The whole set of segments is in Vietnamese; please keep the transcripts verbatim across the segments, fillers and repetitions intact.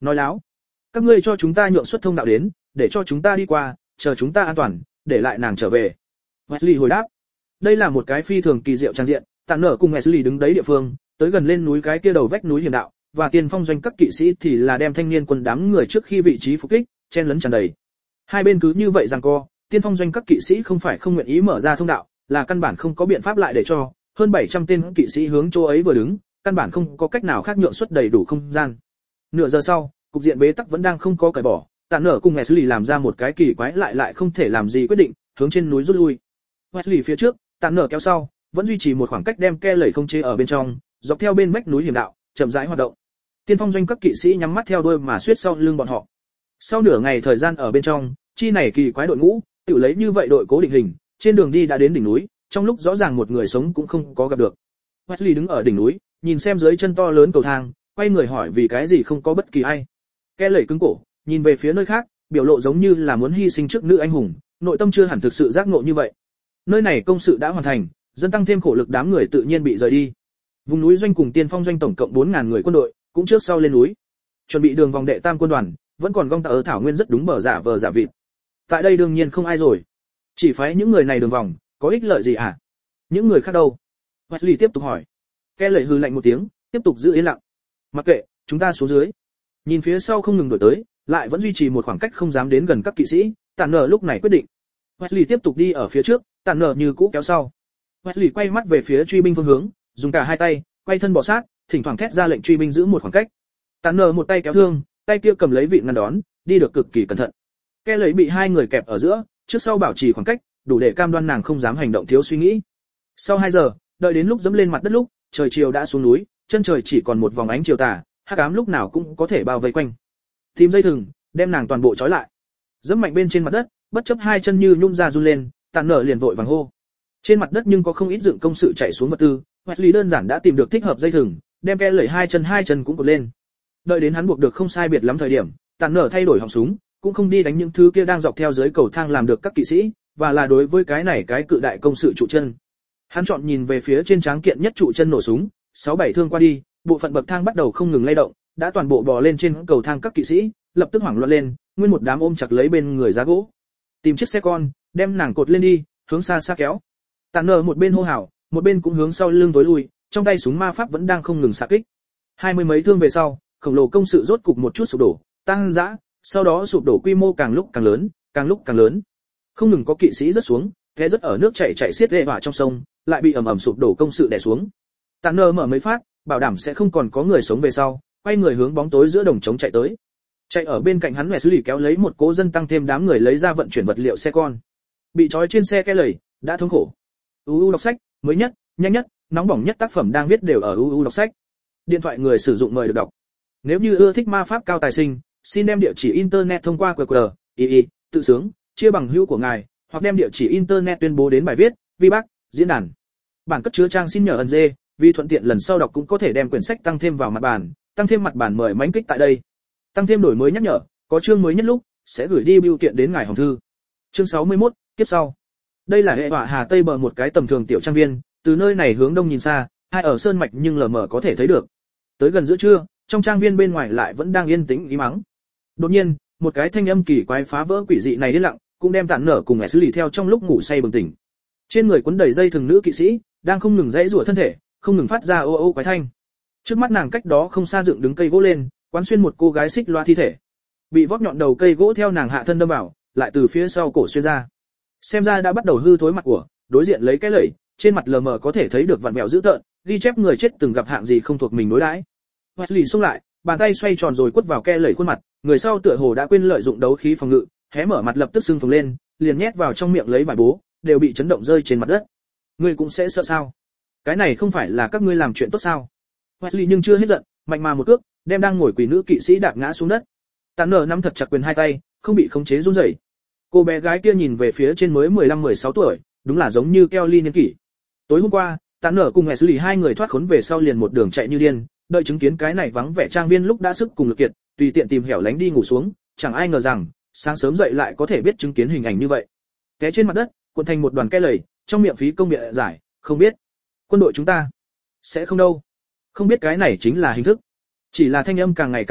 Nói láo. Các ngươi cho chúng ta nhượng xuất thông đạo đến, để cho chúng ta đi qua, chờ chúng ta an toàn, để lại nàng trở về. Wesley hồi đáp. Đây là một cái phi thường kỳ diệu trang diện, Tản Nở cùng Wesley đứng đấy địa phương, tới gần lên núi cái kia đầu vách núi hiểm đạo, và Tiên Phong doanh các kỵ sĩ thì là đem thanh niên quân đám người trước khi vị trí phục kích, chen lấn tràn đầy. Hai bên cứ như vậy giằng co, Tiên Phong doanh các kỵ sĩ không phải không nguyện ý mở ra thông đạo, là căn bản không có biện pháp lại để cho hơn bảy trăm tên kỵ sĩ hướng chỗ ấy vừa đứng, căn bản không có cách nào khác nhượng xuất đầy đủ không gian. Nửa giờ sau, cục diện bế tắc vẫn đang không có cởi bỏ, Tản Nở cùng Wesley làm ra một cái kỳ quái lại lại không thể làm gì quyết định, hướng trên núi rút lui. Wesley phía trước, Tản Nở kéo sau, vẫn duy trì một khoảng cách đem ke lẩy không chế ở bên trong, dọc theo bên vách núi hiểm đạo, chậm rãi hoạt động. Tiên Phong doanh các kỵ sĩ nhắm mắt theo đuôi mà suýt sau lưng bọn họ. Sau nửa ngày thời gian ở bên trong, chi này kỳ quái đội ngũ, tự lấy như vậy đội cố định hình, trên đường đi đã đến đỉnh núi, trong lúc rõ ràng một người sống cũng không có gặp được. Wesley đứng ở đỉnh núi, nhìn xem dưới chân to lớn cầu thang, quay người hỏi vì cái gì không có bất kỳ ai. Ke lẩy cứng cổ, nhìn về phía nơi khác, biểu lộ giống như là muốn hy sinh trước nữ anh hùng, nội tâm chưa hẳn thực sự giác ngộ như vậy. Nơi này công sự đã hoàn thành, dân tăng thêm khổ lực đám người tự nhiên bị rời đi. Vùng núi doanh cùng Tiên Phong doanh tổng cộng bốn nghìn người quân đội, cũng trước sau lên núi. Chuẩn bị đường vòng đệ tam quân đoàn, vẫn còn gong tạ ở thảo nguyên rất đúng bờ giả vờ giả vịt. Tại đây đương nhiên không ai rồi. Chỉ phái những người này đường vòng, có ích lợi gì à? Những người khác đâu? Wesley tiếp tục hỏi. Ke lẩy hừ lạnh một tiếng, tiếp tục giữ yên lặng. Mặc kệ, chúng ta xuống dưới. Nhìn phía sau không ngừng đuổi tới, lại vẫn duy trì một khoảng cách không dám đến gần các kỵ sĩ, Tản Nở lúc này quyết định. Wesley tiếp tục đi ở phía trước, Tản Nở như cũ kéo sau. Wesley quay mắt về phía truy binh phương hướng, dùng cả hai tay, quay thân bò sát, thỉnh thoảng thét ra lệnh truy binh giữ một khoảng cách. Tản Nở một tay kéo thương, tay kia cầm lấy vịn ngăn đón, đi được cực kỳ cẩn thận. Ke lẩy bị hai người kẹp ở giữa, trước sau bảo trì khoảng cách, đủ để cam đoan nàng không dám hành động thiếu suy nghĩ. Sau hai giờ, đợi đến lúc dẫm lên mặt đất lúc, trời chiều đã xuống núi, chân trời chỉ còn một vòng ánh chiều tà, hắc ám lúc nào cũng có thể bao vây quanh. Tìm dây thừng, đem nàng toàn bộ trói lại. Dẫm mạnh bên trên mặt đất, bất chấp hai chân như nhung ra run lên, Tản Nở liền vội vàng hô. Trên mặt đất nhưng có không ít dựng công sự chạy xuống vật tư, Wesley đơn giản đã tìm được thích hợp dây thừng, đem ke lẩy hai chân hai chân cũng cột lên. Đợi đến hắn buộc được không sai biệt lắm thời điểm, Tản Nở thay đổi họng súng, cũng không đi đánh những thứ kia đang dọc theo dưới cầu thang làm được các kỵ sĩ, và là đối với cái này cái cự đại công sự trụ chân. Hắn chọn nhìn về phía trên tráng kiện nhất trụ chân nổ súng, sáu bảy thương qua đi, bộ phận bậc thang bắt đầu không ngừng lay động, đã toàn bộ bò lên trên cầu thang các kỵ sĩ, lập tức hoảng loạn lên, nguyên một đám ôm chặt lấy bên người giá gỗ. Tìm chiếc xe con, đem nàng cột lên đi, hướng xa xa kéo. Tản Nở một bên hô hào, một bên cũng hướng sau lưng tối lui, trong tay súng ma pháp vẫn đang không ngừng xạ kích. Hai mươi mấy thương về sau, khổng lồ công sự rốt cục một chút sụp đổ, tăng dã, sau đó sụp đổ quy mô càng lúc càng lớn, càng lúc càng lớn. Không ngừng có kỵ sĩ rớt xuống, té rất ở nước chảy chảy xiết lệ vả trong sông, lại bị ầm ầm sụp đổ công sự đè xuống. Tản Nở mở mấy phát, bảo đảm sẽ không còn có người sống về sau, quay người hướng bóng tối giữa đồng trống chạy tới. Chạy ở bên cạnh hắn Wesley kéo lấy một cố dân tăng thêm đám người lấy ra vận chuyển vật liệu xe con. Bị trói trên xe ke lẩy, đã thống khổ. u u đọc sách, mới nhất, nhanh nhất, nóng bỏng nhất tác phẩm đang viết đều ở u u đọc sách. Điện thoại người sử dụng mời được đọc. Nếu như ưa thích ma pháp cao tài sinh, xin đem địa chỉ internet thông qua quy rờ, i i, tự sướng, chia bằng hữu của ngài, hoặc đem địa chỉ internet tuyên bố đến bài viết, vi bác, diễn đàn. Bản cất chứa trang xin nhờ ẩn dê, vì thuận tiện lần sau đọc cũng có thể đem quyển sách tăng thêm vào mặt bản, tăng thêm mặt bản mời mánh kích tại đây. Tăng thêm đổi mới nhắc nhở, có chương mới nhất lúc sẽ gửi đi bưu kiện đến ngài hòm thư. Chương sáu mươi mốt, tiếp sau. Đây là hệ họa Hà Tây bờ một cái tầm thường tiểu trang viên, từ nơi này hướng đông nhìn xa, hai ở sơn mạch nhưng lờ mờ có thể thấy được. Tới gần giữa trưa, trong trang viên bên ngoài lại vẫn đang yên tĩnh ý mắng. Đột nhiên, một cái thanh âm kỳ quái phá vỡ quỷ dị này yên lặng, cũng đem Tản Nở cùng mẹ xử lý theo trong lúc ngủ say bừng tỉnh. Trên người quấn đầy dây thừng nữ kỵ sĩ, đang không ngừng giãy giụa thân thể, không ngừng phát ra ô ô quái thanh. Trước mắt nàng cách đó không xa dựng đứng cây gỗ lên, quán xuyên một cô gái xích loa thi thể. Bị vót nhọn đầu cây gỗ theo nàng hạ thân đâm vào, lại từ phía sau cổ xuyên ra. Xem ra đã bắt đầu hư thối mặt của, đối diện lấy cái lẩy, trên mặt lờ mờ có thể thấy được vặn vẹo dữ tợn, ghi chép người chết từng gặp hạng gì không thuộc mình đối đãi. Wesley xông lại, bàn tay xoay tròn rồi quất vào ke lẩy khuôn mặt, người sau tựa hồ đã quên lợi dụng đấu khí phòng ngự, hé mở mặt lập tức sưng phồng lên, liền nhét vào trong miệng lấy vài bố, đều bị chấn động rơi trên mặt đất. Ngươi cũng sẽ sợ sao? Cái này không phải là các ngươi làm chuyện tốt sao? Wesley nhưng chưa hết giận, mạnh mà một cước, đem đang ngồi quỳ nữ kỵ sĩ đạp ngã xuống đất. Tản Nở nắm thật chặt quyền hai tay, không bị khống chế run rẩy. Cô bé gái kia nhìn về phía trên mới mười lăm mười sáu tuổi, đúng là giống như Kelly niên kỷ. Tối hôm qua, Tản Nở cùng Wesley hai người thoát khốn về sau liền một đường chạy như điên, đợi chứng kiến cái này vắng vẻ trang viên lúc đã sức cùng lực kiệt, tùy tiện tìm hẻo lánh đi ngủ xuống, chẳng ai ngờ rằng, sáng sớm dậy lại có thể biết chứng kiến hình ảnh như vậy. Té trên mặt đất, cuộn thành một đoàn ke lầy, trong miệng phí công bịa giải, không biết. Quân đội chúng ta sẽ không đâu. Không biết cái này chính là hình thức. Chỉ là thanh âm càng ngày càng nhẹ,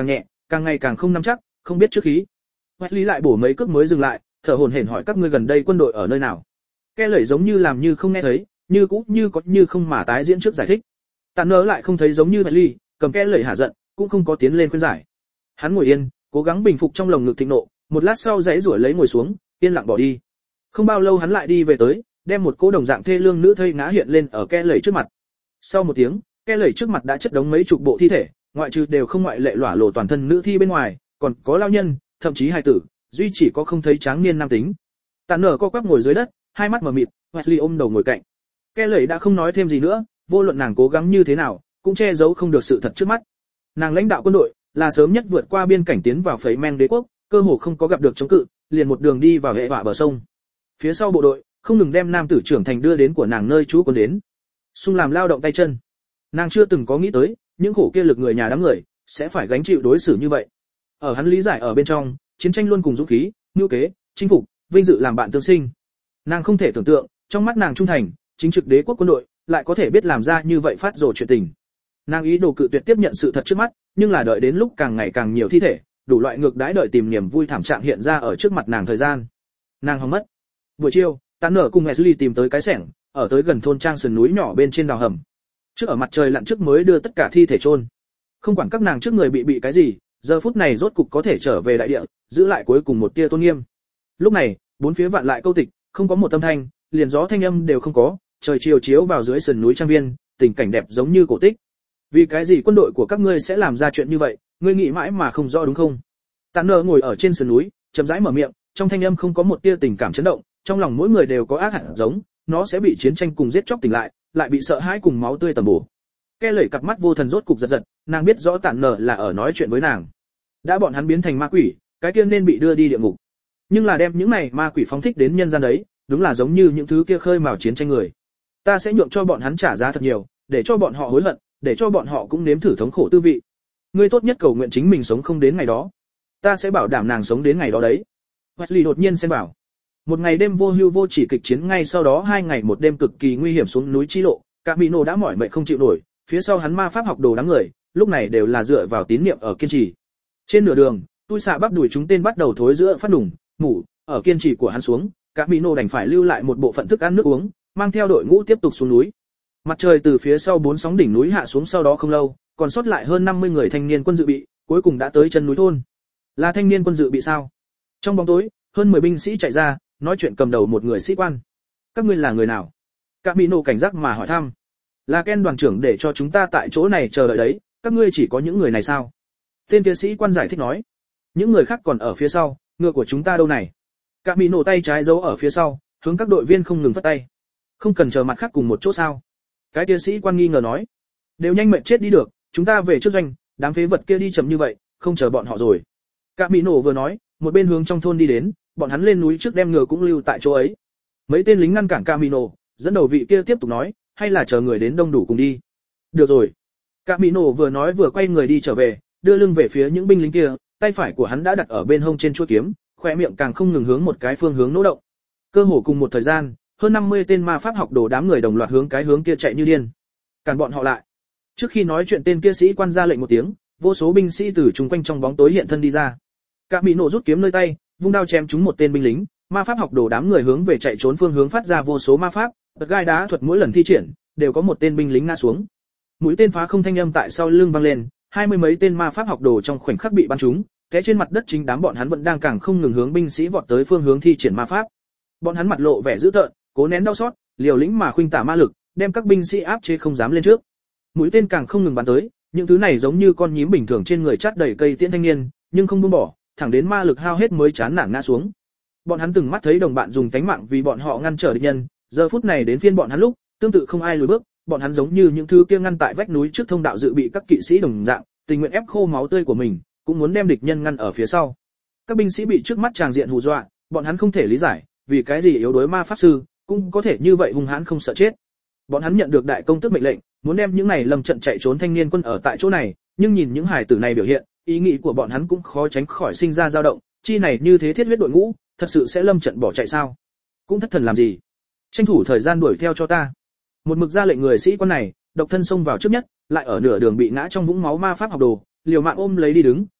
càng ngày càng không nắm chắc, không biết trước khí. Wesley lại bổ mấy cước mới dừng lại, thở hổn hển hỏi các ngươi gần đây quân đội ở nơi nào. Ke lẩy giống như làm như không nghe thấy, như cũng như có như không mà tái diễn trước giải thích. Tàn nỡ lại không thấy giống như Wesley, cầm ke lẩy hả giận, cũng không có tiến lên khuyên giải. Hắn ngồi yên, cố gắng bình phục trong lồng ngực thịnh nộ, một lát sau giãy giụa lấy ngồi xuống, yên lặng bỏ đi. Không bao lâu hắn lại đi về tới, đem một cỗ đồng dạng thê lương nữ thây ngã hiện lên ở ke lẩy trước mặt. Sau một tiếng, ke lẩy trước mặt đã chất đống mấy chục bộ thi thể, ngoại trừ đều không ngoại lệ lỏa lộ toàn thân nữ thi bên ngoài, còn có lao nhân, thậm chí hài tử, duy chỉ có không thấy tráng niên nam tính. Tàn nở co quắp ngồi dưới đất, hai mắt mở mịt, Wesley ôm đầu ngồi cạnh. Ke lẩy đã không nói thêm gì nữa, vô luận nàng cố gắng như thế nào, cũng che giấu không được sự thật trước mắt. Nàng lãnh đạo quân đội, là sớm nhất vượt qua biên cảnh tiến vào phẩy men đế quốc, cơ hồ không có gặp được chống cự, liền một đường đi vào hệ vạ bờ sông. Phía sau bộ đội, không ngừng đem nam tử trưởng thành đưa đến của nàng nơi trú quân đến. Xung làm lao động tay chân. Nàng chưa từng có nghĩ tới, những khổ kia lực người nhà đám người sẽ phải gánh chịu đối xử như vậy. Ở hắn lý giải ở bên trong, chiến tranh luôn cùng dũng khí, nhu kế, chinh phục, vinh dự làm bạn tương sinh. Nàng không thể tưởng tượng, trong mắt nàng trung thành, chính trực đế quốc quân đội lại có thể biết làm ra như vậy phát rồ chuyện tình. Nàng ý đồ cự tuyệt tiếp nhận sự thật trước mắt, nhưng là đợi đến lúc càng ngày càng nhiều thi thể, đủ loại ngược đãi đợi tìm niềm vui thảm trạng hiện ra ở trước mặt nàng thời gian. Nàng hòng mất. Buổi chiều, Tàn nở cùng Wesley tìm tới cái xẻng, ở tới gần thôn trang sườn núi nhỏ bên trên đào hầm. Trước ở mặt trời lặn trước mới đưa tất cả thi thể chôn. Không quản các nàng trước người bị bị cái gì, giờ phút này rốt cục có thể trở về đại địa, giữ lại cuối cùng một tia tôn nghiêm. Lúc này, bốn phía vạn lại câu tịch, không có một âm thanh, liền gió thanh âm đều không có, trời chiều chiếu vào dưới sườn núi trang viên, tình cảnh đẹp giống như cổ tích. Vì cái gì quân đội của các ngươi sẽ làm ra chuyện như vậy, ngươi nghĩ mãi mà không rõ đúng không? Tàn nở ngồi ở trên sườn núi, chậm rãi mở miệng, trong thanh âm không có một tia tình cảm chấn động, trong lòng mỗi người đều có ác hẳn giống, nó sẽ bị chiến tranh cùng giết chóc tỉnh lại, lại bị sợ hãi cùng máu tươi tầm bổ. Ke lẩy cặp mắt vô thần rốt cục giật giật, nàng biết rõ Tàn nở là ở nói chuyện với nàng. Đã bọn hắn biến thành ma quỷ, cái kia nên bị đưa đi địa ngục. Nhưng là đem những này ma quỷ phóng thích đến nhân gian đấy, đúng là giống như những thứ kia khơi mào chiến tranh người. Ta sẽ nhượng cho bọn hắn trả giá thật nhiều, để cho bọn họ hối hận, để cho bọn họ cũng nếm thử thống khổ tư vị. Ngươi tốt nhất cầu nguyện chính mình sống không đến ngày đó. Ta sẽ bảo đảm nàng sống đến ngày đó đấy. Wesley đột nhiên xen bảo. Một ngày đêm vô hưu vô chỉ kịch chiến, ngay sau đó hai ngày một đêm cực kỳ nguy hiểm xuống núi chi lộ, Camino đã mỏi mệt không chịu nổi, phía sau hắn ma pháp học đồ đám người, lúc này đều là dựa vào tín niệm ở kiên trì. Trên nửa đường, tôi xạ bắp đuổi chúng tên bắt đầu thối giữa phát đủng, ngủ, ở kiên trì của hắn xuống, Camino đành phải lưu lại một bộ phận thức ăn nước uống, mang theo đội ngũ tiếp tục xuống núi. Mặt trời từ phía sau bốn sóng đỉnh núi hạ xuống sau đó không lâu, còn sót lại hơn năm mươi người thanh niên quân dự bị, cuối cùng đã tới chân núi thôn. Là thanh niên quân dự bị sao? Trong bóng tối, hơn mười binh sĩ chạy ra, nói chuyện cầm đầu một người sĩ quan. Các ngươi là người nào? Camino cảnh giác mà hỏi thăm. Là Ken đoàn trưởng để cho chúng ta tại chỗ này chờ đợi đấy, các ngươi chỉ có những người này sao? Tên kia sĩ quan giải thích nói. Những người khác còn ở phía sau, ngựa của chúng ta đâu này? Camino tay trái giấu ở phía sau, hướng các đội viên không ngừng phất tay. Không cần chờ mặt khác cùng một chỗ sao? Cái kia sĩ quan nghi ngờ nói. Đều nhanh mệt chết đi được, chúng ta về trước doanh, đám phế vật kia đi chậm như vậy, không chờ bọn họ rồi. Camino vừa nói, một bên hướng trong thôn đi đến, bọn hắn lên núi trước đem ngựa cũng lưu tại chỗ ấy. Mấy tên lính ngăn cản Camino, dẫn đầu vị kia tiếp tục nói, hay là chờ người đến đông đủ cùng đi. Được rồi. Camino vừa nói vừa quay người đi trở về, đưa lưng về phía những binh lính kia, tay phải của hắn đã đặt ở bên hông trên chuôi kiếm, khóe miệng càng không ngừng hướng một cái phương hướng nỗ động. Cơ hồ cùng một thời gian, hơn năm mươi tên ma pháp học đồ đám người đồng loạt hướng cái hướng kia chạy như điên. Cản bọn họ lại. Trước khi nói chuyện tên kia sĩ quan ra lệnh một tiếng, vô số binh sĩ từ chung quanh trong bóng tối hiện thân đi ra. Camino rút kiếm nơi tay, vung đao chém trúng một tên binh lính, ma pháp học đồ đám người hướng về chạy trốn phương hướng phát ra vô số ma pháp, bật gai đá thuật mỗi lần thi triển, đều có một tên binh lính ngã xuống. Mũi tên phá không thanh âm tại sau lưng vang lên, hai mươi mấy tên ma pháp học đồ trong khoảnh khắc bị bắn trúng, té trên mặt đất, chính đám bọn hắn vẫn đang càng không ngừng hướng binh sĩ vọt tới phương hướng thi triển ma pháp. Bọn hắn mặt lộ vẻ dữ tợn, cố nén đau xót, liều lĩnh mà khuynh tả ma lực, đem các binh sĩ áp chế không dám lên trước. Mũi tên càng không ngừng bắn tới, những thứ này giống như con nhím bình thường trên người chát đầy cây tiễn thanh niên, nhưng không buông bỏ, thẳng đến ma lực hao hết mới chán nản ngã xuống. Bọn hắn từng mắt thấy đồng bạn dùng tánh mạng vì bọn họ ngăn trở địch nhân, giờ phút này đến phiên bọn hắn lúc, tương tự không ai lùi bước, bọn hắn giống như những thứ kia ngăn tại vách núi trước thông đạo dự bị các kỵ sĩ đồng dạng, tình nguyện ép khô máu tươi của mình, cũng muốn đem địch nhân ngăn ở phía sau. Các binh sĩ bị trước mắt tràng diện hù dọa, bọn hắn không thể lý giải, vì cái gì yếu đuối ma pháp sư cũng có thể như vậy hung hãn không sợ chết. Bọn hắn nhận được đại công tước mệnh lệnh, muốn đem những này lâm trận chạy trốn thanh niên quân ở tại chỗ này, nhưng nhìn những hải tử này biểu hiện, ý nghĩ của bọn hắn cũng khó tránh khỏi sinh ra dao động, chi này như thế thiết huyết đội ngũ, thật sự sẽ lâm trận bỏ chạy sao? Cũng thất thần làm gì? Tranh thủ thời gian đuổi theo cho ta. Một mực ra lệnh người sĩ quan này, độc thân xông vào trước nhất, lại ở nửa đường bị ngã trong vũng máu ma pháp học đồ, liều mạng ôm lấy đi đứng,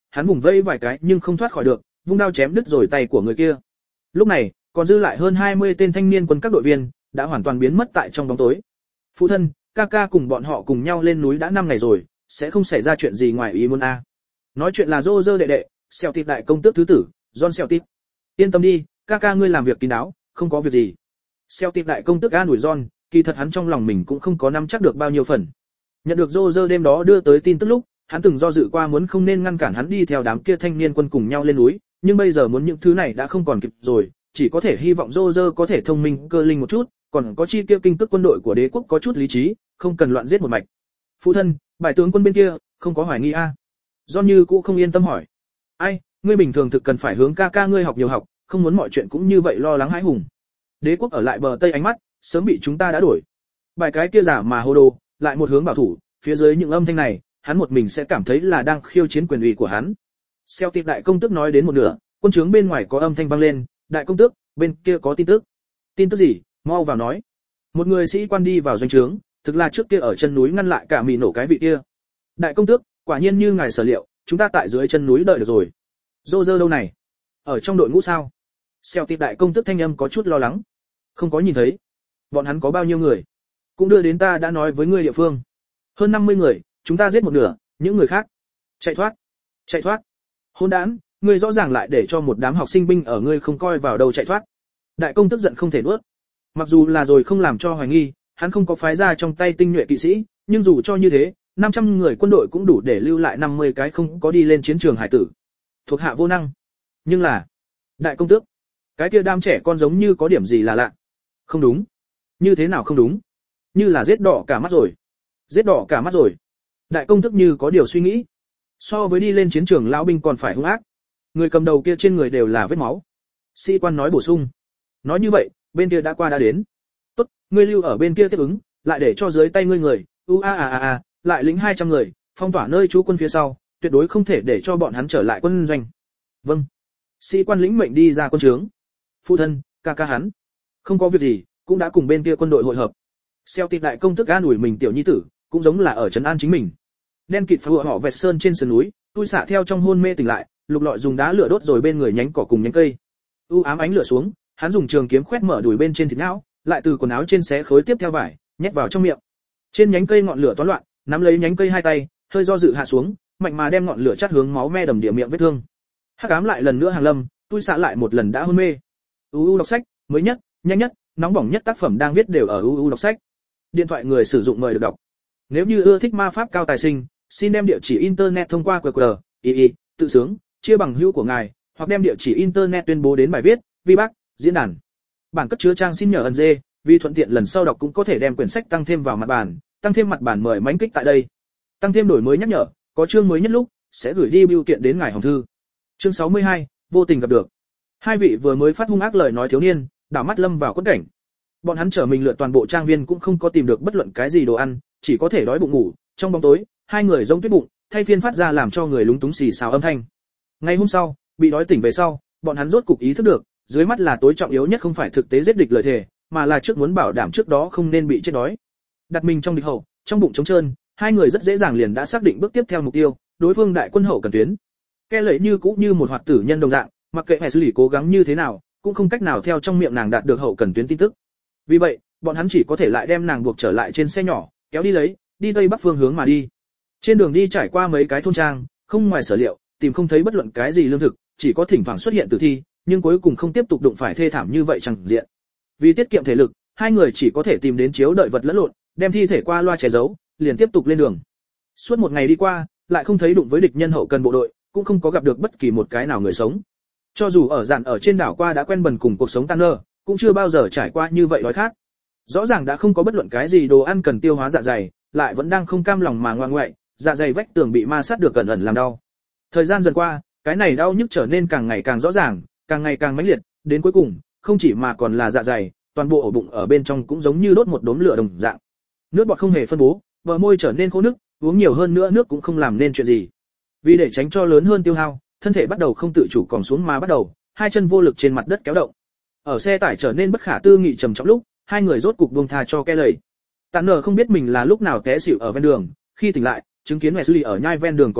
hắn vùng vây vài cái nhưng không thoát khỏi được, vung đao chém đứt rồi tay của người kia. Lúc này, còn dư lại hơn hai mươi tên thanh niên quân các đội viên đã hoàn toàn biến mất tại trong bóng tối. Phụ thân, ca ca cùng bọn họ cùng nhau lên núi đã năm ngày rồi, sẽ không xảy ra chuyện gì ngoài ý muốn a. Nói chuyện là Roger đệ đệ, Celtic đại công tước thứ tử, John Celtic. Yên tâm đi, ca ca ngươi làm việc kín đáo, không có việc gì. Celtic đại công tước an ủi John, kỳ thật hắn trong lòng mình cũng không có nắm chắc được bao nhiêu phần. Nhận được Roger đêm đó đưa tới tin tức lúc, hắn từng do dự qua muốn không nên ngăn cản hắn đi theo đám kia thanh niên quân cùng nhau lên núi, nhưng bây giờ muốn những thứ này đã không còn kịp rồi, chỉ có thể hy vọng Roger có thể thông minh cơ linh một chút, còn có chi kia kinh tức quân đội của đế quốc có chút lý trí, không cần loạn giết một mạch. Phụ thân, bài tướng quân bên kia không có hoài nghi a? À? John như cũ không yên tâm hỏi. Ai, ngươi bình thường thực cần phải hướng ca ca ngươi học nhiều học, không muốn mọi chuyện cũng như vậy lo lắng hãi hùng. Đế quốc ở lại bờ tây ánh mắt, sớm bị chúng ta đã đổi. Bài cái kia giả mà hồ đồ, lại một hướng bảo thủ, phía dưới những âm thanh này, hắn một mình sẽ cảm thấy là đang khiêu chiến quyền uy của hắn. Celtic đại công tước nói đến một nửa, quân trướng bên ngoài có âm thanh vang lên, đại công tước, bên kia có tin tức. Tin tức gì? Mau vào nói. Một người sĩ quan đi vào doanh trướng, thực là trước kia ở chân núi ngăn lại cả mì nổ cái vị kia. Đại công tước, quả nhiên như ngài sở liệu, chúng ta tại dưới chân núi đợi được rồi. Roger đâu này? Ở trong đội ngũ sao? Celtic đại công tước thanh âm có chút lo lắng. Không có nhìn thấy. Bọn hắn có bao nhiêu người? Cũng đưa đến ta đã nói với ngươi địa phương. Hơn năm mươi người, chúng ta giết một nửa, những người khác chạy thoát. Chạy thoát? Hỗn đản, ngươi rõ ràng lại để cho một đám học sinh binh ở ngươi không coi vào đâu chạy thoát. Đại công tức giận không thể nuốt. Mặc dù là rồi không làm cho hoài nghi, hắn không có phái ra trong tay tinh nhuệ kỵ sĩ, nhưng dù cho như thế, năm trăm người quân đội cũng đủ để lưu lại năm mươi cái không có đi lên chiến trường hải tử. Thuộc hạ vô năng. Nhưng là, đại công tước, cái kia đám trẻ con giống như có điểm gì là lạ. Không đúng. Như thế nào không đúng? Như là giết đỏ cả mắt rồi. Giết đỏ cả mắt rồi. Đại công tước như có điều suy nghĩ. So với đi lên chiến trường lão binh còn phải hung ác. Người cầm đầu kia trên người đều là vết máu. Sĩ quan nói bổ sung. Nói như vậy, bên kia đã qua đã đến. Tốt, ngươi lưu ở bên kia tiếp ứng, lại để cho dưới tay ngươi người, u a a a a, lại lính hai trăm người, phong tỏa nơi trú quân phía sau, tuyệt đối không thể để cho bọn hắn trở lại quân doanh. Vâng. Sĩ quan lĩnh mệnh đi ra quân trướng. Phụ thân, ca ca hắn. Không có việc gì, cũng đã cùng bên kia quân đội hội hợp. Celtic đại công tức an ủi mình tiểu nhi tử, cũng giống là ở trấn an chính mình. Đen kịt phá họ vẹt sơn trên sườn núi, tôi xạ theo trong hôn mê tỉnh lại, lục lọi dùng đá lửa đốt rồi bên người nhánh cỏ cùng nhánh cây. U ám ánh lửa xuống, hắn dùng trường kiếm khoét mở đùi bên trên thịt não, lại từ quần áo trên xé khối tiếp theo vải, nhét vào trong miệng. Trên nhánh cây ngọn lửa toán loạn, nắm lấy nhánh cây hai tay, hơi do dự hạ xuống, mạnh mà đem ngọn lửa chát hướng máu me đầm địa miệng vết thương. Hắc ám lại lần nữa hàng lâm, tôi xạ lại một lần đã hôn mê. u u đọc sách, mới nhất, nhanh nhất, nóng bỏng nhất tác phẩm đang viết đều ở u u đọc sách. Điện thoại người sử dụng mời được đọc. Nếu như ưa thích ma pháp cao tài sinh, xin đem địa chỉ internet thông qua quy quy, i i, tự sướng, chia bằng hữu của ngài, hoặc đem địa chỉ internet tuyên bố đến bài viết, vi bác, diễn đàn. Bản cất chứa trang xin nhờ ẩn dê, vì thuận tiện lần sau đọc cũng có thể đem quyển sách tăng thêm vào mặt bản, tăng thêm mặt bản mời mãnh kích tại đây. Tăng thêm đổi mới nhắc nhở, có chương mới nhất lúc sẽ gửi đi bưu kiện đến ngài hòm thư. Chương sáu mươi hai, vô tình gặp được. Hai vị vừa mới phát hung ác lời nói thiếu niên, đảo mắt lâm vào quẫn cảnh. Bọn hắn trở mình lượn toàn bộ trang viên cũng không có tìm được bất luận cái gì đồ ăn, chỉ có thể đói bụng ngủ. Trong bóng tối, hai người giống tuyết bụng, thay phiên phát ra làm cho người lúng túng xì xào âm thanh. Ngày hôm sau, bị đói tỉnh về sau, bọn hắn rốt cục ý thức được, dưới mắt là tối trọng yếu nhất không phải thực tế giết địch lời thề, mà là trước muốn bảo đảm trước đó không nên bị chết đói. Đặt mình trong địch hậu, trong bụng trống trơn, hai người rất dễ dàng liền đã xác định bước tiếp theo mục tiêu, đối phương đại quân hậu cần tuyến. Kẻ lợi như cũ như một hoạt tử nhân đồng dạng, mặc kệ hệ xử lý cố gắng như thế nào, cũng không cách nào theo trong miệng nàng đạt được hậu cần tuyến tin tức. Vì vậy, bọn hắn chỉ có thể lại đem nàng buộc trở lại trên xe nhỏ, kéo đi lấy, đi tây bắc phương hướng mà đi. Trên đường đi trải qua mấy cái thôn trang, không ngoài sở liệu, tìm không thấy bất luận cái gì lương thực, chỉ có thỉnh thoảng xuất hiện tử thi, nhưng cuối cùng không tiếp tục đụng phải thê thảm như vậy chẳng diện. Vì tiết kiệm thể lực, hai người chỉ có thể tìm đến chiếu đợi vật lẫn lộn, đem thi thể qua loa che giấu, liền tiếp tục lên đường. Suốt một ngày đi qua, lại không thấy đụng với địch nhân hậu cần bộ đội, cũng không có gặp được bất kỳ một cái nào người sống. Cho dù ở dạn ở trên đảo qua đã quen bần cùng cuộc sống tan nơ, cũng chưa bao giờ trải qua như vậy đói khát. Rõ ràng đã không có bất luận cái gì đồ ăn cần tiêu hóa dạ dày, lại vẫn đang không cam lòng mà ngoan ngoại, dạ dày vách tường bị ma sát được cẩn ẩn làm đau. Thời gian dần qua, cái này đau nhức trở nên càng ngày càng rõ ràng, càng ngày càng mãnh liệt, đến cuối cùng, không chỉ mà còn là dạ dày, toàn bộ ổ bụng ở bên trong cũng giống như đốt một đốm lửa đồng dạng. Nước bọt không hề phân bố, bờ môi trở nên khô nức, uống nhiều hơn nữa nước cũng không làm nên chuyện gì. Vì để tránh cho lớn hơn tiêu hao, thân thể bắt đầu không tự chủ còn xuống mà bắt đầu, hai chân vô lực trên mặt đất kéo động. Ở xe tải trở nên bất khả tư nghị trầm trọng lúc, hai người rốt cục buông tha cho ke lầy. Tạn nở không biết mình là lúc nào té xỉu ở ven đường, khi tỉnh lại, chứng kiến Wesley ở nhai ven đường cỏ dại,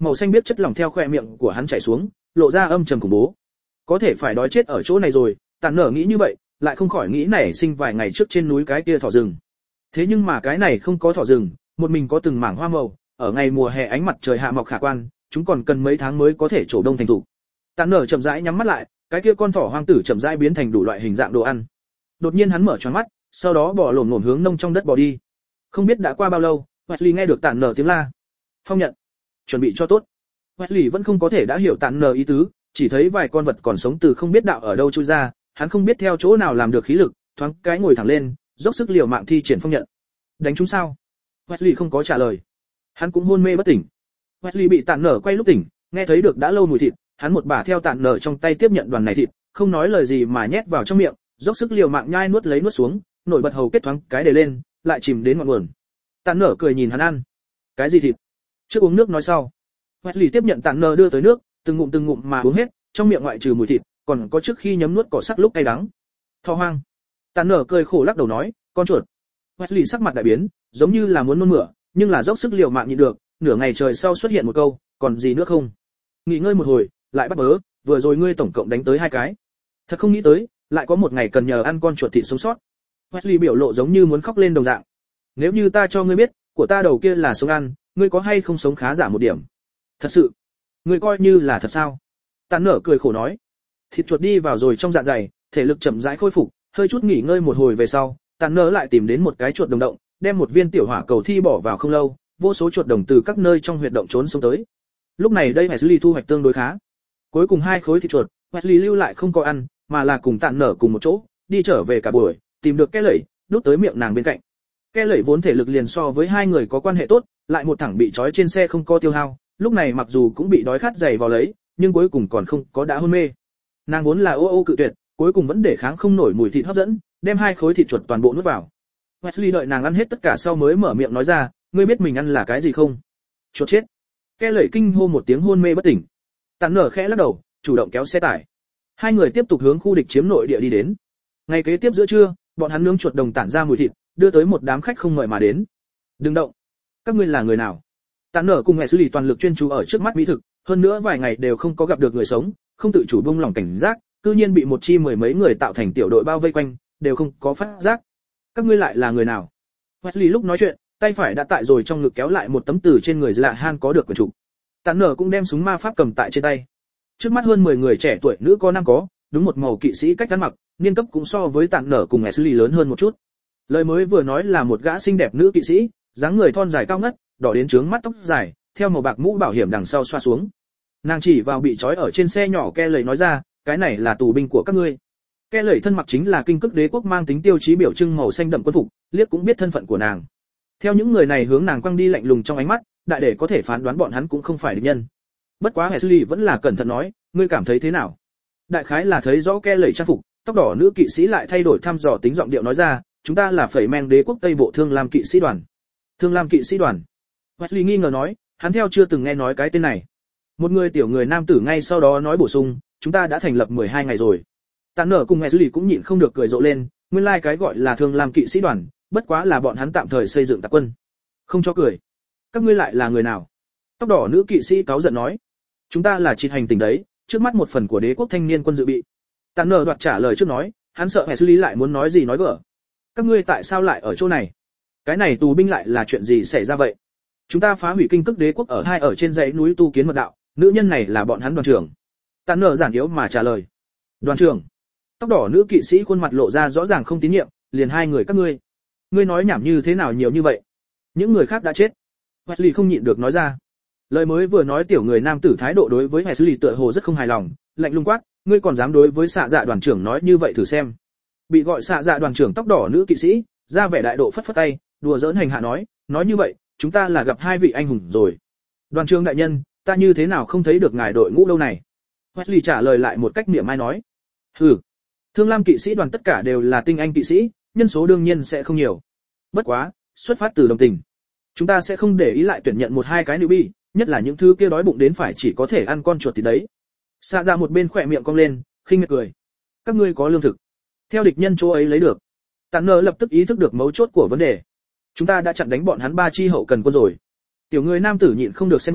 màu xanh biết chất lỏng theo khóe miệng của hắn chảy xuống, lộ ra âm trầm khủng bố. Có thể phải đói chết ở chỗ này rồi, Tản Nở nghĩ như vậy, lại không khỏi nghĩ nảy sinh vài ngày trước trên núi cái kia thỏ rừng. Thế nhưng mà cái này không có thỏ rừng, một mình có từng mảng hoa màu, ở ngày mùa hè ánh mặt trời hạ mọc khả quan, chúng còn cần mấy tháng mới có thể trổ đông thành thủ. Tản Nở chậm rãi nhắm mắt lại, cái kia con thỏ hoang tử chậm rãi biến thành đủ loại hình dạng đồ ăn. Đột nhiên hắn mở choáng mắt, sau đó bò lổm lổm hướng nông trong đất bò đi. Không biết đã qua bao lâu, Wesley nghe được Tản Nở tiếng la. Phong nhận, chuẩn bị cho tốt. Wesley vẫn không có thể đã hiểu Tản Nở ý tứ, chỉ thấy vài con vật còn sống từ không biết đạo ở đâu chui ra, hắn không biết theo chỗ nào làm được khí lực, thoáng cái ngồi thẳng lên, dốc sức liều mạng thi triển phong nhận. Đánh chúng sao? Wesley không có trả lời. Hắn cũng hôn mê bất tỉnh. Wesley bị Tản Nở quay lúc tỉnh, nghe thấy được đã lâu mùi thịt, hắn một bả theo Tản Nở trong tay tiếp nhận đoàn này thịt, không nói lời gì mà nhét vào trong miệng, dốc sức liều mạng nhai nuốt lấy nuốt xuống, nổi bật hầu kết thoáng cái để lên, lại chìm đến ngọn nguồn. Tản Nở cười nhìn hắn ăn. Cái gì thịt? Trước uống nước nói sau. Wesley tiếp nhận Tản Nở đưa tới nước, từng ngụm từng ngụm mà uống hết, trong miệng ngoại trừ mùi thịt, còn có trước khi nhấm nuốt cỏ sắc lúc cay đắng. Thỏ hoang. Tản Nở cười khổ lắc đầu nói, con chuột. Wesley sắc mặt đại biến, giống như là muốn nôn mửa, nhưng là dốc sức liều mạng nhịn được, nửa ngày trời sau xuất hiện một câu, còn gì nữa không? Nghỉ ngơi một hồi, lại bắt bớ, vừa rồi ngươi tổng cộng đánh tới hai cái. Thật không nghĩ tới, lại có một ngày cần nhờ ăn con chuột thịt sống sót. Wesley biểu lộ giống như muốn khóc lên đồng dạng. Nếu như ta cho ngươi biết, của ta đầu kia là sống ăn, ngươi có hay không sống khá giả một điểm? Thật sự, ngươi coi như là thật sao? Tản Nở cười khổ nói. Thịt chuột đi vào rồi trong dạ dày, thể lực chậm rãi khôi phục, hơi chút nghỉ ngơi một hồi về sau, Tản Nở lại tìm đến một cái chuột đồng động, đem một viên tiểu hỏa cầu thi bỏ vào không lâu, vô số chuột đồng từ các nơi trong huyệt động trốn xuống tới. Lúc này đây Wesley thu hoạch tương đối khá. Cuối cùng hai khối thịt chuột, Wesley lưu lại không có ăn, mà là cùng Tản Nở cùng một chỗ, đi trở về cả buổi, tìm được cái lẩy, đút tới miệng nàng bên cạnh. Cái lẩy vốn thể lực liền so với hai người có quan hệ tốt, lại một thẳng bị trói trên xe không có tiêu hao, lúc này mặc dù cũng bị đói khát dày vào lấy, nhưng cuối cùng còn không có đã hôn mê. Nàng vốn là ô ô cự tuyệt, cuối cùng vẫn để kháng không nổi mùi thịt hấp dẫn, đem hai khối thịt chuột toàn bộ nuốt vào. Wesley đợi nàng ăn hết tất cả sau mới mở miệng nói ra, ngươi biết mình ăn là cái gì không? Chuột chết. Cái lẩy kinh hô một tiếng hôn mê bất tỉnh. Tản Nở khẽ lắc đầu, chủ động kéo xe tải. Hai người tiếp tục hướng khu địch chiếm nội địa đi đến. Ngày kế tiếp giữa trưa, bọn hắn nướng chuột đồng tản ra mùi thịt, đưa tới một đám khách không mời mà đến. Đừng động. Các ngươi là người nào? Tản Nở cùng Wesley toàn lực chuyên chú ở trước mắt mỹ thực, hơn nữa vài ngày đều không có gặp được người sống, không tự chủ buông lỏng cảnh giác, cư nhiên bị một chi mười mấy người tạo thành tiểu đội bao vây quanh, đều không có phát giác. Các ngươi lại là người nào? Wesley lúc nói chuyện, tay phải đã tại rồi trong ngực kéo lại một tấm từ trên người Lạ Han có được quyển trục. Tản Nở cũng đem súng ma pháp cầm tại trên tay. Trước mắt hơn mười người trẻ tuổi nữ có nam có, đúng một màu kỵ sĩ cách ăn mặc, niên cấp cũng so với Tản Nở cùng Wesley lớn hơn một chút. Lời mới vừa nói là một gã xinh đẹp nữ kỵ sĩ, dáng người thon dài cao ngất, đỏ đến trướng mắt tóc dài, theo màu bạc mũ bảo hiểm đằng sau xoa xuống. Nàng chỉ vào bị trói ở trên xe nhỏ Ke lầy nói ra, cái này là tù binh của các ngươi. Ke lầy thân mặc chính là kinh cức đế quốc mang tính tiêu chí biểu trưng màu xanh đậm quân phục, liếc cũng biết thân phận của nàng. Theo những người này hướng nàng quăng đi lạnh lùng trong ánh mắt, đại để có thể phán đoán bọn hắn cũng không phải địch nhân. Bất quá Wesley vẫn là cẩn thận nói, ngươi cảm thấy thế nào? Đại khái là thấy rõ Ke lầy trang phục, tóc đỏ nữ kỵ sĩ lại thay đổi thăm dò tính giọng điệu nói ra, chúng ta là phẩy men đế quốc Tây Bộ Thương Lam kỵ sĩ đoàn. Thương Lam kỵ sĩ đoàn? Wesley nghi ngờ nói, hắn theo chưa từng nghe nói cái tên này. Một người tiểu người nam tử ngay sau đó nói bổ sung, chúng ta đã thành lập mười hai ngày rồi. Tản Nở cùng Wesley cũng nhịn không được cười rộ lên, nguyên lai like cái gọi là Thương Lam kỵ sĩ đoàn, bất quá là bọn hắn tạm thời xây dựng tạp quân. Không cho cười. Các ngươi lại là người nào? Tóc đỏ nữ kỵ sĩ cáu giận nói, chúng ta là chiến hành tỉnh đấy, trước mắt một phần của đế quốc thanh niên quân dự bị. Tản Nở đoạt trả lời trước nói, hắn sợ Wesley lại muốn nói gì nói vợ. Các ngươi tại sao lại ở chỗ này? Cái này tù binh lại là chuyện gì xảy ra vậy? Chúng ta phá hủy kinh cức đế quốc ở hai ở trên dãy núi tu kiến mật đạo, nữ nhân này là bọn hắn đoàn trưởng. Tản Nở giản yếu mà trả lời. Đoàn trưởng? Tóc đỏ nữ kỵ sĩ khuôn mặt lộ ra rõ ràng không tín nhiệm, liền hai người các ngươi. Ngươi nói nhảm như thế nào nhiều như vậy? Những người khác đã chết. Wesley không nhịn được nói ra. Lời mới vừa nói tiểu người nam tử thái độ đối với Wesley tựa hồ rất không hài lòng, lạnh lùng quát, ngươi còn dám đối với xạ dạ đoàn trưởng nói như vậy thử xem. Bị gọi xạ dạ đoàn trưởng tóc đỏ nữ kỵ sĩ, ra vẻ đại độ phất phất tay, đùa giỡn hành hạ nói, nói như vậy, chúng ta là gặp hai vị anh hùng rồi. Đoàn trưởng đại nhân, ta như thế nào không thấy được ngài đội ngũ lâu này? Wesley trả lời lại một cách mỉa mai nói. Hừ. Thương Lam kỵ sĩ đoàn tất cả đều là tinh anh kỵ sĩ, nhân số đương nhiên sẽ không nhiều. Bất quá, xuất phát từ đồng tình, chúng ta sẽ không để ý lại tuyển nhận một hai cái newbie, nhất là những thứ kia đói bụng đến phải chỉ có thể ăn con chuột thì đấy. Xạ ra một bên khỏe miệng cong lên, khinh miệt cười. Các ngươi có lương thực, theo địch nhân chỗ ấy lấy được. Tản Nở lập tức ý thức được mấu chốt của vấn đề. Chúng ta đã chặn đánh bọn hắn ba chi hậu cần quân rồi. Tiểu người nam tử nhịn không được xem bảo,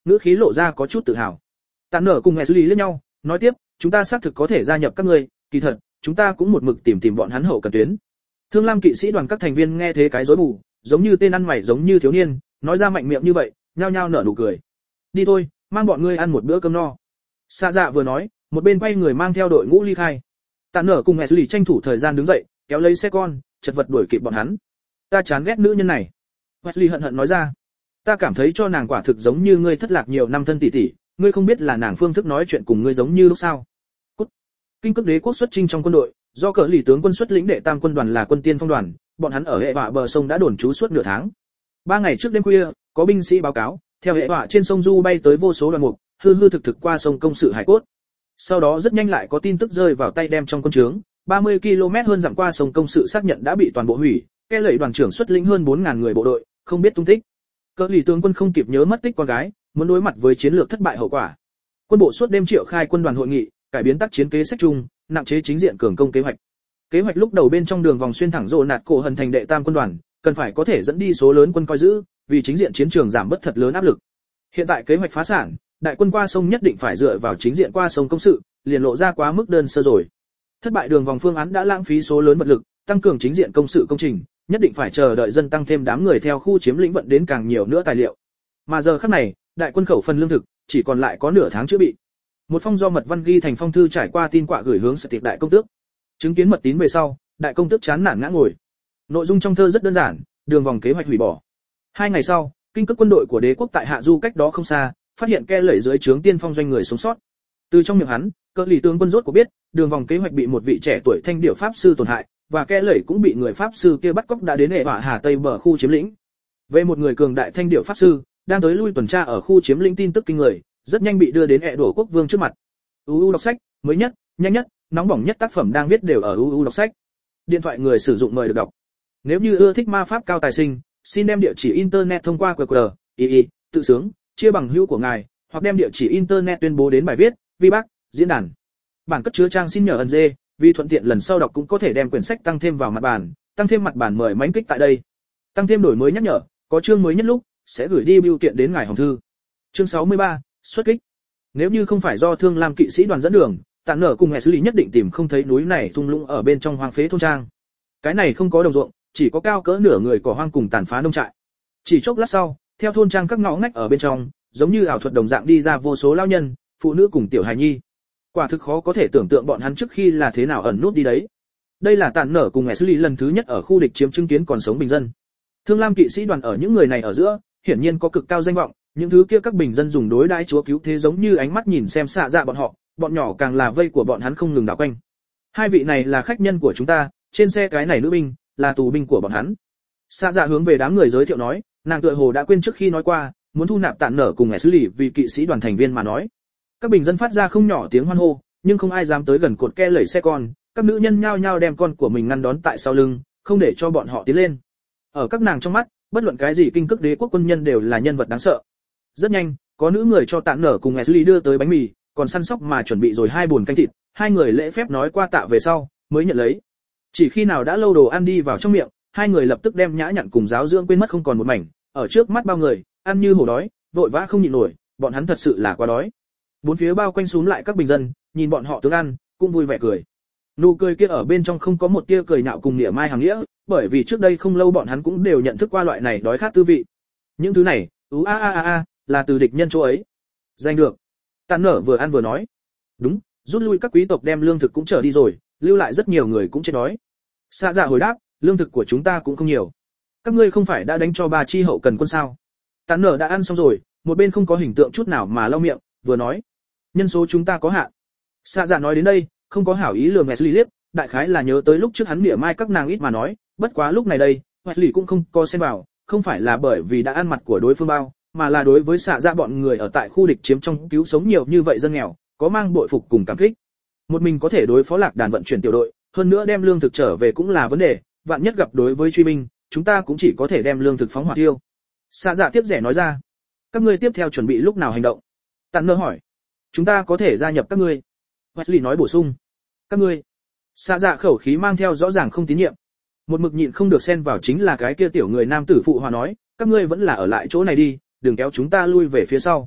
ngữ khí lộ ra có chút tự hào. Tạn nở cùng Wesley liếc nhau, nói tiếp, chúng ta xác thực có thể gia nhập các ngươi, kỳ thật, chúng ta cũng một mực tìm tìm bọn hắn hậu cần tuyến. Thương Lam kỵ sĩ đoàn các thành viên nghe thế cái rối bù, giống như tên ăn mày giống như thiếu niên, nói ra mạnh miệng như vậy, nhao nhao nở nụ cười. Đi thôi, mang bọn ngươi ăn một bữa cơm no. Xạ Dạ vừa nói, một bên quay người mang theo đội ngũ ly khai. Tạn nở cùng Wesley tranh thủ thời gian đứng dậy, kéo lấy xe con, chật vật đuổi kịp bọn hắn. Ta chán ghét nữ nhân này. Wesley hận hận nói ra. Ta cảm thấy cho nàng quả thực giống như ngươi thất lạc nhiều năm thân tỷ tỷ, ngươi không biết là nàng phương thức nói chuyện cùng ngươi giống như lúc sao? Cút. Kinh Cực Đế quốc xuất chinh trong quân đội, do cờ lì tướng quân xuất lĩnh đệ tam quân đoàn là quân tiên phong đoàn, bọn hắn ở hệ họa bờ sông đã đồn trú suốt nửa tháng. Ba ngày trước đêm khuya, có binh sĩ báo cáo, theo hệ họa trên sông Du bay tới vô số đoàn mục, hư hư thực thực qua sông công sự hải cốt. Sau đó rất nhanh lại có tin tức rơi vào tay đem trong quân trướng, ba mươi ki lô mét hơn dặm qua sông công sự xác nhận đã bị toàn bộ hủy, kẻ lẫy đoàn trưởng xuất lĩnh hơn bốn nghìn người bộ đội, không biết tung tích. Cờ lì tướng quân không kịp nhớ mất tích con gái, muốn đối mặt với chiến lược thất bại hậu quả. Quân bộ suốt đêm triệu khai quân đoàn hội nghị, cải biến tác chiến kế sách chung, nặng chế chính diện cường công kế hoạch. Kế hoạch lúc đầu bên trong đường vòng xuyên thẳng rồ nạt cổ hần thành đệ tam quân đoàn, cần phải có thể dẫn đi số lớn quân coi giữ, vì chính diện chiến trường giảm bớt thật lớn áp lực. Hiện tại kế hoạch phá sản, đại quân qua sông nhất định phải dựa vào chính diện qua sông công sự, liền lộ ra quá mức đơn sơ rồi. Thất bại đường vòng phương án đã lãng phí số lớn vật lực, tăng cường chính diện công sự công trình, nhất định phải chờ đợi dân tăng thêm đám người theo khu chiếm lĩnh vận đến càng nhiều nữa tài liệu. Mà giờ khắc này, đại quân khẩu phần lương thực chỉ còn lại có nửa tháng chữa bị. Một phong do Mật Văn ghi thành phong thư trải qua tin quạ gửi hướng Sở Tiệp đại công tước. Chứng kiến mật tín về sau, đại công tước chán nản ngã ngồi. Nội dung trong thơ rất đơn giản, đường vòng kế hoạch hủy bỏ. Hai ngày sau, kinh cực quân đội của đế quốc tại Hạ Du cách đó không xa, phát hiện ke lẫy dưới trướng tiên phong doanh người sống sót. Từ trong miệng hắn, Cờ lì tướng quân rốt của biết, đường vòng kế hoạch bị một vị trẻ tuổi thanh điểu pháp sư tổn hại, và ke lẫy cũng bị người pháp sư kia bắt cóc đã đến hệ họa hà tây bờ khu chiếm lĩnh. Về một người cường đại thanh điểu pháp sư, đang tới lui tuần tra ở khu chiếm lĩnh tin tức kinh người, rất nhanh bị đưa đến hệ đổ quốc vương trước mặt. u u đọc sách, mới nhất, nhanh nhất, nóng bỏng nhất tác phẩm đang viết đều ở u u đọc sách. Điện thoại người sử dụng mời được đọc. Nếu như ưa thích ma pháp cao tài sinh, xin đem địa chỉ internet thông qua quy rờ, i i, tự sướng, chia bằng hữu của ngài, hoặc đem địa chỉ internet tuyên bố đến bài viết, vi bác, diễn đàn. Bản cất chứa trang xin nhờ ẩn dê, vì thuận tiện lần sau đọc cũng có thể đem quyển sách tăng thêm vào mặt bản, tăng thêm mặt bản mời mãnh kích tại đây. Tăng thêm đổi mới nhắc nhở, có chương mới nhất lúc sẽ gửi đi bưu kiện đến ngài hồng thư. Chương sáu mươi ba, xuất kích. Nếu như không phải do Thương Lam kỵ sĩ đoàn dẫn đường, Tạn nở cùng Wesley nhất định tìm không thấy núi này thung lũng ở bên trong hoang phế thôn trang. Cái này không có đồng ruộng, chỉ có cao cỡ nửa người cỏ hoang cùng tàn phá nông trại. Chỉ chốc lát sau, theo thôn trang các ngõ ngách ở bên trong, giống như ảo thuật đồng dạng đi ra vô số lão nhân, phụ nữ cùng tiểu hài nhi. Quả thực khó có thể tưởng tượng bọn hắn trước khi là thế nào ẩn nút đi đấy. Đây là Tạn nở cùng Wesley lần thứ nhất ở khu địch chiếm chứng kiến còn sống bình dân. Thương Lam kỵ sĩ đoàn ở những người này ở giữa, hiển nhiên có cực cao danh vọng, những thứ kia các bình dân dùng đối đãi chúa cứu thế giống như ánh mắt nhìn xem xạ dạ bọn họ, bọn nhỏ càng là vây của bọn hắn không ngừng đảo quanh. Hai vị này là khách nhân của chúng ta, trên xe cái này nữ binh là tù binh của bọn hắn. Xạ dạ hướng về đám người giới thiệu nói, nàng tựa hồ đã quên trước khi nói qua, muốn thu nạp Tạn nở cùng Wesley vì kỵ sĩ đoàn thành viên mà nói. Các bình dân phát ra không nhỏ tiếng hoan hô, nhưng không ai dám tới gần cột ke lẫy xe con, các nữ nhân nhao nhao đem con của mình ngăn đón tại sau lưng, không để cho bọn họ tiến lên. Ở các nàng trong mắt, bất luận cái gì kinh cực đế quốc quân nhân đều là nhân vật đáng sợ. Rất nhanh, có nữ người cho Tạn nở cùng Wesley đưa tới bánh mì, còn săn sóc mà chuẩn bị rồi hai bồn canh thịt, hai người lễ phép nói qua tạ về sau, mới nhận lấy. Chỉ khi nào đã lâu đồ ăn đi vào trong miệng, hai người lập tức đem nhã nhặn cùng giáo dưỡng quên mất không còn một mảnh, ở trước mắt bao người, ăn như hổ đói, vội vã không nhịn nổi, bọn hắn thật sự là quá đói. Bốn phía bao quanh xúm lại các bình dân, nhìn bọn họ tướng ăn, cũng vui vẻ cười. Nụ cười kia ở bên trong không có một tia cười nhạo cùng nghĩa mai hàng nghĩa, bởi vì trước đây không lâu bọn hắn cũng đều nhận thức qua loại này đói khát tư vị. Những thứ này, ú a a a a, là từ địch nhân chỗ ấy. Giành được. Tạn nở vừa ăn vừa nói. Đúng, rút lui các quý tộc đem lương thực cũng trở đi rồi, lưu lại rất nhiều người cũng chết đói. Xạ dạ hồi đáp, lương thực của chúng ta cũng không nhiều. Các ngươi không phải đã đánh cho ba chi hậu cần quân sao? Tạn nở đã ăn xong rồi, một bên không có hình tượng chút nào mà lau miệng, vừa nói. Nhân số chúng ta có hạn. Xạ dạ nói đến đây, không có hảo ý lừa Wesley liếc, đại khái là nhớ tới lúc trước hắn mỉa mai các nàng ít mà nói, bất quá lúc này đây, Wesley cũng không có xen vào, không phải là bởi vì đã ăn mặt của đối phương bao, mà là đối với xạ dạ bọn người ở tại khu địch chiếm trong cứu sống nhiều như vậy dân nghèo, có mang bội phục cùng cảm kích. Một mình có thể đối phó lạc đàn vận chuyển tiểu đội, hơn nữa đem lương thực trở về cũng là vấn đề, vạn nhất gặp đối với truy binh, chúng ta cũng chỉ có thể đem lương thực phóng hỏa tiêu. Xạ dạ tiếp rẻ nói ra, các ngươi tiếp theo chuẩn bị lúc nào hành động? Tạn nơ hỏi, chúng ta có thể gia nhập các ngươi. Wesley nói bổ sung, các ngươi. Xạ dạ khẩu khí mang theo rõ ràng không tín nhiệm. Một mực nhịn không được xen vào chính là cái kia tiểu người nam tử phụ hòa nói, các ngươi vẫn là ở lại chỗ này đi, đừng kéo chúng ta lui về phía sau.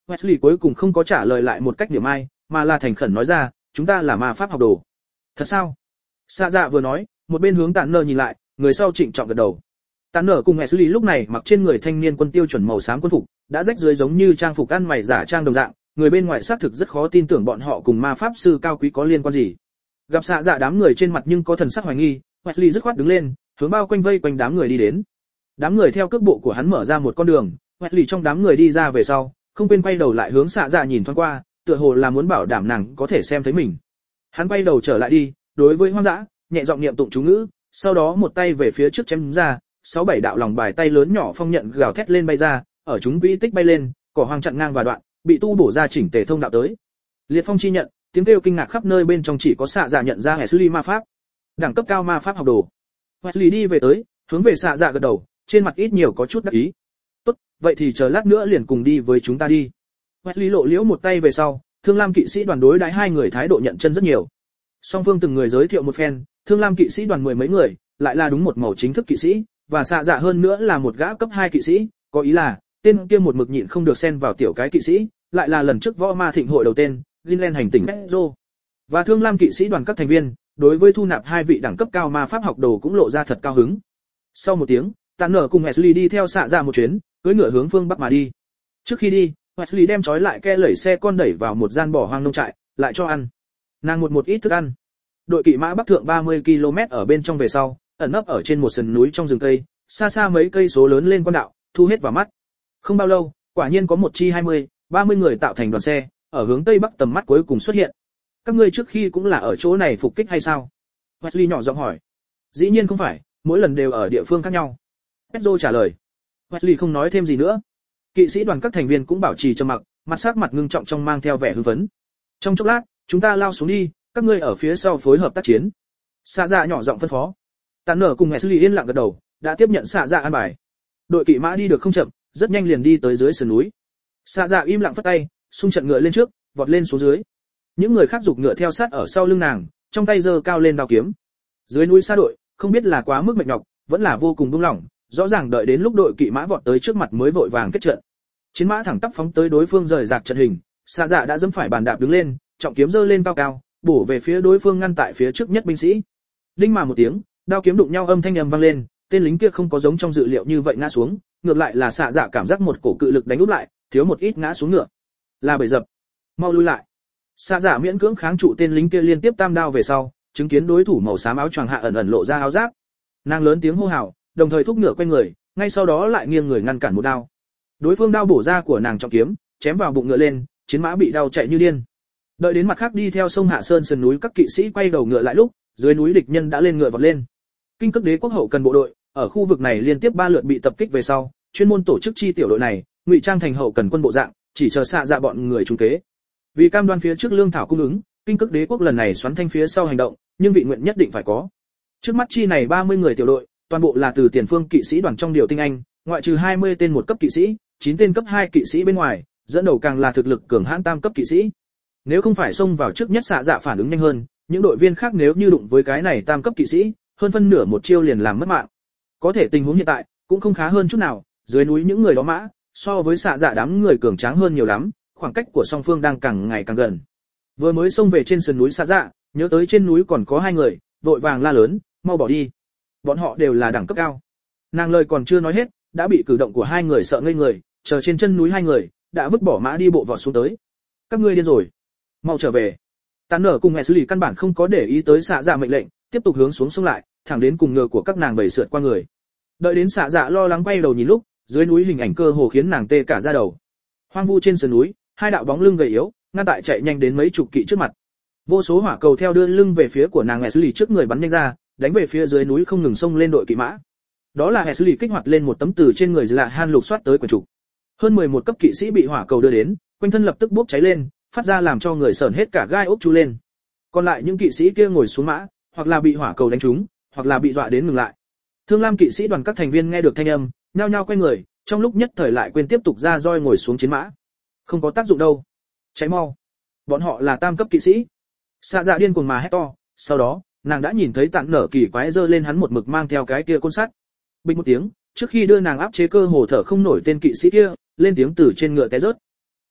Wesley cuối cùng không có trả lời lại một cách điểm ai, mà là thành khẩn nói ra, chúng ta là ma pháp học đồ. Thật sao? Xạ dạ vừa nói, một bên hướng Tản Nở nhìn lại, người sau trịnh trọng gật đầu. Tản Nở cùng Wesley lúc này mặc trên người thanh niên quân tiêu chuẩn màu xám quân phục, đã rách dưới giống như trang phục ăn mày giả trang đồng dạng, người bên ngoài xác thực rất khó tin tưởng bọn họ cùng ma pháp sư cao quý có liên quan gì. Gặp xạ dạ đám người trên mặt nhưng có thần sắc hoài nghi, Wesley dứt khoát đứng lên, hướng bao quanh vây quanh đám người đi đến. Đám người theo cước bộ của hắn mở ra một con đường, Wesley trong đám người đi ra về sau, không quên quay đầu lại hướng xạ dạ nhìn thoáng qua, tựa hồ là muốn bảo đảm nàng có thể xem thấy mình. Hắn quay đầu trở lại đi, đối với hoang dã, nhẹ giọng niệm tụng chú ngữ, sau đó một tay về phía trước chém ra, sáu bảy đạo lòng bài tay lớn nhỏ phong nhận gào thét lên bay ra, ở chúng quỹ tích bay lên, cỏ hoang chặn ngang và đoạn, bị tu bổ ra chỉnh tề thông đạo tới. Liệt phong chi nhận, tiếng kêu kinh ngạc khắp nơi bên trong chỉ có xạ dạ nhận ra Wesley ma pháp. Đẳng cấp cao ma pháp học đồ. Wesley đi về tới, hướng về xạ dạ gật đầu, trên mặt ít nhiều có chút đắc ý. Tốt, vậy thì chờ lát nữa liền cùng đi với chúng ta đi. Wesley lộ liễu một tay về sau, Thương Lam kỵ sĩ đoàn đối đãi hai người thái độ nhận chân rất nhiều. Song phương từng người giới thiệu một phen, Thương Lam kỵ sĩ đoàn mười mấy người, lại là đúng một màu chính thức kỵ sĩ, và xạ dạ hơn nữa là một gã cấp hai kỵ sĩ, có ý là, tên kia một mực nhịn không được xen vào tiểu cái kỵ sĩ, lại là lần trước võ ma thịnh hội đầu tên, Greenland hành tinh Petro. Và Thương Lam kỵ sĩ đoàn các thành viên, đối với thu nạp hai vị đẳng cấp cao ma pháp học đồ cũng lộ ra thật cao hứng. Sau một tiếng, Tản Nở cùng Wesley đi theo xạ dạ một chuyến, cưỡi ngựa hướng phương bắc mà đi. Trước khi đi, Wesley đem trói lại ke lẩy xe con đẩy vào một gian bỏ hoang nông trại, lại cho ăn. Nàng một một ít thức ăn. Đội kỵ mã bắc thượng ba mươi ki lô mét ở bên trong về sau, ẩn nấp ở trên một sườn núi trong rừng cây, xa xa mấy cây số lớn lên quan đạo, thu hết vào mắt. Không bao lâu, quả nhiên có một chi hai mươi, ba mươi người tạo thành đoàn xe, ở hướng tây bắc tầm mắt cuối cùng xuất hiện. Các ngươi trước khi cũng là ở chỗ này phục kích hay sao? Wesley nhỏ giọng hỏi. Dĩ nhiên không phải, mỗi lần đều ở địa phương khác nhau. Pedro trả lời. Wesley không nói thêm gì nữa. Kỵ sĩ đoàn các thành viên cũng bảo trì trầm mặc, mặt sắc mặt ngưng trọng trong mang theo vẻ hưng phấn. Trong chốc lát, chúng ta lao xuống đi, các ngươi ở phía sau phối hợp tác chiến. Xạ dạ nhỏ giọng phân phó. Tản Nở cùng Wesley yên lặng gật đầu, đã tiếp nhận xạ dạ an bài. Đội kỵ mã đi được không chậm, rất nhanh liền đi tới dưới sườn núi. Xạ dạ im lặng phất tay, xung trận ngựa lên trước, vọt lên xuống dưới. Những người khác giục ngựa theo sát ở sau lưng nàng, trong tay giơ cao lên đao kiếm. Dưới núi xa đội, không biết là quá mức mệt nhọc, vẫn là vô cùng buông lỏng, rõ ràng đợi đến lúc đội kỵ mã vọt tới trước mặt mới vội vàng kết trận. Chiến mã thẳng tắp phóng tới đối phương rời rạc trận hình, xạ dạ đã dẫm phải bàn đạp đứng lên, trọng kiếm giơ lên cao cao, bổ về phía đối phương ngăn tại phía trước nhất binh sĩ. Đinh mà một tiếng, đao kiếm đụng nhau âm thanh ầm vang lên, tên lính kia không có giống trong dự liệu như vậy ngã xuống, ngược lại là xạ dạ cảm giác một cổ cự lực đánh úp lại, thiếu một ít ngã xuống ngựa. Là bầy dập, mau lui lại. Xạ dạ miễn cưỡng kháng trụ tên lính kia liên tiếp tam đao về sau, chứng kiến đối thủ màu xám áo choàng hạ ẩn ẩn lộ ra áo giáp. Nàng lớn tiếng hô hào, đồng thời thúc ngựa quay người, ngay sau đó lại nghiêng người ngăn cản một đao. Đối phương đao bổ ra của nàng trọng kiếm, chém vào bụng ngựa lên, chiến mã bị đau chạy như điên. Đợi đến mặt khác đi theo sông Hạ Sơn sườn núi các kỵ sĩ quay đầu ngựa lại lúc, dưới núi địch nhân đã lên ngựa vọt lên. Kinh Cực Đế quốc hậu cần bộ đội, ở khu vực này liên tiếp ba lượt bị tập kích về sau, chuyên môn tổ chức chi tiểu đội này, ngụy trang thành hậu cần quân bộ dạng, chỉ chờ xạ dạ bọn người trúng kế. Vì cam đoan phía trước lương thảo cung ứng, Kinh Cực Đế quốc lần này xoắn thanh phía sau hành động, nhưng vị nguyện nhất định phải có. Trước mắt chi này ba mươi người tiểu đội, toàn bộ là từ tiền phương kỵ sĩ đoàn trong điều tinh anh, ngoại trừ hai mươi tên một cấp kỵ sĩ, chín tên cấp hai kỵ sĩ bên ngoài, dẫn đầu càng là thực lực cường hãn tam cấp kỵ sĩ. Nếu không phải xông vào trước nhất xạ dạ phản ứng nhanh hơn, những đội viên khác nếu như đụng với cái này tam cấp kỵ sĩ, hơn phân nửa một chiêu liền làm mất mạng. Có thể tình huống hiện tại cũng không khá hơn chút nào, dưới núi những người đó mã, so với xạ dạ đám người cường tráng hơn nhiều lắm, khoảng cách của song phương đang càng ngày càng gần. Vừa mới xông về trên sườn núi xạ dạ, nhớ tới trên núi còn có hai người, vội vàng la lớn, mau bỏ đi. Bọn họ đều là đẳng cấp cao. Nàng lời còn chưa nói hết, đã bị cử động của hai người sợ ngây người, chờ trên chân núi hai người đã vứt bỏ mã đi bộ vọt xuống tới. Các ngươi điên rồi, mau trở về. Tản Nở cùng Wesley căn bản không có để ý tới xạ dạ mệnh lệnh, tiếp tục hướng xuống sông lại, thẳng đến cùng ngựa của các nàng bầy sượt qua người. Đợi đến xạ dạ lo lắng quay đầu nhìn lúc, dưới núi hình ảnh cơ hồ khiến nàng tê cả da đầu. Hoang vu trên sườn núi, hai đạo bóng lưng gầy yếu, ngăn tại chạy nhanh đến mấy chục kỵ trước mặt. Vô số hỏa cầu theo đưa lưng về phía của nàng Wesley trước người bắn nhanh ra, đánh về phía dưới núi không ngừng xông lên đội kỵ mã. Đó là Wesley kích hoạt lên một tấm từ trên người lạ Han lục soát tới quyển trục. Hơn mười một cấp kỵ sĩ bị hỏa cầu đưa đến, quanh thân lập tức bốc cháy lên, phát ra làm cho người sởn hết cả gai ốc chu lên. Còn lại những kỵ sĩ kia ngồi xuống mã, hoặc là bị hỏa cầu đánh trúng, hoặc là bị dọa đến ngừng lại. Thương Lam kỵ sĩ đoàn các thành viên nghe được thanh âm, nhao nhao quay người, trong lúc nhất thời lại quên tiếp tục ra roi ngồi xuống chiến mã. Không có tác dụng đâu. Cháy mau. Bọn họ là tam cấp kỵ sĩ. Xạ dạ điên cuồng mà hét to, sau đó, nàng đã nhìn thấy Tản Nở kỳ quái giơ lên hắn một mực mang theo cái kia côn sắt. Bình một tiếng, trước khi đưa nàng áp chế cơ hồ thở không nổi tên kỵ sĩ kia, lên tiếng từ trên ngựa té rớt.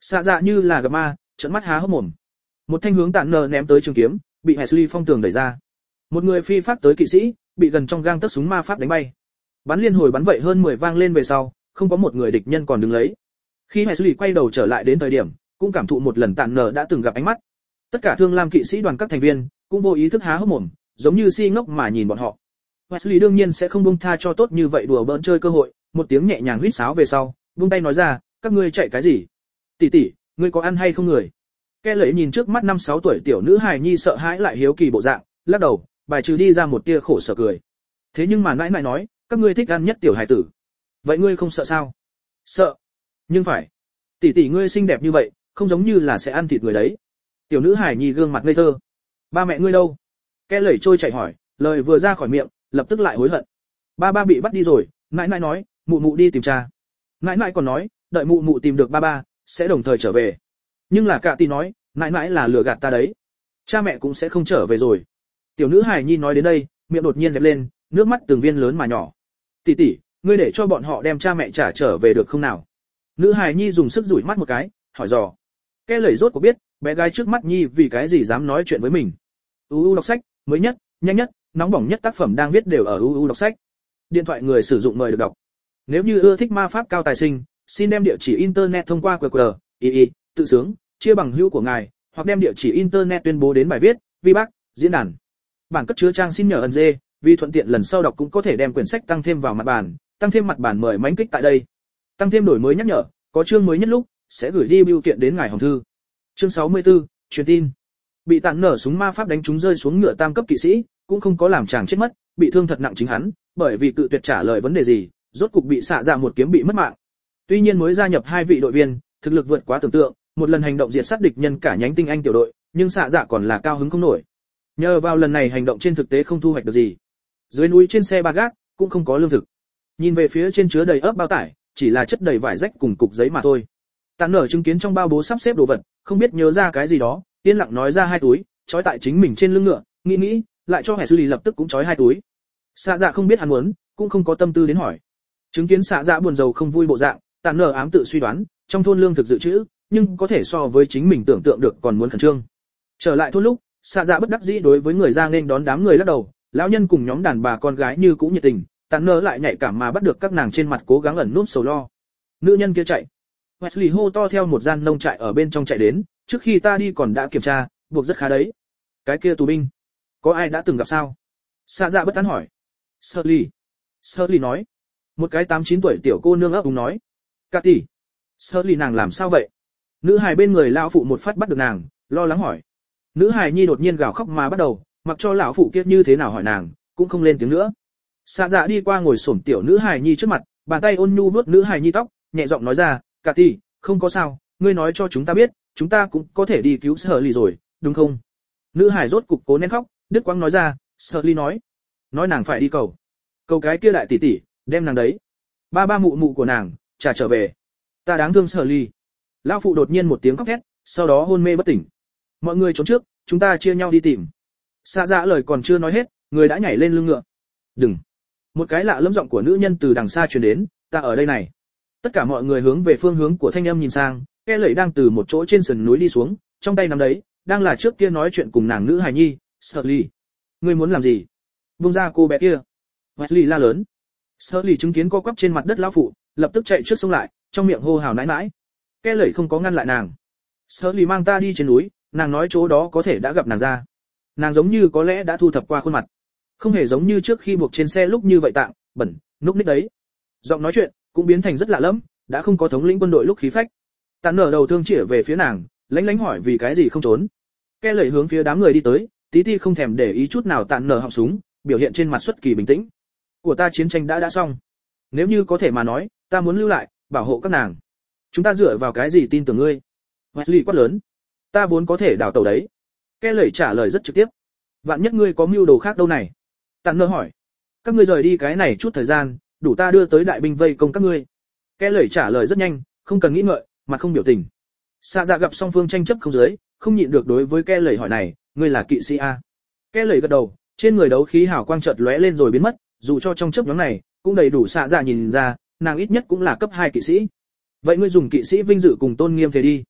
Xạ dạ như là gặp ma, trợn mắt há hốc mồm. Một thanh hướng Tản Nở ném tới trường kiếm, bị Wesley phong tường đẩy ra. Một người phi phát tới kỵ sĩ, bị gần trong gang tấc súng ma pháp đánh bay. Bắn liên hồi bắn vậy hơn mười vang lên về sau, không có một người địch nhân còn đứng lấy. Khi Wesley quay đầu trở lại đến thời điểm, cũng cảm thụ một lần Tản Nở đã từng gặp ánh mắt. Tất cả Thương Lam kỵ sĩ đoàn các thành viên cũng vô ý thức há hốc mồm, giống như si ngốc mà nhìn bọn họ. Wesley đương nhiên sẽ không buông tha cho tốt như vậy đùa bỡn chơi cơ hội, một tiếng nhẹ nhàng huýt sáo về sau, buông tay nói ra, các ngươi chạy cái gì? Tỷ tỷ, ngươi có ăn hay không người? Kẻ lẫy nhìn trước mắt năm sáu tuổi tiểu nữ hài nhi sợ hãi lại hiếu kỳ bộ dạng, lắc đầu, bài trừ đi ra một tia khổ sở cười. Thế nhưng mà nãi nãi nói, các ngươi thích ăn nhất tiểu hài tử. Vậy ngươi không sợ sao? Sợ. Nhưng phải. Tỷ tỷ ngươi xinh đẹp như vậy, không giống như là sẽ ăn thịt người đấy. Tiểu nữ hài nhi gương mặt ngây thơ. Ba mẹ ngươi đâu? Kẻ lẫy trôi chạy hỏi, lời vừa ra khỏi miệng, lập tức lại hối hận. Ba ba bị bắt đi rồi, nãi nãi nói, mụ mụ đi tìm cha. Nãi nãi còn nói, đợi mụ mụ tìm được ba ba, sẽ đồng thời trở về. Nhưng là Cạ Tỷ nói, nãi nãi là lừa gạt ta đấy. Cha mẹ cũng sẽ không trở về rồi. Tiểu nữ hài nhi nói đến đây, miệng đột nhiên dẹp lên, nước mắt từng viên lớn mà nhỏ. Tỷ tỷ, ngươi để cho bọn họ đem cha mẹ trả trở về được không nào? Nữ hài nhi dùng sức dụi mắt một cái, hỏi dò. Kẻ lẫy rốt cuộc biết, bé gái trước mắt nhi vì cái gì dám nói chuyện với mình. u u đọc sách, mới nhất, nhanh nhất, nóng bỏng nhất tác phẩm đang viết đều ở u u đọc sách. Điện thoại người sử dụng mời được đọc. Nếu như ưa thích ma pháp cao tài sinh, xin đem địa chỉ internet thông qua quy rờ, i i, tự sướng, chia bằng hữu của ngài, hoặc đem địa chỉ internet tuyên bố đến bài viết, vi bác, diễn đàn. Bản cất chứa trang xin nhờ ẩn dê, vì thuận tiện lần sau đọc cũng có thể đem quyển sách tăng thêm vào mặt bản, tăng thêm mặt bản mời mãnh kích tại đây. Tăng thêm đổi mới nhắc nhở, có chương mới nhất lúc sẽ gửi đi bưu kiện đến ngài hồng thư. Chương sáu mươi tư, truyền tin. Bị Tản Nở súng ma pháp đánh trúng rơi xuống ngựa tam cấp kỵ sĩ, cũng không có làm chàng chết mất, bị thương thật nặng chính hắn, bởi vì tự tuyệt trả lời vấn đề gì, rốt cục bị xạ dạ một kiếm bị mất mạng. Tuy nhiên mới gia nhập hai vị đội viên, thực lực vượt quá tưởng tượng, một lần hành động diệt sát địch nhân cả nhánh tinh anh tiểu đội, nhưng xạ dạ còn là cao hứng không nổi. Nhờ vào lần này hành động trên thực tế không thu hoạch được gì. Dưới núi trên xe ba gác cũng không có lương thực. Nhìn về phía trên chứa đầy ấp bao tải, chỉ là chất đầy vải rách cùng cục giấy mà thôi. Tản Nở chứng kiến trong bao bố sắp xếp đồ vật, không biết nhớ ra cái gì đó, yên lặng nói ra hai túi, trói tại chính mình trên lưng ngựa, nghĩ nghĩ, lại cho Wesley lập tức cũng trói hai túi. Xạ dạ không biết hắn muốn, cũng không có tâm tư đến hỏi. Chứng kiến xạ dạ buồn rầu không vui bộ dạng, Tản Nở ám tự suy đoán, trong thôn lương thực dự trữ, nhưng có thể so với chính mình tưởng tượng được còn muốn khẩn trương. Trở lại thôn lúc, xạ dạ bất đắc dĩ đối với người ra nên đón đám người lắc đầu, lão nhân cùng nhóm đàn bà con gái như cũ nhiệt tình, Tản Nở lại nhạy cảm mà bắt được các nàng trên mặt cố gắng ẩn núp sầu lo. Nữ nhân kia chạy. Wesley hô to theo một gian nông trại ở bên trong chạy đến, trước khi ta đi còn đã kiểm tra, buộc rất khá đấy. Cái kia tù binh, có ai đã từng gặp sao? Xạ dạ bất tán hỏi. Shirley. Shirley nói. Một cái tám chín tuổi tiểu cô nương ấp úng nói. Cạ Tỷ. Shirley nàng làm sao vậy? Nữ hài bên người lão phụ một phát bắt được nàng, lo lắng hỏi. Nữ hài nhi đột nhiên gào khóc mà bắt đầu, mặc cho lão phụ kia như thế nào hỏi nàng, cũng không lên tiếng nữa. Xạ dạ đi qua ngồi xổm tiểu nữ hài nhi trước mặt, bàn tay ôn nhu vuốt nữ hài nhi tóc, nhẹ giọng nói ra, Cạ Tỷ, không có sao, ngươi nói cho chúng ta biết, chúng ta cũng có thể đi cứu Shirley rồi, đúng không? Nữ hài rốt cục cố nén khóc, đứt quãng nói ra, Shirley nói, nói nàng phải đi cầu, cầu cái kia đại tỷ tỷ, đem nàng đấy, ba ba mụ mụ của nàng, trả trở về. Ta đáng thương Shirley. Lão phụ đột nhiên một tiếng khóc thét, sau đó hôn mê bất tỉnh. Mọi người trốn trước, chúng ta chia nhau đi tìm. Xạ dạ lời còn chưa nói hết, người đã nhảy lên lưng ngựa. Đừng. Một cái lạ lẫm giọng của nữ nhân từ đằng xa truyền đến, ta ở đây này. Tất cả mọi người hướng về phương hướng của thanh âm nhìn sang, Kẻ lẫy đang từ một chỗ trên sườn núi đi xuống, trong tay nắm đấy, đang là trước kia nói chuyện cùng nàng nữ hài nhi, Shirley. Ngươi muốn làm gì? Buông ra cô bé kia. Wesley la lớn. Shirley chứng kiến co quắp trên mặt đất lão phụ, lập tức chạy trước xông lại, trong miệng hô hào nãi nãi. Kẻ lẫy không có ngăn lại nàng. Shirley mang ta đi trên núi, nàng nói chỗ đó có thể đã gặp nàng ra. Nàng giống như có lẽ đã thu thập qua khuôn mặt, không hề giống như trước khi buộc trên xe lúc như vậy tạng, bẩn, núc ních đấy. Giọng nói chuyện cũng biến thành rất lạ lẫm, đã không có thống lĩnh quân đội lúc khí phách. Tản Nở đầu thương chĩa về phía nàng, lánh lánh hỏi vì cái gì không trốn. Kẻ lẫy hướng phía đám người đi tới, tí ti không thèm để ý chút nào Tản Nở họng súng, biểu hiện trên mặt xuất kỳ bình tĩnh. Của ta chiến tranh đã đã xong, nếu như có thể mà nói, ta muốn lưu lại, bảo hộ các nàng. Chúng ta dựa vào cái gì tin tưởng ngươi? Wesley quát lớn. Ta vốn có thể đào tẩu đấy. Kẻ lẫy trả lời rất trực tiếp. Vạn nhất ngươi có mưu đồ khác đâu này? Tản Nở hỏi. Các ngươi rời đi cái này chút thời gian, đủ ta đưa tới đại binh vây công các ngươi. Kẻ lẫy trả lời rất nhanh, không cần nghĩ ngợi, mặt không biểu tình. Xạ dạ gặp song phương tranh chấp không dưới, không nhịn được đối với Kẻ lẫy hỏi này, ngươi là kỵ sĩ a? Kẻ lẫy gật đầu, trên người đấu khí hào quang chợt lóe lên rồi biến mất, dù cho trong chớp nhoáng này, cũng đầy đủ xạ dạ nhìn ra, nàng ít nhất cũng là cấp hai kỵ sĩ. Vậy ngươi dùng kỵ sĩ vinh dự cùng tôn nghiêm thế đi.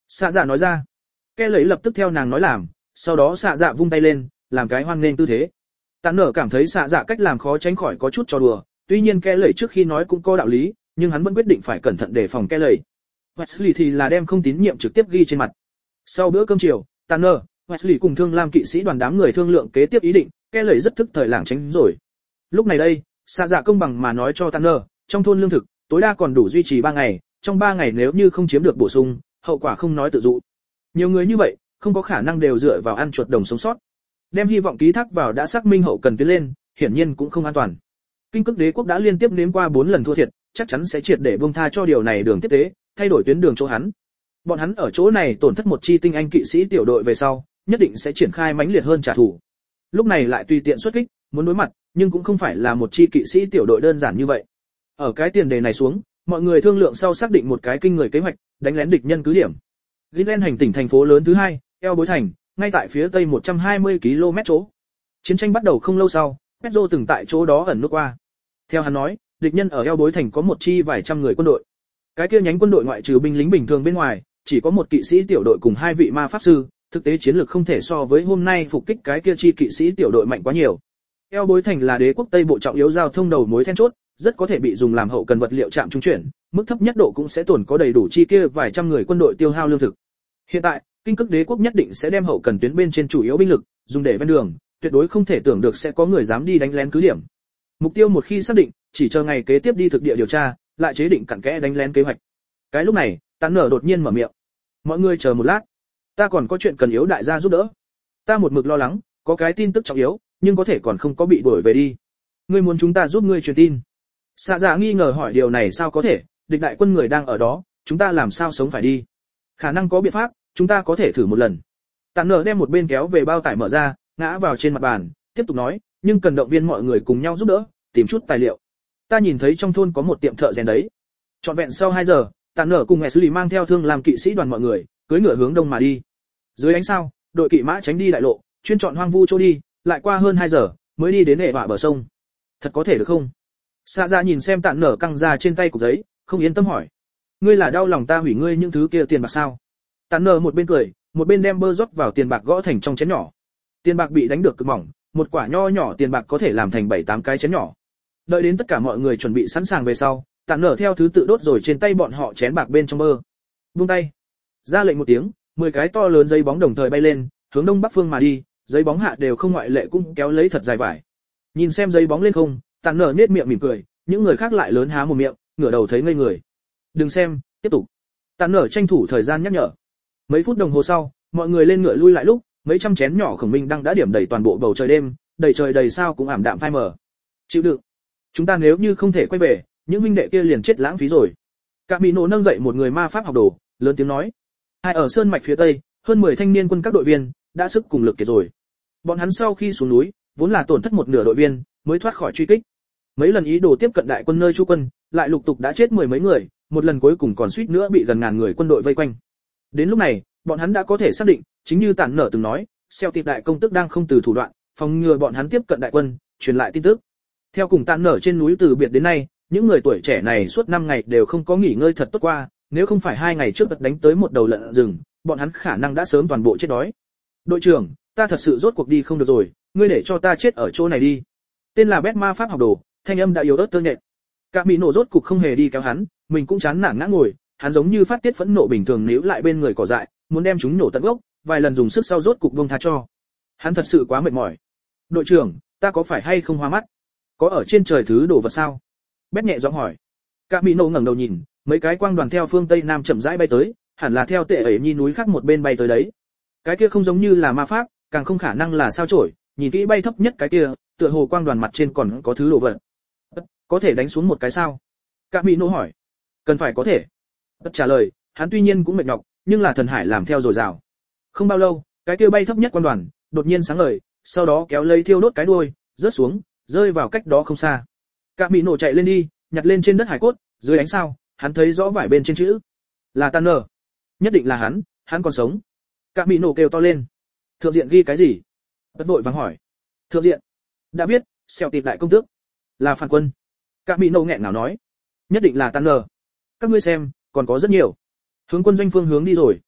Xạ dạ nói ra. Kẻ lấy lập tức theo nàng nói làm, sau đó xạ dạ vung tay lên, làm cái hoan nghênh tư thế. Tán nở cảm thấy xạ dạ cách làm khó tránh khỏi có chút trò đùa, tuy nhiên kẻ lấy trước khi nói cũng có đạo lý, nhưng hắn vẫn quyết định phải cẩn thận đề phòng kẻ lấy. Wesley thì là đem không tín nhiệm trực tiếp ghi trên mặt. Sau bữa cơm chiều, Tanner, Wesley cùng Thương Lam kỵ sĩ đoàn đám người thương lượng kế tiếp ý định, kẻ lấy rất thức thời lảng tránh rồi. Lúc này đây, xạ dạ công bằng mà nói cho Tanner, trong thôn lương thực tối đa còn đủ duy trì ba ngày, trong ba ngày nếu như không chiếm được bổ sung, hậu quả không nói tự dụ. Nhiều người như vậy, không có khả năng đều dựa vào ăn chuột đồng sống sót. Đem hy vọng ký thác vào đã xác minh hậu cần tiến lên, hiển nhiên cũng không an toàn. Kinh Cực Đế quốc đã liên tiếp nếm qua bốn lần thua thiệt, chắc chắn sẽ triệt để buông tha cho điều này đường tiếp tế, thay đổi tuyến đường chỗ hắn. Bọn hắn ở chỗ này tổn thất một chi tinh anh kỵ sĩ tiểu đội về sau, nhất định sẽ triển khai mãnh liệt hơn trả thù. Lúc này lại tùy tiện xuất kích, muốn đối mặt, nhưng cũng không phải là một chi kỵ sĩ tiểu đội đơn giản như vậy. Ở cái tiền đề này xuống, mọi người thương lượng sau xác định một cái kinh người kế hoạch, đánh lén địch nhân cứ điểm. Gilen hành tỉnh thành phố lớn thứ hai, eo bối thành, ngay tại phía tây một trăm hai mươi ki lô mét chỗ. Chiến tranh bắt đầu không lâu sau, Pedro từng tại chỗ đó ẩn núp qua. Theo hắn nói, địch nhân ở eo bối thành có một chi vài trăm người quân đội. Cái kia nhánh quân đội ngoại trừ binh lính bình thường bên ngoài, chỉ có một kỵ sĩ tiểu đội cùng hai vị ma pháp sư, thực tế chiến lược không thể so với hôm nay phục kích cái kia chi kỵ sĩ tiểu đội mạnh quá nhiều. Eo bối thành là đế quốc Tây bộ trọng yếu giao thông đầu mối then chốt, rất có thể bị dùng làm hậu cần vật liệu trạm trung chuyển, mức thấp nhất độ cũng sẽ tổn có đầy đủ chi kia vài trăm người quân đội tiêu hao lương thực. Hiện tại, Kinh Cực Đế quốc nhất định sẽ đem hậu cần tuyến bên trên chủ yếu binh lực dùng để ven đường, tuyệt đối không thể tưởng được sẽ có người dám đi đánh lén cứ điểm. Mục tiêu một khi xác định, chỉ chờ ngày kế tiếp đi thực địa điều tra, lại chế định cặn kẽ đánh lén kế hoạch. Cái lúc này, Tán Nở đột nhiên mở miệng. Mọi người chờ một lát, ta còn có chuyện cần yếu đại gia giúp đỡ. Ta một mực lo lắng, có cái tin tức trọng yếu, nhưng có thể còn không có bị đuổi về đi. Ngươi muốn chúng ta giúp ngươi truyền tin? Xạ dạ nghi ngờ hỏi điều này sao có thể, địch đại quân người đang ở đó, chúng ta làm sao sống phải đi? Khả năng có biện pháp, chúng ta có thể thử một lần. Tán Nở đem một bên kéo về bao tải mở ra, ngã vào trên mặt bàn, tiếp tục nói, nhưng cần động viên mọi người cùng nhau giúp đỡ, tìm chút tài liệu. Ta nhìn thấy trong thôn có một tiệm thợ rèn đấy. Trọn vẹn sau hai giờ, Tán Nở cùng Wesley mang theo Thương làm kỵ sĩ đoàn mọi người, cưỡi ngựa hướng đông mà đi. Dưới ánh sao, đội kỵ mã tránh đi đại lộ, chuyên chọn hoang vu chỗ đi, lại qua hơn hai giờ mới đi đến hệ vạ bờ sông. Thật có thể được không? Xạ dạ nhìn xem Tán Nở căng ra trên tay cục giấy, không yên tâm hỏi. Ngươi là đau lòng ta hủy ngươi những thứ kia tiền bạc sao? Tán Nở một bên cười, một bên đem bơ rót vào tiền bạc gõ thành trong chén nhỏ. Tiền bạc bị đánh được cực mỏng, một quả nho nhỏ tiền bạc có thể làm thành bảy tám cái chén nhỏ. Đợi đến tất cả mọi người chuẩn bị sẵn sàng về sau, Tán Nở theo thứ tự đốt rồi trên tay bọn họ chén bạc bên trong bơ. Buông tay. Ra lệnh một tiếng, mười cái to lớn giấy bóng đồng thời bay lên, hướng đông bắc phương mà đi, giấy bóng hạ đều không ngoại lệ cũng kéo lấy thật dài vải. Nhìn xem giấy bóng lên không, Tán Nở nhếch miệng mỉm cười, những người khác lại lớn há một miệng, ngửa đầu thấy ngây người. Đừng xem, tiếp tục. Tán Nở tranh thủ thời gian nhắc nhở. Mấy phút đồng hồ sau, mọi người lên ngựa lui lại lúc, mấy trăm chén nhỏ khổng minh đang đã điểm đầy toàn bộ bầu trời đêm, đầy trời đầy sao cũng ảm đạm phai mờ. Chịu đựng. Chúng ta nếu như không thể quay về, những huynh đệ kia liền chết lãng phí rồi. Cả Mỹ nổ nâng dậy một người ma pháp học đồ, lớn tiếng nói. Hai ở sơn mạch phía tây, hơn mười thanh niên quân các đội viên đã sức cùng lực kiệt rồi. Bọn hắn sau khi xuống núi, vốn là tổn thất một nửa đội viên, mới thoát khỏi truy kích. Mấy lần ý đồ tiếp cận đại quân nơi trú quân, lại lục tục đã chết mười mấy người, một lần cuối cùng còn suýt nữa bị gần ngàn người quân đội vây quanh. Đến lúc này, bọn hắn đã có thể xác định, chính như Tản Nở từng nói, Celtic đại công tức đang không từ thủ đoạn, phòng ngừa bọn hắn tiếp cận đại quân, truyền lại tin tức. Theo cùng Tản Nở trên núi từ biệt đến nay, những người tuổi trẻ này suốt năm ngày đều không có nghỉ ngơi thật tốt qua, nếu không phải hai ngày trước bật đánh tới một đầu lợn rừng, bọn hắn khả năng đã sớm toàn bộ chết đói. Đội trưởng, ta thật sự rốt cuộc đi không được rồi, ngươi để cho ta chết ở chỗ này đi. Tên là Bét ma pháp học đồ, thanh âm đã yếu ớt tơ nhện. Cả Mỹ nổ rốt cục không hề đi kéo hắn, mình cũng chán nản ngã ngồi, hắn giống như phát tiết phẫn nộ bình thường níu lại bên người cỏ dại, muốn đem chúng nổ tận gốc, vài lần dùng sức sau rốt cục buông tha cho. Hắn thật sự quá mệt mỏi. Đội trưởng, ta có phải hay không hoa mắt? Có ở trên trời thứ đồ vật sao? Bét nhẹ giọng hỏi. Cả Mỹ nổ ngẩng đầu nhìn, mấy cái quang đoàn theo phương tây nam chậm rãi bay tới, hẳn là theo tệ ấy nhi núi khác một bên bay tới đấy. Cái kia không giống như là ma pháp, càng không khả năng là sao chổi, nhìn kỹ bay thấp nhất cái kia, tựa hồ quang đoàn mặt trên còn có thứ đồ vật. Có thể đánh xuống một cái sao? Cả Mỹ nổ hỏi. Cần phải có thể. Bất trả lời, hắn tuy nhiên cũng mệt nhọc, nhưng là thần hải làm theo rồi rào. Không bao lâu, cái kia bay thấp nhất quang đoàn đột nhiên sáng ngời, sau đó kéo lấy thiêu đốt cái đuôi, rớt xuống, rơi vào cách đó không xa. Cả Mỹ nổ chạy lên đi, nhặt lên trên đất hải cốt, dưới ánh sao, hắn thấy rõ vải bên trên chữ. Là Tanner. Nhất định là hắn, hắn còn sống. Cả Mỹ nổ kêu to lên. Thượng diện ghi cái gì? Bất vội vàng hỏi. Thượng diện. Đã biết, xèo tịt đại công tước. Là phản quân. Cả Mỹ nổ nghẹn ngào nói. Nhất định là Tanner. Các ngươi xem, còn có rất nhiều. Hướng quân doanh phương hướng đi rồi.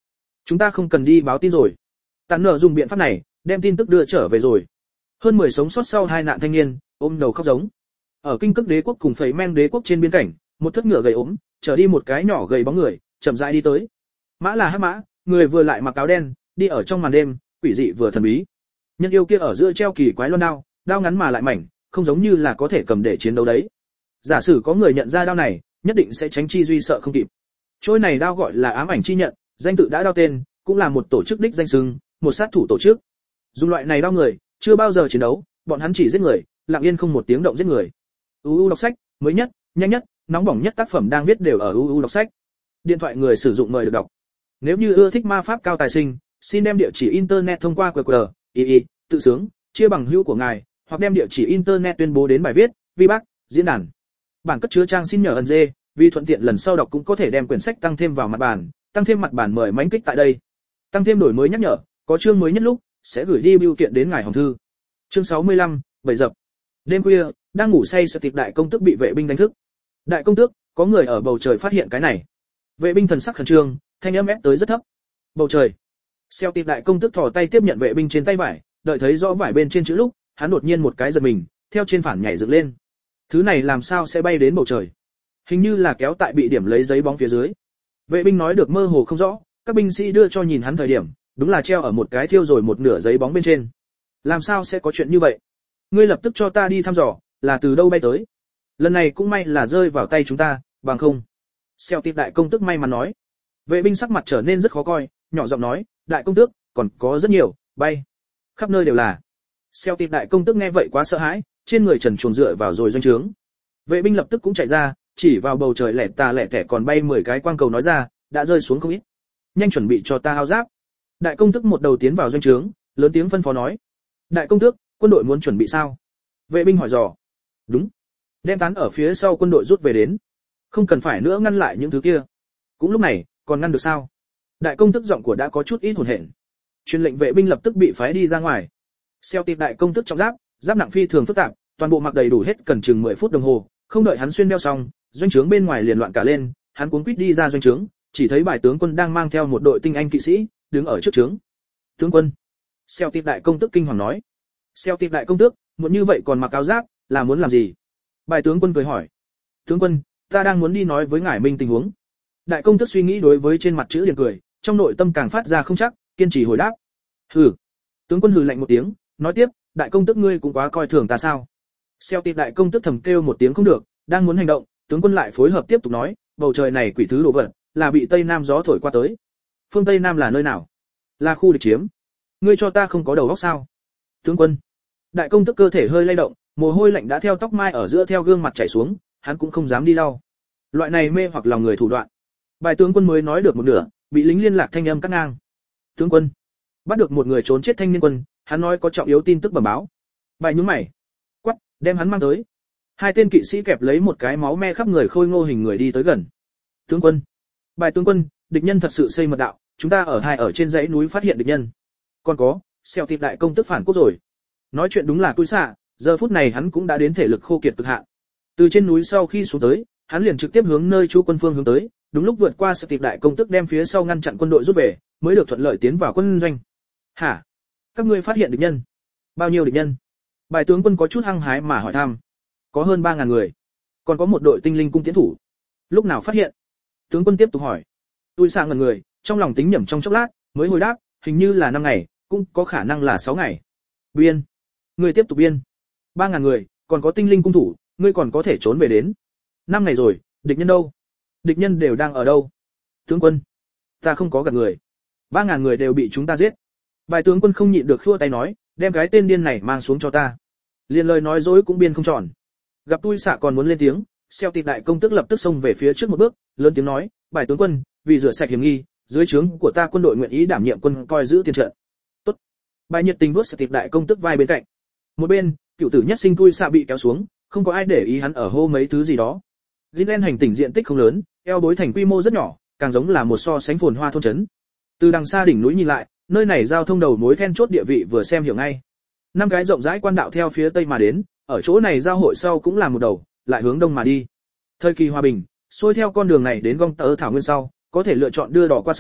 Chúng ta không cần đi báo tin rồi. Tản nở dùng biện pháp này, đem tin tức đưa trở về rồi. Hơn mười sống sót sau hai nạn thanh niên, ôm đầu khóc giống. Ở Kinh Cực Đế quốc cùng Phẩy Men Đế quốc trên biên cảnh, một thất ngựa gầy ốm, chở đi một cái nhỏ gầy bóng người, chậm rãi đi tới. Mã là hắc mã, người vừa lại mặc áo đen, đi ở trong màn đêm, quỷ dị vừa thần bí. Nhân yêu kia ở giữa treo kỳ quái loan đao, đao ngắn mà lại mảnh, không giống như là có thể cầm để chiến đấu đấy. Giả sử có người nhận ra đao này, nhất định sẽ tránh chi duy sợ không kịp. Trôi này đao gọi là ám ảnh chi nhận, danh tự đã đao tên, cũng là một tổ chức đích danh xưng, một sát thủ tổ chức. Dùng loại này đao người, chưa bao giờ chiến đấu, bọn hắn chỉ giết người, lặng yên không một tiếng động giết người. u u đọc sách, mới nhất, nhanh nhất, nóng bỏng nhất tác phẩm đang viết đều ở u u đọc sách. Điện thoại người sử dụng mời được đọc. Nếu như ưa thích ma pháp cao tài sinh, xin đem địa chỉ internet thông qua quy rờ, i i, tự sướng, chia bằng hữu của ngài, hoặc đem địa chỉ internet tuyên bố đến bài viết, vi bác, diễn đàn. Bản cất chứa trang xin nhờ ẩn dê, vì thuận tiện lần sau đọc cũng có thể đem quyển sách tăng thêm vào mặt bản, tăng thêm mặt bản mời mánh kích tại đây. Tăng thêm đổi mới nhắc nhở, có chương mới nhất lúc sẽ gửi đi bưu kiện đến ngài hồng thư. Chương sáu mươi lăm, bảy dập. Đêm khuya, đang ngủ say sợ tịp đại công tước bị vệ binh đánh thức. Đại công tước, có người ở bầu trời phát hiện cái này. Vệ binh thần sắc khẩn trương, thanh âm ép tới rất thấp. Bầu trời. Xeo tịp đại công tước thò tay tiếp nhận vệ binh trên tay vải, đợi thấy rõ vải bên trên chữ lúc, hắn đột nhiên một cái giật mình, theo trên phản nhảy dựng lên. Thứ này làm sao sẽ bay đến bầu trời? Hình như là kéo tại bị điểm lấy giấy bóng phía dưới. Vệ binh nói được mơ hồ không rõ, các binh sĩ đưa cho nhìn hắn thời điểm, đúng là treo ở một cái thiêu rồi một nửa giấy bóng bên trên. Làm sao sẽ có chuyện như vậy? Ngươi lập tức cho ta đi thăm dò, là từ đâu bay tới? Lần này cũng may là rơi vào tay chúng ta, bằng không. Xeo tịp đại công tước may mắn nói. Vệ binh sắc mặt trở nên rất khó coi, nhỏ giọng nói, đại công tước, còn có rất nhiều, bay. Khắp nơi đều là. Xeo tịp đại công tước nghe vậy quá sợ hãi, trên người trần truồng dựa vào rồi doanh trướng. Vệ binh lập tức cũng chạy ra, chỉ vào bầu trời lẻ tà lẻ tẻ còn bay mười cái quang cầu nói ra, đã rơi xuống không ít. Nhanh chuẩn bị cho ta áo giáp. Đại công tước một đầu tiến vào doanh trướng, lớn tiếng phân phó nói. Đại công tước, quân đội muốn chuẩn bị sao? Vệ binh hỏi dò. Đúng. Đem tán ở phía sau quân đội rút về đến. Không cần phải nữa ngăn lại những thứ kia. Cũng lúc này, còn ngăn được sao? Đại công tước giọng của đã có chút ít hồn hển. Truyền lệnh vệ binh lập tức bị phái đi ra ngoài. Xeo tịp đại công tước trong giáp, giáp nặng phi thường phức tạp, toàn bộ mặc đầy đủ hết cần chừng mười phút đồng hồ, không đợi hắn xuyên đeo xong, doanh trướng bên ngoài liền loạn cả lên, hắn cuống quýt đi ra doanh trướng, chỉ thấy bài tướng quân đang mang theo một đội tinh anh kỵ sĩ, đứng ở trước trướng. Tướng quân. Xeo tịp đại công tước kinh hoàng nói. Xeo tịp đại công tước, muốn như vậy còn mặc áo giáp, là muốn làm gì? Bài tướng quân cười hỏi. Tướng quân, ta đang muốn đi nói với ngài minh tình huống. Đại công tước suy nghĩ đối với trên mặt chữ liền cười, trong nội tâm càng phát ra không chắc, kiên trì hồi đáp. Hừ. Tướng quân hừ lạnh một tiếng, nói tiếp, đại công tước ngươi cũng quá coi thường ta sao? Xeo tịp đại công tước thầm kêu một tiếng không được, đang muốn hành động, tướng quân lại phối hợp tiếp tục nói, bầu trời này quỷ thứ đồ vật, là bị tây nam gió thổi qua tới. Phương tây nam là nơi nào? Là khu địch chiếm. Ngươi cho ta không có đầu óc sao? Tướng quân. Đại công tước cơ thể hơi lay động, mồ hôi lạnh đã theo tóc mai ở giữa theo gương mặt chảy xuống, hắn cũng không dám đi lau. Loại này mê hoặc lòng người thủ đoạn. Bài tướng quân mới nói được một nửa, bị lính liên lạc thanh âm cắt ngang. Tướng quân. Bắt được một người trốn chết thanh niên quân, hắn nói có trọng yếu tin tức bẩm báo. Bài nhướng mày. Quắc, đem hắn mang tới. Hai tên kỵ sĩ kẹp lấy một cái máu me khắp người khôi ngô hình người đi tới gần. Tướng quân. Bài tướng quân, địch nhân thật sự xây mật đạo, chúng ta ở hai ở trên dãy núi phát hiện địch nhân. Còn có, Xeo tịp đại công tức phản quốc rồi. Nói chuyện đúng là tui xạ, giờ phút này hắn cũng đã đến thể lực khô kiệt cực hạn. Từ trên núi sau khi xuống tới, hắn liền trực tiếp hướng nơi chú quân phương hướng tới, đúng lúc vượt qua Xeo tịp đại công tức đem phía sau ngăn chặn quân đội rút về, mới được thuận lợi tiến vào quân doanh. Hả? Các ngươi phát hiện địch nhân? Bao nhiêu địch nhân? Bài tướng quân có chút hăng hái mà hỏi thăm. Có hơn ba ngàn người, còn có một đội tinh linh cung tiến thủ. Lúc nào phát hiện? Tướng quân tiếp tục hỏi. Tôi sang ngẩn người, trong lòng tính nhẩm trong chốc lát, mới hồi đáp, hình như là năm ngày, cũng có khả năng là sáu ngày. Biên. Ngươi tiếp tục biên. Ba ngàn người, còn có tinh linh cung thủ, ngươi còn có thể trốn về đến. Năm ngày rồi, địch nhân đâu? Địch nhân đều đang ở đâu? Tướng quân. Ta không có gặp người. Ba ngàn người đều bị chúng ta giết. Bài tướng quân không nhịn được khua tay nói, đem cái tên điên này mang xuống cho ta. Liên lời nói dối cũng biên không tròn. Gặp tui xạ còn muốn lên tiếng, Xeo tịp đại công tức lập tức xông về phía trước một bước, lớn tiếng nói, bài tướng quân, vì rửa sạch hiểm nghi, dưới trướng của ta quân đội nguyện ý đảm nhiệm quân coi giữ tiền trận. Tốt. Bài nhiệt tình vuốt Xeo tịp đại công tức vai bên cạnh. Một bên, cựu tử nhất sinh tui xạ bị kéo xuống, không có ai để ý hắn ở hô mấy thứ gì đó. Gilen hành tỉnh diện tích không lớn, eo bối thành quy mô rất nhỏ, càng giống là một so sánh phồn hoa thôn trấn. Từ đằng xa đỉnh núi nhìn lại, nơi này giao thông đầu mối then chốt địa vị vừa xem hiểu ngay. Năm cái rộng rãi quan đạo theo phía tây mà đến, ở chỗ này giao hội sau cũng là một đầu, lại hướng đông mà đi. Thời kỳ hòa bình, xuôi theo con đường này đến Gong Tơ thảo nguyên sau, có thể lựa chọn đưa đỏ qua sông,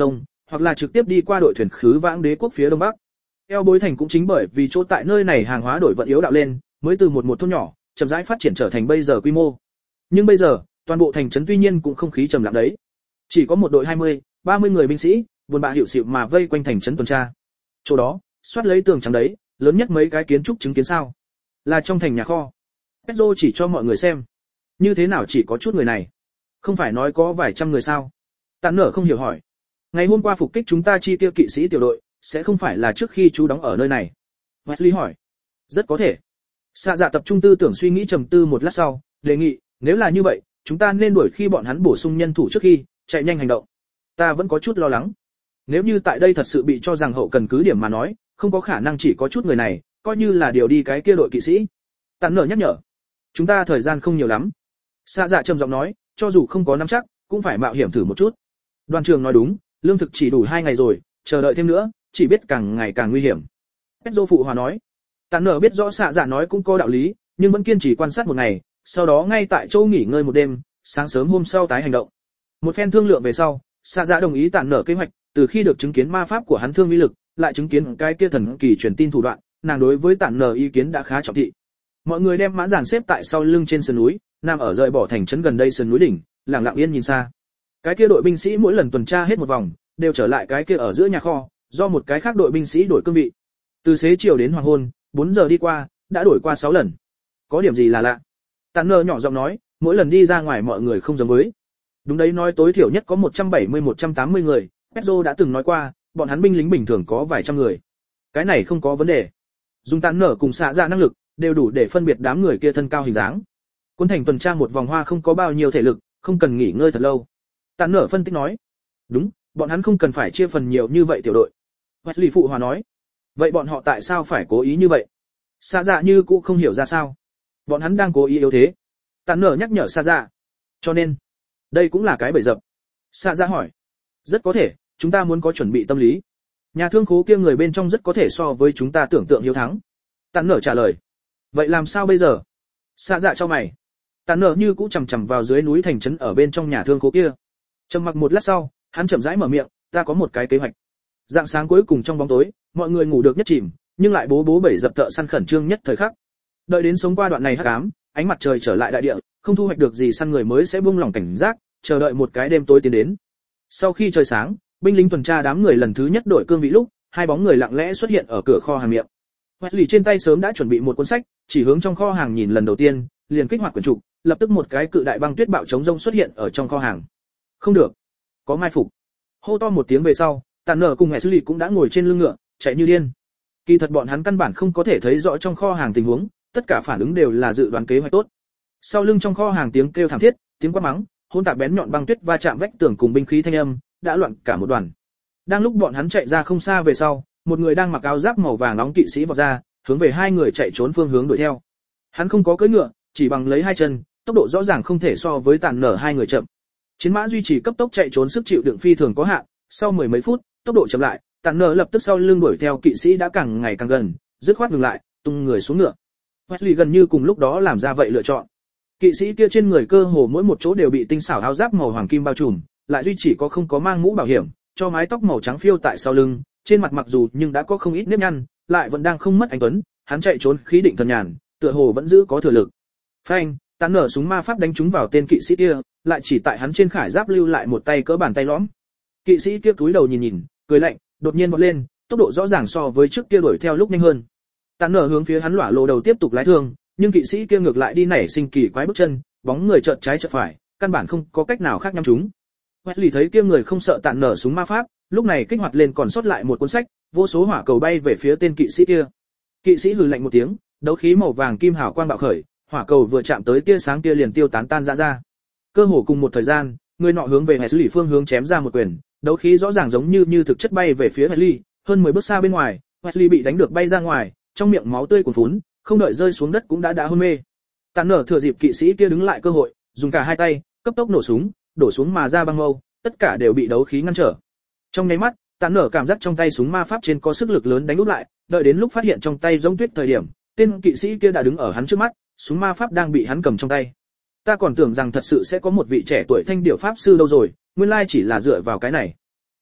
hoặc là trực tiếp đi qua đội thuyền khứ vãng đế quốc phía đông bắc. Eo Bối thành cũng chính bởi vì chỗ tại nơi này hàng hóa đổi vận yếu đạo lên, mới từ một một thôn nhỏ, chậm rãi phát triển trở thành bây giờ quy mô. Nhưng bây giờ, toàn bộ thành trấn tuy nhiên cũng không khí trầm lặng đấy. Chỉ có một đội hai mươi, ba mươi người binh sĩ, buồn bã hiệu xịu mà vây quanh thành trấn tuần tra. Chỗ đó, soát lấy tường trắng đấy, lớn nhất mấy cái kiến trúc chứng kiến sao? Là trong thành nhà kho. Pedro chỉ cho mọi người xem. Như thế nào chỉ có chút người này? Không phải nói có vài trăm người sao? Tàn nở không hiểu hỏi. Ngày hôm qua phục kích chúng ta chi tiêu kỵ sĩ tiểu đội, sẽ không phải là trước khi chú đóng ở nơi này. Wesley hỏi. Rất có thể. Xạ dạ tập trung tư tưởng suy nghĩ trầm tư một lát sau, đề nghị, nếu là như vậy, chúng ta nên đuổi khi bọn hắn bổ sung nhân thủ trước khi chạy nhanh hành động. Ta vẫn có chút lo lắng. Nếu như tại đây thật sự bị cho rằng hậu cần cứ điểm mà nói, không có khả năng chỉ có chút người này, coi như là điều đi cái kia đội kỵ sĩ. Tàn nở nhắc nhở. Chúng ta thời gian không nhiều lắm. Xạ dạ trầm giọng nói, cho dù không có nắm chắc, cũng phải mạo hiểm thử một chút. Đoàn trưởng nói đúng, lương thực chỉ đủ hai ngày rồi, chờ đợi thêm nữa, chỉ biết càng ngày càng nguy hiểm. Pedro phụ hòa nói. Tàn nở biết rõ xạ dạ nói cũng có đạo lý, nhưng vẫn kiên trì quan sát một ngày, sau đó ngay tại chỗ nghỉ ngơi một đêm, sáng sớm hôm sau tái hành động. Một phen thương lượng về sau, xạ dạ đồng ý tàn nở kế hoạch, từ khi được chứng kiến ma pháp của hắn thương uy lực, lại chứng kiến cái kia thần kỳ truyền tin thủ đoạn, nàng đối với tàn nở ý kiến đã khá trọng thị. Mọi người đem mã giản xếp tại sau lưng trên sườn núi, nằm ở rời bỏ thành trấn gần đây sườn núi đỉnh, lặng lặng yên nhìn xa. Cái kia đội binh sĩ mỗi lần tuần tra hết một vòng, đều trở lại cái kia ở giữa nhà kho, do một cái khác đội binh sĩ đổi cương vị. Từ xế chiều đến hoàng hôn, bốn giờ đi qua, đã đổi qua sáu lần. Có điểm gì là lạ? Tàn nơ nhỏ giọng nói, mỗi lần đi ra ngoài mọi người không giống với. Đúng đấy, nói tối thiểu nhất có một trăm bảy mươi một trăm tám mươi người, Pedro đã từng nói qua, bọn hắn binh lính bình thường có vài trăm người. Cái này không có vấn đề. Dùng tàn nở cùng xạ dạ năng lực, đều đủ để phân biệt đám người kia thân cao hình dáng. Quân thành tuần tra một vòng hoa không có bao nhiêu thể lực, không cần nghỉ ngơi thật lâu. Tàn nở phân tích nói, đúng, bọn hắn không cần phải chia phần nhiều như vậy tiểu đội. Wesley phụ hòa nói, vậy bọn họ tại sao phải cố ý như vậy? Xạ dạ như cũng không hiểu ra sao. Bọn hắn đang cố ý yếu thế. Tàn nở nhắc nhở xạ dạ. Cho nên, đây cũng là cái bẫy dập. Xạ dạ hỏi, rất có thể, chúng ta muốn có chuẩn bị tâm lý. Nhà thương khố kia người bên trong rất có thể so với chúng ta tưởng tượng hiếu thắng. Tàn nở trả lời, vậy làm sao bây giờ? Xạ dạ cho mày. Tàn nở như cũ chằm chằm vào dưới núi thành trấn ở bên trong nhà thương khố kia. Trầm mặc một lát sau, hắn chậm rãi mở miệng, ta có một cái kế hoạch. Dạng sáng cuối cùng trong bóng tối, mọi người ngủ được nhất chìm, nhưng lại bố bố bẩy dập thợ săn khẩn trương nhất thời khắc. Đợi đến sống qua đoạn này hắc ám, ánh mặt trời trở lại đại địa, không thu hoạch được gì săn người mới sẽ buông lỏng cảnh giác, chờ đợi một cái đêm tối tiến đến. Sau khi trời sáng, binh lính tuần tra đám người lần thứ nhất đổi cương vị lúc, hai bóng người lặng lẽ xuất hiện ở cửa kho hàng miệng. Wesley trên tay sớm đã chuẩn bị một cuốn sách, chỉ hướng trong kho hàng nhìn lần đầu tiên, liền kích hoạt quyển trục, lập tức một cái cự đại băng tuyết bạo chống rông xuất hiện ở trong kho hàng. Không được, có mai phục. Hô to một tiếng về sau, Tàn nở cùng Wesley cũng đã ngồi trên lưng ngựa, chạy như điên. Kỳ thật bọn hắn căn bản không có thể thấy rõ trong kho hàng tình huống, tất cả phản ứng đều là dự đoán kế hoạch tốt. Sau lưng trong kho hàng tiếng kêu thảm thiết, tiếng quát mắng, hỗn tạp bén nhọn băng tuyết va chạm vách tường cùng binh khí thanh âm, đã loạn cả một đoàn. Đang lúc bọn hắn chạy ra không xa về sau, một người đang mặc áo giáp màu vàng nóng kỵ sĩ vọt ra, hướng về hai người chạy trốn phương hướng đuổi theo. Hắn không có cưỡi ngựa, chỉ bằng lấy hai chân, tốc độ rõ ràng không thể so với Tàn nở hai người chậm. Chiến mã duy trì cấp tốc chạy trốn sức chịu đựng phi thường có hạn, sau mười mấy phút, tốc độ chậm lại, Tàn nở lập tức sau lưng đuổi theo kỵ sĩ đã càng ngày càng gần, dứt khoát ngừng lại, tung người xuống ngựa. Wesley gần như cùng lúc đó làm ra vậy lựa chọn. Kỵ sĩ kia trên người cơ hồ mỗi một chỗ đều bị tinh xảo áo giáp màu hoàng kim bao trùm, lại duy chỉ có không có mang mũ bảo hiểm, cho mái tóc màu trắng phiêu tại sau lưng, trên mặt mặc dù nhưng đã có không ít nếp nhăn, lại vẫn đang không mất anh tuấn, hắn chạy trốn khí định thần nhàn, tựa hồ vẫn giữ có thừa lực. Phanh, Tàn nở súng ma pháp đánh trúng vào tên kỵ sĩ kia, lại chỉ tại hắn trên khải giáp lưu lại một tay cỡ bàn tay lõm. Kỵ sĩ kia cúi đầu nhìn nhìn, cười lạnh, đột nhiên vọt lên, tốc độ rõ ràng so với trước kia đuổi theo lúc nhanh hơn. Tàn nở hướng phía hắn lỏa lộ đầu tiếp tục lái thương, nhưng kỵ sĩ kia ngược lại đi nảy sinh kỳ quái bước chân, bóng người chợt trái chợt phải, căn bản không có cách nào khác nhắm chúng. Wesley thấy kia người không sợ Tàn nở súng ma pháp, lúc này kích hoạt lên còn sót lại một cuốn sách, vô số hỏa cầu bay về phía tên kỵ sĩ kia. Kỵ sĩ hừ lạnh một tiếng, đấu khí màu vàng kim hào quang bạo khởi, hỏa cầu vừa chạm tới tia sáng kia liền tiêu tán tan ra ra. Cơ hồ cùng một thời gian, người nọ hướng về Wesley phương hướng chém ra một quyền, đấu khí rõ ràng giống như như thực chất bay về phía Wesley, hơn mười bước xa bên ngoài, Wesley bị đánh được bay ra ngoài, trong miệng máu tươi cuồn phún, không đợi rơi xuống đất cũng đã đã hôn mê. Tàn nở thừa dịp kỵ sĩ kia đứng lại cơ hội, dùng cả hai tay, cấp tốc nổ súng, đổ xuống mà ra băng mâu, tất cả đều bị đấu khí ngăn trở. Trong nháy mắt, Tàn nở cảm giác trong tay súng ma pháp trên có sức lực lớn đánh úp lại, đợi đến lúc phát hiện trong tay giống tuyết thời điểm, tên kỵ sĩ kia đã đứng ở hắn trước mắt, súng ma pháp đang bị hắn cầm trong tay. Ta còn tưởng rằng thật sự sẽ có một vị trẻ tuổi thanh điểu pháp sư đâu rồi, nguyên lai chỉ là dựa vào cái này.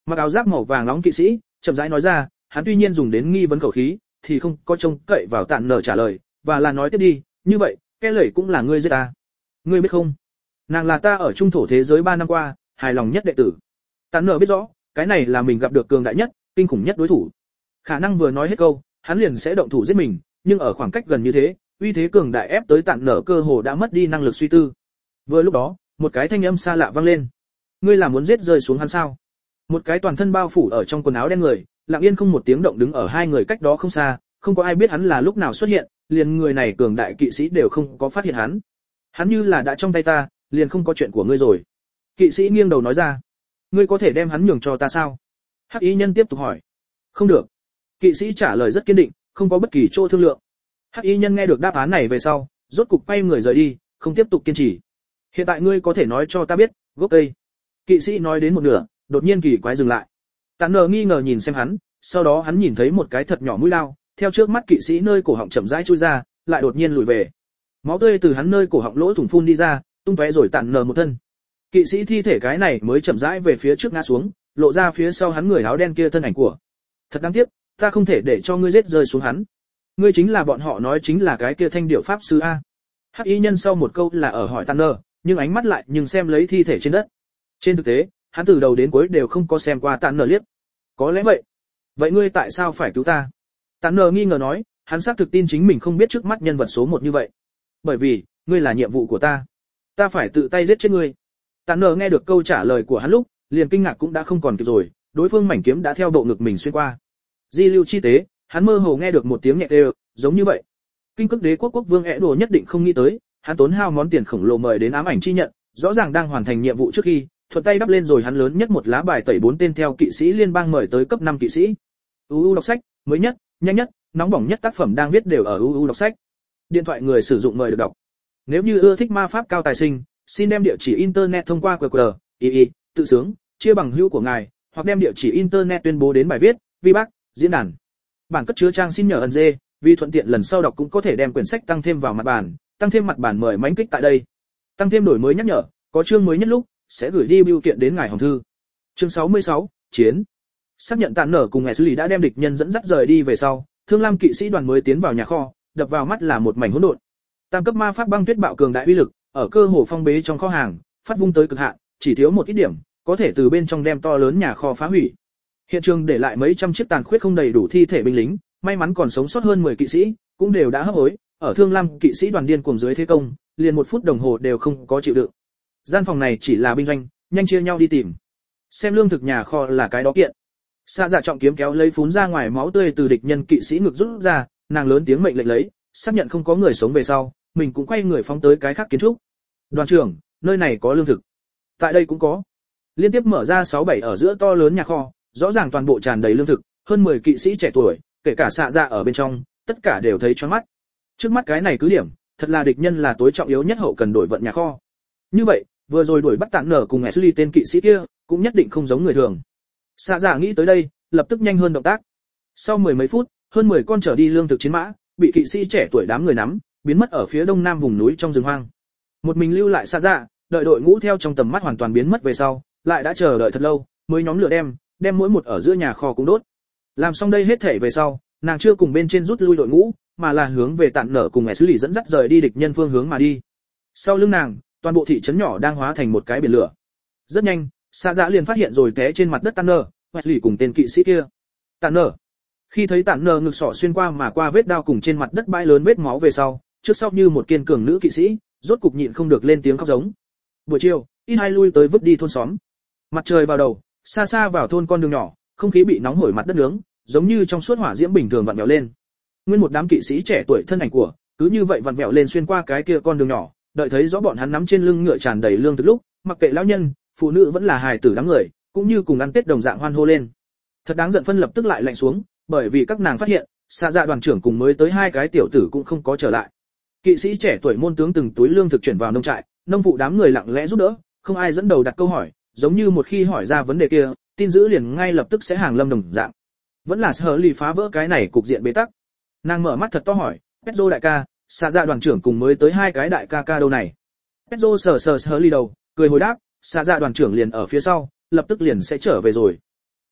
Mặc áo giáp màu vàng nóng kỵ sĩ chậm rãi nói ra, hắn tuy nhiên dùng đến nghi vấn khẩu khí, thì không có trông cậy vào Tản Nở trả lời, và là nói tiếp đi, như vậy, cái lẩy cũng là ngươi giết ta. Ngươi biết không? Nàng là ta ở trung thổ thế giới ba năm qua hài lòng nhất đệ tử. Tản Nở biết rõ, cái này là mình gặp được cường đại nhất, kinh khủng nhất đối thủ. Khả năng vừa nói hết câu, hắn liền sẽ động thủ giết mình, nhưng ở khoảng cách gần như thế, uy thế cường đại ép tới Tản Nở cơ hồ đã mất đi năng lực suy tư. Vừa lúc đó, một cái thanh âm xa lạ vang lên. Ngươi là muốn giết rơi xuống hắn sao? Một cái toàn thân bao phủ ở trong quần áo đen người, lặng yên không một tiếng động đứng ở hai người cách đó không xa, không có ai biết hắn là lúc nào xuất hiện, liền người này cường đại kỵ sĩ đều không có phát hiện hắn. Hắn như là đã trong tay ta, liền không có chuyện của ngươi rồi. Kỵ sĩ nghiêng đầu nói ra. Ngươi có thể đem hắn nhường cho ta sao? Hắc y nhân tiếp tục hỏi. Không được. Kỵ sĩ trả lời rất kiên định, không có bất kỳ chỗ thương lượng. Hắc y nhân nghe được đáp án này về sau, rốt cục quay người rời đi, không tiếp tục kiên trì. Hiện tại ngươi có thể nói cho ta biết, gốc cây. Kỵ sĩ nói đến một nửa, đột nhiên kỳ quái dừng lại. Tản Nở nghi ngờ nhìn xem hắn, sau đó hắn nhìn thấy một cái thật nhỏ mũi lao, theo trước mắt kỵ sĩ nơi cổ họng chậm rãi chui ra, lại đột nhiên lùi về. Máu tươi từ hắn nơi cổ họng lỗ thủng phun đi ra, tung tóe rồi Tản Nở một thân. Kỵ sĩ thi thể cái này mới chậm rãi về phía trước ngã xuống, lộ ra phía sau hắn người áo đen kia thân ảnh của. Thật đáng tiếc, ta không thể để cho ngươi giết rơi xuống hắn. Ngươi chính là bọn họ nói chính là cái kia thanh điệu pháp sư a. Hắc y nhân sau một câu là ở hỏi Tản Nở, nhưng ánh mắt lại nhưng xem lấy thi thể trên đất. Trên thực tế, hắn từ đầu đến cuối đều không có xem qua Tản Nở liếc. Có lẽ vậy. Vậy ngươi tại sao phải cứu ta? Tản Nở nghi ngờ nói, hắn xác thực tin chính mình không biết trước mắt nhân vật số một như vậy. Bởi vì, ngươi là nhiệm vụ của ta. Ta phải tự tay giết chết ngươi. Tản Nở nghe được câu trả lời của hắn lúc, liền kinh ngạc cũng đã không còn kịp rồi, đối phương mảnh kiếm đã theo bộ ngực mình xuyên qua. Di lưu chi tế, hắn mơ hồ nghe được một tiếng nhẹ đều, giống như vậy. Kinh Cực Đế quốc quốc vương ẻ đồ nhất định không nghĩ tới, hắn tốn hao món tiền khổng lồ mời đến ám ảnh chi nhận, rõ ràng đang hoàn thành nhiệm vụ trước khi, thuận tay đắp lên rồi hắn lớn nhất một lá bài tẩy bốn tên theo kỵ sĩ liên bang mời tới cấp năm kỵ sĩ. u u đọc sách, mới nhất, nhanh nhất, nóng bỏng nhất tác phẩm đang viết đều ở u u đọc sách. Điện thoại người sử dụng mời được đọc. Nếu như ưa thích ma pháp cao tài sinh, xin đem địa chỉ internet thông qua quy quy rờ, i i, tự sướng, chia bằng hữu của ngài, hoặc đem địa chỉ internet tuyên bố đến bài viết, vi bác, diễn đàn. Bản cất chứa trang xin nhờ ẩn dê, vì thuận tiện lần sau đọc cũng có thể đem quyển sách tăng thêm vào mặt bản, tăng thêm mặt bản mời mãnh kích tại đây. Tăng thêm đổi mới nhắc nhở, có chương mới nhất lúc sẽ gửi đi bưu kiện đến ngài hòm thư. Chương sáu mươi sáu, chiến. Xác nhận Tản Nở cùng Wesley đã đem địch nhân dẫn dắt rời đi về sau, Thương Lam kỵ sĩ đoàn mới tiến vào nhà kho, đập vào mắt là một mảnh hỗn độn. Tam cấp ma pháp băng tuyết bạo cường đại uy lực, ở cơ hồ phong bế trong kho hàng, phát vung tới cực hạn, chỉ thiếu một ít điểm, có thể từ bên trong đem to lớn nhà kho phá hủy. Hiện trường để lại mấy trăm chiếc tàn khuyết không đầy đủ thi thể binh lính, may mắn còn sống sót hơn mười kỵ sĩ, cũng đều đã hấp hối, ở Thương Lam kỵ sĩ đoàn điên cuồng dưới thế công, liền một phút đồng hồ đều không có chịu đựng. Gian phòng này chỉ là binh doanh, nhanh chia nhau đi tìm. Xem lương thực nhà kho là cái đó kiện. Sa Dạ trọng kiếm kéo lấy phún ra ngoài máu tươi từ địch nhân kỵ sĩ ngực rút ra, nàng lớn tiếng mệnh lệnh lấy, xác nhận không có người sống về sau, mình cũng quay người phóng tới cái khác kiến trúc. Đoàn trưởng, nơi này có lương thực. Tại đây cũng có. Liên tiếp mở ra sáu bảy ở giữa to lớn nhà kho, rõ ràng toàn bộ tràn đầy lương thực, hơn mười kỵ sĩ trẻ tuổi, kể cả Sa Dạ ở bên trong, tất cả đều thấy choáng mắt. Trước mắt cái này cứ điểm, thật là địch nhân là tối trọng yếu nhất hậu cần đổi vận nhà kho. Như vậy, vừa rồi đuổi bắt Tản Nở cùng Ashley tên kỵ sĩ kia, cũng nhất định không giống người thường. Sa Dạ nghĩ tới đây, lập tức nhanh hơn động tác. Sau mười mấy phút, hơn mười con trở đi lương thực chiến mã, bị kỵ sĩ trẻ tuổi đám người nắm, biến mất ở phía đông nam vùng núi trong rừng hoang. Một mình lưu lại Sa Dạ, đợi đội ngũ theo trong tầm mắt hoàn toàn biến mất về sau, lại đã chờ đợi thật lâu, mới nhóm lửa đem, đem mỗi một ở giữa nhà kho cũng đốt. Làm xong đây hết thể về sau, nàng chưa cùng bên trên rút lui đội ngũ, mà là hướng về Tản Nở cùng Ashley dẫn dắt rời đi địch nhân phương hướng mà đi. Sau lưng nàng, toàn bộ thị trấn nhỏ đang hóa thành một cái biển lửa. Rất nhanh, Sa Dạ liền phát hiện rồi té trên mặt đất Tản Nở, Wesley cùng tên kỵ sĩ kia. Tản Nở. Khi thấy Tản Nở ngực sọ xuyên qua mà qua vết đao cùng trên mặt đất bãi lớn vết máu về sau, trước sau như một kiên cường nữ kỵ sĩ, rốt cục nhịn không được lên tiếng khóc giống. Buổi chiều, ít hai lui tới vứt đi thôn xóm. Mặt trời vào đầu, xa xa vào thôn con đường nhỏ, không khí bị nóng hổi mặt đất nướng, giống như trong suốt hỏa diễm bình thường vặn vẹo lên. Nguyên một đám kỵ sĩ trẻ tuổi thân ảnh của, cứ như vậy vặn vẹo lên xuyên qua cái kia con đường nhỏ, đợi thấy rõ bọn hắn nắm trên lưng ngựa tràn đầy lương thực lúc, mặc kệ lão nhân, phụ nữ vẫn là hài tử đám người, cũng như cùng ăn Tết đồng dạng hoan hô lên. Thật đáng giận phân lập tức lại lạnh xuống, bởi vì các nàng phát hiện, Sa Dạ đoàn trưởng cùng mới tới hai cái tiểu tử cũng không có trở lại. Kỵ sĩ trẻ tuổi môn tướng từng túi lương thực chuyển vào nông trại, nông phụ đám người lặng lẽ giúp đỡ, không ai dẫn đầu đặt câu hỏi, giống như một khi hỏi ra vấn đề kia, tin dữ liền ngay lập tức sẽ hàng lâm đồng dạng. Vẫn là Sở Lì phá vỡ cái này cục diện bế tắc. Nàng mở mắt thật to hỏi, Pedro đại ca, Sa Dạ đoàn trưởng cùng mới tới hai cái đại ca ca đâu này? Pedro sờ sờ Sở Lì đầu, cười hồi đáp, Sa Dạ đoàn trưởng liền ở phía sau, lập tức liền sẽ trở về rồi.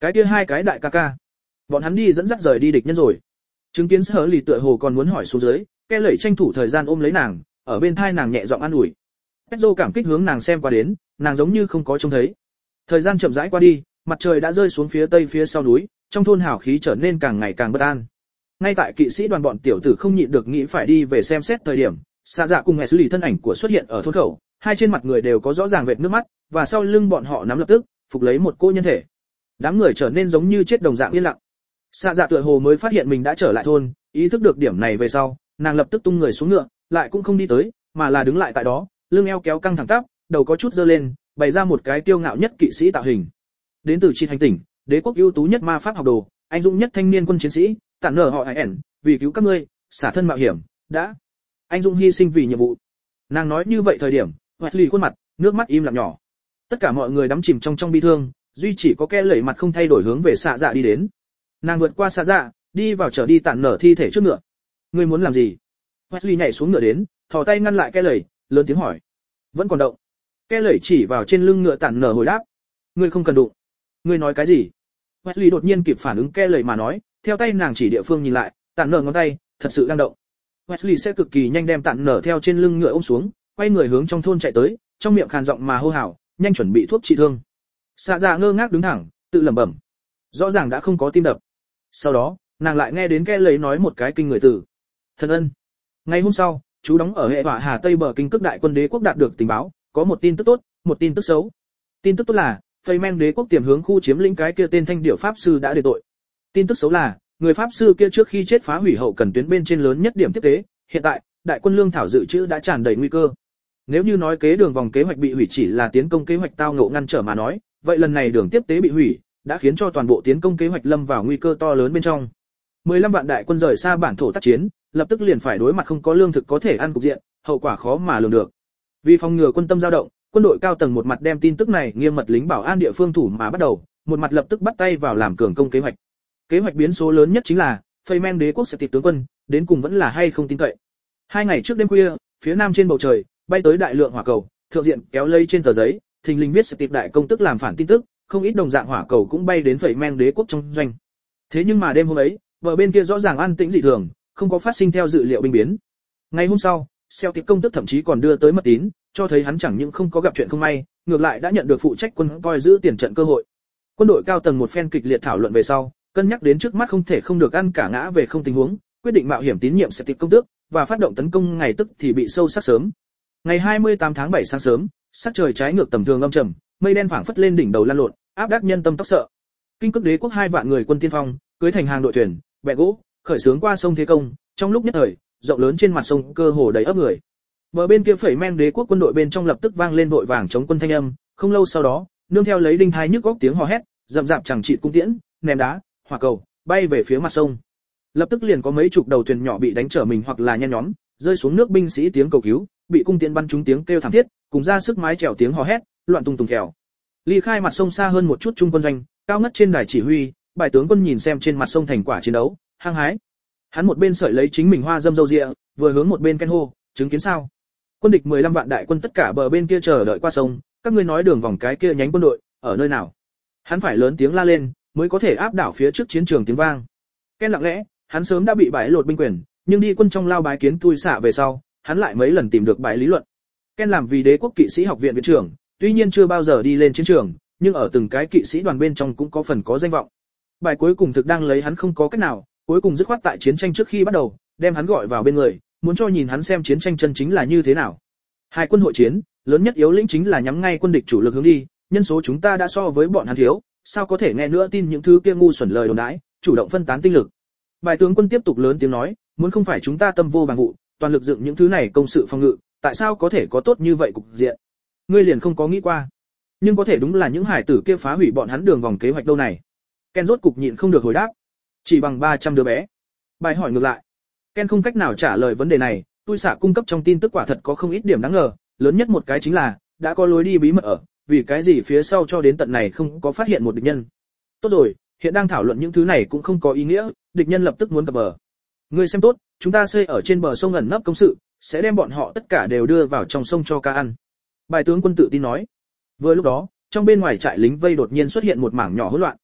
Cái kia hai cái đại ca ca, bọn hắn đi dẫn dắt rời đi địch nhân rồi. Chứng kiến Sở Lì tựa hồ còn muốn hỏi xuống dưới, Kẻ lẩy tranh thủ thời gian ôm lấy nàng, ở bên thai nàng nhẹ giọng an ủi. Pedro cảm kích hướng nàng xem qua đến, nàng giống như không có trông thấy. Thời gian chậm rãi qua đi, mặt trời đã rơi xuống phía tây phía sau núi, trong thôn hào khí trở nên càng ngày càng bất an. Ngay tại kỵ sĩ đoàn bọn tiểu tử không nhịn được nghĩ phải đi về xem xét thời điểm, Sa Dạ cùng Wesley thân ảnh của xuất hiện ở thôn khẩu, hai trên mặt người đều có rõ ràng vệt nước mắt, và sau lưng bọn họ nắm lập tức phục lấy một cô nhân thể. Đám người trở nên giống như chết đồng dạng yên lặng. Sa Dạ tựa hồ mới phát hiện mình đã trở lại thôn, ý thức được điểm này về sau, nàng lập tức tung người xuống ngựa, lại cũng không đi tới, mà là đứng lại tại đó, lưng eo kéo căng thẳng tắp, đầu có chút giơ lên, bày ra một cái tiêu ngạo nhất kỵ sĩ tạo hình. Đến từ chi thành tỉnh, đế quốc ưu tú nhất ma pháp học đồ, anh dũng nhất thanh niên quân chiến sĩ, tản nở họ ẻn, vì cứu các ngươi, xả thân mạo hiểm, đã anh dũng hy sinh vì nhiệm vụ. Nàng nói như vậy thời điểm, Wesley khuôn mặt, nước mắt im lặng nhỏ. Tất cả mọi người đắm chìm trong trong bi thương, duy chỉ có Kẻ lẩy mặt không thay đổi hướng về Xạ Dạ đi đến. Nàng vượt qua Xạ Dạ, đi vào trở đi tản nở thi thể trước ngựa. Ngươi muốn làm gì? Wesley nhảy xuống ngựa đến, thò tay ngăn lại Kẻ lẩy, lớn tiếng hỏi. Vẫn còn động. Kẻ lẩy chỉ vào trên lưng ngựa tản nở hồi đáp. Ngươi không cần đụng. Ngươi nói cái gì? Wesley đột nhiên kịp phản ứng Kẻ lẩy mà nói, theo tay nàng chỉ địa phương nhìn lại, tản nở ngón tay thật sự đang động. Wesley sẽ cực kỳ nhanh đem tản nở theo trên lưng ngựa ôm xuống, quay người hướng trong thôn chạy tới, trong miệng khàn giọng mà hô hào, nhanh chuẩn bị thuốc trị thương. Xạ Dạ ngơ ngác đứng thẳng, tự lẩm bẩm. Rõ ràng đã không có tim đập. Sau đó, nàng lại nghe đến Kẻ lẩy nói một cái kinh người từ. Thần ân. Ngày hôm sau, chú đóng ở hệ hỏa Hà Tây bờ kinh cước đại quân đế quốc đạt được tình báo, có một tin tức tốt, một tin tức xấu. Tin tức tốt là, Phây-men đế quốc tiềm hướng khu chiếm lĩnh cái kia tên thanh điểu pháp sư đã đền tội. Tin tức xấu là, người pháp sư kia trước khi chết phá hủy hậu cần tuyến bên trên lớn nhất điểm tiếp tế, hiện tại, đại quân lương thảo dự trữ đã tràn đầy nguy cơ. Nếu như nói kế đường vòng kế hoạch bị hủy chỉ là tiến công kế hoạch tao ngộ ngăn trở mà nói, vậy lần này đường tiếp tế bị hủy, đã khiến cho toàn bộ tiến công kế hoạch lâm vào nguy cơ to lớn bên trong. mười lăm vạn đại quân rời xa bản thổ tác chiến, lập tức liền phải đối mặt không có lương thực có thể ăn cục diện, hậu quả khó mà lường được. Vì phòng ngừa quân tâm dao động, quân đội cao tầng một mặt đem tin tức này nghiêm mật lính bảo an địa phương thủ mà bắt đầu, một mặt lập tức bắt tay vào làm cường công kế hoạch. Kế hoạch biến số lớn nhất chính là, Phây-men đế quốc sẽ tịp tướng quân, đến cùng vẫn là hay không tin cậy. Hai ngày trước đêm khuya, phía nam trên bầu trời, bay tới đại lượng hỏa cầu, thượng diện kéo lây trên tờ giấy, thình lình viết sẽ tịp đại công tức làm phản tin tức, không ít đồng dạng hỏa cầu cũng bay đến Phây-men đế quốc trong doanh. Thế nhưng mà đêm hôm ấy, bờ bên kia rõ ràng an tĩnh dị thường, không có phát sinh theo dự liệu binh biến. Ngày hôm sau, Celtic công tức thậm chí còn đưa tới mật tín, cho thấy hắn chẳng những không có gặp chuyện không may, ngược lại đã nhận được phụ trách quân coi giữ tiền trận cơ hội. Quân đội cao tầng một phen kịch liệt thảo luận về sau, cân nhắc đến trước mắt không thể không được ăn cả ngã về không tình huống, quyết định mạo hiểm tín nhiệm Celtic công tước và phát động tấn công ngày tức thì bị sâu sắc sớm. Ngày hai mươi tám tháng bảy sáng sớm, sắc trời trái ngược tầm thường âm trầm, mây đen phảng phất lên đỉnh đầu lan lộn, áp đắc nhân tâm tóc sợ. Kinh cước đế quốc hai vạn người quân tiên phong, cưới thành hàng đội thuyền, bè gỗ, khởi xướng qua sông Thế Công, trong lúc nhất thời, rộng lớn trên mặt sông cơ hồ đầy ấp người. Bờ bên kia Phây-men đế quốc quân đội bên trong lập tức vang lên vội vàng chống quân thanh âm, không lâu sau đó, nương theo lấy đinh thai nhức góc tiếng hò hét, rậm rạp chẳng trị cung tiễn, ném đá, hỏa cầu, bay về phía mặt sông. Lập tức liền có mấy chục đầu thuyền nhỏ bị đánh trở mình hoặc là nhen nhóm, rơi xuống nước binh sĩ tiếng cầu cứu, bị cung tiễn bắn trúng tiếng kêu thảm thiết, cùng ra sức mái chèo tiếng hò hét, loạn tung tung kèo. Ly khai mặt sông xa hơn một chút trung quân doanh, cao ngất trên đài chỉ huy, bài tướng quân nhìn xem trên mặt sông thành quả chiến đấu, hăng hái. Hắn một bên sợi lấy chính mình hoa dâm dâu dịa, vừa hướng một bên ken hô, chứng kiến sao? Quân địch mười lăm vạn đại quân tất cả bờ bên kia chờ đợi qua sông, các ngươi nói đường vòng cái kia nhánh quân đội ở nơi nào? Hắn phải lớn tiếng la lên, mới có thể áp đảo phía trước chiến trường tiếng vang. Ken lặng lẽ, hắn sớm đã bị bãi lột binh quyền, nhưng đi quân trong lao bái kiến tui xạ về sau, hắn lại mấy lần tìm được bãi lý luận. Ken làm vì đế quốc kỵ sĩ học viện viện trưởng, tuy nhiên chưa bao giờ đi lên chiến trường, nhưng ở từng cái kỵ sĩ đoàn bên trong cũng có phần có danh vọng. Bài cuối cùng thực đang lấy hắn không có cách nào, cuối cùng dứt khoát tại chiến tranh trước khi bắt đầu, đem hắn gọi vào bên người, muốn cho nhìn hắn xem chiến tranh chân chính là như thế nào. Hai quân hội chiến, lớn nhất yếu lĩnh chính là nhắm ngay quân địch chủ lực hướng đi, nhân số chúng ta đã so với bọn hắn thiếu, sao có thể nghe nữa tin những thứ kia ngu xuẩn lời đồn đãi, chủ động phân tán tinh lực. Bài tướng quân tiếp tục lớn tiếng nói, muốn không phải chúng ta tâm vô bằng vụ, toàn lực dựng những thứ này công sự phòng ngự, tại sao có thể có tốt như vậy cục diện? Ngươi liền không có nghĩ qua. Nhưng có thể đúng là những hải tử kia phá hủy bọn hắn đường vòng kế hoạch đâu này. Ken rốt cục nhịn không được hồi đáp. Chỉ bằng ba trăm đứa bé. Bài hỏi ngược lại. Ken không cách nào trả lời vấn đề này, tôi xạ cung cấp trong tin tức quả thật có không ít điểm đáng ngờ, lớn nhất một cái chính là, đã có lối đi bí mật ở, vì cái gì phía sau cho đến tận này không có phát hiện một địch nhân. Tốt rồi, hiện đang thảo luận những thứ này cũng không có ý nghĩa, địch nhân lập tức muốn cập bờ. Ngươi xem tốt, chúng ta xây ở trên bờ sông ẩn nấp công sự, sẽ đem bọn họ tất cả đều đưa vào trong sông cho ca ăn. Bài tướng quân tự tin nói. Vừa lúc đó, trong bên ngoài trại lính vây đột nhiên xuất hiện một mảng nhỏ hỗn loạn.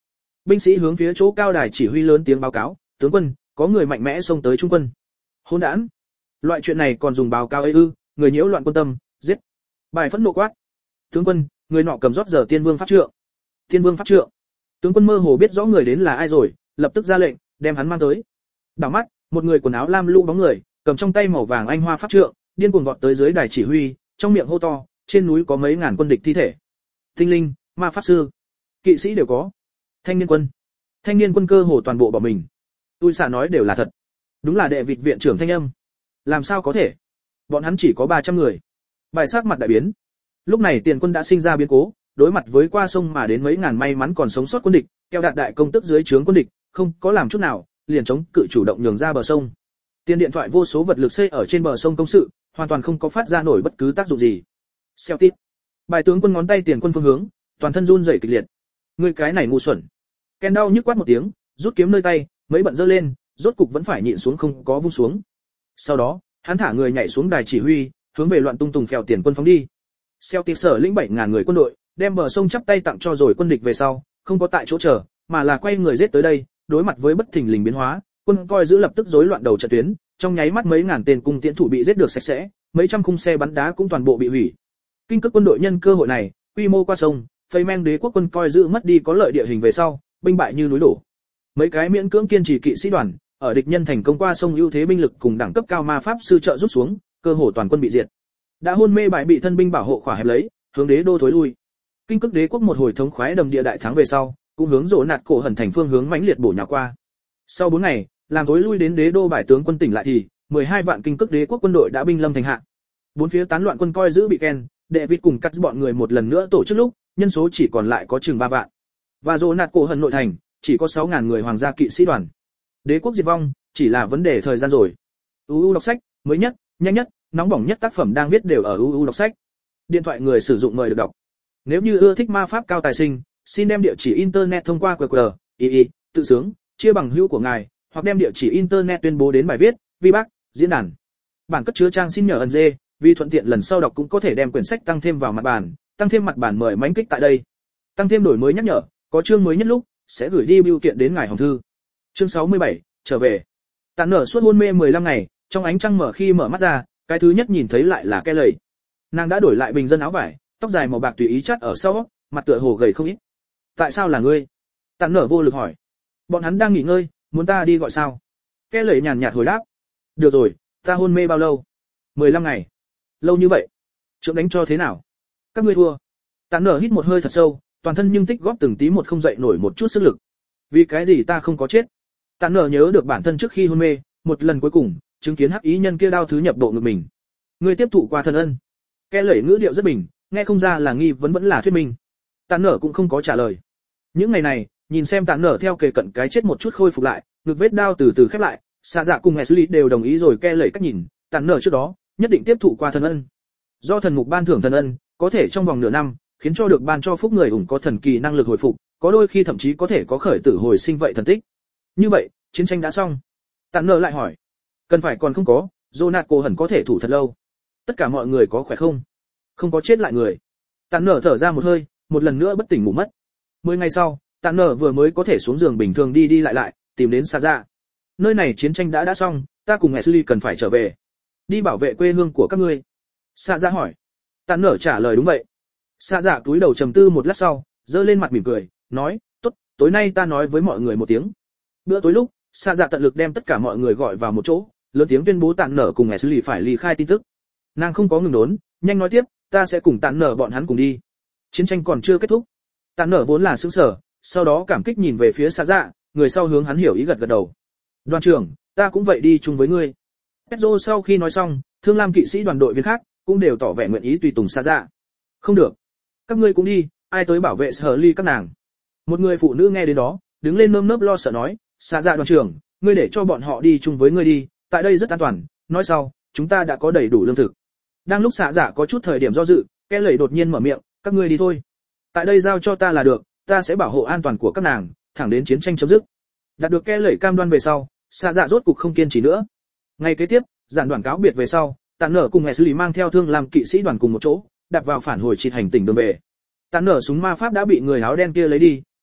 Binh sĩ hướng phía chỗ cao đài chỉ huy lớn tiếng báo cáo, tướng quân, có người mạnh mẽ xông tới trung quân. Hỗn đản. Loại chuyện này còn dùng báo cáo ấy ư? Người nhiễu loạn quân tâm, giết. Bài phẫn nộ quát. Tướng quân, người nọ cầm rót giờ Tiên Vương pháp trượng. Tiên Vương pháp trượng. Tướng quân mơ hồ biết rõ người đến là ai rồi, lập tức ra lệnh, đem hắn mang tới. Đảo mắt, một người quần áo lam lũ bóng người, cầm trong tay màu vàng anh hoa pháp trượng, điên cuồng vọt tới dưới đài chỉ huy, trong miệng hô to, trên núi có mấy ngàn quân địch thi thể. Tinh linh, ma pháp sư, kỵ sĩ đều có. Thanh niên quân. Thanh niên quân cơ hồ toàn bộ bỏ mình. Tôi xả nói đều là thật. Đúng là đệ vịt viện trưởng thanh âm. Làm sao có thể? Bọn hắn chỉ có ba trăm người. Bài sắc mặt đại biến. Lúc này tiền quân đã sinh ra biến cố, đối mặt với qua sông mà đến mấy ngàn may mắn còn sống sót quân địch, keo đạt đại công tức dưới trướng quân địch, không có làm chút nào, liền chống cự chủ động nhường ra bờ sông. Tiền điện thoại vô số vật lực xây ở trên bờ sông công sự, hoàn toàn không có phát ra nổi bất cứ tác dụng gì. Xeo tít. Bài tướng quân ngón tay tiền quân phương hướng, toàn thân run rẩy kịch liệt. Ngươi cái này ngu xuẩn. Ken đau nhức quát một tiếng, rút kiếm nơi tay, mấy bận giơ lên, rốt cục vẫn phải nhịn xuống không có vung xuống. Sau đó, hắn thả người nhảy xuống đài chỉ huy, hướng về loạn tung tùng phèo tiền quân phóng đi. Xeo tít sở lĩnh bảy ngàn người quân đội, đem bờ sông chắp tay tặng cho rồi quân địch về sau, không có tại chỗ chờ, mà là quay người giết tới đây, đối mặt với bất thình lình biến hóa, quân coi giữ lập tức rối loạn đầu trận tuyến, trong nháy mắt mấy ngàn tên cung tiễn thủ bị giết được sạch sẽ, mấy trăm khung xe bắn đá cũng toàn bộ bị hủy. Kinh cước quân đội nhân cơ hội này, quy mô qua sông, phây men đế quốc quân coi giữ mất đi có lợi địa hình về sau, binh bại như núi đổ. Mấy cái miễn cưỡng kiên trì kỵ sĩ đoàn, ở địch nhân thành công qua sông ưu thế binh lực cùng đẳng cấp cao ma pháp sư trợ rút xuống, cơ hồ toàn quân bị diệt. Đã hôn mê bại bị thân binh bảo hộ khỏa hẹp lấy, hướng đế đô thối lui. Kinh cước đế quốc một hồi thống khoái đầm địa đại thắng về sau, cũng hướng rộ nạt cổ hẩn thành phương hướng mãnh liệt bổ nhào qua. Sau bốn ngày, làm thối lui đến đế đô bại tướng quân tỉnh lại thì, mười hai vạn kinh cước đế quốc quân đội đã binh lâm thành hạ. Bốn phía tán loạn quân coi giữ bị Ken, đệ vịt cùng cắt bọn người một lần nữa tổ chức lúc, nhân số chỉ còn lại có chừng ba vạn. Và rộ nạt cổ hẩn nội thành, chỉ có sáu ngàn người hoàng gia kỵ sĩ đoàn. Đế quốc diệt vong, chỉ là vấn đề thời gian rồi. u u đọc sách, mới nhất, nhanh nhất, nóng bỏng nhất tác phẩm đang viết đều ở u u đọc sách. Điện thoại người sử dụng mời được đọc. Nếu như ưa thích ma pháp cao tài sinh, xin đem địa chỉ internet thông qua quy quy, i i, tự sướng, chia bằng hữu của ngài, hoặc đem địa chỉ internet tuyên bố đến bài viết, vi bác, diễn đàn. Bản cất chứa trang xin nhờ ẩn dê, vì thuận tiện lần sau đọc cũng có thể đem quyển sách tăng thêm vào mặt bản, tăng thêm mặt bản mời mãnh kích tại đây. Tăng thêm đổi mới nhắc nhở, có chương mới nhất lúc sẽ gửi đi bưu kiện đến ngài hồng thư. Chương sáu mươi bảy, trở về. Tàn nở suốt hôn mê mười lăm ngày, trong ánh trăng mở khi mở mắt ra, cái thứ nhất nhìn thấy lại là cái lầy. Nàng đã đổi lại bình dân áo vải, tóc dài màu bạc tùy ý chắt ở sau, mặt tựa hồ gầy không ít. Tại sao là ngươi? Tàn nở vô lực hỏi. Bọn hắn đang nghỉ ngơi, muốn ta đi gọi sao? Cái lầy nhàn nhạt hồi đáp. Được rồi, ta hôn mê bao lâu? mười lăm ngày. Lâu như vậy. Trượng đánh cho thế nào? Các ngươi thua. Tàn nở hít một hơi thật sâu, toàn thân nhưng tích góp từng tí một không dậy nổi một chút sức lực. Vì cái gì ta không có chết? Tàn nở nhớ được bản thân trước khi hôn mê, một lần cuối cùng, chứng kiến hắc ý nhân kia đao thứ nhập bộ ngực mình. Ngươi tiếp thụ qua thần ân. Cái lẩy ngữ điệu rất bình, nghe không ra là nghi vấn vẫn là thuyết minh. Tàn nở cũng không có trả lời. Những ngày này, nhìn xem tàn nở theo kề cận cái chết một chút khôi phục lại, ngực vết đao từ từ khép lại, Sa Dạ cùng Ashley đều đồng ý rồi cái lẩy cách nhìn, tàn nở trước đó, nhất định tiếp thụ qua thần ân. Do thần mục ban thưởng thần ân, có thể trong vòng nửa năm, khiến cho được ban cho phúc người ủng có thần kỳ năng lực hồi phục, có đôi khi thậm chí có thể có khởi tử hồi sinh vậy thần tích. Như vậy, chiến tranh đã xong. Tàn nở lại hỏi, cần phải còn không có, Jonathan hẳn có thể thủ thật lâu. Tất cả mọi người có khỏe không? Không có chết lại người. Tàn nở thở ra một hơi, một lần nữa bất tỉnh ngủ mất. Mười ngày sau, Tàn nở vừa mới có thể xuống giường bình thường đi đi lại lại, tìm đến Sa Dạ. Nơi này chiến tranh đã đã xong, ta cùng Ashley cần phải trở về. Đi bảo vệ quê hương của các ngươi. Sa Dạ hỏi. Tàn nở trả lời đúng vậy. Sa Dạ cúi đầu trầm tư một lát sau, giơ lên mặt mỉm cười, nói, tốt, tối nay ta nói với mọi người một tiếng. Bữa tối lúc, Sa Dạ tận lực đem tất cả mọi người gọi vào một chỗ, lớn tiếng tuyên bố Tàn nở cùng Ashley phải ly khai tin tức. Nàng không có ngừng đốn, nhanh nói tiếp, ta sẽ cùng Tàn nở bọn hắn cùng đi. Chiến tranh còn chưa kết thúc. Tàn nở vốn là sững sờ, sau đó cảm kích nhìn về phía Sa Dạ, người sau hướng hắn hiểu ý gật gật đầu. Đoàn trưởng, ta cũng vậy đi chung với ngươi. Pedro sau khi nói xong, Thương Lam kỵ sĩ đoàn đội viên khác cũng đều tỏ vẻ nguyện ý tùy tùng Sa Dạ. Không được, các ngươi cũng đi, ai tới bảo vệ Sở Ly các nàng. Một người phụ nữ nghe đến đó, đứng lên nơm nớp lo sợ nói, Sa Dạ đoàn trưởng, ngươi để cho bọn họ đi chung với ngươi đi, tại đây rất an toàn. Nói sau, chúng ta đã có đầy đủ lương thực. Đang lúc Sa Dạ có chút thời điểm do dự, Kẻ lầy đột nhiên mở miệng, các ngươi đi thôi. Tại đây giao cho ta là được, ta sẽ bảo hộ an toàn của các nàng, thẳng đến chiến tranh chấm dứt. Đạt được Kẻ lầy cam đoan về sau, Sa Dạ rốt cục không kiên trì nữa. Ngày kế tiếp, giản đoàn cáo biệt về sau, Tàn nở cùng Ashley mang theo Thương Lam kỵ sĩ đoàn cùng một chỗ, đạp vào phản hồi trịt hành tỉnh đường về. Tàn nở súng ma pháp đã bị người áo đen kia lấy đi,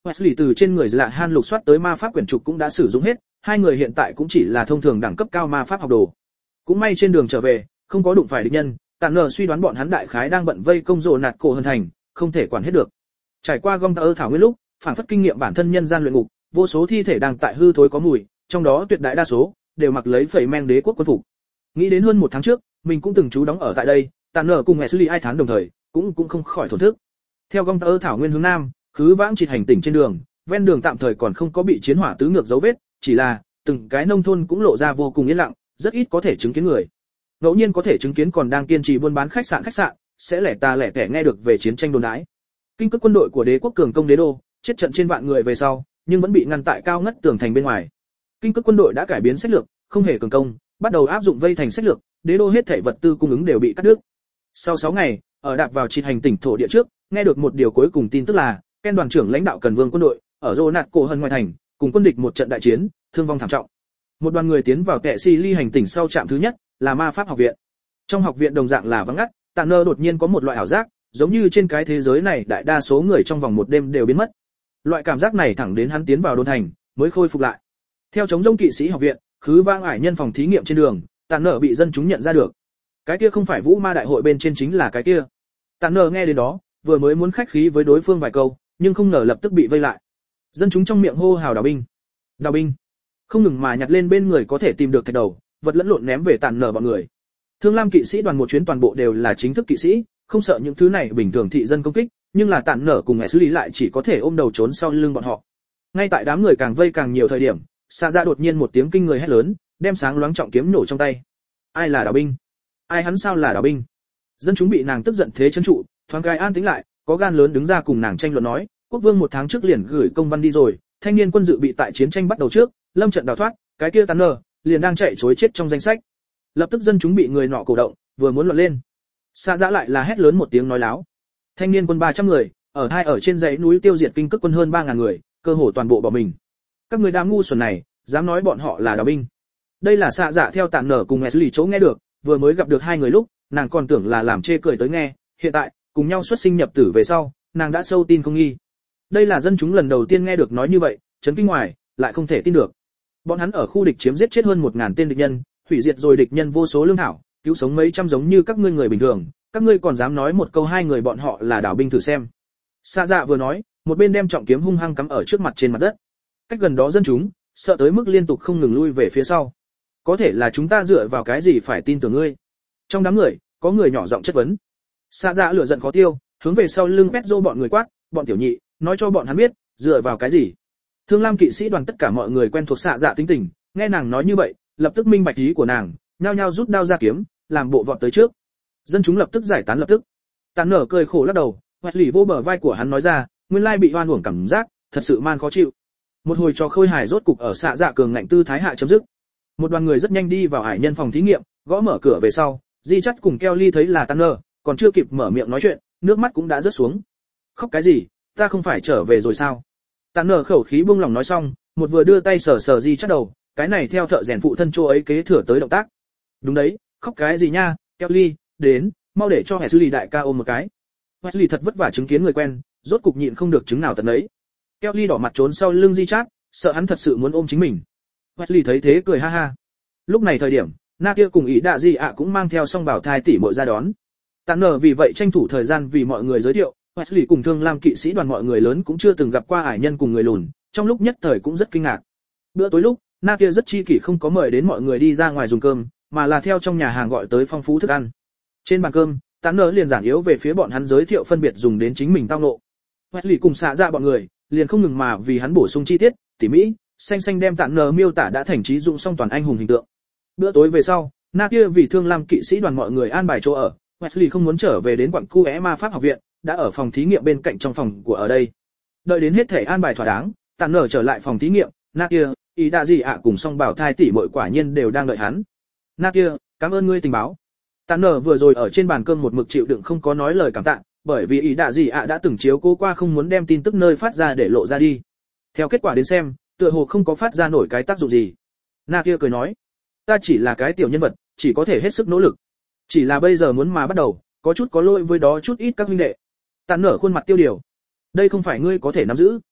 Wesley từ trên người Lạ Han lục soát tới ma pháp quyển trục cũng đã sử dụng hết, hai người hiện tại cũng chỉ là thông thường đẳng cấp cao ma pháp học đồ. Cũng may trên đường trở về, không có đụng phải địch nhân, Tản Nở suy đoán bọn hắn đại khái đang bận vây công rồ nạt cổ hơn thành, không thể quản hết được. Trải qua gom tơ thảo nguyên lúc, phản phất kinh nghiệm bản thân nhân gian luyện ngục, vô số thi thể đang tại hư thối có mùi, trong đó tuyệt đại đa số đều mặc lấy phẩy men đế quốc quân phục. Nghĩ đến hơn một tháng trước, mình cũng từng trú đóng ở tại đây, Tản Nở cùng Wesley ai tháng đồng thời, cũng cũng không khỏi thổn thức. Theo gom tơ thảo nguyên hướng nam, khứ vãng chỉ hành tỉnh trên đường, ven đường tạm thời còn không có bị chiến hỏa tứ ngược dấu vết, chỉ là từng cái nông thôn cũng lộ ra vô cùng yên lặng, rất ít có thể chứng kiến người. Ngẫu nhiên có thể chứng kiến còn đang kiên trì buôn bán khách sạn khách sạn, sẽ lẻ ta lẻ tẻ nghe được về chiến tranh đồn đãi. Kinh cước quân đội của đế quốc cường công đế đô, chết trận trên vạn người về sau, nhưng vẫn bị ngăn tại cao ngất tường thành bên ngoài. Kinh cước quân đội đã cải biến sách lược, không hề cường công, bắt đầu áp dụng vây thành sách lược, đế đô hết thảy vật tư cung ứng đều bị cắt đứt. Sau sáu ngày, ở đạp vào chỉ hành tỉnh thổ địa trước, nghe được một điều cuối cùng tin tức là, Ken đoàn trưởng lãnh đạo Cần Vương quân đội, ở Rô Nạt Cổ Hân ngoài thành, cùng quân địch một trận đại chiến, thương vong thảm trọng. Một đoàn người tiến vào Kệ Si Ly hành tỉnh sau trạm thứ nhất, là ma pháp học viện. Trong học viện đồng dạng là vắng ngắt, Tản Nơ đột nhiên có một loại ảo giác, giống như trên cái thế giới này đại đa số người trong vòng một đêm đều biến mất. Loại cảm giác này thẳng đến hắn tiến vào đồn thành, mới khôi phục lại. Theo chống rông kỵ sĩ học viện, khứ vang ải nhân phòng thí nghiệm trên đường, Tản Nơ bị dân chúng nhận ra được. Cái kia không phải Vũ Ma đại hội bên trên chính là cái kia. Tản Nơ nghe đến đó, vừa mới muốn khách khí với đối phương vài câu, nhưng không ngờ lập tức bị vây lại. Dân chúng trong miệng hô hào đào binh, đào binh, không ngừng mà nhặt lên bên người có thể tìm được thạch đầu, vật lẫn lộn ném về Tản Nơ bọn người. Thương Lam kỵ sĩ đoàn một chuyến toàn bộ đều là chính thức kỵ sĩ, không sợ những thứ này bình thường thị dân công kích, nhưng là Tản Nở cùng Wesley lại chỉ có thể ôm đầu trốn sau lưng bọn họ. Ngay tại đám người càng vây càng nhiều thời điểm, Sa Dạ đột nhiên một tiếng kinh người hét lớn, đem sáng loáng trọng kiếm nổ trong tay. Ai là đào binh? Ai hắn sao là đào binh? Dân chúng bị nàng tức giận thế chấn trụ, thoáng cái an tĩnh lại, có gan lớn đứng ra cùng nàng tranh luận nói, quốc vương một tháng trước liền gửi công văn đi rồi, thanh niên quân dự bị tại chiến tranh bắt đầu trước, lâm trận đào thoát, cái kia Tản Nở liền đang chạy trối chết trong danh sách. Lập tức dân chúng bị người nọ cổ động, vừa muốn luận lên. Sa Dạ lại là hét lớn một tiếng nói láo. Thanh niên quân ba trăm người, ở hai ở trên dãy núi tiêu diệt kinh cước quân hơn ba ngàn người, cơ hồ toàn bộ bỏ mình. Các người đám ngu xuẩn này, dám nói bọn họ là đào binh. Đây là Sa Dạ theo Tản Nở cùng Wesley chỗ nghe được, vừa mới gặp được hai người lúc, nàng còn tưởng là làm chê cười tới nghe, hiện tại, cùng nhau xuất sinh nhập tử về sau, nàng đã sâu tin không nghi. Đây là dân chúng lần đầu tiên nghe được nói như vậy, chấn kinh ngoài, lại không thể tin được. Bọn hắn ở khu địch chiếm giết chết hơn một ngàn tên địch nhân, hủy diệt rồi địch nhân vô số lương thảo, cứu sống mấy trăm giống như các ngươi người bình thường, các ngươi còn dám nói một câu hai người bọn họ là đảo binh thử xem. Sa Dạ vừa nói, một bên đem trọng kiếm hung hăng cắm ở trước mặt trên mặt đất. Cách gần đó dân chúng, sợ tới mức liên tục không ngừng lui về phía sau. Có thể là chúng ta dựa vào cái gì phải tin tưởng ngươi? Trong đám người, có người nhỏ giọng chất vấn. Sa Dạ lửa giận khó tiêu, hướng về sau lưng Petro bọn người quát, bọn tiểu nhị, nói cho bọn hắn biết, dựa vào cái gì? Thương Lam kỵ sĩ đoàn tất cả mọi người quen thuộc Sa Dạ tính tình, nghe nàng nói như vậy, lập tức minh bạch ý của nàng, nhao nhao rút đao ra kiếm, làm bộ vọt tới trước. Dân chúng lập tức giải tán lập tức. Tản Nở cười khổ lắc đầu, Wesley vô bờ vai của hắn nói ra, nguyên lai bị oan uổng cảm giác, thật sự man khó chịu. Một hồi trò khôi hài rốt cục ở Sa Dạ cường ngạnh tư thái hạ chấm dứt. Một đoàn người rất nhanh đi vào hải nhân phòng thí nghiệm, gõ mở cửa về sau, Di Chắt cùng Kelly thấy là Tản Nở, còn chưa kịp mở miệng nói chuyện, nước mắt cũng đã rớt xuống. Khóc cái gì, ta không phải trở về rồi sao? Tản Nở khẩu khí buông lỏng nói xong, một vừa đưa tay sờ sờ Di Chắt đầu, cái này theo thợ rèn phụ thân chỗ ấy kế thừa tới động tác. Đúng đấy, khóc cái gì nha, Kelly, đến, mau để cho Wesley đại ca ôm một cái. Wesley thật vất vả chứng kiến người quen, rốt cục nhịn không được chứng nào tận ấy. Kelly đỏ mặt trốn sau lưng Di Chát, sợ hắn thật sự muốn ôm chính mình. Wesley thấy thế cười ha ha. Lúc này thời điểm, Na kia cùng ý đạ Di ạ cũng mang theo song bảo thai tỷ muội ra đón. Tản Nở vì vậy tranh thủ thời gian vì mọi người giới thiệu, Wesley cùng Thương Lam kỵ sĩ đoàn mọi người lớn cũng chưa từng gặp qua ải nhân cùng người lùn, trong lúc nhất thời cũng rất kinh ngạc. Bữa tối lúc, Na kia rất chi kỷ không có mời đến mọi người đi ra ngoài dùng cơm, mà là theo trong nhà hàng gọi tới phong phú thức ăn. Trên bàn cơm, Tản Nở liền giản yếu về phía bọn hắn giới thiệu phân biệt dùng đến chính mình tao nộ. Wesley cùng Sa Dạ bọn người, liền không ngừng mà vì hắn bổ sung chi tiết, tỉ mỹ, xanh xanh đem Tản Nở miêu tả đã thành trí dụng song toàn anh hùng hình tượng. Bữa tối về sau, Na kia vì Thương Lam kỵ sĩ đoàn mọi người an bài chỗ ở, Wesley không muốn trở về đến quận khu é ma pháp học viện, đã ở phòng thí nghiệm bên cạnh trong phòng của ở đây. Đợi đến hết thể an bài thỏa đáng, Tản Nở trở lại phòng thí nghiệm, Na kia, ý đã gì ạ cùng song bảo thai tỷ muội quả nhiên đều đang đợi hắn. Na kia, cảm ơn ngươi tình báo. Tản Nở vừa rồi ở trên bàn cơm một mực chịu đựng không có nói lời cảm tạ, bởi vì ý đã gì ạ đã từng chiếu cố qua không muốn đem tin tức nơi phát ra để lộ ra đi. Theo kết quả đến xem, tựa hồ không có phát ra nổi cái tác dụng gì. Na kia cười nói, ta chỉ là cái tiểu nhân vật, chỉ có thể hết sức nỗ lực. Chỉ là bây giờ muốn mà bắt đầu, có chút có lỗi với đó chút ít các huynh đệ. Tản Nở khuôn mặt tiêu điều. Đây không phải ngươi có thể nắm giữ.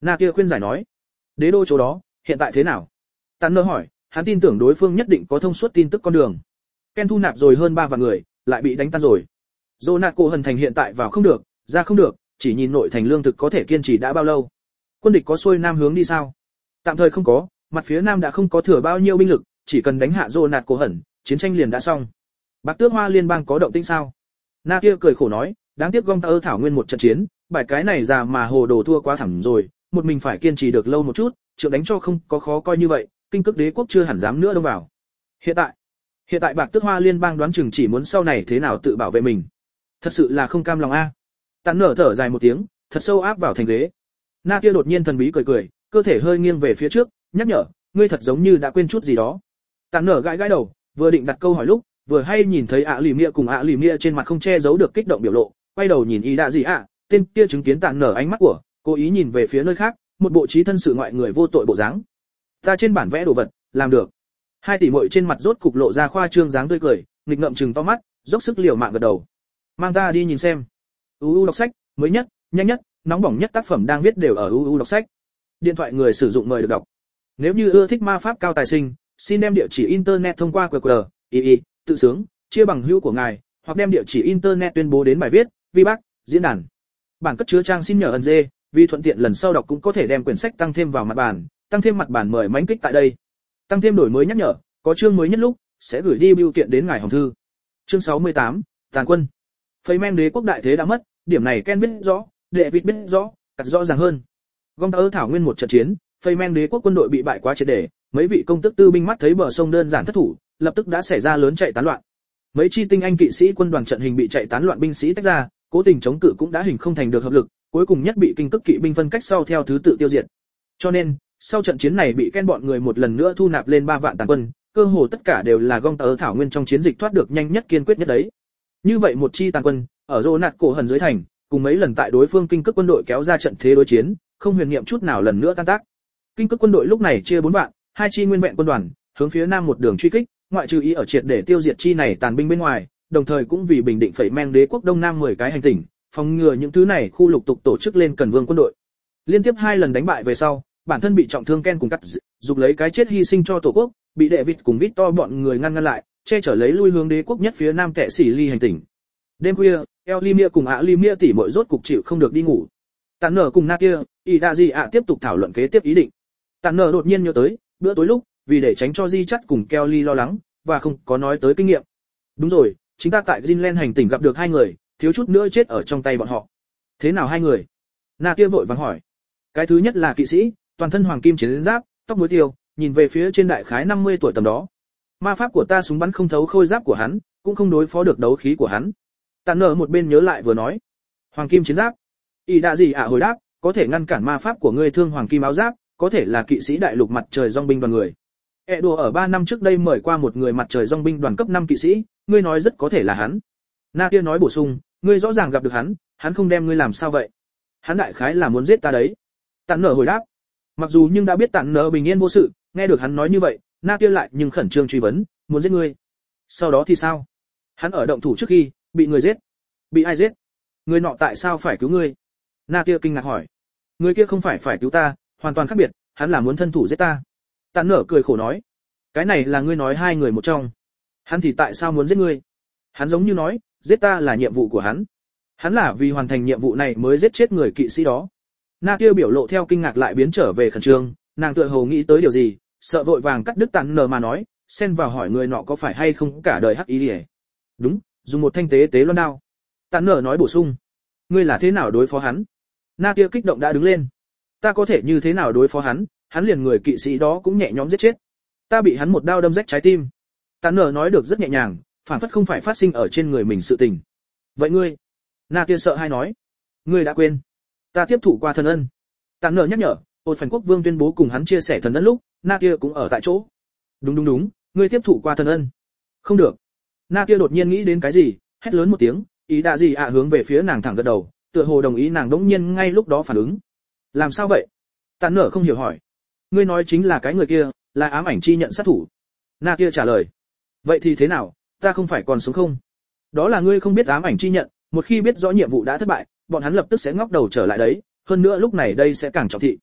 Na kia khuyên giải nói. Đế đô chỗ đó, hiện tại thế nào? Tán nơ hỏi, hắn tin tưởng đối phương nhất định có thông suốt tin tức con đường. Ken thu nạp rồi hơn ba vạn người, lại bị đánh tan rồi. Zonaco hần thành hiện tại vào không được, ra không được, chỉ nhìn nội thành lương thực có thể kiên trì đã bao lâu. Quân địch có xuôi nam hướng đi sao? Tạm thời không có, mặt phía nam đã không có thừa bao nhiêu binh lực, chỉ cần đánh hạ Zonaco hần, chiến tranh liền đã xong. Bạc Tước Hoa liên bang có động tĩnh sao? Na kia cười khổ nói, đáng tiếc Gong Tơ thảo nguyên một trận chiến, bài cái này già mà hồ đồ thua quá thảm rồi, một mình phải kiên trì được lâu một chút, trượng đánh cho không có khó coi như vậy, kinh cước đế quốc chưa hẳn dám nữa đông vào. Hiện tại, hiện tại Bạc Tước Hoa liên bang đoán chừng chỉ muốn sau này thế nào tự bảo vệ mình. Thật sự là không cam lòng a. Tán nở thở dài một tiếng, thật sâu áp vào thành ghế. Na kia đột nhiên thần bí cười cười, cơ thể hơi nghiêng về phía trước, nhắc nhở, ngươi thật giống như đã quên chút gì đó. Tán nở gãi gãi đầu, vừa định đặt câu hỏi lúc, vừa hay nhìn thấy ạ lì mia cùng ạ lì mia trên mặt không che giấu được kích động biểu lộ, quay đầu nhìn ý đã gì ạ, tên kia chứng kiến Tán nở ánh mắt của, cố ý nhìn về phía nơi khác, một bộ trí thân sự ngoại người vô tội bộ dáng. Ta trên bản vẽ đồ vật, làm được. Hai tỷ muội trên mặt rốt cục lộ ra khoa trương dáng tươi cười, nghịch ngợm trừng to mắt, dốc sức liều mạng gật đầu. Mang ta đi nhìn xem. u u đọc sách, mới nhất, nhanh nhất, nóng bỏng nhất tác phẩm đang viết đều ở u u đọc sách. Điện thoại người sử dụng mời được đọc. Nếu như ưa thích ma pháp cao tài sinh, xin đem địa chỉ internet thông qua quy rờ, i i, tự sướng, chia bằng hữu của ngài, hoặc đem địa chỉ internet tuyên bố đến bài viết, vi bác, diễn đàn. Bản cất chứa trang xin nhờ ẩn dê, vì thuận tiện lần sau đọc cũng có thể đem quyển sách tăng thêm vào mặt bản, tăng thêm mặt bản mời mánh kích tại đây. Tăng thêm đổi mới nhắc nhở, có chương mới nhất lúc sẽ gửi đi bưu kiện đến ngài hồng thư. Chương sáu mươi tám, tàn quân. Phây men đế quốc đại thế đã mất, điểm này Ken biết rõ, đệ vịt biết rõ, cắt rõ ràng hơn. Gong Tơ thảo nguyên một trận chiến, Phây men đế quốc quân đội bị bại quá triệt để, mấy vị công tước tư binh mắt thấy bờ sông đơn giản thất thủ, lập tức đã xảy ra lớn chạy tán loạn. Mấy chi tinh anh kỵ sĩ quân đoàn trận hình bị chạy tán loạn binh sĩ tách ra, cố tình chống cự cũng đã hình không thành được hợp lực, cuối cùng nhất bị kinh cước kỵ binh phân cách sau theo thứ tự tiêu diệt. Cho nên, sau trận chiến này bị Ken bọn người một lần nữa thu nạp lên ba vạn tàn quân, cơ hồ tất cả đều là Gong Tơ thảo nguyên trong chiến dịch thoát được nhanh nhất kiên quyết nhất đấy. Như vậy một chi tàn quân, ở rô nạt cổ hần dưới thành, cùng mấy lần tại đối phương kinh cước quân đội kéo ra trận thế đối chiến, không huyền niệm chút nào lần nữa tan tác. Kinh cước quân đội lúc này chia bốn vạn, hai chi nguyên vẹn quân đoàn, hướng phía nam một đường truy kích, ngoại trừ ý ở triệt để tiêu diệt chi này tàn binh bên ngoài, đồng thời cũng vì bình định phẩy men đế quốc đông nam mười cái hành tỉnh, phòng ngừa những thứ này khu lục tục tổ chức lên cần vương quân đội. Liên tiếp hai lần đánh bại về sau, bản thân bị trọng thương Ken cùng cắt dục lấy cái chết hy sinh cho tổ quốc, bị đệ vịt cùng Victor bọn người ngăn ngăn lại, che chở lấy lui hướng đế quốc nhất phía nam kẻ xỉ ly hành tỉnh. Đêm khuya, Elimia cùng Alimia tỷ muội rốt cục chịu không được đi ngủ. Tàn nở cùng Na kia, Idaji ạ tiếp tục thảo luận kế tiếp ý định. Tàn nở đột nhiên nhớ tới, bữa tối lúc, vì để tránh cho Di Chắt cùng Kelly lo lắng, và không có nói tới kinh nghiệm. Đúng rồi, chính ta tại Greenland hành tỉnh gặp được hai người, thiếu chút nữa chết ở trong tay bọn họ. Thế nào hai người? Na kia vội vàng hỏi. Cái thứ nhất là kỵ sĩ, toàn thân hoàng kim chiến giáp, tóc muối tiêu, nhìn về phía trên đại khái năm mươi tuổi tầm đó. Ma pháp của ta súng bắn không thấu khôi giáp của hắn, cũng không đối phó được đấu khí của hắn. Tàn nở một bên nhớ lại vừa nói, hoàng kim chiến giáp. Y đã gì ạ hồi đáp, có thể ngăn cản ma pháp của ngươi thương hoàng kim áo giáp, có thể là kỵ sĩ đại lục mặt trời dòng binh đoàn người. E đùa ở ba năm trước đây mời qua một người mặt trời dòng binh đoàn cấp năm kỵ sĩ, ngươi nói rất có thể là hắn. Na kia nói bổ sung, ngươi rõ ràng gặp được hắn, hắn không đem ngươi làm sao vậy? Hắn đại khái là muốn giết ta đấy. Tàn nở hồi đáp. Mặc dù nhưng đã biết tàn nở bình yên vô sự, nghe được hắn nói như vậy, Na kia lại nhưng khẩn trương truy vấn, muốn giết ngươi. Sau đó thì sao? Hắn ở động thủ trước khi bị người giết. Bị ai giết? Người nọ tại sao phải cứu ngươi? Na kia kinh ngạc hỏi. Người kia không phải phải cứu ta, hoàn toàn khác biệt, hắn là muốn thân thủ giết ta. Tàn nở cười khổ nói. Cái này là ngươi nói hai người một trong. Hắn thì tại sao muốn giết ngươi? Hắn giống như nói, giết ta là nhiệm vụ của hắn. Hắn là vì hoàn thành nhiệm vụ này mới giết chết người kỵ sĩ đó. Na kia biểu lộ theo kinh ngạc lại biến trở về khẩn trương, nàng tựa hồ nghĩ tới điều gì, sợ vội vàng cắt đứt Tàn nở mà nói, xen vào hỏi người nọ có phải hay không cả đời hắc ý đi. Đúng, dùng một thanh tế tế loan đao. Tàn nở nói bổ sung, ngươi là thế nào đối phó hắn? Na kia kích động đã đứng lên. Ta có thể như thế nào đối phó hắn, hắn liền người kỵ sĩ đó cũng nhẹ nhõm giết chết. Ta bị hắn một đao đâm rách trái tim. Tàn nở nói được rất nhẹ nhàng, phản phất không phải phát sinh ở trên người mình sự tình. Vậy ngươi? Na kia sợ hai nói, ngươi đã quên, ta tiếp thụ qua thần ân. Tàn nở nhắc nhở, Ôn Phần Quốc Vương tuyên bố cùng hắn chia sẻ thần ân lúc, Na kia cũng ở tại chỗ. Đúng đúng đúng, ngươi tiếp thụ qua thần ân. Không được. Na kia đột nhiên nghĩ đến cái gì, hét lớn một tiếng, ý đã gì ạ hướng về phía nàng thẳng gật đầu, tựa hồ đồng ý nàng đống nhiên ngay lúc đó phản ứng. Làm sao vậy? Tàn nở không hiểu hỏi. Ngươi nói chính là cái người kia, là ám ảnh chi nhận sát thủ. Na kia trả lời. Vậy thì thế nào, ta không phải còn sống không? Đó là ngươi không biết ám ảnh chi nhận, một khi biết rõ nhiệm vụ đã thất bại, bọn hắn lập tức sẽ ngóc đầu trở lại đấy, hơn nữa lúc này đây sẽ càng trọng thị.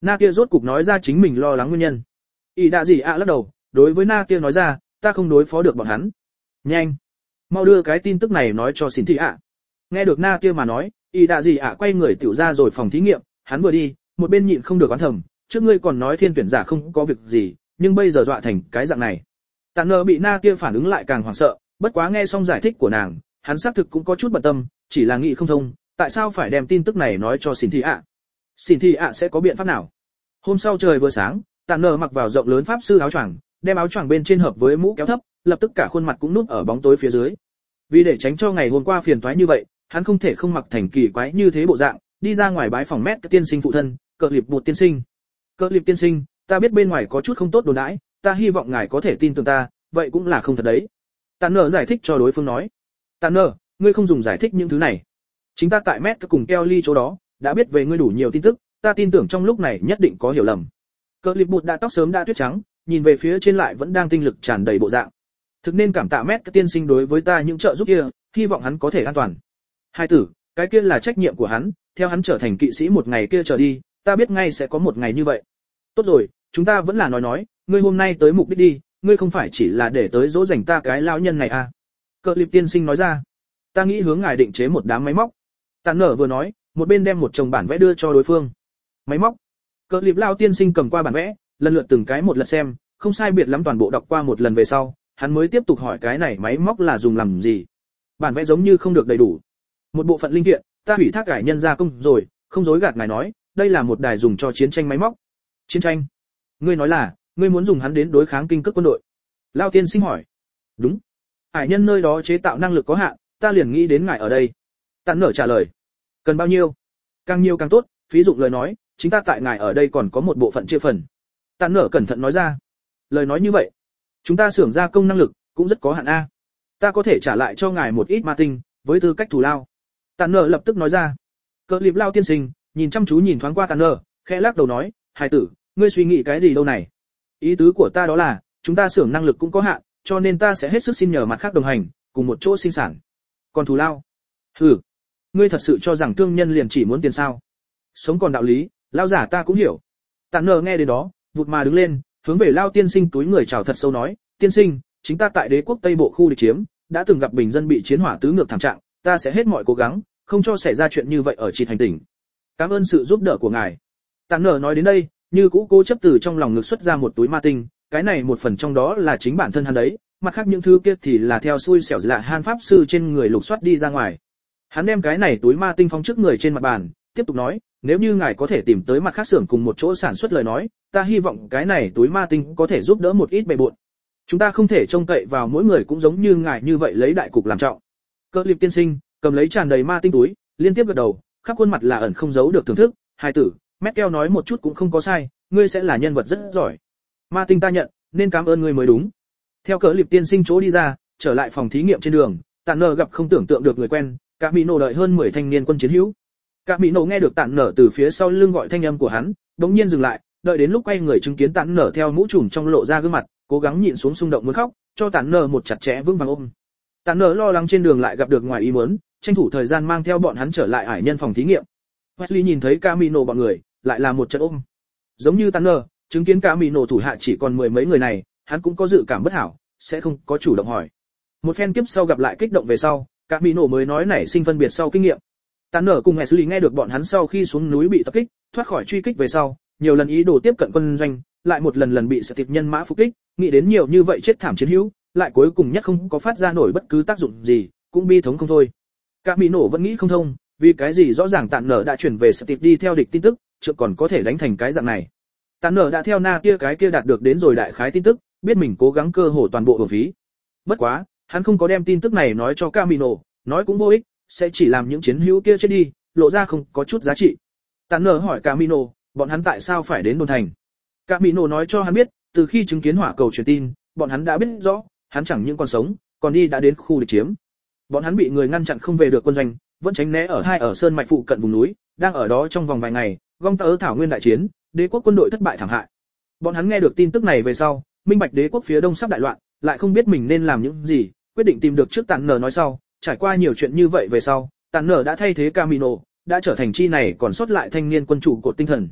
Na kia rốt cục nói ra chính mình lo lắng nguyên nhân. Y đã gì ạ lắc đầu, đối với Na kia nói ra, ta không đối phó được bọn hắn. Nhanh, mau đưa cái tin tức này nói cho xin thị ạ. Nghe được Na kia mà nói, Y đã gì ạ quay người tiểu ra rồi phòng thí nghiệm, hắn vừa đi, một bên nhịn không được oán thầm, trước ngươi còn nói thiên tuyển giả không có việc gì, nhưng bây giờ dọa thành cái dạng này. Tạn nợ bị Na kia phản ứng lại càng hoảng sợ, bất quá nghe xong giải thích của nàng, hắn xác thực cũng có chút bận tâm, chỉ là nghĩ không thông, tại sao phải đem tin tức này nói cho xin thị ạ? Xin thị ạ sẽ có biện pháp nào? Hôm sau trời vừa sáng, Tạn nợ mặc vào rộng lớn pháp sư áo choàng, đem áo choàng bên trên hợp với mũ kéo thấp, lập tức cả khuôn mặt cũng núp ở bóng tối phía dưới. Vì để tránh cho ngày hôm qua phiền toái như vậy, hắn không thể không mặc thành kỳ quái như thế bộ dạng, đi ra ngoài bái phòng mét cái tiên sinh phụ thân, Cờ Liệp Bụt tiên sinh. Cờ Liệp tiên sinh, ta biết bên ngoài có chút không tốt đồn đãi, ta hy vọng ngài có thể tin tưởng ta, vậy cũng là không thật đấy. Tạn nợ giải thích cho đối phương nói. Tạn nợ, ngươi không dùng giải thích những thứ này. Chính ta tại mét cùng Kelly chỗ đó, đã biết về ngươi đủ nhiều tin tức, ta tin tưởng trong lúc này nhất định có hiểu lầm. Cờ Liệp Bụt đã tóc sớm đã tuyết trắng, nhìn về phía trên lại vẫn đang tinh lực tràn đầy bộ dạng. Thực nên cảm tạ mét cái tiên sinh đối với ta những trợ giúp kia, hy vọng hắn có thể an toàn. Hai tử, cái kia là trách nhiệm của hắn, theo hắn trở thành kỵ sĩ một ngày kia trở đi, ta biết ngay sẽ có một ngày như vậy. Tốt rồi, chúng ta vẫn là nói nói, ngươi hôm nay tới mục đích đi, ngươi không phải chỉ là để tới dỗ dành ta cái lão nhân này à? Cờ Liệp tiên sinh nói ra. Ta nghĩ hướng ngài định chế một đám máy móc. Tạn nở vừa nói, một bên đem một chồng bản vẽ đưa cho đối phương. Máy móc? Cờ Liệp lão tiên sinh cầm qua bản vẽ, lần lượt từng cái một lượt xem, không sai biệt lắm toàn bộ đọc qua một lần về sau, hắn mới tiếp tục hỏi cái này máy móc là dùng làm gì. Bản vẽ giống như không được đầy đủ. Một bộ phận linh kiện, ta hủy thác cải nhân gia công rồi, không dối gạt ngài nói, đây là một đài dùng cho chiến tranh máy móc. Chiến tranh? Ngươi nói là, ngươi muốn dùng hắn đến đối kháng kinh cước quân đội? Lão tiên sinh hỏi. Đúng. Hải nhân nơi đó chế tạo năng lực có hạn, ta liền nghĩ đến ngài ở đây. Tạn nở trả lời. Cần bao nhiêu? Càng nhiều càng tốt, phí dụng lời nói, chính ta tại ngài ở đây còn có một bộ phận chia phần. Tạn nở cẩn thận nói ra. Lời nói như vậy, chúng ta xưởng gia công năng lực cũng rất có hạn a. Ta có thể trả lại cho ngài một ít ma tinh, với tư cách thù lao. Tạn nở lập tức nói ra. Cờ Liệp lao tiên sinh nhìn chăm chú nhìn thoáng qua Tạn nở, khẽ lắc đầu nói, hài tử, ngươi suy nghĩ cái gì đâu này? Ý tứ của ta đó là, chúng ta xưởng năng lực cũng có hạn, cho nên ta sẽ hết sức xin nhờ mặt khác đồng hành, cùng một chỗ sinh sản. Còn thù lao? Hừ, ngươi thật sự cho rằng thương nhân liền chỉ muốn tiền sao? Sống còn đạo lý, lao giả ta cũng hiểu. Tạn nở nghe đến đó, vụt mà đứng lên, hướng về lao tiên sinh túi người chào thật sâu nói, tiên sinh, chính ta tại đế quốc Tây Bộ khu địch chiếm, đã từng gặp bình dân bị chiến hỏa tứ ngược thảm trạng, ta sẽ hết mọi cố gắng, không cho xảy ra chuyện như vậy ở Trịt hành tỉnh. Cảm ơn sự giúp đỡ của ngài. Tạn nở nói đến đây, như cũ cố chấp từ trong lòng ngực xuất ra một túi ma tinh, cái này một phần trong đó là chính bản thân hắn đấy, mặt khác những thứ kia thì là theo xui xẻo lạ Han pháp sư trên người lục soát đi ra ngoài. Hắn đem cái này túi ma tinh phóng trước người trên mặt bàn, tiếp tục nói, nếu như ngài có thể tìm tới mặt khác xưởng cùng một chỗ sản xuất lời nói, ta hy vọng cái này túi ma tinh có thể giúp đỡ một ít bề bộn. Chúng ta không thể trông cậy vào mỗi người cũng giống như ngài như vậy lấy đại cục làm trọng. Cờ Liệp tiên sinh cầm lấy tràn đầy ma tinh túi, liên tiếp gật đầu, khắp khuôn mặt là ẩn không giấu được thưởng thức. Hai tử, Merkel nói một chút cũng không có sai, ngươi sẽ là nhân vật rất giỏi. Ma tinh ta nhận, nên cảm ơn ngươi mới đúng. Theo Cờ Liệp tiên sinh chỗ đi ra, trở lại phòng thí nghiệm trên đường, Tạn nở gặp không tưởng tượng được người quen, cả mỹ nổ đợi hơn mười thanh niên quân chiến hữu. Cả mỹ nổ nghe được Tạn nở từ phía sau lưng gọi thanh âm của hắn, đống nhiên dừng lại, đợi đến lúc quay người chứng kiến Tạn nở theo mũ trùm trong lộ ra gương mặt, cố gắng nhịn xuống xung động muốn khóc, cho Tạn nở một chặt chẽ vững vàng ôm. Tạn nở lo lắng trên đường lại gặp được ngoài ý muốn, tranh thủ thời gian mang theo bọn hắn trở lại ải nhân phòng thí nghiệm. Wesley nhìn thấy Camino bọn người, lại là một trận ôm. Giống như Tạn nở, chứng kiến Camino thủ hạ chỉ còn mười mấy người này, hắn cũng có dự cảm bất hảo, sẽ không có chủ động hỏi. Một phen kiếp sau gặp lại kích động về sau, Camino mới nói nảy sinh phân biệt sau kinh nghiệm. Tạn nở cùng Wesley nghe được bọn hắn sau khi xuống núi bị tập kích, thoát khỏi truy kích về sau, nhiều lần ý đồ tiếp cận quân doanh, lại một lần lần bị sẽ tịch nhân mã phục kích, nghĩ đến nhiều như vậy chết thảm chiến hữu, lại cuối cùng nhất không có phát ra nổi bất cứ tác dụng gì, cũng bi thống không thôi. Camino vẫn nghĩ không thông, vì cái gì rõ ràng Tạn nở đã chuyển về sẽ tịch đi theo địch tin tức, chưa còn có thể đánh thành cái dạng này. Tạn nở đã theo na kia cái kia đạt được đến rồi đại khái tin tức, biết mình cố gắng cơ hồ toàn bộ uổng phí. Bất quá, hắn không có đem tin tức này nói cho Camino, nói cũng vô ích, sẽ chỉ làm những chiến hữu kia chết đi, lộ ra không có chút giá trị. Tạn nở hỏi Camino, bọn hắn tại sao phải đến đồn thành? Camino nói cho hắn biết, từ khi chứng kiến hỏa cầu truyền tin, bọn hắn đã biết rõ, hắn chẳng những còn sống, còn đi đã đến khu địch chiếm. Bọn hắn bị người ngăn chặn không về được quân doanh, vẫn tránh né ở hai ở sơn mạch phụ cận vùng núi, đang ở đó trong vòng vài ngày, gom tớ thảo nguyên đại chiến, đế quốc quân đội thất bại thảm hại. Bọn hắn nghe được tin tức này về sau, minh bạch đế quốc phía đông sắp đại loạn, lại không biết mình nên làm những gì, quyết định tìm được trước Tạn nở nói sau, trải qua nhiều chuyện như vậy về sau, Tạn nở đã thay thế Camino, đã trở thành chi này còn sót lại thanh niên quân chủ của tinh thần.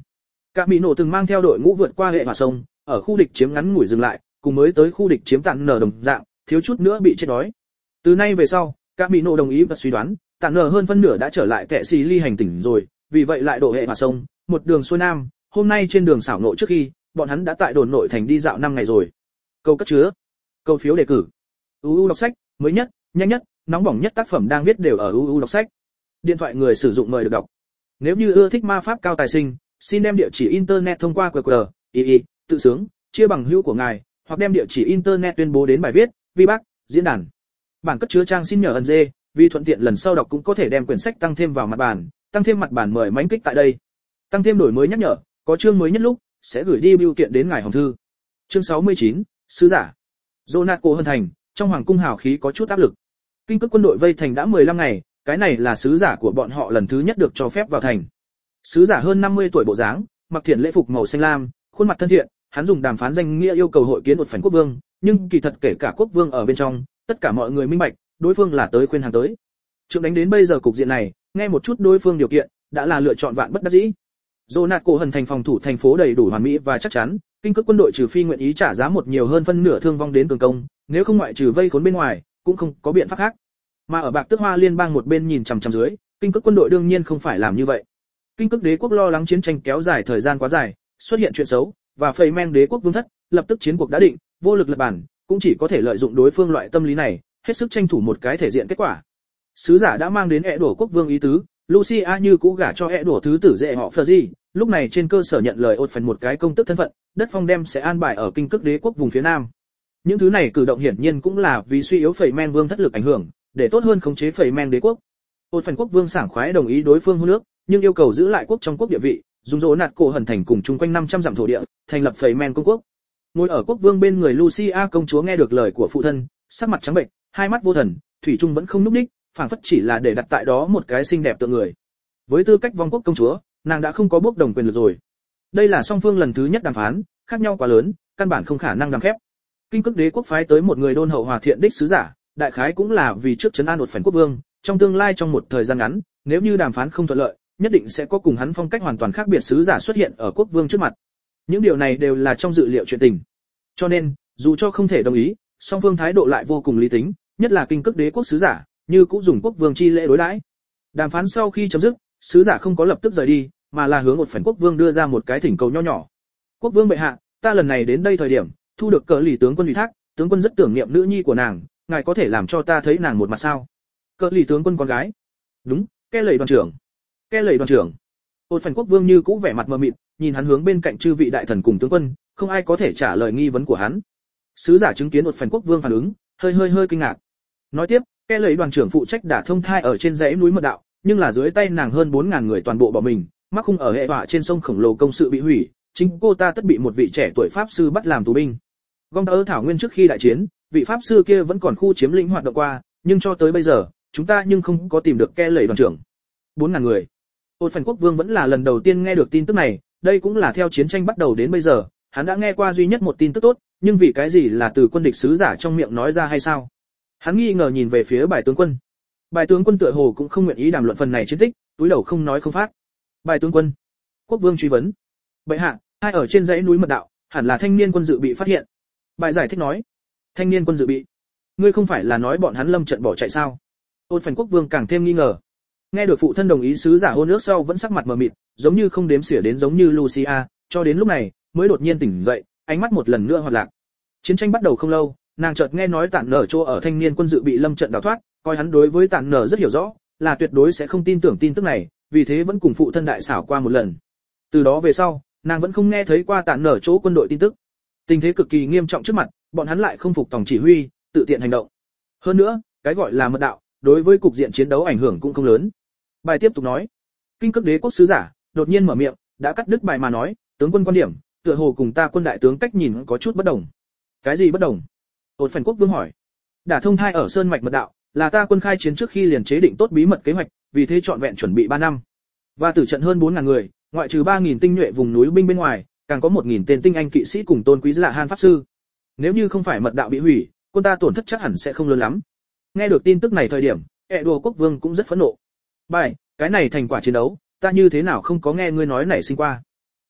Cả Mỹ nổ từng mang theo đội ngũ vượt qua hệ hỏa sông, ở khu địch chiếm ngắn ngủi dừng lại, cùng mới tới khu địch chiếm tạn nở đồng dạng, thiếu chút nữa bị chết đói. Từ nay về sau, cả Mỹ nổ đồng ý và suy đoán, tạn nở hơn phân nửa đã trở lại kẻ xì ly hành tỉnh rồi, vì vậy lại đổ hệ hỏa sông, một đường xuôi nam, hôm nay trên đường xảo nộ trước khi, bọn hắn đã tại đồn nội thành đi dạo năm ngày rồi. Câu cất chứa, câu phiếu đề cử, u u đọc sách, mới nhất, nhanh nhất, nóng bỏng nhất tác phẩm đang viết đều ở u u đọc sách. Điện thoại người sử dụng mời được đọc. Nếu như ưa thích ma pháp cao tài sinh, xin đem địa chỉ internet thông qua quy rờ, i i, tự sướng, chia bằng hữu của ngài, hoặc đem địa chỉ internet tuyên bố đến bài viết, vi bác, diễn đàn. Bản cất chứa trang xin nhờ ẩn dê, vì thuận tiện lần sau đọc cũng có thể đem quyển sách tăng thêm vào mặt bản, tăng thêm mặt bản mời mãnh kích tại đây. Tăng thêm đổi mới nhắc nhở, có chương mới nhất lúc sẽ gửi đi bưu kiện đến ngài hòm thư. Chương sáu mươi chín, sứ giả. Zonaco hân thành, trong hoàng cung hào khí có chút áp lực. Kinh cước quân đội vây thành đã mười lăm ngày, cái này là sứ giả của bọn họ lần thứ nhất được cho phép vào thành. Sứ giả hơn năm mươi tuổi bộ dáng, mặc thiện lễ phục màu xanh lam, khuôn mặt thân thiện, hắn dùng đàm phán danh nghĩa yêu cầu hội kiến một phần quốc vương, nhưng kỳ thật kể cả quốc vương ở bên trong, tất cả mọi người minh bạch, đối phương là tới khuyên hàng tới. Trượng đánh đến bây giờ cục diện này, nghe một chút đối phương điều kiện, đã là lựa chọn vạn bất đắc dĩ. Zonaco hần thành phòng thủ thành phố đầy đủ hoàn mỹ và chắc chắn, kinh cước quân đội trừ phi nguyện ý trả giá một nhiều hơn phân nửa thương vong đến cường công, nếu không ngoại trừ vây khốn bên ngoài, cũng không có biện pháp khác. Mà ở Bạc Tước Hoa liên bang một bên nhìn chằm chằm dưới, kinh cước quân đội đương nhiên không phải làm như vậy. Kinh cước đế quốc lo lắng chiến tranh kéo dài thời gian quá dài, xuất hiện chuyện xấu, và phẩy men đế quốc vương thất, lập tức chiến cuộc đã định, vô lực lật bản, cũng chỉ có thể lợi dụng đối phương loại tâm lý này, hết sức tranh thủ một cái thể diện kết quả. Sứ giả đã mang đến ẻ đổ quốc vương ý tứ, Lucia như cũ gả cho ẻ đổ thứ tử dễ họ Fergie, lúc này trên cơ sở nhận lời ột phần một cái công tức thân phận, đất phong đem sẽ an bài ở kinh cước đế quốc vùng phía nam. Những thứ này cử động hiển nhiên cũng là vì suy yếu phẩy men vương thất lực ảnh hưởng, để tốt hơn khống chế phẩy men đế quốc. Ột phần quốc vương sảng khoái đồng ý đối phương hôn nước, nhưng yêu cầu giữ lại quốc trong quốc địa vị, dùng rỗ nạt cổ hần thành cùng chung quanh năm trăm dặm thổ địa, thành lập phẩy men công quốc. Ngồi ở quốc vương bên người Lucia công chúa nghe được lời của phụ thân, sắc mặt trắng bệnh, hai mắt vô thần, thủy chung vẫn không núp đích, phảng phất chỉ là để đặt tại đó một cái xinh đẹp tượng người. Với tư cách vong quốc công chúa, nàng đã không có bốc đồng quyền lực rồi. Đây là song phương lần thứ nhất đàm phán, khác nhau quá lớn, căn bản không khả năng đàm phép. Kinh cước đế quốc phái tới một người đôn hậu hòa thiện đích sứ giả, đại khái cũng là vì trước trấn an ột phần quốc vương, trong tương lai trong một thời gian ngắn, nếu như đàm phán không thuận lợi, nhất định sẽ có cùng hắn phong cách hoàn toàn khác biệt sứ giả xuất hiện ở quốc vương trước mặt. Những điều này đều là trong dự liệu chuyện tình. Cho nên, dù cho không thể đồng ý, song phương thái độ lại vô cùng lý tính, nhất là kinh cước đế quốc sứ giả, như cũng dùng quốc vương chi lễ đối đãi. Đàm phán sau khi chấm dứt, sứ giả không có lập tức rời đi, mà là hướng một phần quốc vương đưa ra một cái thỉnh cầu nho nhỏ. Quốc vương bệ hạ, ta lần này đến đây thời điểm, thu được cờ lì tướng quân ủy thác, tướng quân rất tưởng niệm nữ nhi của nàng, ngài có thể làm cho ta thấy nàng một mặt sao? Cờ lì tướng quân con gái? Đúng, Ke lầy đoàn trưởng. Ke lầy đoàn trưởng. Một phần quốc vương như cũ vẻ mặt mờ mịt, nhìn hắn hướng bên cạnh chư vị đại thần cùng tướng quân, không ai có thể trả lời nghi vấn của hắn. Sứ giả chứng kiến một phần quốc vương phản ứng, hơi hơi hơi kinh ngạc. Nói tiếp, Ke lầy đoàn trưởng phụ trách đả thông thai ở trên dãy núi mật đạo, nhưng là dưới tay nàng hơn bốn ngàn người toàn bộ bỏ mình, mắc khung ở hệ hỏa trên sông khổng lồ công sự bị hủy, chính cô ta tất bị một vị trẻ tuổi pháp sư bắt làm tù binh. Gom tơ thảo nguyên trước khi đại chiến, vị pháp sư kia vẫn còn khu chiếm lĩnh hoạt động qua, nhưng cho tới bây giờ, chúng ta nhưng không có tìm được Ke lầy đoàn trưởng. bốn ngàn người. Ôn phần quốc vương vẫn là lần đầu tiên nghe được tin tức này, đây cũng là theo chiến tranh bắt đầu đến bây giờ, hắn đã nghe qua duy nhất một tin tức tốt, nhưng vì cái gì là từ quân địch sứ giả trong miệng nói ra hay sao? Hắn nghi ngờ nhìn về phía bài tướng quân. Bài tướng quân tựa hồ cũng không nguyện ý đàm luận phần này chiến tích, túi đầu không nói không phát. Bài tướng quân. Quốc vương truy vấn. Bệ hạ, hai ở trên dãy núi mật đạo, hẳn là thanh niên quân dự bị phát hiện. Bài giải thích nói. Thanh niên quân dự bị. Ngươi không phải là nói bọn hắn lâm trận bỏ chạy sao? Ôn phần quốc vương càng thêm nghi ngờ. Nghe được phụ thân đồng ý sứ giả hôn ước sau vẫn sắc mặt mờ mịt, giống như không đếm xỉa đến giống như Lucia, cho đến lúc này mới đột nhiên tỉnh dậy, ánh mắt một lần nữa hoạt lạc. Chiến tranh bắt đầu không lâu, nàng chợt nghe nói Tản Nở chỗ ở thanh niên quân dự bị lâm trận đào thoát, coi hắn đối với Tản Nở rất hiểu rõ, là tuyệt đối sẽ không tin tưởng tin tức này, vì thế vẫn cùng phụ thân đại xảo qua một lần. Từ đó về sau, nàng vẫn không nghe thấy qua Tản Nở chỗ quân đội tin tức. Tình thế cực kỳ nghiêm trọng trước mặt, bọn hắn lại không phục tổng chỉ huy, tự tiện hành động. Hơn nữa, cái gọi là mật đạo, đối với cục diện chiến đấu ảnh hưởng cũng không lớn. Bài tiếp tục nói, kinh cước đế quốc sứ giả đột nhiên mở miệng, đã cắt đứt bài mà nói, tướng quân quan điểm, tựa hồ cùng ta quân đại tướng cách nhìn có chút bất đồng. Cái gì bất đồng? Ôn phần quốc vương hỏi. Đả thông thai ở sơn mạch mật đạo, là ta quân khai chiến trước khi liền chế định tốt bí mật kế hoạch, vì thế trọn vẹn chuẩn bị ba năm. Và tử trận hơn bốn ngàn người, ngoại trừ ba nghìn tinh nhuệ vùng núi binh bên ngoài, càng có một nghìn tên tinh anh kỵ sĩ cùng tôn quý lạ Han pháp sư. Nếu như không phải mật đạo bị hủy, quân ta tổn thất chắc hẳn sẽ không lớn lắm. Nghe được tin tức này thời điểm, ẹ đùa quốc vương cũng rất phẫn nộ. Bài, cái này thành quả chiến đấu, ta như thế nào không có nghe ngươi nói nảy sinh qua.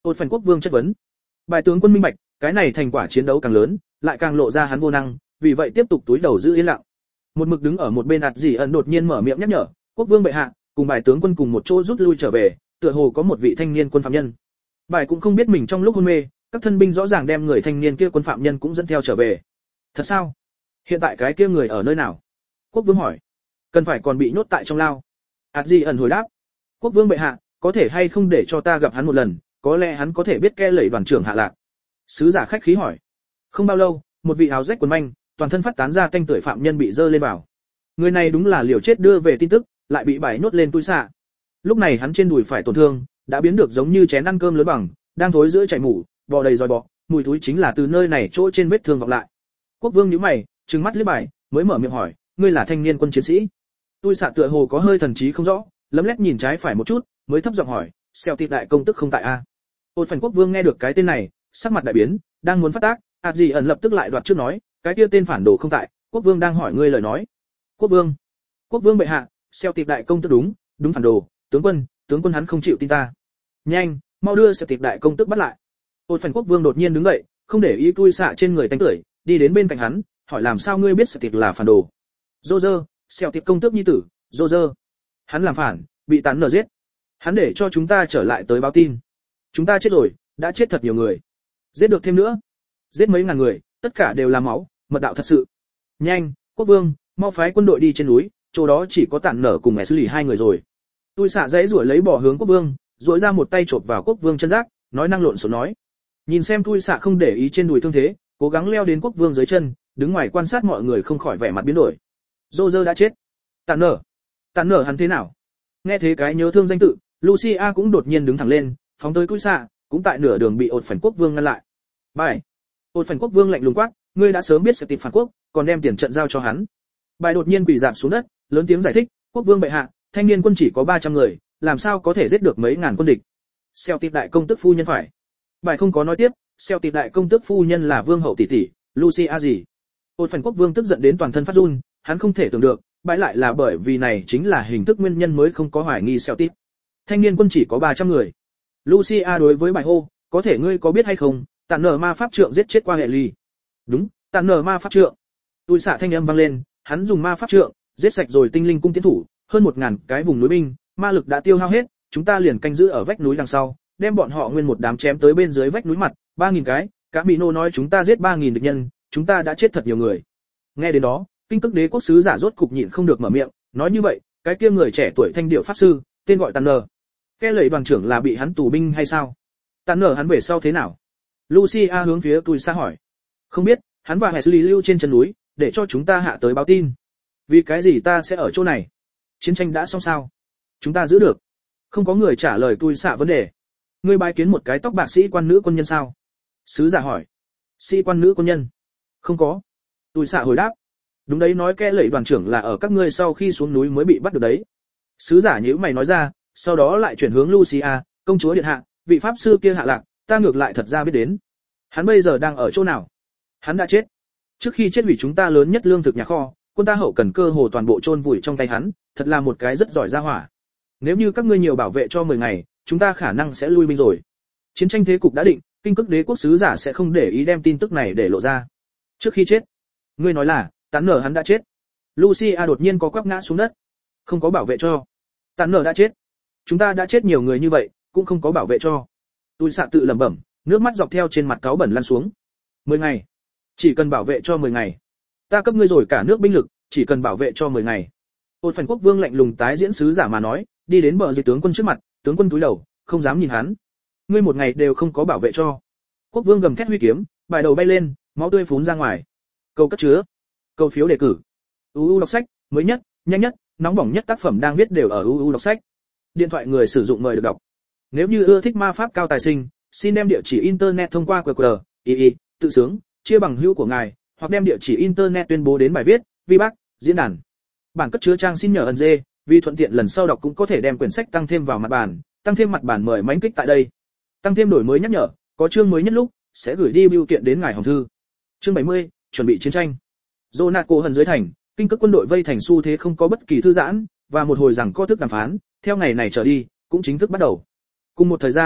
Ôn Phần Quốc Vương chất vấn. Bài tướng quân minh bạch, cái này thành quả chiến đấu càng lớn, lại càng lộ ra hắn vô năng, vì vậy tiếp tục túi đầu giữ yên lặng. Một mực đứng ở một bên ạt gì ẩn đột nhiên mở miệng nhắc nhở, Quốc Vương bệ hạ, cùng bài tướng quân cùng một chỗ rút lui trở về, tựa hồ có một vị thanh niên quân phạm nhân. Bài cũng không biết mình trong lúc hôn mê, các thân binh rõ ràng đem người thanh niên kia quân phạm nhân cũng dẫn theo trở về. Thật sao? Hiện tại cái kia người ở nơi nào? Quốc Vương hỏi. Cần phải còn bị nhốt tại trong lao? ạt gì ẩn hồi đáp. Quốc Vương bệ hạ, có thể hay không để cho ta gặp hắn một lần, có lẽ hắn có thể biết ke lẩy đoàn trưởng hạ lạc. Sứ giả khách khí hỏi. Không bao lâu, một vị áo rách quần manh, toàn thân phát tán ra tanh tưởi phạm nhân bị dơ lên vào. Người này đúng là liều chết đưa về tin tức, lại bị bài nhốt lên túi xạ. Lúc này hắn trên đùi phải tổn thương, đã biến được giống như chén ăn cơm lớn bằng, đang thối giữa chảy mủ, bò đầy dòi bọ, mùi thối chính là từ nơi này chỗ trên vết thương vọng lại. Quốc Vương nhíu mày, trừng mắt liếc bài, mới mở miệng hỏi, ngươi là thanh niên quân chiến sĩ? Túi xạ tựa hồ có hơi thần trí không rõ, lấm lét nhìn trái phải một chút, mới thấp giọng hỏi, xeo tịt đại công tức không tại a? Ôn Phần Quốc Vương nghe được cái tên này, sắc mặt đại biến, đang muốn phát tác, ạt gì ẩn lập tức lại đoạt trước nói, cái kia tên phản đồ không tại, Quốc Vương đang hỏi ngươi lời nói. Quốc Vương, Quốc Vương bệ hạ, xeo tịt đại công tức đúng, đúng phản đồ, tướng quân, tướng quân hắn không chịu tin ta. Nhanh, mau đưa xeo tịt đại công tức bắt lại. Ôn Phần Quốc Vương đột nhiên đứng dậy, không để ý tui xạ trên người tanh tưởi, đi đến bên cạnh hắn, hỏi làm sao ngươi biết xeo tịt là phản đồ? Roger, xeo tịt công tước nhi tử, Roger. Hắn làm phản, bị tán nở giết. Hắn để cho chúng ta trở lại tới báo tin. Chúng ta chết rồi, đã chết thật nhiều người. Giết được thêm nữa. Giết mấy ngàn người, tất cả đều là máu, mật đạo thật sự. Nhanh, Quốc Vương, mau phái quân đội đi trên núi, chỗ đó chỉ có tản nở cùng Ashley hai người rồi. Tôi xạ dãy rủa lấy bỏ hướng Quốc Vương, duỗi ra một tay chộp vào Quốc Vương chân giác, nói năng lộn xộn nói. Nhìn xem tôi xạ không để ý trên đùi thương thế, cố gắng leo đến Quốc Vương dưới chân, đứng ngoài quan sát mọi người không khỏi vẻ mặt biến đổi. Roger đã chết. Tản nở, tản nở hắn thế nào? Nghe thế cái nhớ thương danh tự, Lucia cũng đột nhiên đứng thẳng lên, phóng tới tôi xạ, cũng tại nửa đường bị Ôn Phần Quốc Vương ngăn lại. Bài. Ôn Phần Quốc Vương lạnh lùng quát, ngươi đã sớm biết sẽ tìm phản quốc, còn đem tiền trận giao cho hắn. Bài đột nhiên quỳ rạp xuống đất, lớn tiếng giải thích, Quốc Vương bệ hạ, thanh niên quân chỉ có ba trăm người, làm sao có thể giết được mấy ngàn quân địch? Xeo tịt đại công tức phu nhân phải. Bài không có nói tiếp, xeo tịt đại công tức phu nhân là vương hậu tỷ tỷ, Lucia gì? Ôn Phần Quốc Vương tức giận đến toàn thân phát run, hắn không thể tưởng được, bãi lại là bởi vì này chính là hình thức nguyên nhân mới không có hoài nghi xeo tịt. Thanh niên quân chỉ có ba trăm người. Lucia đối với bài hô, có thể ngươi có biết hay không, tàn nở ma pháp trượng giết chết qua hệ ly. Đúng, tàn nở ma pháp trượng. Tôi xạ thanh âm vang lên, hắn dùng ma pháp trượng, giết sạch rồi tinh linh cung tiến thủ, hơn một ngàn cái vùng núi binh, ma lực đã tiêu hao hết, chúng ta liền canh giữ ở vách núi đằng sau, đem bọn họ nguyên một đám chém tới bên dưới vách núi mặt, ba nghìn cái, cả Mino nói chúng ta giết ba nghìn địch nhân, chúng ta đã chết thật nhiều người. Nghe đến đó, kinh tức đế quốc sứ giả rốt cục nhịn không được mở miệng, nói như vậy, cái kia người trẻ tuổi thanh điệu pháp sư, tên gọi tàn nở. Cái lầy đoàn trưởng là bị hắn tù binh hay sao? Tàn nở hắn về sau thế nào? Lucia hướng phía tôi xa hỏi. Không biết, hắn và Ashley lưu trên chân núi, để cho chúng ta hạ tới báo tin. Vì cái gì ta sẽ ở chỗ này? Chiến tranh đã xong sao? Chúng ta giữ được. Không có người trả lời tôi xạ vấn đề. Ngươi bái kiến một cái tóc bạc sĩ quan nữ quân nhân sao? Sứ giả hỏi. Sĩ quan nữ quân nhân? Không có. Tôi xạ hồi đáp. Đúng đấy, nói kẻ lẫy đoàn trưởng là ở các ngươi sau khi xuống núi mới bị bắt được đấy. Sứ giả nhíu mày nói ra, sau đó lại chuyển hướng Lucia, công chúa điện hạ, vị pháp sư kia hạ lạc, ta ngược lại thật ra biết đến. Hắn bây giờ đang ở chỗ nào? Hắn đã chết. Trước khi chết hủy chúng ta lớn nhất lương thực nhà kho, quân ta hậu cần cơ hồ toàn bộ chôn vùi trong tay hắn, thật là một cái rất giỏi ra hỏa. Nếu như các ngươi nhiều bảo vệ cho mười ngày, chúng ta khả năng sẽ lui binh rồi. Chiến tranh thế cục đã định, kinh cức đế quốc sứ giả sẽ không để ý đem tin tức này để lộ ra. Trước khi chết, ngươi nói là, tán nở hắn đã chết. Lucia đột nhiên có quắp ngã xuống đất. Không có bảo vệ cho. Tán nở đã chết. Chúng ta đã chết nhiều người như vậy, cũng không có bảo vệ cho. Tôi xạ tự lẩm bẩm, nước mắt dọc theo trên mặt cáo bẩn lăn xuống. Mười ngày. Chỉ cần bảo vệ cho mười ngày. Ta cấp ngươi rồi cả nước binh lực, chỉ cần bảo vệ cho mười ngày. Ôn Phần Quốc Vương lạnh lùng tái diễn sứ giả mà nói, đi đến bờ dì tướng quân trước mặt, tướng quân cúi đầu, không dám nhìn hắn. Ngươi một ngày đều không có bảo vệ cho. Quốc Vương gầm thét huy kiếm, bài đầu bay lên, máu tươi phún ra ngoài. Câu cất chứa. Câu phiếu đề cử. u u đọc sách, mới nhất, nhanh nhất, nóng bỏng nhất tác phẩm đang viết đều ở u u đọc sách. Điện thoại người sử dụng mời được đọc. Nếu như ưa thích ma pháp cao tài sinh, xin đem địa chỉ internet thông qua quy quy rờ, i i, tự sướng, chia bằng hữu của ngài, hoặc đem địa chỉ internet tuyên bố đến bài viết, vi bác, diễn đàn. Bản cất chứa trang xin nhờ ẩn dê, vì thuận tiện lần sau đọc cũng có thể đem quyển sách tăng thêm vào mặt bản, tăng thêm mặt bản mời mãnh kích tại đây. Tăng thêm đổi mới nhắc nhở, có chương mới nhất lúc sẽ gửi đi bưu kiện đến ngài hòm thư. Chương bảy mươi, chuẩn bị chiến tranh. Zonaco hần dưới thành, kinh cước quân đội vây thành xu thế không có bất kỳ thư giãn, và một hồi rằng có thức đàm phán, theo ngày này trở đi, cũng chính thức bắt đầu. Cùng một thời gian,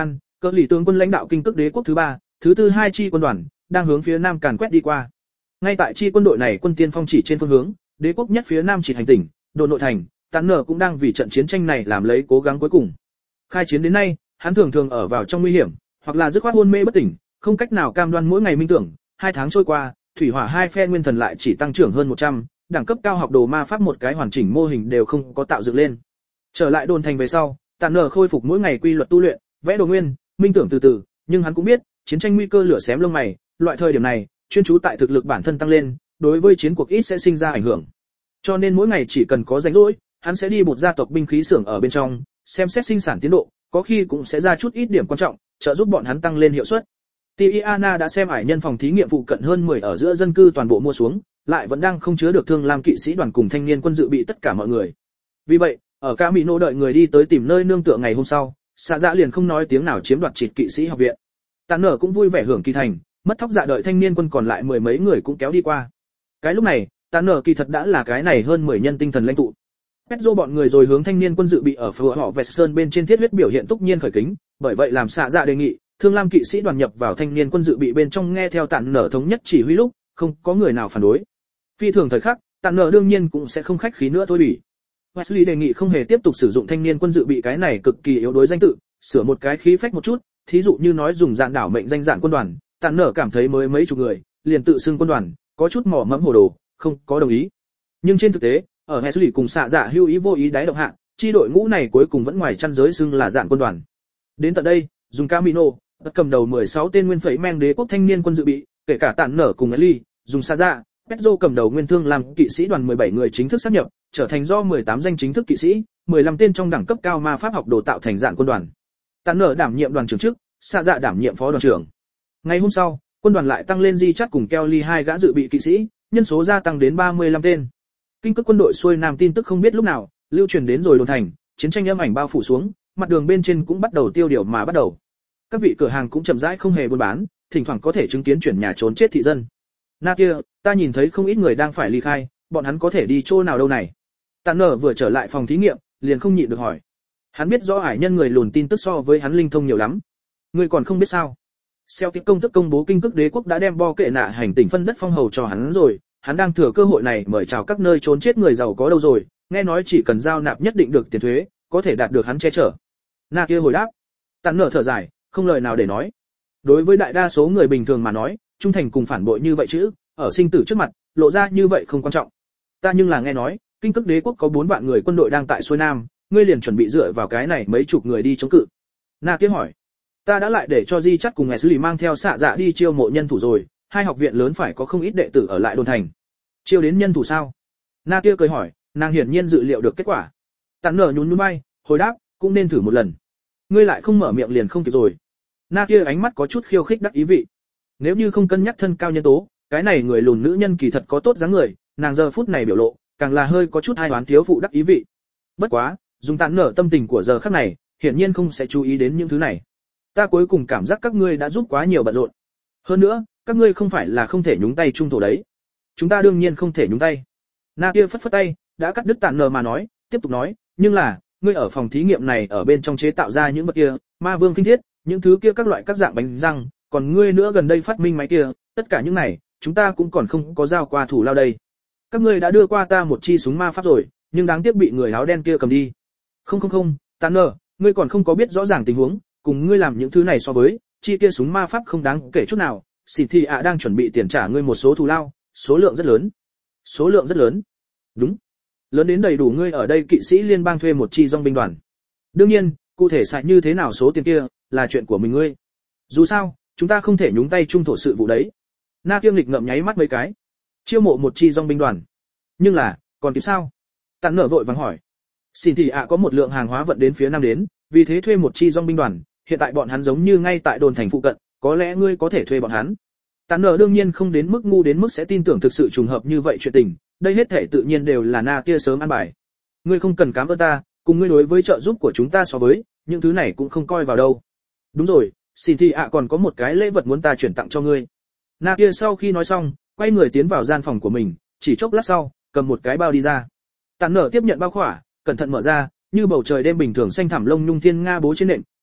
Cỡ lì tướng quân lãnh đạo kinh tức đế quốc thứ ba, thứ tư hai chi quân đoàn đang hướng phía nam càn quét đi qua. Ngay tại chi quân đội này quân tiên phong chỉ trên phương hướng, đế quốc nhất phía nam chỉ hành tỉnh, đồn nội thành, Tán Nở cũng đang vì trận chiến tranh này làm lấy cố gắng cuối cùng. Khai chiến đến nay, hắn thường thường ở vào trong nguy hiểm, hoặc là dứt khoát hôn mê bất tỉnh, không cách nào cam đoan mỗi ngày minh tưởng. Hai tháng trôi qua, thủy hỏa hai phe nguyên thần lại chỉ tăng trưởng hơn một trăm, đẳng cấp cao học đồ ma pháp một cái hoàn chỉnh mô hình đều không có tạo dựng lên. Trở lại đồn thành về sau, Tán Nở khôi phục mỗi ngày quy luật tu luyện, vẽ đồ nguyên, minh tưởng từ từ, nhưng hắn cũng biết, chiến tranh nguy cơ lửa xém lông mày, loại thời điểm này, chuyên chú tại thực lực bản thân tăng lên, đối với chiến cuộc ít sẽ sinh ra ảnh hưởng. Cho nên mỗi ngày chỉ cần có rảnh rỗi, hắn sẽ đi một gia tộc binh khí xưởng ở bên trong, xem xét sinh sản tiến độ, có khi cũng sẽ ra chút ít điểm quan trọng, trợ giúp bọn hắn tăng lên hiệu suất. Tiana đã xem ải nhân phòng thí nghiệm phụ cận hơn mười ở giữa dân cư toàn bộ mua xuống, lại vẫn đang không chứa được Thương Lam kỵ sĩ đoàn cùng thanh niên quân dự bị tất cả mọi người. Vì vậy, ở Camino đợi người đi tới tìm nơi nương tựa ngày hôm sau, Xạ Dạ liền không nói tiếng nào chiếm đoạt Trịt kỵ sĩ học viện. Tán Nở cũng vui vẻ hưởng kỳ thành, mất thóc dạ đợi thanh niên quân còn lại mười mấy người cũng kéo đi qua. Cái lúc này, Tán Nở kỳ thật đã là cái này hơn mười nhân tinh thần lãnh tụ. Pedro bọn người rồi hướng thanh niên quân dự bị ở phường họ Western bên trên thiết huyết biểu hiện túc nhiên khởi kính, bởi vậy làm Xạ Dạ đề nghị, Thương Lam kỵ sĩ đoàn nhập vào thanh niên quân dự bị bên trong nghe theo Tán Nở thống nhất chỉ huy lúc, không có người nào phản đối. Phi thường thời khắc, Tán Nở đương nhiên cũng sẽ không khách khí nữa thôi ủy. Wesley đề nghị không hề tiếp tục sử dụng thanh niên quân dự bị cái này cực kỳ yếu đuối danh tự, sửa một cái khí phách một chút, thí dụ như nói dùng dạn đảo mệnh danh dạn quân đoàn, Tán Nở cảm thấy mới mấy chục người, liền tự xưng quân đoàn, có chút mỏ mẫm hồ đồ, không có đồng ý. Nhưng trên thực tế, ở Wesley cùng Xạ Dạ hưu ý vô ý đáy động hạ, chi đội ngũ này cuối cùng vẫn ngoài chăn giới xưng là dạn quân đoàn. Đến tận đây, dùng Camino, tất cầm đầu mười sáu tên nguyên phẩy men đế quốc thanh niên quân dự bị, kể cả Tán Nở cùng Wesley, dùng Xạ Dạ, Pedro cầm đầu nguyên thương làm kỵ sĩ đoàn mười bảy người chính thức sáp nhập, trở thành do mười tám danh chính thức kỵ sĩ, mười lăm tên trong đẳng cấp cao ma pháp học đồ tạo thành dạn quân đoàn. Tán Nở đảm nhiệm đoàn trưởng trước, Xạ Dạ đảm nhiệm phó đoàn trưởng. Ngày hôm sau, quân đoàn lại tăng lên Di Chắt cùng Kelly hai gã dự bị kỵ sĩ, nhân số gia tăng đến ba mươi lăm tên. Kinh cước quân đội xuôi nam tin tức không biết lúc nào lưu truyền đến rồi đồn thành, chiến tranh âm ảnh bao phủ xuống, mặt đường bên trên cũng bắt đầu tiêu điều mà bắt đầu. Các vị cửa hàng cũng chậm rãi không hề buôn bán, thỉnh thoảng có thể chứng kiến chuyển nhà trốn chết thị dân. Na kia, ta nhìn thấy không ít người đang phải ly khai, bọn hắn có thể đi chỗ nào đâu này? Tán Nở vừa trở lại phòng thí nghiệm, liền không nhịn được hỏi. Hắn biết rõ ải nhân người lùn tin tức so với hắn linh thông nhiều lắm. Ngươi còn không biết sao? Celtic công thức công bố kinh cước đế quốc đã đem bo kệ nạ hành tinh phân đất phong hầu cho hắn rồi, hắn đang thừa cơ hội này mời chào các nơi trốn chết người giàu có đâu rồi, nghe nói chỉ cần giao nạp nhất định được tiền thuế, có thể đạt được hắn che chở. Na kia hồi đáp. Tán Nở thở dài, không lời nào để nói. Đối với đại đa số người bình thường mà nói, trung thành cùng phản bội như vậy chứ, ở sinh tử trước mặt, lộ ra như vậy không quan trọng. Ta nhưng là nghe nói, kinh cước đế quốc có bốn vạn người quân đội đang tại xuôi nam, ngươi liền chuẩn bị dựa vào cái này mấy chục người đi chống cự. Na kia hỏi. Ta đã lại để cho Di Chắt cùng Wesley mang theo Xạ Dạ đi chiêu mộ nhân thủ rồi, hai học viện lớn phải có không ít đệ tử ở lại đồn thành. Chiêu đến nhân thủ sao? Na kia cười hỏi, nàng hiển nhiên dự liệu được kết quả. Tán Nở nhún nhún vai, hồi đáp, cũng nên thử một lần. Ngươi lại không mở miệng liền không kịp rồi. Na kia ánh mắt có chút khiêu khích đắc ý vị. Nếu như không cân nhắc thân cao nhân tố, cái này người lùn nữ nhân kỳ thật có tốt dáng người, nàng giờ phút này biểu lộ, càng là hơi có chút hai đoán thiếu phụ đắc ý vị. Bất quá, dùng Tán Nở tâm tình của giờ khắc này, hiển nhiên không sẽ chú ý đến những thứ này. Ta cuối cùng cảm giác các ngươi đã giúp quá nhiều bận rộn. Hơn nữa, các ngươi không phải là không thể nhúng tay trung thổ đấy. Chúng ta đương nhiên không thể nhúng tay. Na kia phất phất tay, đã cắt đứt Tán Nở mà nói, tiếp tục nói, nhưng là, ngươi ở phòng thí nghiệm này ở bên trong chế tạo ra những vật kia, ma vương kinh thiết, những thứ kia các loại các dạng bánh răng, còn ngươi nữa gần đây phát minh máy kia, tất cả những này, chúng ta cũng còn không có giao qua thủ lao đây. Các ngươi đã đưa qua ta một chi súng ma pháp rồi, nhưng đáng tiếc bị người áo đen kia cầm đi. Không không không, Tán Nở, ngươi còn không có biết rõ ràng tình huống, cùng ngươi làm những thứ này so với, chi kia súng ma pháp không đáng kể chút nào. Xỉn Thị ạ đang chuẩn bị tiền trả ngươi một số thù lao, số lượng rất lớn. Số lượng rất lớn. Đúng. Lớn đến đầy đủ ngươi ở đây kỵ sĩ liên bang thuê một chi dòng binh đoàn. Đương nhiên, cụ thể xài như thế nào số tiền kia, là chuyện của mình ngươi. Dù sao, chúng ta không thể nhúng tay trung thổ sự vụ đấy. Na Kiêm Lịch ngậm nháy mắt mấy cái. Chiêu mộ một chi dòng binh đoàn. Nhưng là, còn kịp sao? Tán Nở vội vàng hỏi. Xỉn Thị ạ có một lượng hàng hóa vận đến phía nam đến, vì thế thuê một chi dòng binh đoàn, hiện tại bọn hắn giống như ngay tại đồn thành phụ cận, có lẽ ngươi có thể thuê bọn hắn. Tán Nở đương nhiên không đến mức ngu đến mức sẽ tin tưởng thực sự trùng hợp như vậy chuyện tình, đây hết thể tự nhiên đều là Na kia sớm an bài. Ngươi không cần cảm ơn ta, cùng ngươi đối với trợ giúp của chúng ta so với, những thứ này cũng không coi vào đâu. Đúng rồi, Xỉn Thị ạ còn có một cái lễ vật muốn ta chuyển tặng cho ngươi. Na kia sau khi nói xong, quay người tiến vào gian phòng của mình, chỉ chốc lát sau, cầm một cái bao đi ra. Tán Nở tiếp nhận bao khỏa, cẩn thận mở ra, như bầu trời đêm bình thường xanh thẳm lông nhung thiên nga bố trên nệm,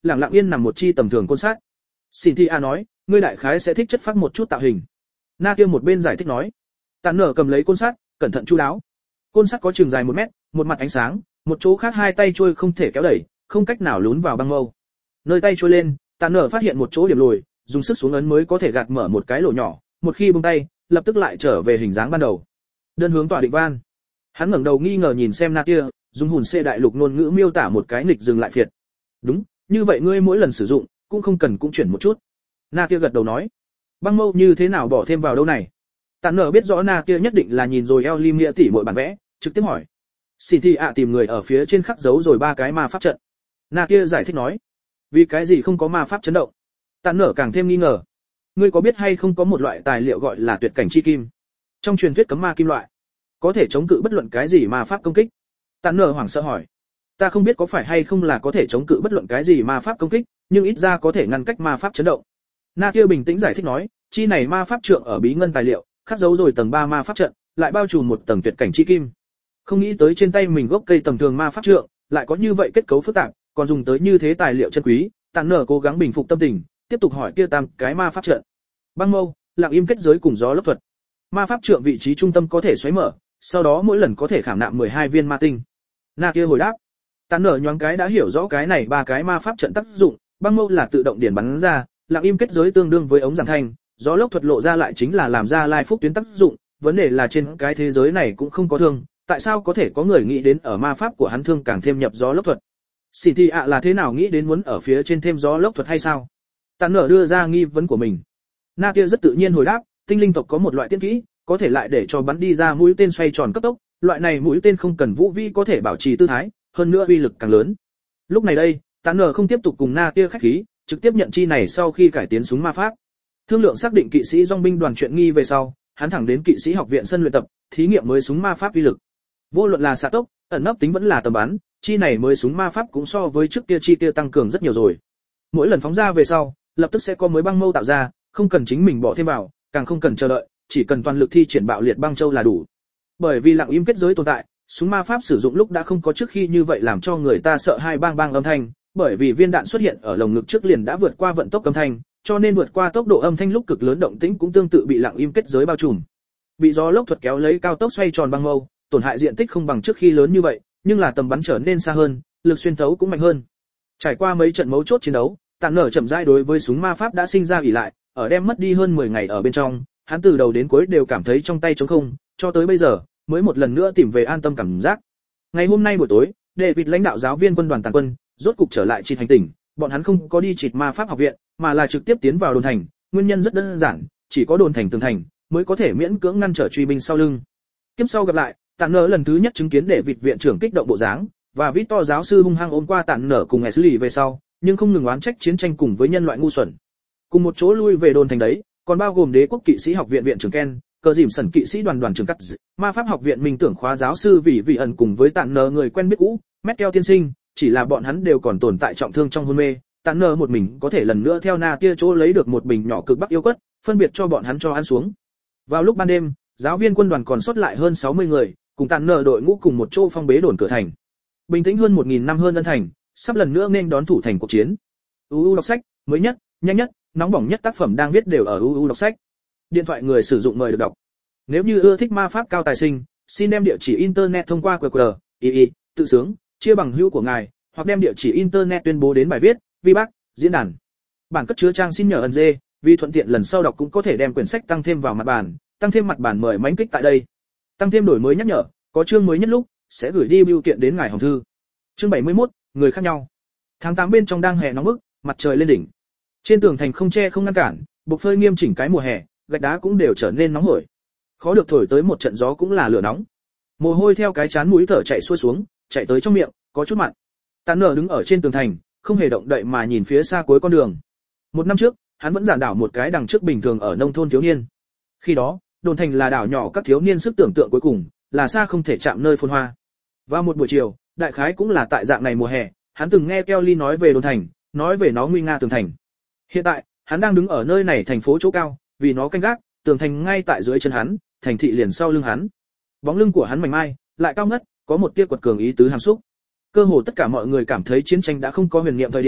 lặng lặng yên nằm một chi tầm thường côn sắt. Cynthia nói, ngươi đại khái sẽ thích chất phác một chút tạo hình. Na kia một bên giải thích nói. Tàn nở cầm lấy côn sắt, cẩn thận chu đáo. Côn sắt có chừng dài một mét, một mặt ánh sáng, một chỗ khác hai tay trôi không thể kéo đẩy, không cách nào lún vào băng mâu. Nơi tay trôi lên, Tàn nở phát hiện một chỗ điểm lồi, dùng sức xuống ấn mới có thể gạt mở một cái lỗ nhỏ, một khi buông tay, lập tức lại trở về hình dáng ban đầu. Đơn hướng tỏa định van. Hắn ngẩng đầu nghi ngờ nhìn xem Na kia, dùng hùn xê đại lục ngôn ngữ miêu tả một cái nghịch dừng lại phiệt. Đúng, như vậy ngươi mỗi lần sử dụng, cũng không cần cũng chuyển một chút. Na kia gật đầu nói. Băng mâu như thế nào bỏ thêm vào đâu này? Tàn nở biết rõ Na kia nhất định là nhìn rồi Ellie Mia tỉ mọi bản vẽ, trực tiếp hỏi. Xin thì ạ tìm người ở phía trên khắc dấu rồi ba cái ma pháp trận. Na kia giải thích nói. Vì cái gì không có ma pháp chấn động? Tàn nở càng thêm nghi ngờ. Ngươi có biết hay không có một loại tài liệu gọi là tuyệt cảnh chi kim? Trong truyền thuyết cấm ma kim loại, có thể chống cự bất luận cái gì ma pháp công kích. Tàn nở hoảng sợ hỏi. Ta không biết có phải hay không là có thể chống cự bất luận cái gì ma pháp công kích, nhưng ít ra có thể ngăn cách ma pháp chấn động. Na kia bình tĩnh giải thích nói, chi này ma pháp trượng ở bí ngân tài liệu, khắc dấu rồi tầng ba ma pháp trận, lại bao trùm một tầng tuyệt cảnh chi kim. Không nghĩ tới trên tay mình gốc cây tầm thường ma pháp trượng, lại có như vậy kết cấu phức tạp, còn dùng tới như thế tài liệu chân quý. Tàn nở cố gắng bình phục tâm tình, tiếp tục hỏi kia tam cái ma pháp trận. Băng mâu, lặng im kết giới cùng gió lốc thuật. Ma pháp trượng vị trí trung tâm có thể xoáy mở, sau đó mỗi lần có thể khảm nạm mười hai viên ma tinh. Na kia hồi đáp. Tàn nở nhoáng cái đã hiểu rõ cái này ba cái ma pháp trận tác dụng, băng mâu là tự động điển bắn ra, lặng im kết giới tương đương với ống giảm thanh, gió lốc thuật lộ ra lại chính là làm ra lai phúc tuyến tác dụng, vấn đề là trên cái thế giới này cũng không có thương, tại sao có thể có người nghĩ đến ở ma pháp của hắn thương càng thêm nhập gió lốc thuật? Xỉ thì ạ là thế nào nghĩ đến muốn ở phía trên thêm gió lốc thuật hay sao? Tàn nở đưa ra nghi vấn của mình. Na kia rất tự nhiên hồi đáp, tinh linh tộc có một loại tiên kỹ, có thể lại để cho bắn đi ra mũi tên xoay tròn cấp tốc, loại này mũi tên không cần vũ vi có thể bảo trì tư thái, hơn nữa uy lực càng lớn. Lúc này đây, Tàn nở không tiếp tục cùng Na kia khách khí, trực tiếp nhận chi này sau khi cải tiến súng ma pháp. Thương lượng xác định kỵ sĩ dòng binh đoàn chuyện nghi về sau, hắn thẳng đến kỵ sĩ học viện sân luyện tập, thí nghiệm mới súng ma pháp uy lực. Vô luận là xạ tốc, ẩn nấp tính vẫn là tầm bắn, chi này mới súng ma pháp cũng so với trước kia chi kia tăng cường rất nhiều rồi. Mỗi lần phóng ra về sau, lập tức sẽ có mới băng mâu tạo ra, không cần chính mình bỏ thêm vào, càng không cần chờ đợi, chỉ cần toàn lực thi triển bạo liệt băng châu là đủ. Bởi vì lặng im kết giới tồn tại, súng ma pháp sử dụng lúc đã không có trước khi như vậy làm cho người ta sợ hai bang bang âm thanh, bởi vì viên đạn xuất hiện ở lồng ngực trước liền đã vượt qua vận tốc âm thanh, cho nên vượt qua tốc độ âm thanh lúc cực lớn động tĩnh cũng tương tự bị lặng im kết giới bao trùm. Bị gió lốc thuật kéo lấy cao tốc xoay tròn băng mâu, tổn hại diện tích không bằng trước khi lớn như vậy, nhưng là tầm bắn trở nên xa hơn, lực xuyên thấu cũng mạnh hơn. Trải qua mấy trận mấu chốt chiến đấu, Tàn nở chậm rãi đối với súng ma pháp đã sinh ra ỷ lại, ở đem mất đi hơn mười ngày ở bên trong, hắn từ đầu đến cuối đều cảm thấy trong tay trống không, cho tới bây giờ mới một lần nữa tìm về an tâm cảm giác. Ngày hôm nay buổi tối, David lãnh đạo giáo viên quân đoàn tàn quân, rốt cục trở lại Trịt hành tỉnh, bọn hắn không có đi Trịt ma pháp học viện, mà là trực tiếp tiến vào đồn thành, nguyên nhân rất đơn giản, chỉ có đồn thành tường thành mới có thể miễn cưỡng ngăn trở truy binh sau lưng. Tiếp sau gặp lại, Tàn nở lần thứ nhất chứng kiến David viện trưởng kích động bộ dáng, và Victor giáo sư hung hăng ôm qua Tàn nở cùng Ashley về sau, nhưng không ngừng oán trách chiến tranh cùng với nhân loại ngu xuẩn. Cùng một chỗ lui về đồn thành đấy, còn bao gồm Đế quốc kỵ sĩ học viện viện trưởng Ken, cờ dìm sẩn kỵ sĩ đoàn đoàn trưởng Cắt, ma pháp học viện minh tưởng khóa giáo sư vì vị ẩn cùng với Tàn nở người quen biết cũ, Matthew tiên sinh, chỉ là bọn hắn đều còn tồn tại trọng thương trong hôn mê, Tàn nở một mình có thể lần nữa theo Na kia chỗ lấy được một bình nhỏ cực bắc yêu quất, phân biệt cho bọn hắn cho ăn xuống. Vào lúc ban đêm, giáo viên quân đoàn còn sót lại hơn sáu mươi người, cùng Tàn nở đội ngũ cùng một chỗ phong bế đồn cửa thành. Bình tĩnh hơn một nghìn năm hơn ân thành, sắp lần nữa nên đón thủ thành cuộc chiến. u u đọc sách, mới nhất, nhanh nhất, nóng bỏng nhất tác phẩm đang viết đều ở u u đọc sách. Điện thoại người sử dụng mời được đọc. Nếu như ưa thích ma pháp cao tài sinh, xin đem địa chỉ internet thông qua quy rờ, i i, tự sướng, chia bằng hữu của ngài, hoặc đem địa chỉ internet tuyên bố đến bài viết, vi bác, diễn đàn. Bản cất chứa trang xin nhờ ẩn dê, vì thuận tiện lần sau đọc cũng có thể đem quyển sách tăng thêm vào mặt bản, tăng thêm mặt bản mời mánh kích tại đây. Tăng thêm đổi mới nhắc nhở, có chương mới nhất lúc sẽ gửi đi bưu kiện đến ngài hồng thư. Chương bảy mươi mốt, người khác nhau. Tháng tám bên trong đang hè nóng bức, mặt trời lên đỉnh. Trên tường thành không che không ngăn cản, buộc phơi nghiêm chỉnh cái mùa hè, gạch đá cũng đều trở nên nóng hổi. Khó được thổi tới một trận gió cũng là lửa nóng. Mồ hôi theo cái chán mũi thở chạy xuôi xuống, chạy tới trong miệng, có chút mặn. Tàn nở đứng ở trên tường thành, không hề động đậy mà nhìn phía xa cuối con đường. Một năm trước, hắn vẫn giản đảo một cái đằng trước bình thường ở nông thôn thiếu niên. Khi đó, đồn thành là đảo nhỏ các thiếu niên sức tưởng tượng cuối cùng, là xa không thể chạm nơi phồn hoa. Vào một buổi chiều, đại khái cũng là tại dạng này mùa hè, hắn từng nghe Kelly nói về đồn thành, nói về nó nguy nga tường thành. Hiện tại, hắn đang đứng ở nơi này thành phố chỗ cao, vì nó canh gác, tường thành ngay tại dưới chân hắn, thành thị liền sau lưng hắn. Bóng lưng của hắn mảnh mai, lại cao ngất, có một tia quật cường ý tứ hàm xúc. Cơ hồ tất cả mọi người cảm thấy chiến tranh đã không có huyền niệm thời điểm,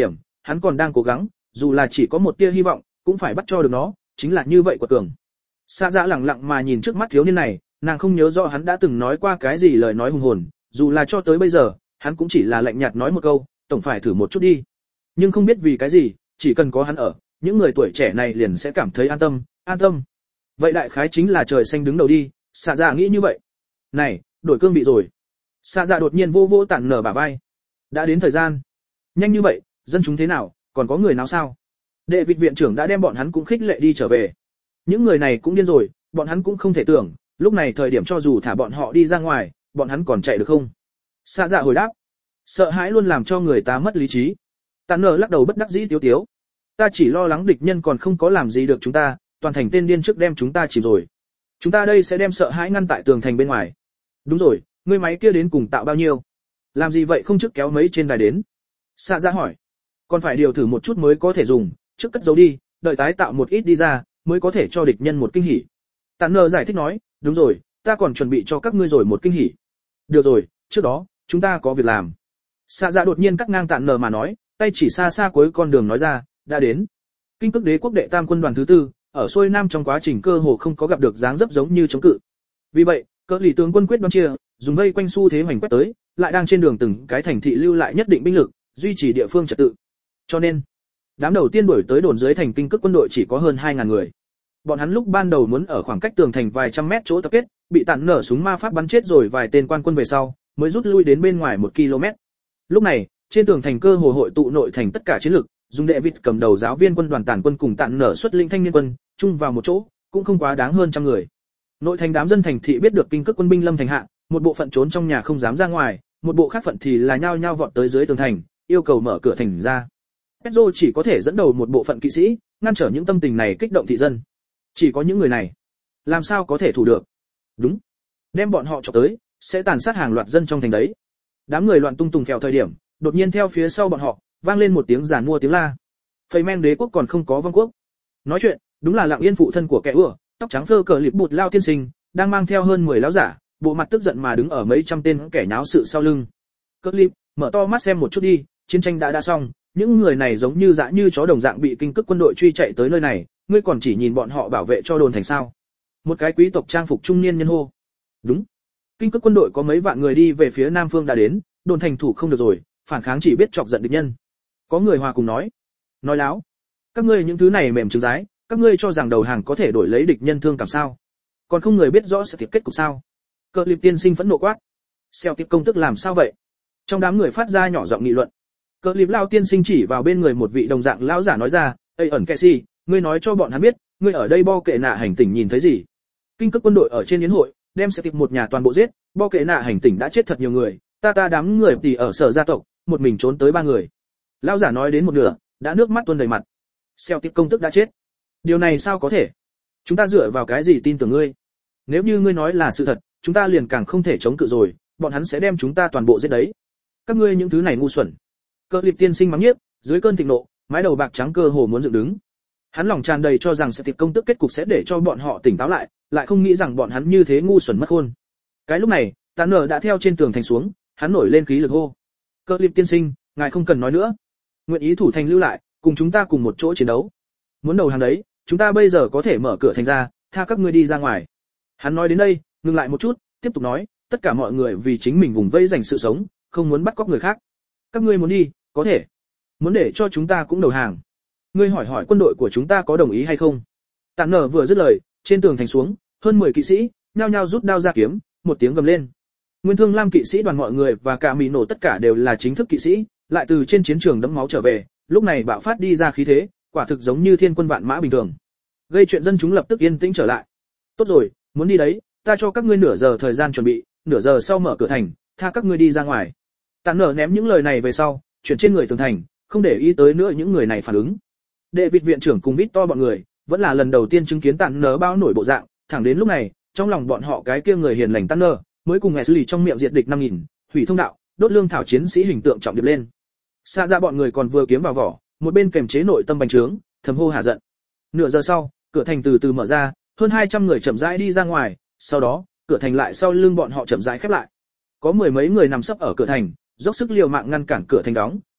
hắn còn đang cố gắng, dù là chỉ có một tia hy vọng, cũng phải bắt cho được nó, chính là như vậy của cường. Sa Dạ lẳng lặng mà nhìn trước mắt thiếu niên này, nàng không nhớ rõ hắn đã từng nói qua cái gì lời nói hùng hồn, dù là cho tới bây giờ, hắn cũng chỉ là lạnh nhạt nói một câu, tổng phải thử một chút đi. Nhưng không biết vì cái gì, chỉ cần có hắn ở, những người tuổi trẻ này liền sẽ cảm thấy an tâm, an tâm. Vậy đại khái chính là trời xanh đứng đầu đi, Sa Dạ nghĩ như vậy. Này, đổi cương vị rồi. Sa Dạ đột nhiên vô vô Tản Nở bả vai. Đã đến thời gian. Nhanh như vậy, dân chúng thế nào, còn có người nào sao? Đệ vị viện trưởng đã đem bọn hắn cũng khích lệ đi trở về. Những người này cũng điên rồi, bọn hắn cũng không thể tưởng, lúc này thời điểm cho dù thả bọn họ đi ra ngoài, bọn hắn còn chạy được không? Sa Dạ hồi đáp. Sợ hãi luôn làm cho người ta mất lý trí. Tản Nở lắc đầu bất đắc dĩ tiếu tiếu. Ta chỉ lo lắng địch nhân còn không có làm gì được chúng ta, toàn thành tên điên trước đem chúng ta chìm rồi. Chúng ta đây sẽ đem sợ hãi ngăn tại tường thành bên ngoài. Đúng rồi, ngươi máy kia đến cùng tạo bao nhiêu? Làm gì vậy không trước kéo mấy trên đài đến? Sa Dạ hỏi. Còn phải điều thử một chút mới có thể dùng, trước cất giấu đi, đợi tái tạo một ít đi ra, mới có thể cho địch nhân một kinh hỉ. Tản Nở giải thích nói, đúng rồi, ta còn chuẩn bị cho các ngươi rồi một kinh hỉ. Được rồi, trước đó, chúng ta có việc làm. Sa Dạ đột nhiên cắt ngang Tản Nở mà nói, tay chỉ xa xa cuối con đường nói ra, đã đến. Kinh Cước Đế quốc đệ tam quân đoàn thứ tư, ở xuôi nam trong quá trình cơ hồ không có gặp được dáng dấp giống như chống cự. Vì vậy, cỡ lì tướng quân quyết đoán chia, dùng vây quanh xu thế hoành quét tới, lại đang trên đường từng cái thành thị lưu lại nhất định binh lực, duy trì địa phương trật tự. Cho nên, đám đầu tiên đuổi tới đồn dưới thành Kinh Cước quân đội chỉ có hơn hai nghìn người. Bọn hắn lúc ban đầu muốn ở khoảng cách tường thành vài trăm mét chỗ tập kết, bị Tản Nở súng ma pháp bắn chết rồi vài tên quan quân về sau, mới rút lui đến bên ngoài một ki lô mét. Lúc này, trên tường thành cơ hồ hội tụ nội thành tất cả chiến lực, dùng đệ vịt cầm đầu giáo viên quân đoàn Tản quân cùng Tản Nở xuất lĩnh thanh niên quân, chung vào một chỗ, cũng không quá đáng hơn trăm người. Nội thành đám dân thành thị biết được Kinh Cước quân binh lâm thành hạ, một bộ phận trốn trong nhà không dám ra ngoài, một bộ khác phận thì là nhao nhao vọt tới dưới tường thành, yêu cầu mở cửa thành ra. Pedro chỉ có thể dẫn đầu một bộ phận kỵ sĩ, ngăn trở những tâm tình này kích động thị dân. Chỉ có những người này, làm sao có thể thủ được? Đúng, đem bọn họ chọc tới, sẽ tàn sát hàng loạt dân trong thành đấy. Đám người loạn tung tùng phèo thời điểm, đột nhiên theo phía sau bọn họ, vang lên một tiếng giàn mua tiếng la. Phây men đế quốc còn không có vong quốc. Nói chuyện, đúng là Lặng Yên phụ thân của kẻ ủa, tóc trắng phơ cờ lịp bụt lao tiên sinh, đang mang theo hơn mười lão giả, bộ mặt tức giận mà đứng ở mấy trăm tên kẻ nháo sự sau lưng. Cờ lịp, mở to mắt xem một chút đi, chiến tranh đã đã xong, những người này giống như dã như chó đồng dạng bị Kinh Cước quân đội truy chạy tới nơi này, ngươi còn chỉ nhìn bọn họ bảo vệ cho đồn thành sao? Một cái quý tộc trang phục trung niên nhân hô. Đúng. Kinh Cước quân đội có mấy vạn người đi về phía nam phương đã đến, đồn thành thủ không được rồi, phản kháng chỉ biết chọc giận địch nhân. Có người hòa cùng nói. Nói láo. Các ngươi những thứ này mềm trứng rái, các ngươi cho rằng đầu hàng có thể đổi lấy địch nhân thương cảm sao? Còn không người biết rõ sẽ tiếp kết cục sao? Cờ lịp tiên sinh phẫn nộ quát. Xeo tiếp công tức làm sao vậy? Trong đám người phát ra nhỏ giọng nghị luận. Cờ lịp lao tiên sinh chỉ vào bên người một vị đồng dạng lão giả nói ra, "Ê ẩn kệ si, ngươi nói cho bọn hắn biết, ngươi ở đây bo kệ nạ hành tỉnh nhìn thấy gì?" Kinh Cước quân đội ở trên yến hội, đem sẽ tìm một nhà toàn bộ giết, bo kệ nạ hành tỉnh đã chết thật nhiều người, ta ta đám người thì ở sở gia tộc, một mình trốn tới ba người. Lão giả nói đến một nửa, đã nước mắt tuôn đầy mặt. Xeo tiếp công tức đã chết. Điều này sao có thể? Chúng ta dựa vào cái gì tin tưởng ngươi? Nếu như ngươi nói là sự thật, chúng ta liền càng không thể chống cự rồi, bọn hắn sẽ đem chúng ta toàn bộ giết đấy. Các ngươi những thứ này ngu xuẩn. Cờ lịp tiên sinh mắng nhiếc, dưới cơn thịnh nộ, mái đầu bạc trắng cơ hồ muốn dựng đứng. Hắn lòng tràn đầy cho rằng sẽ tiệp công tức kết cục sẽ để cho bọn họ tỉnh táo lại, lại không nghĩ rằng bọn hắn như thế ngu xuẩn mất khôn. Cái lúc này, Tản Nở đã theo trên tường thành xuống, hắn nổi lên khí lực hô. Cờ lịp tiên sinh, ngài không cần nói nữa. Nguyện ý thủ thành lưu lại, cùng chúng ta cùng một chỗ chiến đấu. Muốn đầu hàng đấy, chúng ta bây giờ có thể mở cửa thành ra, tha các ngươi đi ra ngoài. Hắn nói đến đây, ngừng lại một chút, tiếp tục nói, tất cả mọi người vì chính mình vùng vây giành sự sống, không muốn bắt cóc người khác. Các ngươi muốn đi, có thể. Muốn để cho chúng ta cũng đầu hàng. Ngươi hỏi hỏi quân đội của chúng ta có đồng ý hay không? Tản Nở vừa dứt lời, trên tường thành xuống, hơn mười kỵ sĩ, nhao nhao rút đao ra kiếm, một tiếng gầm lên. Nguyên Thương Lam kỵ sĩ đoàn mọi người và cả mì nổ tất cả đều là chính thức kỵ sĩ, lại từ trên chiến trường đẫm máu trở về, lúc này bạo phát đi ra khí thế, quả thực giống như thiên quân vạn mã bình thường. Gây chuyện dân chúng lập tức yên tĩnh trở lại. Tốt rồi, muốn đi đấy, ta cho các ngươi nửa giờ thời gian chuẩn bị, nửa giờ sau mở cửa thành, tha các ngươi đi ra ngoài. Tản Nở ném những lời này về sau, chuyển trên người tường thành, không để ý tới nữa những người này phản ứng. Đệ vị viện trưởng cùng Victor bọn người, vẫn là lần đầu tiên chứng kiến Tản Nở bao nổi bộ dạng, thẳng đến lúc này, trong lòng bọn họ cái kia người hiền lành Tản Nở, mới cùng Wesley trong miệng diệt địch năm nghìn, hủy thông đạo, đốt lương thảo chiến sĩ hình tượng trọng điệp lên. Xa ra bọn người còn vừa kiếm vào vỏ, một bên kềm chế nội tâm bành trướng, thầm hô hả giận. Nửa giờ sau, cửa thành từ từ mở ra, hơn hai trăm người chậm rãi đi ra ngoài, sau đó, cửa thành lại sau lưng bọn họ chậm rãi khép lại. Có mười mấy người nằm sấp ở cửa thành, dốc sức liều mạng ngăn cản cửa thành đóng,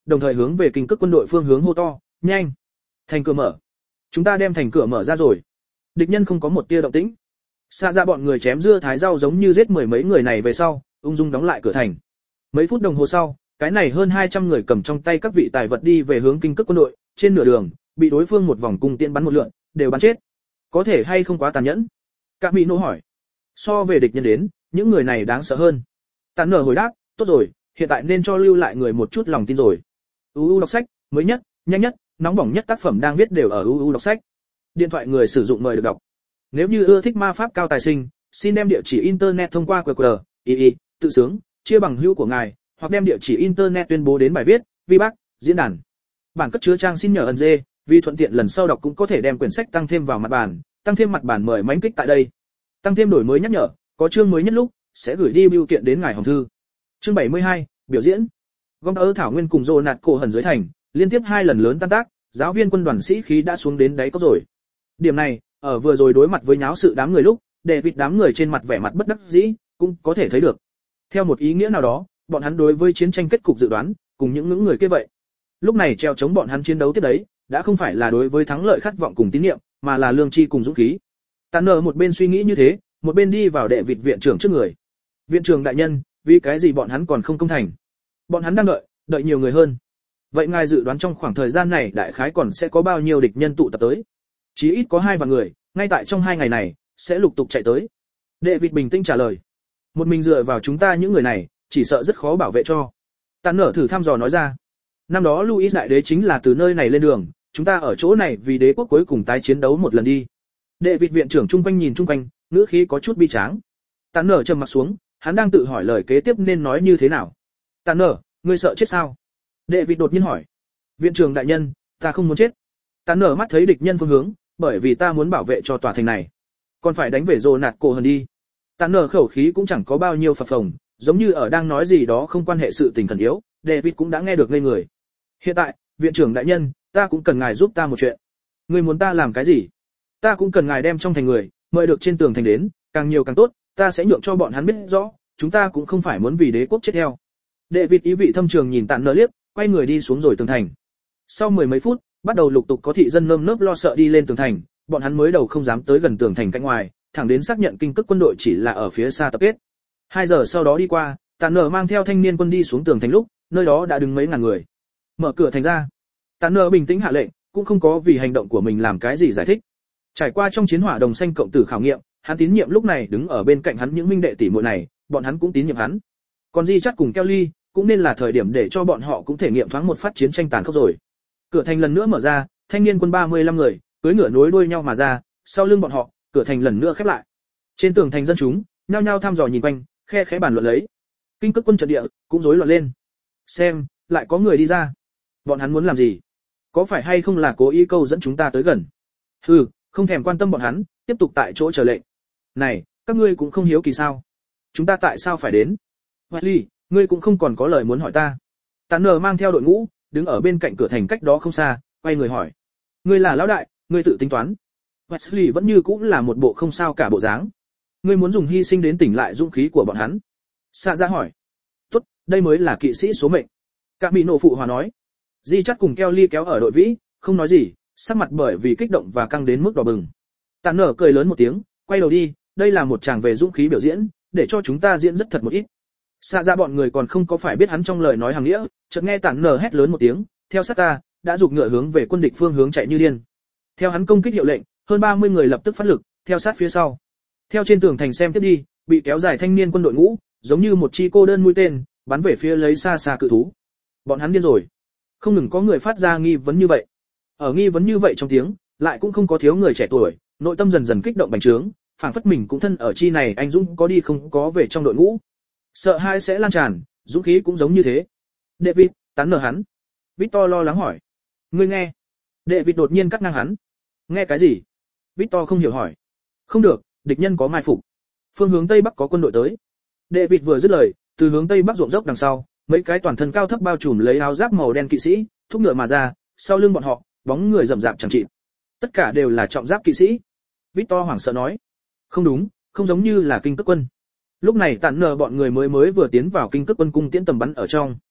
đồng thời hướng về kinh cước quân đội phương hướng hô to, nhanh, thành cửa mở, chúng ta đem thành cửa mở ra rồi. Địch nhân không có một tia động tĩnh. Xa ra bọn người chém dưa thái rau giống như giết mười mấy người này về sau, ung dung đóng lại cửa thành. Mấy phút đồng hồ sau, cái này hơn hai trăm người cầm trong tay các vị tài vật đi về hướng kinh cước quân đội, trên nửa đường, bị đối phương một vòng cung tiễn bắn một lượn, đều bắn chết. Có thể hay không quá tàn nhẫn? Các mỹ nô hỏi. So về địch nhân đến, những người này đáng sợ hơn. Tàn nở hồi đáp, tốt rồi, hiện tại nên cho lưu lại người một chút lòng tin rồi. u u đọc sách, mới nhất, nhanh nhất, nóng bỏng nhất tác phẩm đang viết đều ở u u đọc sách. Điện thoại người sử dụng mời được đọc. Nếu như ưa thích ma pháp cao tài sinh, xin đem địa chỉ internet thông qua quy rờ, i i, tự sướng, chia bằng hữu của ngài, hoặc đem địa chỉ internet tuyên bố đến bài viết, vi bác, diễn đàn. Bản cất chứa trang xin nhờ ẩn dê, vì thuận tiện lần sau đọc cũng có thể đem quyển sách tăng thêm vào mặt bản, tăng thêm mặt bản mời mãnh kích tại đây. Tăng thêm đổi mới nhắc nhở, có chương mới nhất lúc sẽ gửi đi bưu kiện đến ngài hòm thư. Chương bảy mươi hai, biểu diễn. Gom ơ thảo nguyên cùng rồ nạt cổ hẩn dưới thành, liên tiếp hai lần lớn tan tác, giáo viên quân đoàn sĩ khí đã xuống đến đáy cốc rồi. Điểm này, ở vừa rồi đối mặt với nháo sự đám người lúc, để vịt đám người trên mặt vẻ mặt bất đắc dĩ, cũng có thể thấy được. Theo một ý nghĩa nào đó, bọn hắn đối với chiến tranh kết cục dự đoán, cùng những những người kia vậy. Lúc này treo chống bọn hắn chiến đấu tiếp đấy, đã không phải là đối với thắng lợi khát vọng cùng tín niệm, mà là lương tri cùng dũng khí. Tàn nở một bên suy nghĩ như thế, một bên đi vào đệ vịt viện trưởng trước người. Viện trưởng đại nhân, vì cái gì bọn hắn còn không công thành? Bọn hắn đang đợi, đợi nhiều người hơn. Vậy ngài dự đoán trong khoảng thời gian này đại khái còn sẽ có bao nhiêu địch nhân tụ tập tới? Chí ít có hai vạn người, ngay tại trong hai ngày này, sẽ lục tục chạy tới. Đệ vịt bình tĩnh trả lời. Một mình dựa vào chúng ta những người này, chỉ sợ rất khó bảo vệ cho. Tàn nở thử thăm dò nói ra. Năm đó Louis đại đế chính là từ nơi này lên đường, chúng ta ở chỗ này vì đế quốc cuối cùng tái chiến đấu một lần đi. Đệ vịt viện trưởng trung quanh nhìn trung quanh, ngữ khí có chút bi tráng. Tàn nở trầm mặt xuống, hắn đang tự hỏi lời kế tiếp nên nói như thế nào. Tàn nở, ngươi sợ chết sao? Đệ vịt đột nhiên hỏi. Viện trưởng đại nhân, ta không muốn chết. Tàn nở mắt thấy địch nhân phương hướng, bởi vì ta muốn bảo vệ cho tòa thành này. Còn phải đánh về rồ nạt cổ hần đi. Tàn nở khẩu khí cũng chẳng có bao nhiêu phập phồng, giống như ở đang nói gì đó không quan hệ sự tình thần yếu, David cũng đã nghe được ngây người. Hiện tại, viện trưởng đại nhân, ta cũng cần ngài giúp ta một chuyện. Ngươi muốn ta làm cái gì? Ta cũng cần ngài đem trong thành người, mời được trên tường thành đến, càng nhiều càng tốt, ta sẽ nhượng cho bọn hắn biết rõ, chúng ta cũng không phải muốn vì đế quốc chết theo. David ý vị thâm trường nhìn Tàn nở liếc, quay người đi xuống rồi tường thành. Sau mười mấy phút, bắt đầu lục tục có thị dân nơm nớp lo sợ đi lên tường thành, bọn hắn mới đầu không dám tới gần tường thành cạnh ngoài, thẳng đến xác nhận kinh cước quân đội chỉ là ở phía xa tập kết. Hai giờ sau đó đi qua, Tàn nở mang theo thanh niên quân đi xuống tường thành lúc, nơi đó đã đứng mấy ngàn người. Mở cửa thành ra. Tàn nở bình tĩnh hạ lệnh, cũng không có vì hành động của mình làm cái gì giải thích. Trải qua trong chiến hỏa đồng xanh cộng tử khảo nghiệm, hắn tín nhiệm lúc này đứng ở bên cạnh hắn những minh đệ tỷ muội này, bọn hắn cũng tín nhiệm hắn. Còn Di Chắt cùng Kelly, cũng nên là thời điểm để cho bọn họ cũng thể nghiệm thoáng một phát chiến tranh tàn khốc rồi. Cửa thành lần nữa mở ra, thanh niên quân ba mươi lăm người, cưỡi ngựa nối đuôi nhau mà ra, sau lưng bọn họ, cửa thành lần nữa khép lại. Trên tường thành dân chúng, nhao nhao thăm dò nhìn quanh, khe khẽ bàn luận lấy. Kinh cước quân trận địa cũng rối loạn lên. Xem, lại có người đi ra. Bọn hắn muốn làm gì? Có phải hay không là cố ý câu dẫn chúng ta tới gần? Hừ, không thèm quan tâm bọn hắn, tiếp tục tại chỗ chờ lệnh. Này, các ngươi cũng không hiếu kỳ sao? Chúng ta tại sao phải đến? Wesley, ngươi cũng không còn có lời muốn hỏi ta. Tàn nở mang theo đội ngũ, đứng ở bên cạnh cửa thành cách đó không xa, quay người hỏi. Ngươi là lão đại, ngươi tự tính toán. Wesley vẫn như cũng là một bộ không sao cả bộ dáng. Ngươi muốn dùng hy sinh đến tỉnh lại dũng khí của bọn hắn. Xạ ra hỏi. Tốt, đây mới là kỵ sĩ số mệnh. Các bị nộ phụ hòa nói. Di Chắt cùng Kelly kéo ở đội vĩ, không nói gì, sắc mặt bởi vì kích động và căng đến mức đỏ bừng. Tàn nở cười lớn một tiếng, quay đầu đi, đây là một tràng về dũng khí biểu diễn, để cho chúng ta diễn rất thật một ít. Xạ ra bọn người còn không có phải biết hắn trong lời nói hàng nghĩa, chợt nghe Tàn nở hét lớn một tiếng, theo sát ta, đã giục ngựa hướng về quân địch phương hướng chạy như điên. Theo hắn công kích hiệu lệnh, hơn ba mươi người lập tức phát lực, theo sát phía sau. Theo trên tường thành xem tiếp đi, bị kéo dài thanh niên quân đội ngũ, giống như một chi cô đơn mũi tên, bắn về phía lấy xa xa cự thú. Bọn hắn điên rồi. Không ngừng có người phát ra nghi vấn như vậy. Ở nghi vấn như vậy trong tiếng, lại cũng không có thiếu người trẻ tuổi, nội tâm dần dần kích động bành trướng, phảng phất mình cũng thân ở chi này anh dũng có đi không có về trong đội ngũ. Sợ hãi sẽ lan tràn, dũng khí cũng giống như thế. David, Tán nở hắn. Victor lo lắng hỏi. Ngươi nghe. David đột nhiên cắt ngang hắn. Nghe cái gì? Victor không hiểu hỏi. Không được, địch nhân có mai phục. Phương hướng tây bắc có quân đội tới. David vừa dứt lời, từ hướng tây bắc ruộng dốc đằng sau, mấy cái toàn thân cao thấp bao trùm lấy áo giáp màu đen kỵ sĩ, thúc ngựa mà ra, sau lưng bọn họ, bóng người rậm rạp chẳng chịt. Tất cả đều là trọng giáp kỵ sĩ. Victor hoảng sợ nói. Không đúng, không giống như là kinh cước quân. Lúc này Tản nở bọn người mới mới vừa tiến vào kinh cước quân cung tiễn tầm bắn ở trong.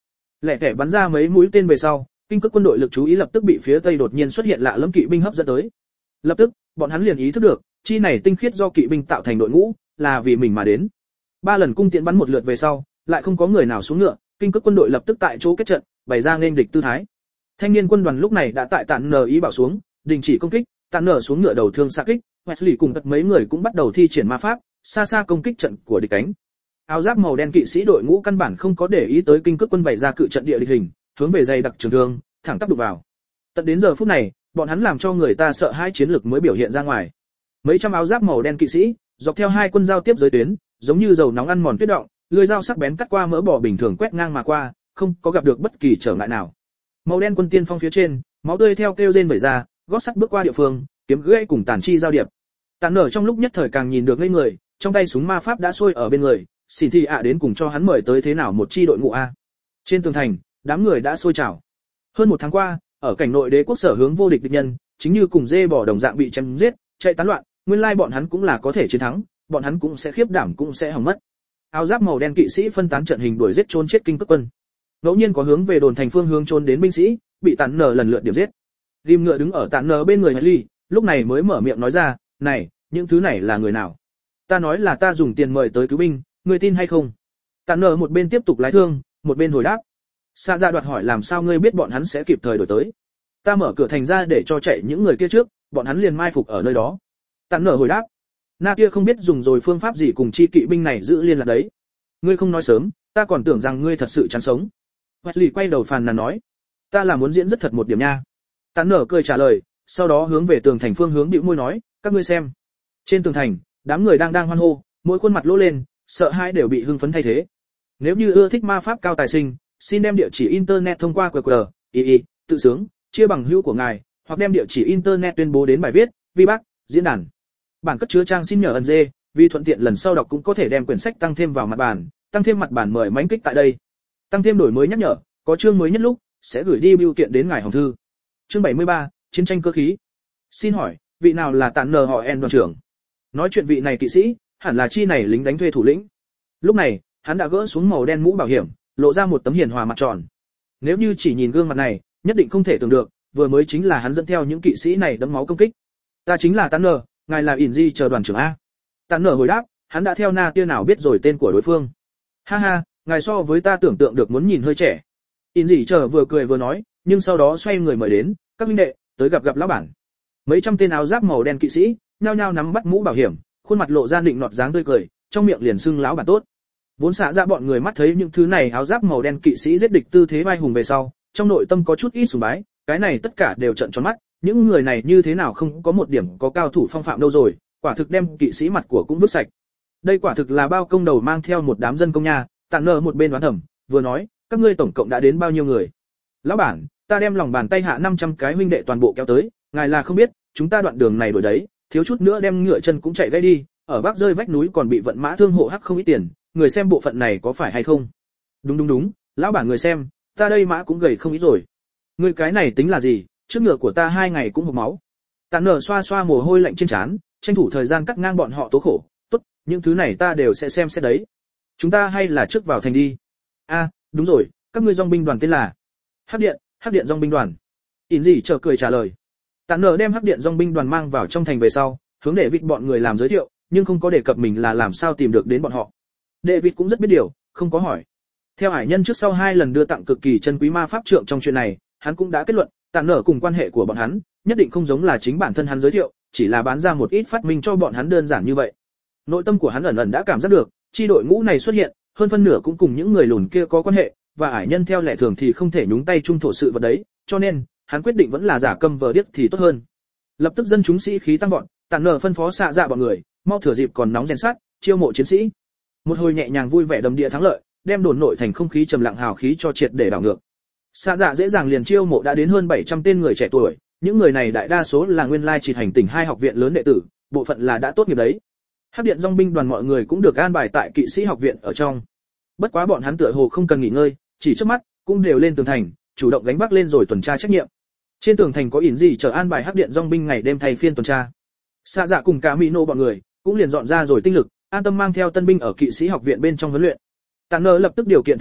Lẻ tẻ bắn ra mấy mũi tên về sau, kinh cước quân đội lực chú ý lập tức bị phía tây đột nhiên xuất hiện lạ lẫm kỵ binh hấp dẫn tới. Lập tức, bọn hắn liền ý thức được, chi này tinh khiết do kỵ binh tạo thành đội ngũ, là vì mình mà đến. Ba lần cung tiễn bắn một lượt về sau, lại không có người nào xuống ngựa, kinh cước quân đội lập tức tại chỗ kết trận, bày ra nên địch tư thái. Thanh niên quân đoàn lúc này đã tại tản nở ý bảo xuống, đình chỉ công kích, tản nở xuống ngựa đầu thương xạ kích, Wesley cùng tất mấy người cũng bắt đầu thi triển ma pháp, xa xa công kích trận của địch cánh. Áo giáp màu đen kỵ sĩ đội ngũ căn bản không có để ý tới kinh cước quân bày ra cự trận địa địch hình, hướng về dày đặc trường thương, thẳng tắp đục vào. Tận đến giờ phút này, bọn hắn làm cho người ta sợ hãi chiến lực mới biểu hiện ra ngoài. Mấy trăm áo giáp màu đen kỵ sĩ, dọc theo hai quân giao tiếp giới tuyến, giống như dầu nóng ăn mòn tuyết động, lưỡi dao sắc bén cắt qua mỡ bò bình thường quét ngang mà qua, không có gặp được bất kỳ trở ngại nào. Màu đen quân tiên phong phía trên, máu tươi theo kêu rên vẩy ra, gót sắt bước qua địa phương, kiếm gãy cùng tàn chi giao điệp. Tàn nở trong lúc nhất thời càng nhìn được ngây người, trong tay súng ma pháp đã sôi ở bên người, xin thị ạ đến cùng cho hắn mời tới thế nào một chi đội ngũ a. Trên tường thành, đám người đã sôi trào. Hơn một tháng qua, ở cảnh nội đế quốc sở hướng vô địch địch nhân, chính như cùng dê bò đồng dạng bị chém giết, chạy tán loạn, nguyên lai bọn hắn cũng là có thể chiến thắng, bọn hắn cũng sẽ khiếp đảm cũng sẽ hỏng mất. Áo giáp màu đen kỵ sĩ phân tán trận hình đuổi giết trốn chết kinh cước quân. Ngẫu nhiên có hướng về đồn thành phương hướng trốn đến binh sĩ, bị tản nở lần lượt điểm giết. Rim ngựa đứng ở tản nở bên người Lee, lúc này mới mở miệng nói ra, "Này, những thứ này là người nào? Ta nói là ta dùng tiền mời tới cứu binh, ngươi tin hay không?" Tản nở một bên tiếp tục lái thương, một bên hồi đáp. Sa Dạ đoạt hỏi làm sao ngươi biết bọn hắn sẽ kịp thời đổi tới? Ta mở cửa thành ra để cho chạy những người kia trước, bọn hắn liền mai phục ở nơi đó. Tản nở hồi đáp. Na kia không biết dùng rồi phương pháp gì cùng chi kỵ binh này giữ liên lạc đấy. Ngươi không nói sớm, ta còn tưởng rằng ngươi thật sự chán sống. Wesley quay đầu phàn nàn nói, ta là muốn diễn rất thật một điểm nha. Tản nở cười trả lời, sau đó hướng về tường thành phương hướng bĩu môi nói, các ngươi xem. Trên tường thành, đám người đang đang hoan hô, mỗi khuôn mặt lỗ lên, sợ hãi đều bị hưng phấn thay thế. Nếu như ưa thích ma pháp cao tài sinh, xin đem địa chỉ internet thông qua quy rờ, y y, tự sướng, chia bằng hữu của ngài, hoặc đem địa chỉ internet tuyên bố đến bài viết, vi bác, diễn đàn. Bản cất chứa trang xin nhờ ẩn dê, vì thuận tiện lần sau đọc cũng có thể đem quyển sách tăng thêm vào mặt bản, tăng thêm mặt bản mời mãnh kích tại đây. Tăng thêm đổi mới nhắc nhở, có chương mới nhất lúc sẽ gửi đi bưu kiện đến ngài hồng thư. Chương bảy mươi ba, chiến tranh cơ khí. Xin hỏi, vị nào là Tản nở họ En đoàn trưởng? Nói chuyện vị này kỵ sĩ, hẳn là chi này lính đánh thuê thủ lĩnh. Lúc này, hắn đã gỡ xuống màu đen mũ bảo hiểm, lộ ra một tấm hiền hòa mặt tròn. Nếu như chỉ nhìn gương mặt này, nhất định không thể tưởng được, vừa mới chính là hắn dẫn theo những kỵ sĩ này đẫm máu công kích. Ta chính là Tản nở, ngài là ỉn di chờ đoàn trưởng a. Tản nở hồi đáp, hắn đã theo Na Tia nào biết rồi tên của đối phương. Ha ha, ngài so với ta tưởng tượng được muốn nhìn hơi trẻ. ỉn di chờ vừa cười vừa nói, nhưng sau đó xoay người mời đến, các huynh đệ, tới gặp gặp lão bản. Mấy trăm tên áo giáp màu đen kỵ sĩ, nhao nhao nắm bắt mũ bảo hiểm, khuôn mặt lộ ra định nọt dáng tươi cười, trong miệng liền xưng lão bản tốt. Vốn xả ra bọn người mắt thấy những thứ này áo giáp màu đen kỵ sĩ giết địch tư thế vai hùng về sau, trong nội tâm có chút ít sùng bái, cái này tất cả đều trợn tròn mắt, những người này như thế nào không có một điểm có cao thủ phong phạm đâu rồi, quả thực đem kỵ sĩ mặt của cũng vứt sạch. Đây quả thực là bao công đầu mang theo một đám dân công nha. Tản nở một bên đoán thầm, vừa nói, các ngươi tổng cộng đã đến bao nhiêu người? Lão bản, ta đem lòng bàn tay hạ năm trăm cái huynh đệ toàn bộ kéo tới, ngài là không biết, chúng ta đoạn đường này đổi đấy, thiếu chút nữa đem ngựa chân cũng chạy gãy đi, ở bắc rơi vách núi còn bị vận mã thương hộ hắc không ít tiền, người xem bộ phận này có phải hay không? Đúng đúng đúng, lão bản người xem, ta đây mã cũng gầy không ít rồi. Người cái này tính là gì, trước ngựa của ta hai ngày cũng hộc máu. Tản nở xoa xoa mồ hôi lạnh trên trán, tranh thủ thời gian cắt ngang bọn họ tố khổ, tốt, những thứ này ta đều sẽ xem xét đấy. Chúng ta hay là trước vào thành đi. A, đúng rồi, các ngươi dòng binh đoàn tên là Hắc Điện, Hắc Điện dòng binh đoàn. ỉn gì chờ cười trả lời. Tản nở đem Hắc Điện dòng binh đoàn mang vào trong thành về sau, hướng để vịt bọn người làm giới thiệu, nhưng không có đề cập mình là làm sao tìm được đến bọn họ. Đệ vịt cũng rất biết điều, không có hỏi. Theo hải nhân trước sau hai lần đưa tặng cực kỳ chân quý ma pháp trượng trong chuyện này, hắn cũng đã kết luận, Tản nở cùng quan hệ của bọn hắn, nhất định không giống là chính bản thân hắn giới thiệu, chỉ là bán ra một ít phát minh cho bọn hắn đơn giản như vậy. Nội tâm của hắn ẩn ẩn đã cảm giác được, chi đội ngũ này xuất hiện, hơn phân nửa cũng cùng những người lùn kia có quan hệ, và ải nhân theo lẽ thường thì không thể nhúng tay trung thổ sự vật đấy, cho nên, hắn quyết định vẫn là giả câm vờ điếc thì tốt hơn. Lập tức dân chúng sĩ khí tăng vọt, Tản nở phân phó xạ dạ bọn người, mau thừa dịp còn nóng rèn sát, chiêu mộ chiến sĩ. Một hồi nhẹ nhàng vui vẻ đầm địa thắng lợi, đem đồn nội thành không khí trầm lặng hào khí cho triệt để đảo ngược. Xạ dạ dễ dàng liền chiêu mộ đã đến hơn bảy trăm tên người trẻ tuổi, những người này đại đa số là nguyên lai chỉ hành tỉnh hai học viện lớn đệ tử, bộ phận là đã tốt nghiệp đấy. Hắc Điện dòng binh đoàn mọi người cũng được an bài tại kỵ sĩ học viện ở trong. Bất quá bọn hắn tựa hồ không cần nghỉ ngơi, chỉ trước mắt cũng đều lên tường thành, chủ động gánh vác lên rồi tuần tra trách nhiệm. Trên tường thành có ỉn gì chờ an bài Hắc Điện dòng binh ngày đêm thay phiên tuần tra. Xạ dạ cùng cả Mino bọn người cũng liền dọn ra rồi tinh lực, an tâm mang theo tân binh ở kỵ sĩ học viện bên trong huấn luyện. Tản nở lập tức điều kiện thành thục,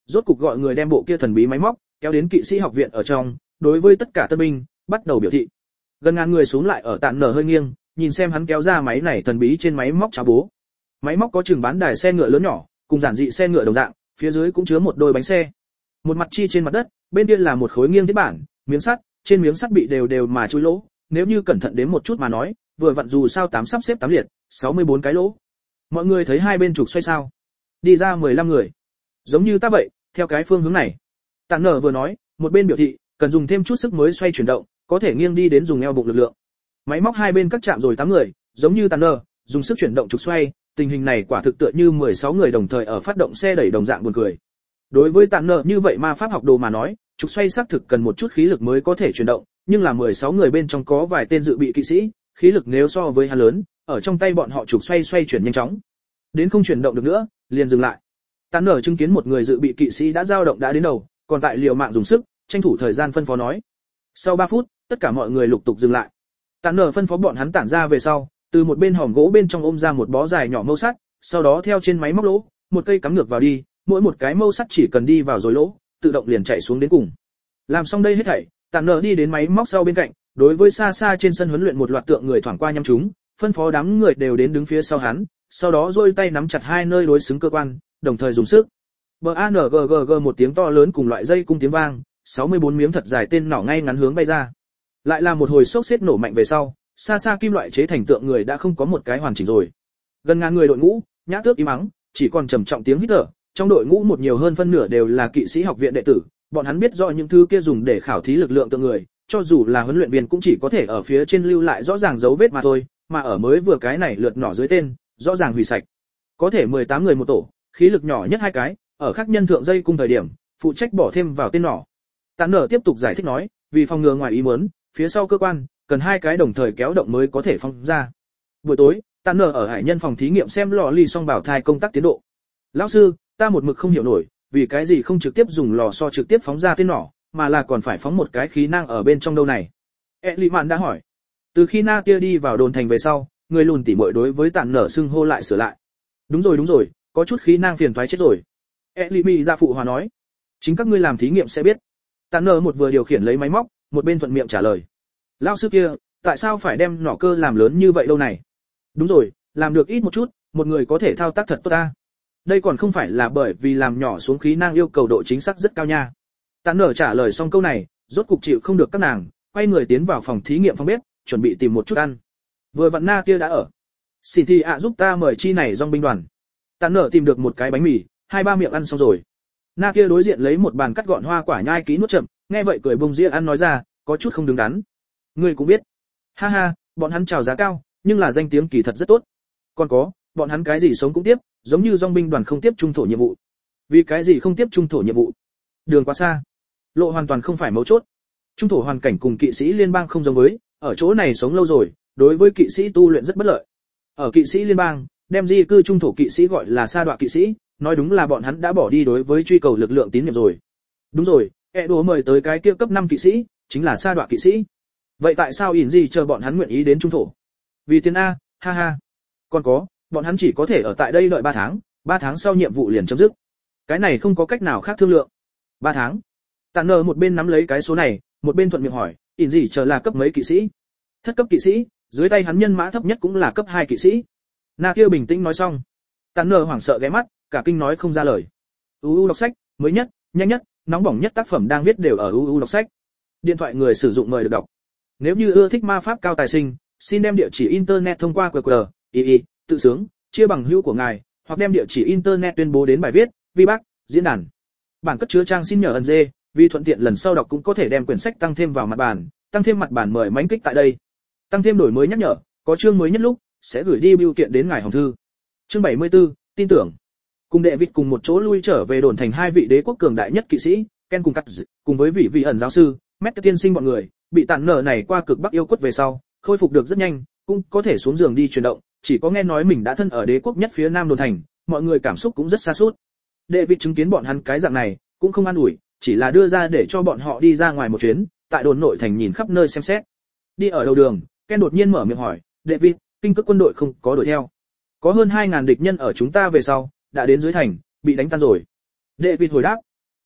rốt cục gọi người đem bộ kia thần bí máy móc kéo đến kỵ sĩ học viện ở trong, đối với tất cả tân binh bắt đầu biểu thị. Gần ngàn người xuống lại ở Tản Nở hơi nghiêng, nhìn xem hắn kéo ra máy này thần bí trên máy móc cháo bố. Máy móc có chừng bán đài xe ngựa lớn nhỏ, cùng giản dị xe ngựa đồng dạng, phía dưới cũng chứa một đôi bánh xe. Một mặt chi trên mặt đất, bên kia là một khối nghiêng thiết bản, miếng sắt, trên miếng sắt bị đều đều mà chui lỗ, nếu như cẩn thận đến một chút mà nói, vừa vặn dù sao tám sắp xếp tám liệt, sáu mươi bốn cái lỗ. Mọi người thấy hai bên trục xoay sao? Đi ra mười lăm người. Giống như ta vậy, theo cái phương hướng này. Tản Nở vừa nói, một bên biểu thị, cần dùng thêm chút sức mới xoay chuyển động, có thể nghiêng đi đến dùng eo bụng lực lượng. Máy móc hai bên các chạm rồi tám người, giống như Tản Nở, dùng sức chuyển động trục xoay, tình hình này quả thực tựa như mười sáu người đồng thời ở phát động xe đẩy đồng dạng buồn cười. Đối với Tản Nở như vậy ma pháp học đồ mà nói, trục xoay xác thực cần một chút khí lực mới có thể chuyển động, nhưng là mười sáu người bên trong có vài tên dự bị kỵ sĩ, khí lực nếu so với hắn lớn, ở trong tay bọn họ trục xoay xoay chuyển nhanh chóng. Đến không chuyển động được nữa, liền dừng lại. Tản Nở chứng kiến một người dự bị kỵ sĩ đã dao động đã đến đầu, còn tại liều mạng dùng sức, tranh thủ thời gian phân phó nói. Sau ba phút, tất cả mọi người lục tục dừng lại. Tản Nở phân phó bọn hắn tản ra về sau, từ một bên hòm gỗ bên trong ôm ra một bó dài nhỏ mâu sắt, sau đó theo trên máy móc lỗ, một cây cắm ngược vào đi, mỗi một cái mâu sắt chỉ cần đi vào rồi lỗ, tự động liền chạy xuống đến cùng. Làm xong đây hết thảy, Tản Nở đi đến máy móc sau bên cạnh, đối với xa xa trên sân huấn luyện một loạt tượng người thoảng qua nhắm chúng, phân phó đám người đều đến đứng phía sau hắn, sau đó duỗi tay nắm chặt hai nơi đối xứng cơ quan, đồng thời dùng sức. B A N G G G một tiếng to lớn cùng loại dây cung tiếng vang, sáu mươi bốn miếng thật dài tên nỏ ngay ngắn hướng bay ra. Lại là một hồi sốc xếp nổ mạnh về sau, xa xa kim loại chế thành tượng người đã không có một cái hoàn chỉnh rồi. Gần ngàn người đội ngũ, nhã tước im mắng, chỉ còn trầm trọng tiếng hít thở, trong đội ngũ một nhiều hơn phân nửa đều là kỵ sĩ học viện đệ tử, bọn hắn biết rõ những thứ kia dùng để khảo thí lực lượng tượng người, cho dù là huấn luyện viên cũng chỉ có thể ở phía trên lưu lại rõ ràng dấu vết mà thôi, mà ở mới vừa cái này lượt nỏ dưới tên, rõ ràng hủy sạch. Có thể mười tám người một tổ, khí lực nhỏ nhất hai cái, ở khác nhân thượng dây cung thời điểm, phụ trách bỏ thêm vào tên nỏ. Tản Nở tiếp tục giải thích nói, vì phòng ngừa ngoài ý muốn, phía sau cơ quan cần hai cái đồng thời kéo động mới có thể phóng ra. Buổi tối, Tản Nở ở hải nhân phòng thí nghiệm xem lò ly song bảo thai công tác tiến độ. Lão sư, ta một mực không hiểu nổi, vì cái gì không trực tiếp dùng lò xo trực tiếp phóng ra tên nỏ, mà là còn phải phóng một cái khí năng ở bên trong đâu này? E Lý Mạn đã hỏi. Từ khi Na kia đi vào đồn thành về sau, người lùn tỉ muội đối với Tản Nở xưng hô lại sửa lại. Đúng rồi đúng rồi, có chút khí năng phiền toái chết rồi. E Lý Mị ra phụ hòa nói. Chính các ngươi làm thí nghiệm sẽ biết. Tản Nở một vừa điều khiển lấy máy móc, một bên thuận miệng trả lời. Lão sư kia, tại sao phải đem nỏ cơ làm lớn như vậy đâu này? Đúng rồi, làm được ít một chút, một người có thể thao tác thật tốt ta. Đây còn không phải là bởi vì làm nhỏ xuống khí năng yêu cầu độ chính xác rất cao nha. Tản Nở trả lời xong câu này, rốt cục chịu không được các nàng, quay người tiến vào phòng thí nghiệm phòng bếp, chuẩn bị tìm một chút ăn. Vừa vặn Na kia đã ở. Xin thì ạ giúp ta mời chi này dòng binh đoàn. Tản Nở tìm được một cái bánh mì, hai ba miệng ăn xong rồi. Na kia đối diện lấy một bàn cắt gọn hoa quả nhai kỹ nuốt chậm, nghe vậy cười bông dĩa ăn nói ra, có chút không đứng đắn. Ngươi cũng biết. Ha ha, bọn hắn chào giá cao, nhưng là danh tiếng kỳ thật rất tốt. Còn có, bọn hắn cái gì sống cũng tiếp, giống như dòng binh đoàn không tiếp trung thổ nhiệm vụ. Vì cái gì không tiếp trung thổ nhiệm vụ? Đường quá xa. Lộ hoàn toàn không phải mấu chốt. Trung thổ hoàn cảnh cùng kỵ sĩ liên bang không giống với, ở chỗ này sống lâu rồi, đối với kỵ sĩ tu luyện rất bất lợi. Ở kỵ sĩ liên bang, đem di cư trung thổ kỵ sĩ gọi là sa đọa kỵ sĩ, nói đúng là bọn hắn đã bỏ đi đối với truy cầu lực lượng tín nhiệm rồi. Đúng rồi, e đùa mời tới cái kia cấp năm kỵ sĩ, chính là sa đọa kỵ sĩ. Vậy tại sao ỉn gì chờ bọn hắn nguyện ý đến trung thổ? Vì tiền a, ha ha. Còn có, bọn hắn chỉ có thể ở tại đây đợi ba tháng, ba tháng sau nhiệm vụ liền chấm dứt. Cái này không có cách nào khác thương lượng. ba tháng. Tản Nở một bên nắm lấy cái số này, một bên thuận miệng hỏi, ỉn gì chờ là cấp mấy kỵ sĩ? Thất cấp kỵ sĩ, dưới tay hắn nhân mã thấp nhất cũng là cấp hai kỵ sĩ. Na kia bình tĩnh nói xong. Tản Nở hoảng sợ ghé mắt, cả kinh nói không ra lời. u u đọc sách, mới nhất, nhanh nhất, nóng bỏng nhất tác phẩm đang viết đều ở u u đọc sách. Điện thoại người sử dụng mời được đọc. Nếu như ưa thích ma pháp cao tài sinh, xin đem địa chỉ internet thông qua quy rờ, i i, tự sướng, chia bằng hữu của ngài, hoặc đem địa chỉ internet tuyên bố đến bài viết, vi bác, diễn đàn. Bản cất chứa trang xin nhờ ẩn dê, vì thuận tiện lần sau đọc cũng có thể đem quyển sách tăng thêm vào mặt bản, tăng thêm mặt bản mời mãnh kích tại đây. Tăng thêm đổi mới nhắc nhở, có chương mới nhất lúc sẽ gửi đi bưu kiện đến ngài hòm thư. Chương bảy mươi tư, tin tưởng. Cùng đệ vịt cùng một chỗ lui trở về đồn thành hai vị đế quốc cường đại nhất kỵ sĩ, Ken cùng cắt cùng với vị vị ẩn giáo sư, Mét tiên sinh bọn người, bị Tản Nở này qua cực bắc yêu quất về sau, khôi phục được rất nhanh, cũng có thể xuống giường đi chuyển động, chỉ có nghe nói mình đã thân ở đế quốc nhất phía nam đồn thành, mọi người cảm xúc cũng rất xa sút. Đệ vịt chứng kiến bọn hắn cái dạng này, cũng không an ủi, chỉ là đưa ra để cho bọn họ đi ra ngoài một chuyến, tại đồn nội thành nhìn khắp nơi xem xét. Đi ở đầu đường, Ken đột nhiên mở miệng hỏi, David, kinh cước quân đội không có đuổi theo. Có hơn hai ngàn địch nhân ở chúng ta về sau, đã đến dưới thành, bị đánh tan rồi. David hồi đáp,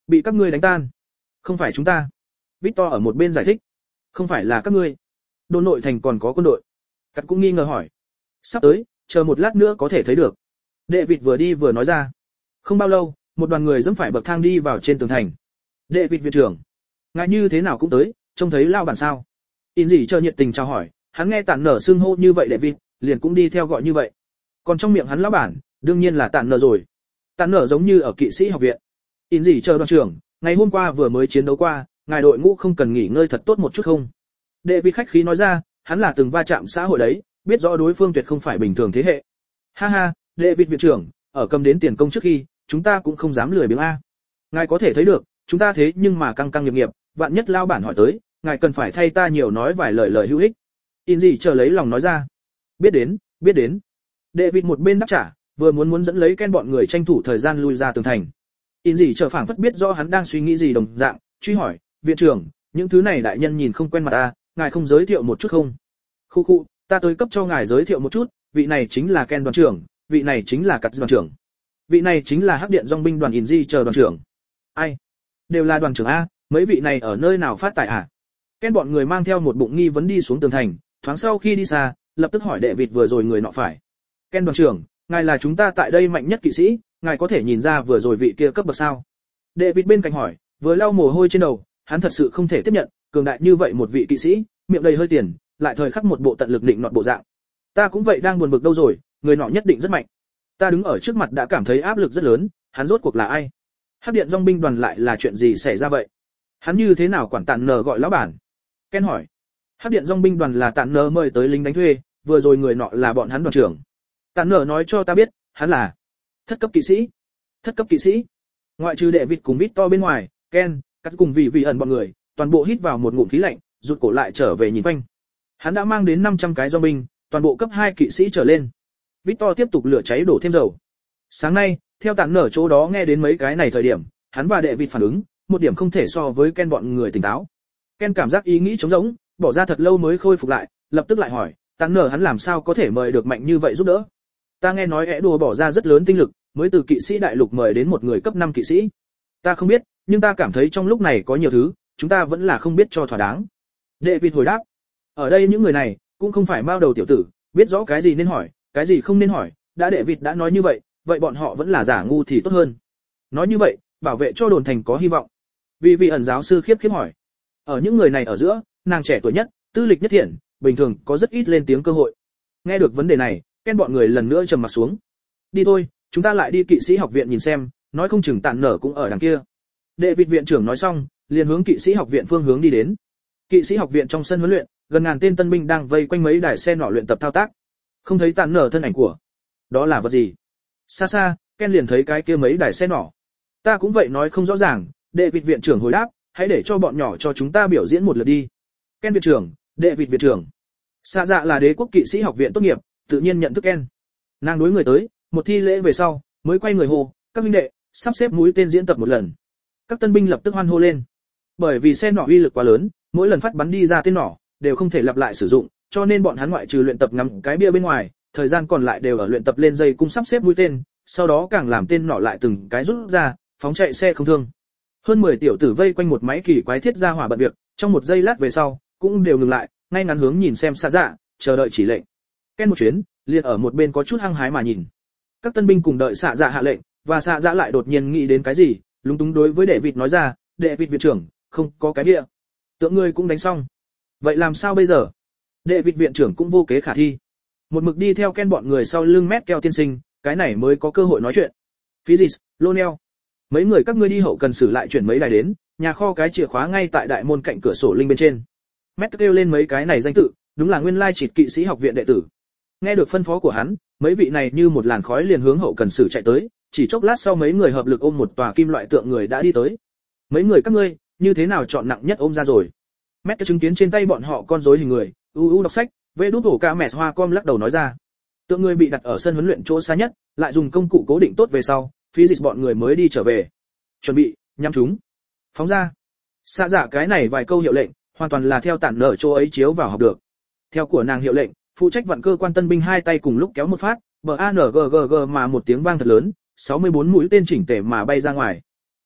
bị các ngươi đánh tan. Không phải chúng ta. Victor ở một bên giải thích. Không phải là các ngươi. Đồn nội thành còn có quân đội. Cắt cũng nghi ngờ hỏi. Sắp tới, chờ một lát nữa có thể thấy được. Đệ vịt vừa đi vừa nói ra. Không bao lâu, một đoàn người dẫm phải bậc thang đi vào trên tường thành. Đệ vịt viện trưởng, ngài như thế nào cũng tới, trông thấy lao bản sao? In gì chờ nhiệt tình chào hỏi, hắn nghe Tản Nở xưng hô như vậy đệ vịt, liền cũng đi theo gọi như vậy. Còn trong miệng hắn lão bản, đương nhiên là Tản Nở rồi. Tản Nở giống như ở kỵ sĩ học viện. In gì chờ đoàn trưởng, ngày hôm qua vừa mới chiến đấu qua, ngài đội ngũ không cần nghỉ ngơi thật tốt một chút không? Đệ vịt khách khí nói ra, hắn là từng va chạm xã hội đấy, biết rõ đối phương tuyệt không phải bình thường thế hệ. Ha ha, đệ vịt viện trưởng, ở cầm đến tiền công trước khi, chúng ta cũng không dám lười biếng a. Ngài có thể thấy được, chúng ta thế nhưng mà căng căng nghiệp nghiệp, vạn nhất lao bản hỏi tới, ngài cần phải thay ta nhiều nói vài lời lời hữu ích. In gì chờ lấy lòng nói ra. Biết đến, biết đến. Đệ vịt một bên đáp trả, vừa muốn muốn dẫn lấy Ken bọn người tranh thủ thời gian lui ra tường thành. In gì chờ phảng phất biết rõ hắn đang suy nghĩ gì đồng dạng, truy hỏi, viện trưởng, những thứ này đại nhân nhìn không quen mặt ta, ngài không giới thiệu một chút không? Khu khu, ta tới cấp cho ngài giới thiệu một chút, vị này chính là Ken đoàn trưởng, vị này chính là Cắt đoàn trưởng, vị này chính là Hắc Điện Dòng binh đoàn In gì chờ đoàn trưởng. Ai? Đều là đoàn trưởng a, mấy vị này ở nơi nào phát tài à? Ken bọn người mang theo một bụng nghi vấn đi xuống tường thành, thoáng sau khi đi xa, lập tức hỏi đệ vịt vừa rồi người nọ phải. Ken đoàn trưởng, ngài là chúng ta tại đây mạnh nhất kỵ sĩ, ngài có thể nhìn ra vừa rồi vị kia cấp bậc sao? Đệ vịt bên cạnh hỏi, vừa lau mồ hôi trên đầu, hắn thật sự không thể tiếp nhận, cường đại như vậy một vị kỵ sĩ, miệng đầy hơi tiền, lại thời khắc một bộ tận lực định nọt bộ dạng. Ta cũng vậy đang buồn bực đâu rồi, người nọ nhất định rất mạnh. Ta đứng ở trước mặt đã cảm thấy áp lực rất lớn, hắn rốt cuộc là ai? Hắc Điện Dòng binh đoàn lại là chuyện gì xảy ra vậy? Hắn như thế nào quản Tản Nở gọi lão bản? Ken hỏi. Hắc Điện Dòng binh đoàn là Tản Nở mời tới lính đánh thuê, vừa rồi người nọ là bọn hắn đoàn trưởng. Tản Nở nói cho ta biết, hắn là thất cấp kỵ sĩ. Thất cấp kỵ sĩ? Ngoại trừ đệ vịt cùng Victor bên ngoài, Ken, Cắt cùng vị vị ẩn bọn người, toàn bộ hít vào một ngụm khí lạnh, rụt cổ lại trở về nhìn quanh. Hắn đã mang đến năm trăm cái dòng binh, toàn bộ cấp hai kỵ sĩ trở lên. Victor tiếp tục lửa cháy đổ thêm dầu. Sáng nay, theo Tản Nở chỗ đó nghe đến mấy cái này thời điểm, hắn và đệ vịt phản ứng, một điểm không thể so với Ken bọn người tỉnh táo. Ken cảm giác ý nghĩ trống rỗng, bỏ ra thật lâu mới khôi phục lại, lập tức lại hỏi, Tản Nở hắn làm sao có thể mời được mạnh như vậy giúp đỡ? Ta nghe nói ẻ đùa bỏ ra rất lớn tinh lực, mới từ kỵ sĩ đại lục mời đến một người cấp năm kỵ sĩ. Ta không biết, nhưng ta cảm thấy trong lúc này có nhiều thứ, chúng ta vẫn là không biết cho thỏa đáng. Đệ vịt hồi đáp, ở đây những người này, cũng không phải mao đầu tiểu tử, biết rõ cái gì nên hỏi, cái gì không nên hỏi, đã đệ vịt đã nói như vậy, vậy bọn họ vẫn là giả ngu thì tốt hơn. Nói như vậy, bảo vệ cho đồn thành có hy vọng. Vì vị ẩn giáo sư khiếp khiếp hỏi. Ở những người này ở giữa, nàng trẻ tuổi nhất, tư lịch nhất thiện, bình thường có rất ít lên tiếng cơ hội. Nghe được vấn đề này, Ken bọn người lần nữa trầm mặt xuống. Đi thôi, chúng ta lại đi kỵ sĩ học viện nhìn xem, nói không chừng Tản Nở cũng ở đằng kia. Đệ vịt viện trưởng nói xong, liền hướng kỵ sĩ học viện phương hướng đi đến. Kỵ sĩ học viện trong sân huấn luyện, gần ngàn tên tân binh đang vây quanh mấy đài xe nỏ luyện tập thao tác. Không thấy Tản Nở thân ảnh của. Đó là vật gì? Xa xa, Ken liền thấy cái kia mấy đài xe nỏ. Ta cũng vậy nói không rõ ràng, đệ vịt viện trưởng hồi đáp, hãy để cho bọn nhỏ cho chúng ta biểu diễn một lượt đi. Ken viện trưởng, đệ vịt viện trưởng. Xa dạ là đế quốc kỵ sĩ học viện tốt nghiệp, tự nhiên nhận thức Ken. Nàng đối người tới, một thi lễ về sau, mới quay người hô, các huynh đệ, sắp xếp mũi tên diễn tập một lần. Các tân binh lập tức hoan hô lên. Bởi vì xe nỏ uy lực quá lớn, mỗi lần phát bắn đi ra tên nỏ đều không thể lặp lại sử dụng, cho nên bọn hắn ngoại trừ luyện tập ngắm cái bia bên ngoài, thời gian còn lại đều ở luyện tập lên dây cung sắp xếp mũi tên, sau đó càng làm tên nỏ lại từng cái rút ra, phóng chạy xe không thương. Hơn mười tiểu tử vây quanh một máy kỳ quái thiết ra hỏa bận việc, trong một giây lát về sau, cũng đều ngừng lại, ngay ngắn hướng nhìn xem xa dạ, chờ đợi chỉ lệnh. Ken một chuyến, liền ở một bên có chút hăng hái mà nhìn. Các tân binh cùng đợi xạ dạ hạ lệnh, và xạ dạ lại đột nhiên nghĩ đến cái gì, lúng túng đối với đệ vịt nói ra, đệ vịt viện trưởng, không có cái địa. Tượng ngươi cũng đánh xong. Vậy làm sao bây giờ? Đệ vịt viện trưởng cũng vô kế khả thi. Một mực đi theo Ken bọn người sau lưng mét keo tiên sinh, cái này mới có cơ hội nói chuyện. Phizis, Lonel, mấy người các ngươi đi hậu cần xử lại chuyển mấy đài đến, nhà kho cái chìa khóa ngay tại đại môn cạnh cửa sổ linh bên trên. Mét kêu lên mấy cái này danh tự, đúng là nguyên lai chỉ kỵ sĩ học viện đệ tử. Nghe được phân phó của hắn, mấy vị này như một làn khói liền hướng hậu cần xử chạy tới, chỉ chốc lát sau mấy người hợp lực ôm một tòa kim loại tượng người đã đi tới. Mấy người các ngươi, như thế nào chọn nặng nhất ôm ra rồi? Mét chứng kiến trên tay bọn họ con rối hình người, u u đọc sách, vê đút hổ ca mẹ hoa com lắc đầu nói ra. Tượng người bị đặt ở sân huấn luyện chỗ xa nhất, lại dùng công cụ cố định tốt về sau, phí dịch bọn người mới đi trở về. Chuẩn bị, nhắm chúng, phóng ra. Xa giả cái này vài câu hiệu lệnh, hoàn toàn là theo Tản Nở chỗ ấy chiếu vào học được. Theo của nàng hiệu lệnh, phụ trách vận cơ quan tân binh hai tay cùng lúc kéo một phát, bờ a n g g g mà một tiếng vang thật lớn, sáu mươi bốn mũi tên chỉnh tề mà bay ra ngoài.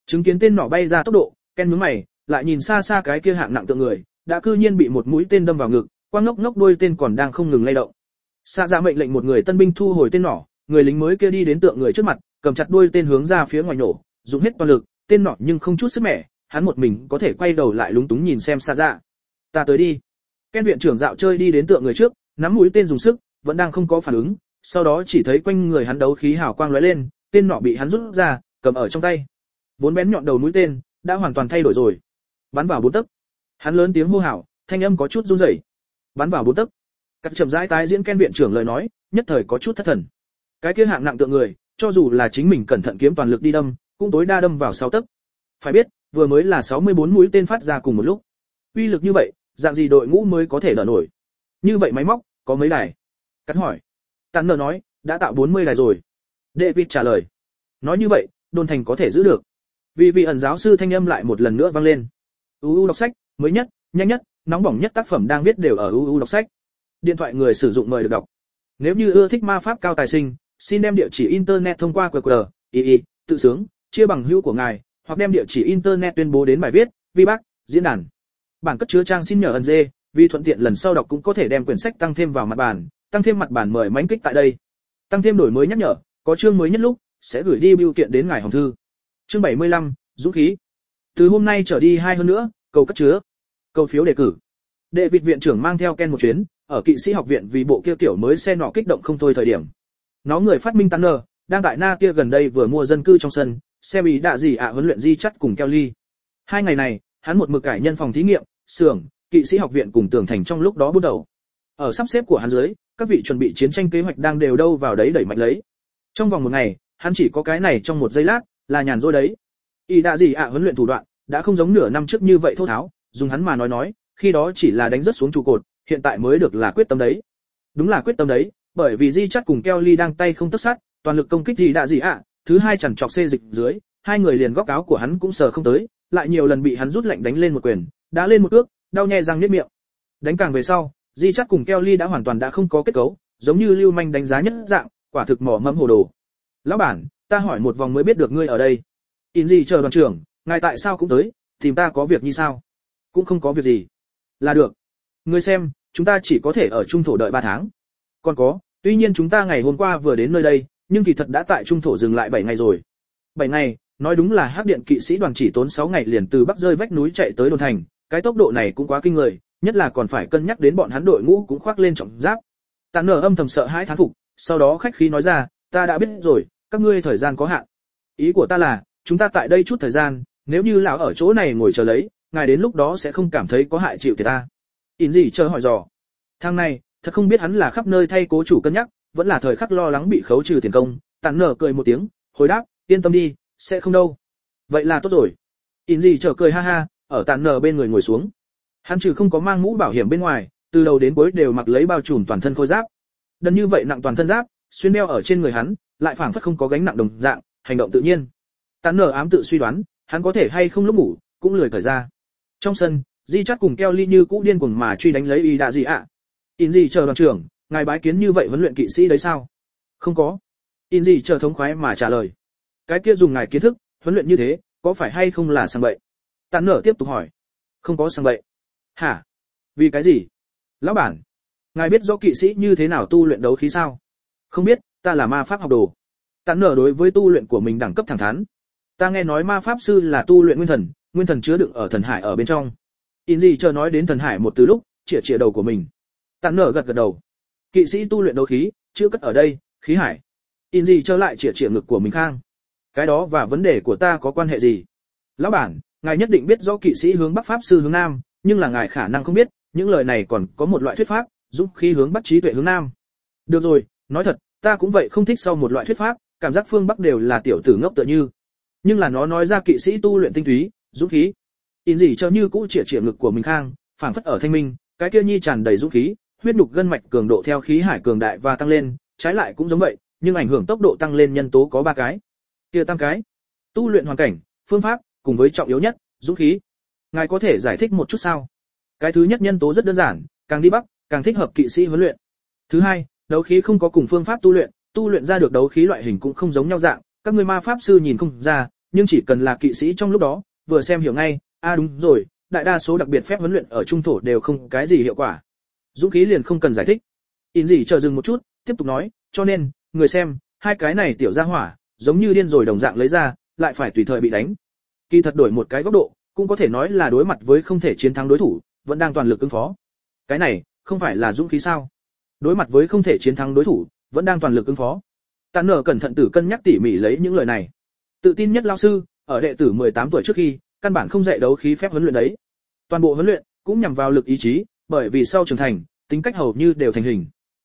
Chứng kiến tên nỏ bay ra tốc độ, Ken nhướng mày, lại nhìn xa xa cái kia hạng nặng tượng người, đã cư nhiên bị một mũi tên đâm vào ngực, quang ngốc ngốc đuôi tên còn đang không ngừng lay động. Xa ra mệnh lệnh một người tân binh thu hồi tên nỏ, người lính mới kia đi đến tượng người trước mặt, cầm chặt đuôi tên hướng ra phía ngoài nổ, dùng hết toàn lực, tên nỏ nhưng không chút sức mẻ, hắn một mình có thể quay đầu lại lúng túng nhìn xem xa ra. Ta tới đi. Ken viện trưởng dạo chơi đi đến tượng người trước, nắm mũi tên dùng sức, vẫn đang không có phản ứng, sau đó chỉ thấy quanh người hắn đấu khí hào quang lóe lên, tên nỏ bị hắn rút ra, cầm ở trong tay. Vốn bén nhọn đầu mũi tên đã hoàn toàn thay đổi rồi, bắn vào bốn tấc. Hắn lớn tiếng hô hào, thanh âm có chút run rẩy. Bắn vào bốn tấc. Các chậm rãi tái diễn Ken viện trưởng lời nói, nhất thời có chút thất thần. Cái kia hạng nặng tượng người, cho dù là chính mình cẩn thận kiếm toàn lực đi đâm, cũng tối đa đâm vào sáu tấc. Phải biết, vừa mới là sáu mươi bốn mũi tên phát ra cùng một lúc. Uy lực như vậy, dạng gì đội ngũ mới có thể đỡ nổi? Như vậy máy móc, có mấy đài? Cắt hỏi. Tản nở nói, đã tạo bốn mươi đài rồi. David trả lời. Nói như vậy, đồn thành có thể giữ được. Vì vị ẩn giáo sư thanh âm lại một lần nữa vang lên. u u đọc sách, mới nhất, nhanh nhất, nóng bỏng nhất tác phẩm đang viết đều ở u u đọc sách. Điện thoại người sử dụng mời được đọc. Nếu như ưa thích ma pháp cao tài sinh, xin đem địa chỉ internet thông qua quy quy, i i, tự sướng, chia bằng hữu của ngài, hoặc đem địa chỉ internet tuyên bố đến bài viết, vi bác, diễn đàn. Bản cất chứa trang xin nhờ ẩn dê, vì thuận tiện lần sau đọc cũng có thể đem quyển sách tăng thêm vào mặt bản, tăng thêm mặt bản mời mãnh kích tại đây. Tăng thêm đổi mới nhắc nhở, có chương mới nhất lúc sẽ gửi đi bưu kiện đến ngài hòm thư. Chương bảy mươi lăm, dũng khí. Từ hôm nay trở đi hai hơn nữa, cầu cất chứa. Cầu phiếu đề cử. Đệ vị viện trưởng mang theo Ken một chuyến, ở kỵ sĩ học viện vì bộ kia kiểu mới xe nọ kích động không thôi thời điểm. Nó người phát minh Tanner, đang tại Na kia gần đây vừa mua dân cư trong sân, xe bị đạ gì ạ huấn luyện di chắt cùng Kelly. Hai ngày này, hắn một mực cải nhân phòng thí nghiệm, xưởng, kỵ sĩ học viện cùng tường thành trong lúc đó bắt đầu. Ở sắp xếp của hắn dưới, các vị chuẩn bị chiến tranh kế hoạch đang đều đâu vào đấy đẩy mạnh lấy. Trong vòng một ngày, hắn chỉ có cái này trong một giây lát, là nhàn rỗi đấy. Y đã gì ạ huấn luyện thủ đoạn, đã không giống nửa năm trước như vậy thô tháo, dùng hắn mà nói nói, khi đó chỉ là đánh rất xuống trụ cột, hiện tại mới được là quyết tâm đấy. Đúng là quyết tâm đấy, bởi vì Di Chắt cùng Kelly đang tay không tất sát, toàn lực công kích gì đã gì ạ, thứ hai chẳng chọc xê dịch dưới, hai người liền góc áo của hắn cũng sờ không tới, lại nhiều lần bị hắn rút lạnh đánh lên một quyền, đá lên một cước, đau nhè răng niết miệng. Đánh càng về sau, Di Chắt cùng Kelly đã hoàn toàn đã không có kết cấu, giống như lưu manh đánh giá nhất dạng, quả thực mỏ mẫm hồ đồ. Lão bản, ta hỏi một vòng mới biết được ngươi ở đây. In gì chờ đoàn trưởng, ngài tại sao cũng tới, tìm ta có việc như sao? Cũng không có việc gì. Là được. Ngươi xem, chúng ta chỉ có thể ở trung thổ đợi ba tháng. Còn có, tuy nhiên chúng ta ngày hôm qua vừa đến nơi đây, nhưng kỳ thật đã tại trung thổ dừng lại bảy ngày rồi. bảy ngày, nói đúng là Hắc Điện kỵ sĩ đoàn chỉ tốn sáu ngày liền từ bắc rơi vách núi chạy tới đồn thành, cái tốc độ này cũng quá kinh người, nhất là còn phải cân nhắc đến bọn hắn đội ngũ cũng khoác lên trọng giáp. Tản nở âm thầm sợ hãi thán phục, sau đó khách khí nói ra, ta đã biết rồi, các ngươi thời gian có hạn. Ý của ta là, chúng ta tại đây chút thời gian, nếu như lão ở chỗ này ngồi chờ lấy, ngài đến lúc đó sẽ không cảm thấy có hại chịu thiệt ta. In gì chờ hỏi dò. Thằng này, thật không biết hắn là khắp nơi thay cố chủ cân nhắc, vẫn là thời khắc lo lắng bị khấu trừ tiền công. Tản nở cười một tiếng, hồi đáp, yên tâm đi, sẽ không đâu. Vậy là tốt rồi. In gì chờ cười ha ha, ở Tản nở bên người ngồi xuống. Hắn trừ không có mang mũ bảo hiểm bên ngoài, từ đầu đến cuối đều mặc lấy bao trùm toàn thân khôi giáp. Đần như vậy nặng toàn thân giáp, xuyên đeo ở trên người hắn, lại phảng phất không có gánh nặng đồng dạng, hành động tự nhiên. Tản nở ám tự suy đoán, hắn có thể hay không lúc ngủ, cũng lười cởi ra. Trong sân, Di Chắt cùng Kelly như cũ điên cuồng mà truy đánh lấy Y đã gì ạ. In gì chờ đoàn trưởng, ngài bái kiến như vậy huấn luyện kỵ sĩ đấy sao? Không có. In gì chờ thống khoái mà trả lời. Cái kia dùng ngài kiến thức, huấn luyện như thế, có phải hay không là sang bậy? Tản nở tiếp tục hỏi. Không có sang bậy. Hả? Vì cái gì? Lão bản, ngài biết rõ kỵ sĩ như thế nào tu luyện đấu khí sao? Không biết, ta là ma pháp học đồ. Tản nở đối với tu luyện của mình đẳng cấp thẳng thắn. Ta nghe nói ma pháp sư là tu luyện nguyên thần, nguyên thần chứa đựng ở thần hải ở bên trong. In gì chờ nói đến thần hải một từ lúc, chĩa chĩa đầu của mình. Tản nở gật gật đầu. Kỵ sĩ tu luyện đấu khí, chứa cất ở đây, khí hải. In gì chờ lại chĩa chĩa ngực của mình khang. Cái đó và vấn đề của ta có quan hệ gì? Lão bản, ngài nhất định biết rõ kỵ sĩ hướng bắc pháp sư hướng nam, nhưng là ngài khả năng không biết, những lời này còn có một loại thuyết pháp, dũng khí hướng bắc trí tuệ hướng nam. Được rồi, nói thật, ta cũng vậy không thích sau một loại thuyết pháp, cảm giác phương bắc đều là tiểu tử ngốc tựa như. Nhưng là nó nói ra kỵ sĩ tu luyện tinh túy, dũng khí. In gì cho như cũ chĩa chĩa ngực của mình khang, phảng phất ở thanh minh, cái kia nhi tràn đầy dũng khí, huyết nhục gân mạch cường độ theo khí hải cường đại và tăng lên, trái lại cũng giống vậy, nhưng ảnh hưởng tốc độ tăng lên nhân tố có ba cái. Kia tam cái: tu luyện hoàn cảnh, phương pháp, cùng với trọng yếu nhất, dũng khí. Ngài có thể giải thích một chút sao? Cái thứ nhất nhân tố rất đơn giản, càng đi bắc, càng thích hợp kỵ sĩ huấn luyện. Thứ hai, đấu khí không có cùng phương pháp tu luyện, tu luyện ra được đấu khí loại hình cũng không giống nhau dạng, các ngươi ma pháp sư nhìn không ra, nhưng chỉ cần là kỵ sĩ trong lúc đó, vừa xem hiểu ngay, a à đúng rồi, đại đa số đặc biệt phép huấn luyện ở trung thổ đều không cái gì hiệu quả. Dũng khí liền không cần giải thích. In gì chờ dừng một chút, tiếp tục nói, cho nên, người xem, hai cái này tiểu gia hỏa, giống như điên rồi đồng dạng lấy ra, lại phải tùy thời bị đánh. Kỳ thật đổi một cái góc độ, cũng có thể nói là đối mặt với không thể chiến thắng đối thủ, vẫn đang toàn lực ứng phó. Cái này, không phải là dũng khí sao? Đối mặt với không thể chiến thắng đối thủ, vẫn đang toàn lực ứng phó. Tạn Nở cẩn thận tử cân nhắc tỉ mỉ lấy những lời này. Tự tin nhất lao sư, ở đệ tử mười tám tuổi trước khi, căn bản không dạy đấu khí phép huấn luyện đấy. Toàn bộ huấn luyện cũng nhằm vào lực ý chí, bởi vì sau trưởng thành, tính cách hầu như đều thành hình.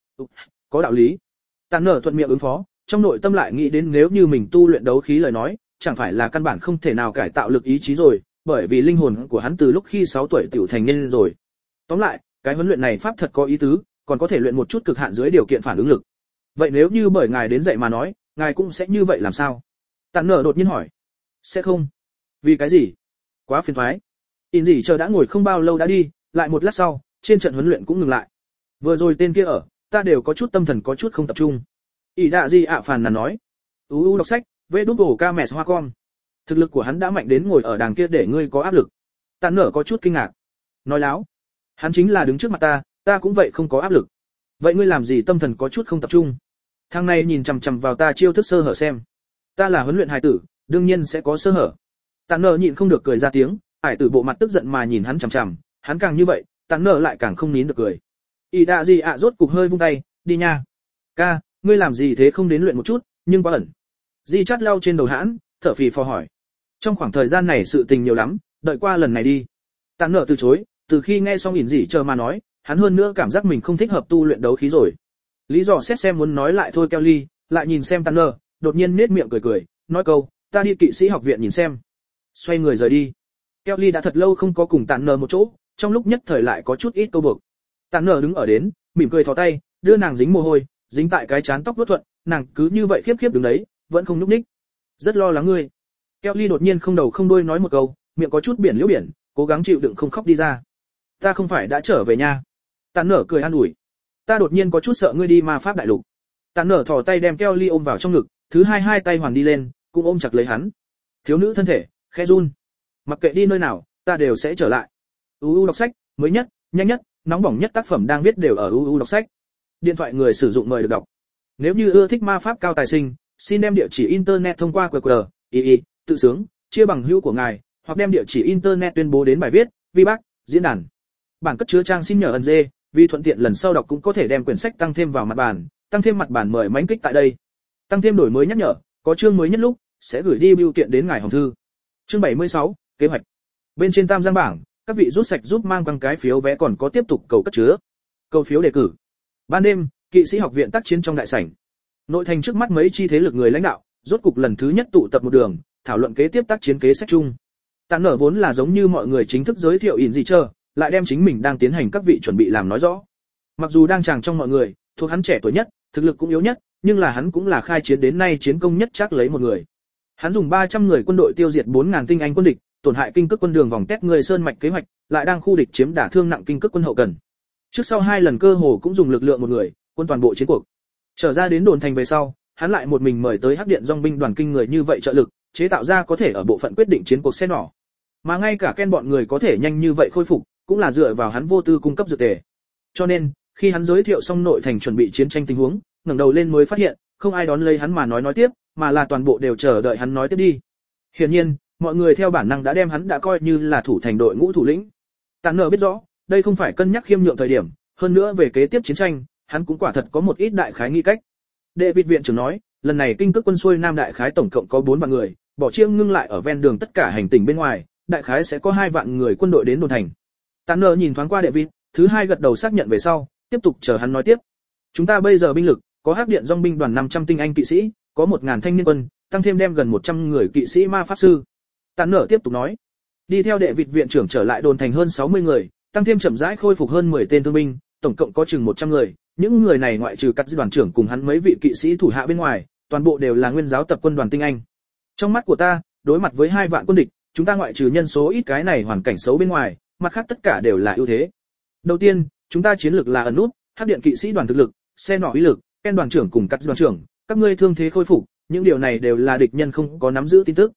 Có đạo lý. Tạn Nở thuận miệng ứng phó, trong nội tâm lại nghĩ đến nếu như mình tu luyện đấu khí lời nói, chẳng phải là căn bản không thể nào cải tạo lực ý chí rồi, bởi vì linh hồn của hắn từ lúc khi sáu tuổi tiểu thành niên rồi. Tóm lại, cái huấn luyện này pháp thật có ý tứ, còn có thể luyện một chút cực hạn dưới điều kiện phản ứng lực. Vậy nếu như bởi ngài đến dạy mà nói, ngài cũng sẽ như vậy làm sao? Tạn Nở đột nhiên hỏi. Sẽ không. Vì cái gì? Quá phiền toái. In gì chờ đã ngồi không bao lâu đã đi, lại một lát sau, trên trận huấn luyện cũng ngừng lại. Vừa rồi tên kia ở, ta đều có chút tâm thần có chút không tập trung. Ý đạ gì ạ phàn nàn nói. U u đọc sách, vê đút bổ ca mẹ hoa con. Thực lực của hắn đã mạnh đến ngồi ở đàng kia để ngươi có áp lực. Tạn Nở có chút kinh ngạc. Nói láo. Hắn chính là đứng trước mặt ta, ta cũng vậy không có áp lực. Vậy ngươi làm gì tâm thần có chút không tập trung? Thằng này nhìn chằm chằm vào ta chiêu thức sơ hở xem. Ta là huấn luyện hài tử, đương nhiên sẽ có sơ hở. Tạn Nở nhịn không được cười ra tiếng, hải tử bộ mặt tức giận mà nhìn hắn chằm chằm, hắn càng như vậy, Tạn Nở lại càng không nín được cười. Ý đạ gì ạ rốt cục hơi vung tay, đi nha. Ca, ngươi làm gì thế không đến luyện một chút, nhưng quá ẩn. Di chát lau trên đầu hãn, thở phì phò hỏi. Trong khoảng thời gian này sự tình nhiều lắm, đợi qua lần này đi. Tạn Nở từ chối, từ khi nghe xong ỉn gì chờ mà nói, hắn hơn nữa cảm giác mình không thích hợp tu luyện đấu khí rồi. Lý do xét xem muốn nói lại thôi Kelly, lại nhìn xem Tạn Nở, đột nhiên nết miệng cười cười, nói câu, ta đi kỵ sĩ học viện nhìn xem. Xoay người rời đi. Kelly đã thật lâu không có cùng Tạn Nở một chỗ, trong lúc nhất thời lại có chút ít câu buộc. Tạn Nở đứng ở đến, mỉm cười thò tay, đưa nàng dính mồ hôi, dính tại cái chán tóc vuốt thuận, nàng cứ như vậy khiếp khiếp đứng đấy, vẫn không nhúc nhích. Rất lo lắng ngươi. Kelly đột nhiên không đầu không đuôi nói một câu, miệng có chút biển liễu biển, cố gắng chịu đựng không khóc đi ra. Ta không phải đã trở về nha. Tạn Nở cười an ủi. Ta đột nhiên có chút sợ ngươi đi ma pháp đại lục. Tạn Nở thò tay đem Kelly ôm vào trong ngực, thứ hai hai tay hoàn đi lên, cũng ôm chặt lấy hắn. Thiếu nữ thân thể khẽ run. Mặc kệ đi nơi nào, ta đều sẽ trở lại. u u đọc sách, mới nhất, nhanh nhất, nóng bỏng nhất tác phẩm đang viết đều ở u u đọc sách. Điện thoại người sử dụng mời được đọc. Nếu như ưa thích ma pháp cao tài sinh, xin đem địa chỉ internet thông qua quy rờ, i i, tự sướng, chia bằng hữu của ngài, hoặc đem địa chỉ internet tuyên bố đến bài viết, vi bác, diễn đàn. Bản cất chứa trang xin nhờ ẩn dê, vì thuận tiện lần sau đọc cũng có thể đem quyển sách tăng thêm vào mặt bản, tăng thêm mặt bản mời mánh kích tại đây. Tăng thêm đổi mới nhắc nhở, có chương mới nhất lúc sẽ gửi đi bưu kiện đến ngài hồng thư. Chương bảy mươi sáu, kế hoạch. Bên trên tam giang bảng, các vị rút sạch giúp mang quăng cái phiếu vé còn có tiếp tục cầu cất chứa. Cầu phiếu đề cử. Ban đêm, kỵ sĩ học viện tác chiến trong đại sảnh. Nội thành trước mắt mấy chi thế lực người lãnh đạo, rốt cục lần thứ nhất tụ tập một đường, thảo luận kế tiếp tác chiến kế sách chung. Tạn Nở vốn là giống như mọi người chính thức giới thiệu ỉn gì chờ, lại đem chính mình đang tiến hành các vị chuẩn bị làm nói rõ. Mặc dù đang chàng trong mọi người, thuộc hắn trẻ tuổi nhất, thực lực cũng yếu nhất, nhưng là hắn cũng là khai chiến đến nay chiến công nhất chắc lấy một người. Hắn dùng ba trăm người quân đội tiêu diệt bốn nghìn tinh anh quân địch, tổn hại kinh cước quân đường vòng tét người sơn mạch kế hoạch, lại đang khu địch chiếm đả thương nặng kinh cước quân hậu cần. Trước sau hai lần cơ hồ cũng dùng lực lượng một người, quân toàn bộ chiến cuộc. Trở ra đến đồn thành về sau, hắn lại một mình mời tới Hắc Điện Dòng binh đoàn kinh người như vậy trợ lực, chế tạo ra có thể ở bộ phận quyết định chiến cuộc xe nỏ. Mà ngay cả Ken bọn người có thể nhanh như vậy khôi phục, cũng là dựa vào hắn vô tư cung cấp dược tề. Cho nên, khi hắn giới thiệu xong nội thành chuẩn bị chiến tranh tình huống, ngẩng đầu lên mới phát hiện, không ai đón lấy hắn mà nói nói tiếp, mà là toàn bộ đều chờ đợi hắn nói tiếp đi. Hiển nhiên, mọi người theo bản năng đã đem hắn đã coi như là thủ thành đội ngũ thủ lĩnh. Tạn Nở biết rõ, đây không phải cân nhắc khiêm nhượng thời điểm, hơn nữa về kế tiếp chiến tranh, hắn cũng quả thật có một ít đại khái nghi cách. Đệ Vịt viện trưởng nói, lần này kinh cước quân xuôi nam đại khái tổng cộng có bốn vạn người, bỏ chiêng ngưng lại ở ven đường tất cả hành tinh bên ngoài, đại khái sẽ có hai vạn người quân đội đến đồn thành. Tạn Nở nhìn thoáng qua Đệ Vịt, thứ hai gật đầu xác nhận về sau, tiếp tục chờ hắn nói tiếp. Chúng ta bây giờ binh lực, có Hắc Điện Dòng binh đoàn năm trăm tinh anh kỵ sĩ, có một nghìn thanh niên quân, tăng thêm đem gần một trăm người kỵ sĩ ma pháp sư. Tạn Nở tiếp tục nói, đi theo Đệ Vịt viện trưởng trở lại đồn thành hơn sáu mươi người, tăng thêm chậm rãi khôi phục hơn mười tên thương binh, tổng cộng có chừng một trăm người. Những người này ngoại trừ các đoàn trưởng cùng hắn mấy vị kỵ sĩ thủ hạ bên ngoài, toàn bộ đều là nguyên giáo tập quân đoàn tinh anh. Trong mắt của ta, đối mặt với hai vạn quân địch, chúng ta ngoại trừ nhân số ít cái này hoàn cảnh xấu bên ngoài, mặt khác tất cả đều là ưu thế. Đầu tiên, chúng ta chiến lược là ẩn nút, Hắc Điện kỵ sĩ đoàn thực lực, xe nỏ uy lực, Ken đoàn trưởng cùng các đoàn trưởng, các ngươi thương thế khôi phục, những điều này đều là địch nhân không có nắm giữ tin tức.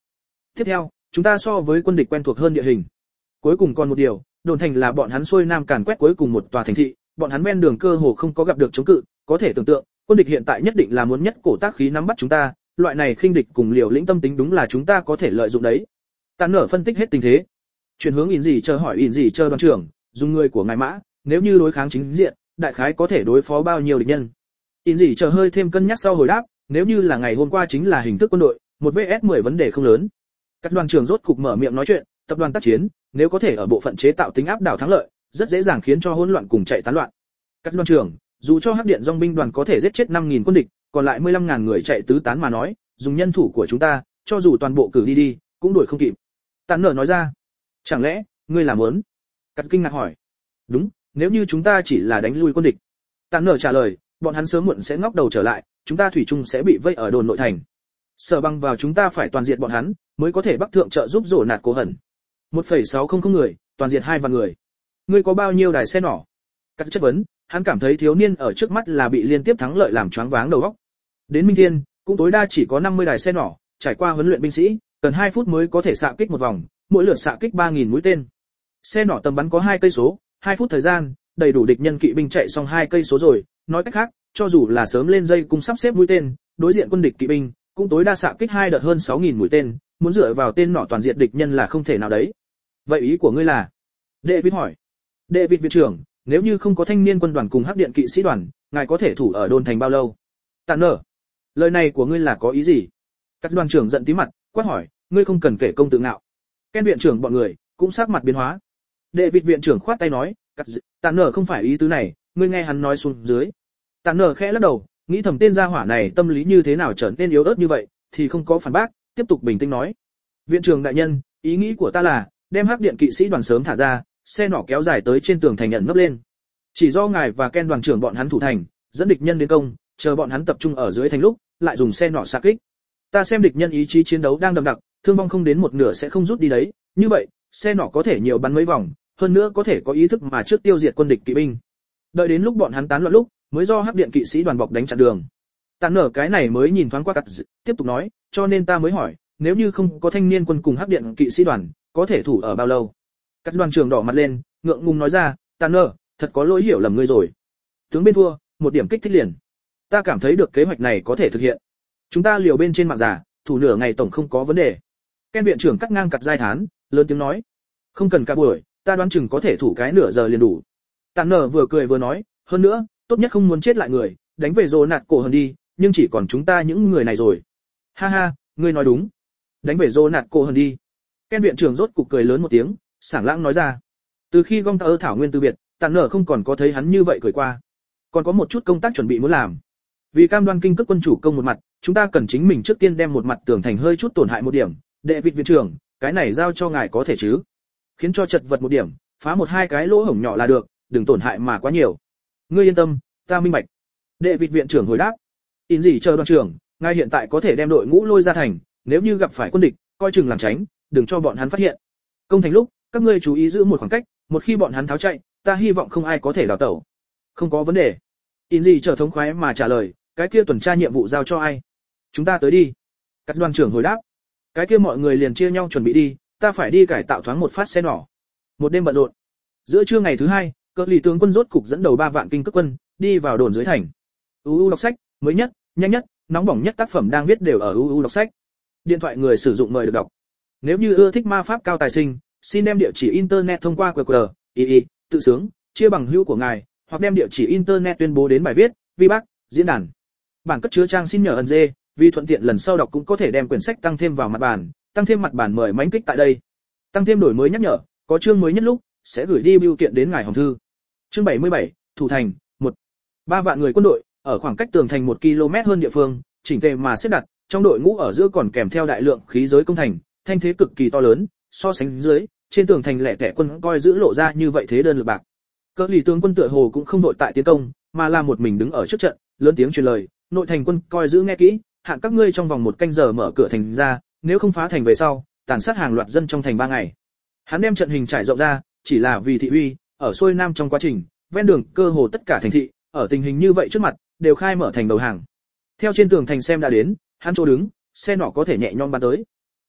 Tiếp theo, chúng ta so với quân địch quen thuộc hơn địa hình. Cuối cùng còn một điều, đồn thành là bọn hắn xuôi nam càn quét cuối cùng một tòa thành thị, bọn hắn ven đường cơ hồ không có gặp được chống cự, có thể tưởng tượng, quân địch hiện tại nhất định là muốn nhất cổ tác khí nắm bắt chúng ta, loại này khinh địch cùng liều lĩnh tâm tính đúng là chúng ta có thể lợi dụng đấy. Tàn nở phân tích hết tình thế. Chuyển hướng ỉn gì chờ hỏi ỉn gì chờ đoàn trưởng, dùng người của ngài mã, nếu như đối kháng chính diện, đại khái có thể đối phó bao nhiêu địch nhân. ỉn gì chờ hơi thêm cân nhắc sau hồi đáp, nếu như là ngày hôm qua chính là hình thức quân đội, một vs mười vấn đề không lớn. Các đoàn trưởng rốt cục mở miệng nói chuyện, tập đoàn tác chiến, nếu có thể ở bộ phận chế tạo tính áp đảo thắng lợi, rất dễ dàng khiến cho hỗn loạn cùng chạy tán loạn. Các đoàn trưởng, dù cho Hắc Điện Dòng binh đoàn có thể giết chết năm nghìn quân địch, còn lại mười lăm ngàn người chạy tứ tán mà nói, dùng nhân thủ của chúng ta, cho dù toàn bộ cử đi đi, cũng đuổi không kịp. Tàn nở nói ra. Chẳng lẽ, ngươi làm muốn? Cắt kinh ngạc hỏi. Đúng, nếu như chúng ta chỉ là đánh lui quân địch. Tàn nở trả lời, bọn hắn sớm muộn sẽ ngóc đầu trở lại, chúng ta thủy chung sẽ bị vây ở đồn nội thành. Sở băng vào chúng ta phải toàn diệt bọn hắn, mới có thể bắc thượng trợ giúp rổ nạt cố hận. một phẩy sáu không không người, toàn diệt hai vạn người. Ngươi có bao nhiêu đài xe nỏ? Cắt chất vấn, hắn cảm thấy thiếu niên ở trước mắt là bị liên tiếp thắng lợi làm choáng váng đầu óc. Đến Minh Thiên, cũng tối đa chỉ có năm mươi đài xe nỏ, trải qua huấn luyện binh sĩ, cần hai phút mới có thể xạ kích một vòng, mỗi lượt xạ kích ba nghìn mũi tên. Xe nỏ tầm bắn có hai cây số, hai phút thời gian, đầy đủ địch nhân kỵ binh chạy xong hai cây số rồi, nói cách khác, cho dù là sớm lên dây cung sắp xếp mũi tên, đối diện quân địch kỵ binh, cũng tối đa xạ kích hai đợt hơn sáu nghìn mũi tên, muốn dựa vào tên nỏ toàn diện địch nhân là không thể nào đấy. Vậy ý của ngươi là? David hỏi. David viện trưởng, nếu như không có thanh niên quân đoàn cùng Hắc Điện kỵ sĩ đoàn, ngài có thể thủ ở đồn thành bao lâu? Tàn nở. Lời này của ngươi là có ý gì? Các đoàn trưởng giận tí mặt, quát hỏi, ngươi không cần kể công tự ngạo. Ken viện trưởng bọn người cũng sắc mặt biến hóa. David viện trưởng khoát tay nói, Tàn nở không phải ý tứ này, ngươi nghe hắn nói xuống dưới. Tàn nở khẽ lắc đầu, nghĩ thầm tên gia hỏa này tâm lý như thế nào trở nên yếu ớt như vậy, thì không có phản bác, tiếp tục bình tĩnh nói. Viện trưởng đại nhân, ý nghĩ của ta là, đem Hắc Điện kỵ sĩ đoàn sớm thả ra, xe nỏ kéo dài tới trên tường thành nhận nấp lên. Chỉ do ngài và Ken đoàn trưởng bọn hắn thủ thành, dẫn địch nhân đến công, chờ bọn hắn tập trung ở dưới thành lúc, lại dùng xe nỏ xạ kích. Ta xem địch nhân ý chí chiến đấu đang đậm đặc, thương vong không đến một nửa sẽ không rút đi đấy, như vậy, xe nỏ có thể nhiều bắn mấy vòng, hơn nữa có thể có ý thức mà trước tiêu diệt quân địch kỵ binh. Đợi đến lúc bọn hắn tán loạn lúc, mới do Hắc Điện kỵ sĩ đoàn bọc đánh chặn đường. Tàn nở cái này mới nhìn thoáng qua cắt, tiếp tục nói, cho nên ta mới hỏi, nếu như không có thanh niên quân cùng Hắc Điện kỵ sĩ đoàn, có thể thủ ở bao lâu? Các đoàn trưởng đỏ mặt lên, ngượng ngùng nói ra, Tàn nở, thật có lỗi hiểu lầm ngươi rồi. Tướng bên thua, một điểm kích thích liền. Ta cảm thấy được kế hoạch này có thể thực hiện. Chúng ta liều bên trên mạng giả, thủ nửa ngày tổng không có vấn đề. Ken viện trưởng cắt ngang cặt giai thán, lớn tiếng nói, không cần cả buổi, ta đoán chừng có thể thủ cái nửa giờ liền đủ. Tàn nở vừa cười vừa nói, hơn nữa, tốt nhất không muốn chết lại người, đánh về rồ nạt cổ hận đi, nhưng chỉ còn chúng ta những người này rồi. Ha ha, ngươi nói đúng. Đánh về rồ nạt cổ hận đi. Ken viện trưởng rốt cục cười lớn một tiếng, sảng lãng nói ra. Từ khi gong tơ thảo nguyên từ biệt, Tàn nở không còn có thấy hắn như vậy cười qua. Còn có một chút công tác chuẩn bị muốn làm. Vì cam đoan kinh cước quân chủ công một mặt, chúng ta cần chính mình trước tiên đem một mặt tường thành hơi chút tổn hại một điểm. Đệ vị viện trưởng, cái này giao cho ngài có thể chứ? Khiến cho chật vật một điểm, phá một hai cái lỗ hổng nhỏ là được, đừng tổn hại mà quá nhiều. Ngươi yên tâm, ta minh bạch. Đệ vị viện trưởng hồi đáp. In gì chờ đoàn trưởng, ngài hiện tại có thể đem đội ngũ lôi ra thành, nếu như gặp phải quân địch, coi chừng làm tránh, đừng cho bọn hắn phát hiện. Công thành lúc, các ngươi chú ý giữ một khoảng cách, một khi bọn hắn tháo chạy, ta hy vọng không ai có thể đào tẩu. Không có vấn đề. In gì chờ thống khoái mà trả lời, cái kia tuần tra nhiệm vụ giao cho ai? Chúng ta tới đi. Các đoàn trưởng hồi đáp. Cái kia mọi người liền chia nhau chuẩn bị đi, ta phải đi cải tạo thoáng một phát xe nỏ. Một đêm bận rộn. Giữa trưa ngày thứ hai, Cờ Lì tướng quân rốt cục dẫn đầu ba vạn kinh cước quân, đi vào đồn dưới thành. u u đọc sách, mới nhất, nhanh nhất, nóng bỏng nhất tác phẩm đang viết đều ở u u đọc sách. Điện thoại người sử dụng mời được đọc. Nếu như ưa thích ma pháp cao tài sinh, xin đem địa chỉ internet thông qua quy quy rờ, i i, tự sướng, chia bằng hữu của ngài, hoặc đem địa chỉ internet tuyên bố đến bài viết, vi bác, diễn đàn. Bản cất chứa trang xin nhờ ẩn dê, vì thuận tiện lần sau đọc cũng có thể đem quyển sách tăng thêm vào mặt bản, tăng thêm mặt bản mời mánh kích tại đây. Tăng thêm đổi mới nhắc nhở, có chương mới nhất lúc sẽ gửi đi bưu kiện đến ngài hòm thư. Chương bảy mươi bảy, thủ thành, một. Ba vạn người quân đội, ở khoảng cách tường thành một ki lô mét hơn địa phương, chỉnh tề mà xếp đặt, trong đội ngũ ở giữa còn kèm theo đại lượng khí giới công thành, thanh thế cực kỳ to lớn, so sánh dưới, trên tường thành lẻ tẻ quân coi giữ lộ ra như vậy thế đơn lực bạc. Cỡ lì tướng quân tựa hồ cũng không đội tại tiến công, mà là một mình đứng ở trước trận, lớn tiếng truyền lời, nội thành quân coi giữ nghe kỹ, hạn các ngươi trong vòng một canh giờ mở cửa thành ra, nếu không phá thành về sau, tàn sát hàng loạt dân trong thành ba ngày. Hắn đem trận hình trải rộng ra, chỉ là vì thị uy, ở xuôi nam trong quá trình, ven đường cơ hồ tất cả thành thị, ở tình hình như vậy trước mặt, đều khai mở thành đầu hàng. Theo trên tường thành xem đã đến, hắn chỗ đứng, xe nỏ có thể nhẹ nhõm bắn tới.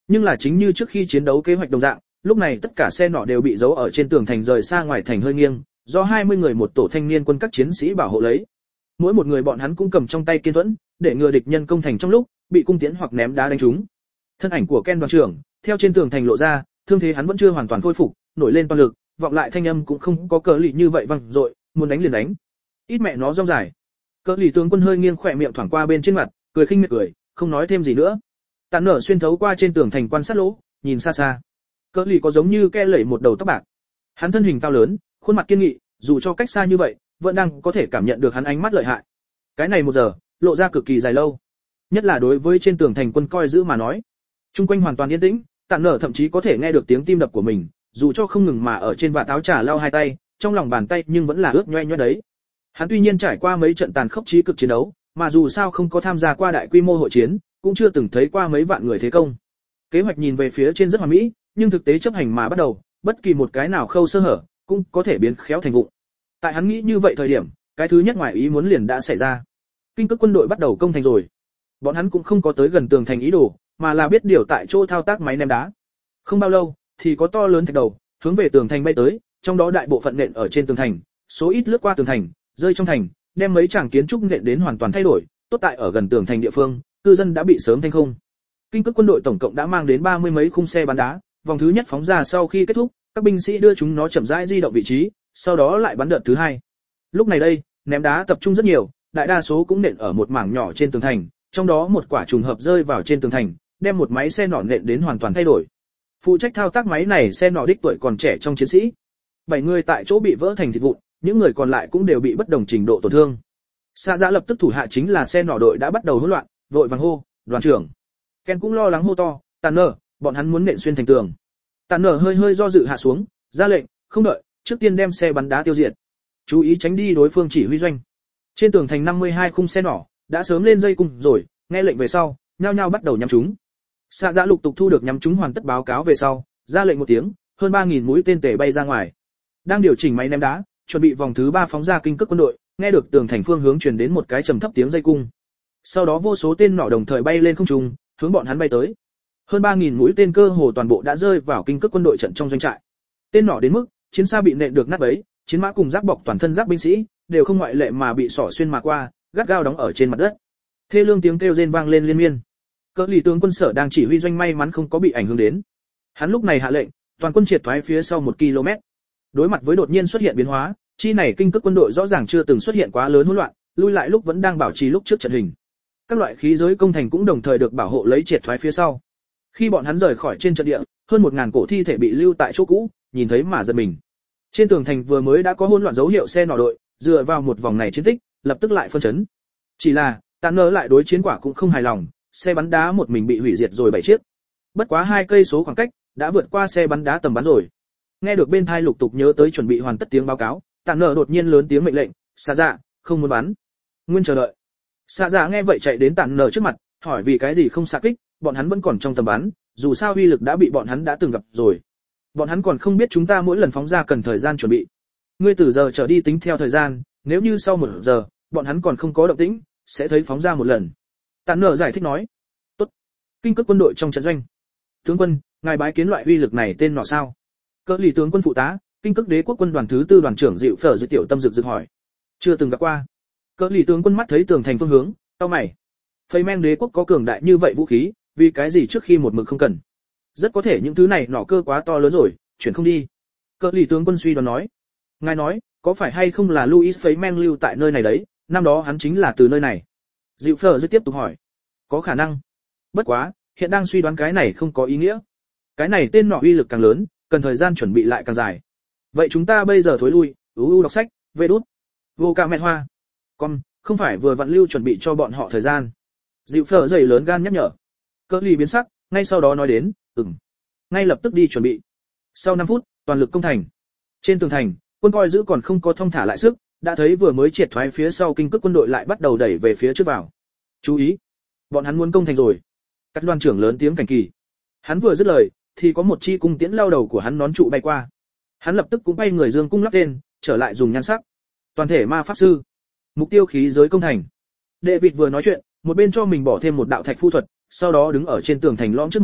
Nhưng là chính như trước khi chiến đấu kế hoạch đồng dạng, lúc này tất cả xe nỏ đều bị giấu ở trên tường thành rời xa ngoài thành hơi nghiêng, do hai mươi người một tổ thanh niên quân các chiến sĩ bảo hộ lấy. Mỗi một người bọn hắn cũng cầm trong tay kiên thuẫn, để ngừa địch nhân công thành trong lúc bị cung tiễn hoặc ném đá đánh trúng. Thân ảnh của Ken đoàn trưởng theo trên tường thành lộ ra, thương thế hắn vẫn chưa hoàn toàn khôi phục, nổi lên toàn lực, vọng lại thanh âm cũng không có cờ lì như vậy vang dội, muốn đánh liền đánh. Ít mẹ nó rong dài. Cờ lì tướng quân hơi nghiêng khỏe miệng thoảng qua bên trên mặt, cười khinh miệt cười, không nói thêm gì nữa. Tàn nở xuyên thấu qua trên tường thành quan sát lỗ, nhìn xa xa. Cờ lì có giống như ke lẩy một đầu tóc bạc. Hắn thân hình cao lớn, khuôn mặt kiên nghị, dù cho cách xa như vậy, vẫn đang có thể cảm nhận được hắn ánh mắt lợi hại. Cái này một giờ, lộ ra cực kỳ dài lâu. Nhất là đối với trên tường thành quân coi giữ mà nói. Trung quanh hoàn toàn yên tĩnh, Tàn nở thậm chí có thể nghe được tiếng tim đập của mình, dù cho không ngừng mà ở trên vạt áo trà lau hai tay, trong lòng bàn tay nhưng vẫn là ướt nhoe nhoe đấy. Hắn tuy nhiên trải qua mấy trận tàn khốc chí cực chiến đấu, mà dù sao không có tham gia qua đại quy mô hội chiến, cũng chưa từng thấy qua mấy vạn người thế công. Kế hoạch nhìn về phía trên rất hoàn mỹ, nhưng thực tế chấp hành mà bắt đầu, bất kỳ một cái nào khâu sơ hở, cũng có thể biến khéo thành vụng. Tại hắn nghĩ như vậy thời điểm, cái thứ nhất ngoài ý muốn liền đã xảy ra. Kinh cước quân đội bắt đầu công thành rồi. Bọn hắn cũng không có tới gần tường thành ý đồ, mà là biết điều tại chỗ thao tác máy ném đá. Không bao lâu, thì có to lớn thạch đầu hướng về tường thành bay tới, trong đó đại bộ phận nện ở trên tường thành, số ít lướt qua tường thành, rơi trong thành, đem mấy tràng kiến trúc nện đến hoàn toàn thay đổi, tốt tại ở gần tường thành địa phương, cư dân đã bị sớm thanh không. Kinh cước quân đội tổng cộng đã mang đến ba mươi mấy khung xe bắn đá, vòng thứ nhất phóng ra sau khi kết thúc, các binh sĩ đưa chúng nó chậm rãi di động vị trí, sau đó lại bắn đợt thứ hai. Lúc này đây, ném đá tập trung rất nhiều, đại đa số cũng nện ở một mảng nhỏ trên tường thành, trong đó một quả trùng hợp rơi vào trên tường thành, đem một máy xe nỏ nện đến hoàn toàn thay đổi. Phụ trách thao tác máy này xe nỏ đích tuổi còn trẻ trong chiến sĩ. Bảy người tại chỗ bị vỡ thành thịt vụn, những người còn lại cũng đều bị bất đồng trình độ tổn thương. Xa Dạ lập tức thủ hạ chính là xe nỏ đội đã bắt đầu hỗn loạn, vội vàng hô, "Đoàn trưởng!" Ken cũng lo lắng hô to, "Tàn nở, bọn hắn muốn nện xuyên thành tường." Tàn nở hơi hơi do dự hạ xuống, ra lệnh, "Không đợi, trước tiên đem xe bắn đá tiêu diệt. Chú ý tránh đi đối phương chỉ huy doanh." Trên tường thành năm mươi hai khung xe nỏ đã sớm lên dây cung rồi, nghe lệnh về sau, nhao nhao bắt đầu nhắm chúng. Xa Dạ lục tục thu được nhắm chúng hoàn tất báo cáo về sau, ra lệnh một tiếng, hơn ba nghìn mũi tên tể bay ra ngoài. Đang điều chỉnh máy ném đá, chuẩn bị vòng thứ ba phóng ra kinh cước quân đội, nghe được tường thành phương hướng truyền đến một cái trầm thấp tiếng dây cung. Sau đó vô số tên nỏ đồng thời bay lên không trung, hướng bọn hắn bay tới. Hơn ba nghìn mũi tên cơ hồ toàn bộ đã rơi vào kinh cước quân đội trận trong doanh trại. Tên nỏ đến mức chiến xa bị nện được nát bấy, chiến mã cùng giáp bọc toàn thân giáp binh sĩ đều không ngoại lệ mà bị xỏ xuyên mà qua, gắt gao đóng ở trên mặt đất. Thê lương tiếng kêu rên vang lên liên miên. Cỡ lì tướng quân sở đang chỉ huy doanh may mắn không có bị ảnh hưởng đến. Hắn lúc này hạ lệnh, toàn quân triệt thoái phía sau một ki lô mét. Đối mặt với đột nhiên xuất hiện biến hóa, chi này kinh cước quân đội rõ ràng chưa từng xuất hiện quá lớn hỗn loạn, lui lại lúc vẫn đang bảo trì lúc trước trận hình. Các loại khí giới công thành cũng đồng thời được bảo hộ lấy triệt thoái phía sau. Khi bọn hắn rời khỏi trên trận địa, hơn một ngàn cổ thi thể bị lưu tại chỗ cũ, nhìn thấy mà giật mình. Trên tường thành vừa mới đã có hỗn loạn dấu hiệu xe nỏ đội, dựa vào một vòng này chiến tích, lập tức lại phân chấn. Chỉ là, Tàn nở lại đối chiến quả cũng không hài lòng, xe bắn đá một mình bị hủy diệt rồi bảy chiếc. Bất quá hai cây số khoảng cách, đã vượt qua xe bắn đá tầm bắn rồi. Nghe được bên thai lục tục nhớ tới chuẩn bị hoàn tất tiếng báo cáo, Tàn nở đột nhiên lớn tiếng mệnh lệnh, "Xa Dạ, không muốn bắn." Nguyên chờ đợi. Xa Dạ nghe vậy chạy đến Tàn nở trước mặt, hỏi vì cái gì không xạ kích, bọn hắn vẫn còn trong tầm bắn, dù sao uy lực đã bị bọn hắn đã từng gặp rồi. Bọn hắn còn không biết chúng ta mỗi lần phóng ra cần thời gian chuẩn bị. Ngươi từ giờ trở đi tính theo thời gian, nếu như sau một giờ, bọn hắn còn không có động tĩnh, sẽ thấy phóng ra một lần. Tàn nở giải thích nói. Tốt. Kinh cước quân đội trong trận doanh. Tướng quân, ngài bái kiến loại uy lực này tên nọ sao? Cỡ lì tướng quân phụ tá, kinh cước đế quốc quân đoàn thứ tư đoàn trưởng Dịu Phở Dư tiểu tâm rực rực hỏi. Chưa từng gặp qua. Cỡ lì tướng quân mắt thấy tường thành phương hướng, cau mày. Phây men đế quốc có cường đại như vậy vũ khí, vì cái gì trước khi một mực không cần? Rất có thể những thứ này nỏ cơ quá to lớn rồi, chuyển không đi. Cỡ lì tướng quân suy đoán nói. Ngài nói, có phải hay không là Louis Phây men lưu tại nơi này đấy, năm đó hắn chính là từ nơi này. Dịu Phở Dư tiếp tục hỏi. Có khả năng. Bất quá, hiện đang suy đoán cái này không có ý nghĩa. Cái này tên nỏ uy lực càng lớn, cần thời gian chuẩn bị lại càng dài. Vậy chúng ta bây giờ thối lui, uu đọc sách, vê đút. Vô ca mẹt hoa. Con, không phải vừa vặn lưu chuẩn bị cho bọn họ thời gian. Dịu Phở dày lớn gan nhắc nhở. Cỡ lì biến sắc, ngay sau đó nói đến, ừm. Ngay lập tức đi chuẩn bị. Sau năm phút, toàn lực công thành. Trên tường thành, quân coi giữ còn không có thông thả lại sức, đã thấy vừa mới triệt thoái phía sau kinh cước quân đội lại bắt đầu đẩy về phía trước vào. Chú ý, bọn hắn muốn công thành rồi. Các đoàn trưởng lớn tiếng cảnh kỳ. Hắn vừa dứt lời, thì có một chi cung tiễn lao đầu của hắn nón trụ bay qua. Hắn lập tức cũng bay người dương cung lắp tên, trở lại dùng nhan sắc. Toàn thể ma pháp sư. Mục tiêu khí giới công thành. Đệ vịt vừa nói chuyện, một bên cho mình bỏ thêm một đạo thạch phu thuật, sau đó đứng ở trên tường thành lõm trước mồm,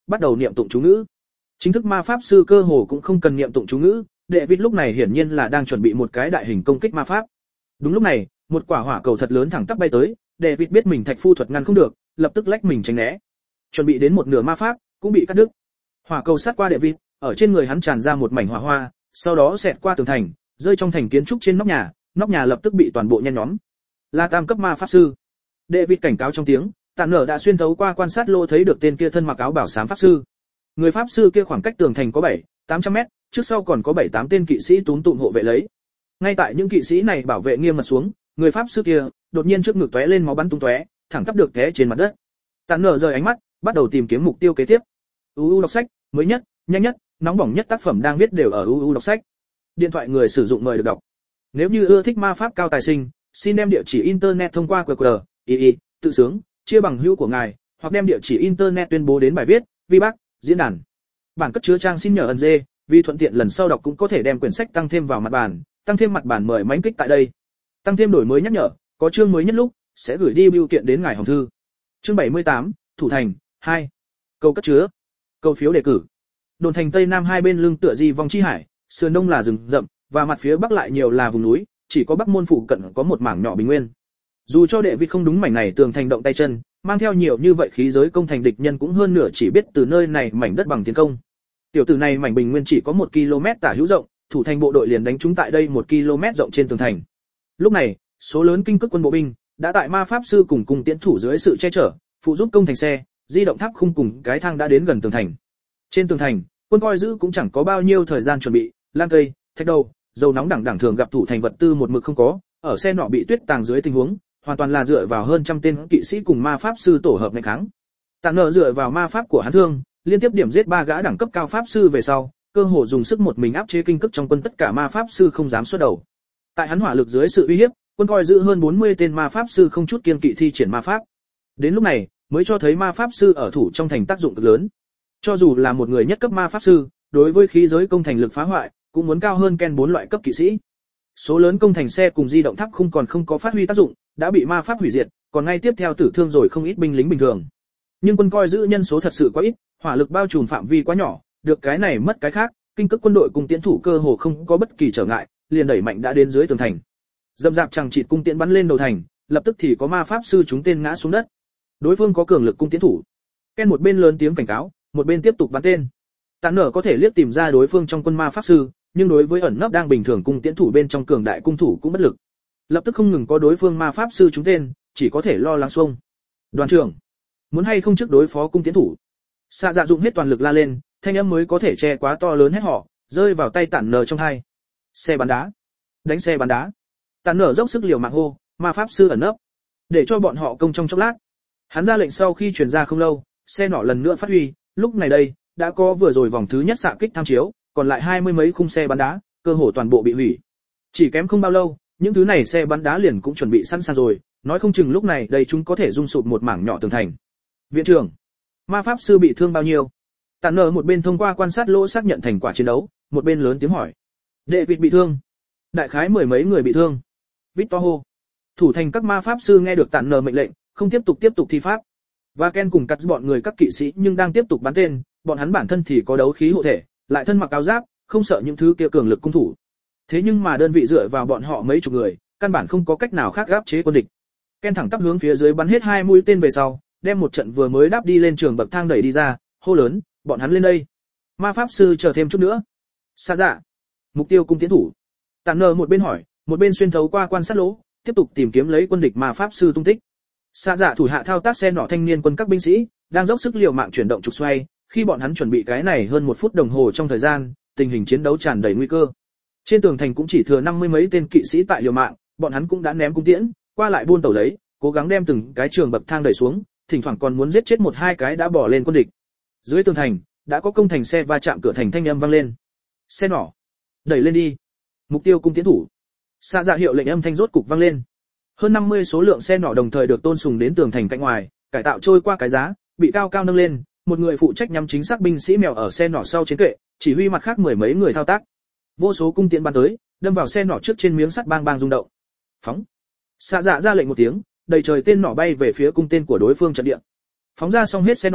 bắt đầu niệm tụng chú ngữ. Chính thức ma pháp sư cơ hồ cũng không cần niệm tụng chú ngữ, David lúc này hiển nhiên là đang chuẩn bị một cái đại hình công kích ma pháp. Đúng lúc này, một quả hỏa cầu thật lớn thẳng tắp bay tới, David biết mình thạch phu thuật ngăn không được, lập tức lách mình tránh né. Chuẩn bị đến một nửa ma pháp, cũng bị cắt đứt. Hỏa cầu sát qua David, ở trên người hắn tràn ra một mảnh hỏa hoa, sau đó xẹt qua tường thành, rơi trong thành kiến trúc trên nóc nhà, nóc nhà lập tức bị toàn bộ nhen nhóm. Là tam cấp ma pháp sư. David cảnh cáo trong tiếng, Tản Nở đã xuyên thấu qua quan sát lỗ thấy được tên kia thân mặc áo bảo xám pháp sư. Người pháp sư kia khoảng cách tường thành có bảy, tám trăm mét, trước sau còn có bảy tám tên kỵ sĩ túm tụm hộ vệ lấy. Ngay tại những kỵ sĩ này bảo vệ nghiêm mật xuống, người pháp sư kia đột nhiên trước ngực tóe lên máu bắn tung tóe, thẳng tắp được té trên mặt đất. Tản Nở rời ánh mắt, bắt đầu tìm kiếm mục tiêu kế tiếp. u u đọc sách, mới nhất, nhanh nhất, nóng bỏng nhất tác phẩm đang viết đều ở u u đọc sách. Điện thoại người sử dụng mời được đọc. Nếu như ưa thích ma pháp cao tài sinh, xin đem địa chỉ internet thông qua quy rờ, i i, tự sướng, chia bằng hữu của ngài, hoặc đem địa chỉ internet tuyên bố đến bài viết, vi bác, diễn đàn. Bản cất chứa trang xin nhờ ẩn dê, vì thuận tiện lần sau đọc cũng có thể đem quyển sách tăng thêm vào mặt bản, tăng thêm mặt bản mời mánh kích tại đây. Tăng thêm đổi mới nhắc nhở, có chương mới nhất lúc sẽ gửi đi bưu kiện đến ngài hồng thư. Chương bảy mươi tám, Thủ thành hai. Câu cất chứa. Câu phiếu đề cử. Đồn thành tây nam hai bên lưng tựa di vong chi hải, sườn đông là rừng rậm, và mặt phía bắc lại nhiều là vùng núi, chỉ có bắc môn phụ cận có một mảng nhỏ bình nguyên. Dù cho đệ vịt không đúng mảnh này tường thành động tay chân, mang theo nhiều như vậy khí giới công thành địch nhân cũng hơn nửa chỉ biết từ nơi này mảnh đất bằng tiến công. Tiểu tử này mảnh bình nguyên chỉ có một ki lô mét tả hữu rộng, thủ thành bộ đội liền đánh trúng tại đây một ki lô mét rộng trên tường thành. Lúc này, số lớn kinh cước quân bộ binh đã tại ma pháp sư cùng cùng tiễn thủ dưới sự che chở, phụ giúp công thành xe, di động tháp khung cùng cái thang đã đến gần tường thành. Trên tường thành, quân coi giữ cũng chẳng có bao nhiêu thời gian chuẩn bị, lan cây, thạch đầu, dầu nóng đẳng đẳng thường gặp thủ thành vật tư một mực không có, ở xe nọ bị tuyết tàng dưới tình huống, hoàn toàn là dựa vào hơn trăm tên kỵ sĩ cùng ma pháp sư tổ hợp nghênh kháng. Tản Nở dựa vào ma pháp của hắn thương, liên tiếp điểm giết ba gã đẳng cấp cao pháp sư về sau, cơ hồ dùng sức một mình áp chế kinh cước trong quân tất cả ma pháp sư không dám xuất đầu. Tại hắn hỏa lực dưới sự uy hiếp, quân coi giữ hơn bốn mươi tên ma pháp sư không chút kiêng kỵ thi triển ma pháp. Đến lúc này, mới cho thấy ma pháp sư ở thủ trong thành tác dụng cực lớn. Cho dù là một người nhất cấp ma pháp sư, đối với khí giới công thành lực phá hoại, cũng muốn cao hơn Ken bốn loại cấp kỵ sĩ. Số lớn công thành xe cùng di động tháp không còn không có phát huy tác dụng, đã bị ma pháp hủy diệt, còn ngay tiếp theo tử thương rồi không ít binh lính bình thường. Nhưng quân coi giữ nhân số thật sự quá ít, hỏa lực bao trùm phạm vi quá nhỏ, được cái này mất cái khác, kinh cước quân đội cùng tiến thủ cơ hồ không có bất kỳ trở ngại, liền đẩy mạnh đã đến dưới tường thành. Dầm dạp chằng chịt cung tiễn bắn lên đầu thành, lập tức thì có ma pháp sư chúng tên ngã xuống đất. Đối phương có cường lực cung tiến thủ. Ken một bên lớn tiếng cảnh cáo, một bên tiếp tục bắn tên. Tản Nở có thể liếc tìm ra đối phương trong quân ma pháp sư, nhưng đối với ẩn nấp đang bình thường cung tiến thủ bên trong cường đại cung thủ cũng bất lực. Lập tức không ngừng có đối phương ma pháp sư chúng tên, chỉ có thể lo lắng xuông. Đoàn trưởng, muốn hay không trước đối phó cung tiến thủ? Xạ Dạ dụng hết toàn lực la lên, thanh âm mới có thể che quá to lớn hét họ, rơi vào tay Tản Nở trong hai. Xe bắn đá, đánh xe bắn đá. Tản Nở dốc sức liều mạng hô, ma pháp sư ẩn nấp, để cho bọn họ công trong chốc lát. Hắn ra lệnh sau khi truyền ra không lâu, xe nỏ lần nữa phát huy, lúc này đây, đã có vừa rồi vòng thứ nhất xạ kích tham chiếu, còn lại hai mươi mấy khung xe bắn đá, cơ hồ toàn bộ bị hủy. Chỉ kém không bao lâu, những thứ này xe bắn đá liền cũng chuẩn bị sẵn sàng rồi, nói không chừng lúc này đây chúng có thể rung sụp một mảng nhỏ tường thành. Viện trưởng, ma pháp sư bị thương bao nhiêu? Tản Nở một bên thông qua quan sát lỗ xác nhận thành quả chiến đấu, một bên lớn tiếng hỏi. Đệ vịt bị thương. Đại khái mười mấy người bị thương. Victor hô. Thủ thành các ma pháp sư nghe được Tản Nở mệnh lệnh, không tiếp tục tiếp tục thi pháp. Và Ken cùng cắt bọn người các kỵ sĩ nhưng đang tiếp tục bắn tên, bọn hắn bản thân thì có đấu khí hộ thể, lại thân mặc áo giáp, không sợ những thứ kia cường lực cung thủ. Thế nhưng mà đơn vị dựa vào bọn họ mấy chục người, căn bản không có cách nào khác áp chế quân địch. Ken thẳng tắp hướng phía dưới bắn hết hai mũi tên về sau, đem một trận vừa mới đáp đi lên trường bậc thang đẩy đi ra, hô lớn, bọn hắn lên đây. Ma pháp sư chờ thêm chút nữa. Xa dạ. Mục tiêu cung tiến thủ. Tản Nở một bên hỏi, một bên xuyên thấu qua quan sát lỗ, tiếp tục tìm kiếm lấy quân địch ma pháp sư tung tích. Xa dạ thủ hạ thao tác xe nỏ thanh niên quân các binh sĩ, đang dốc sức liều mạng chuyển động trục xoay, khi bọn hắn chuẩn bị cái này hơn một phút đồng hồ trong thời gian, tình hình chiến đấu tràn đầy nguy cơ. Trên tường thành cũng chỉ thừa năm mươi mấy tên kỵ sĩ tại liều mạng, bọn hắn cũng đã ném cung tiễn, qua lại buôn tàu lấy, cố gắng đem từng cái trường bậc thang đẩy xuống, thỉnh thoảng còn muốn giết chết một hai cái đã bỏ lên quân địch. Dưới tường thành, đã có công thành xe va chạm cửa thành thanh âm vang lên. Xe nỏ, đẩy lên đi. Mục tiêu cung tiễn thủ. Xa dạ hiệu lệnh âm thanh rốt cục vang lên. Hơn năm mươi số lượng xe nỏ đồng thời được tôn sùng đến tường thành cạnh ngoài, cải tạo trôi qua cái giá, bị cao cao nâng lên, một người phụ trách nhắm chính xác binh sĩ mèo ở xe nỏ sau chiến kệ, chỉ huy mặt khác mười mấy người thao tác. Vô số cung tiễn bắn tới, đâm vào xe nỏ trước trên miếng sắt bang bang rung động. Phóng. Xạ dạ ra lệnh một tiếng, đầy trời tên nỏ bay về phía cung tên của đối phương trận địa. Phóng ra xong hết xe nỏ,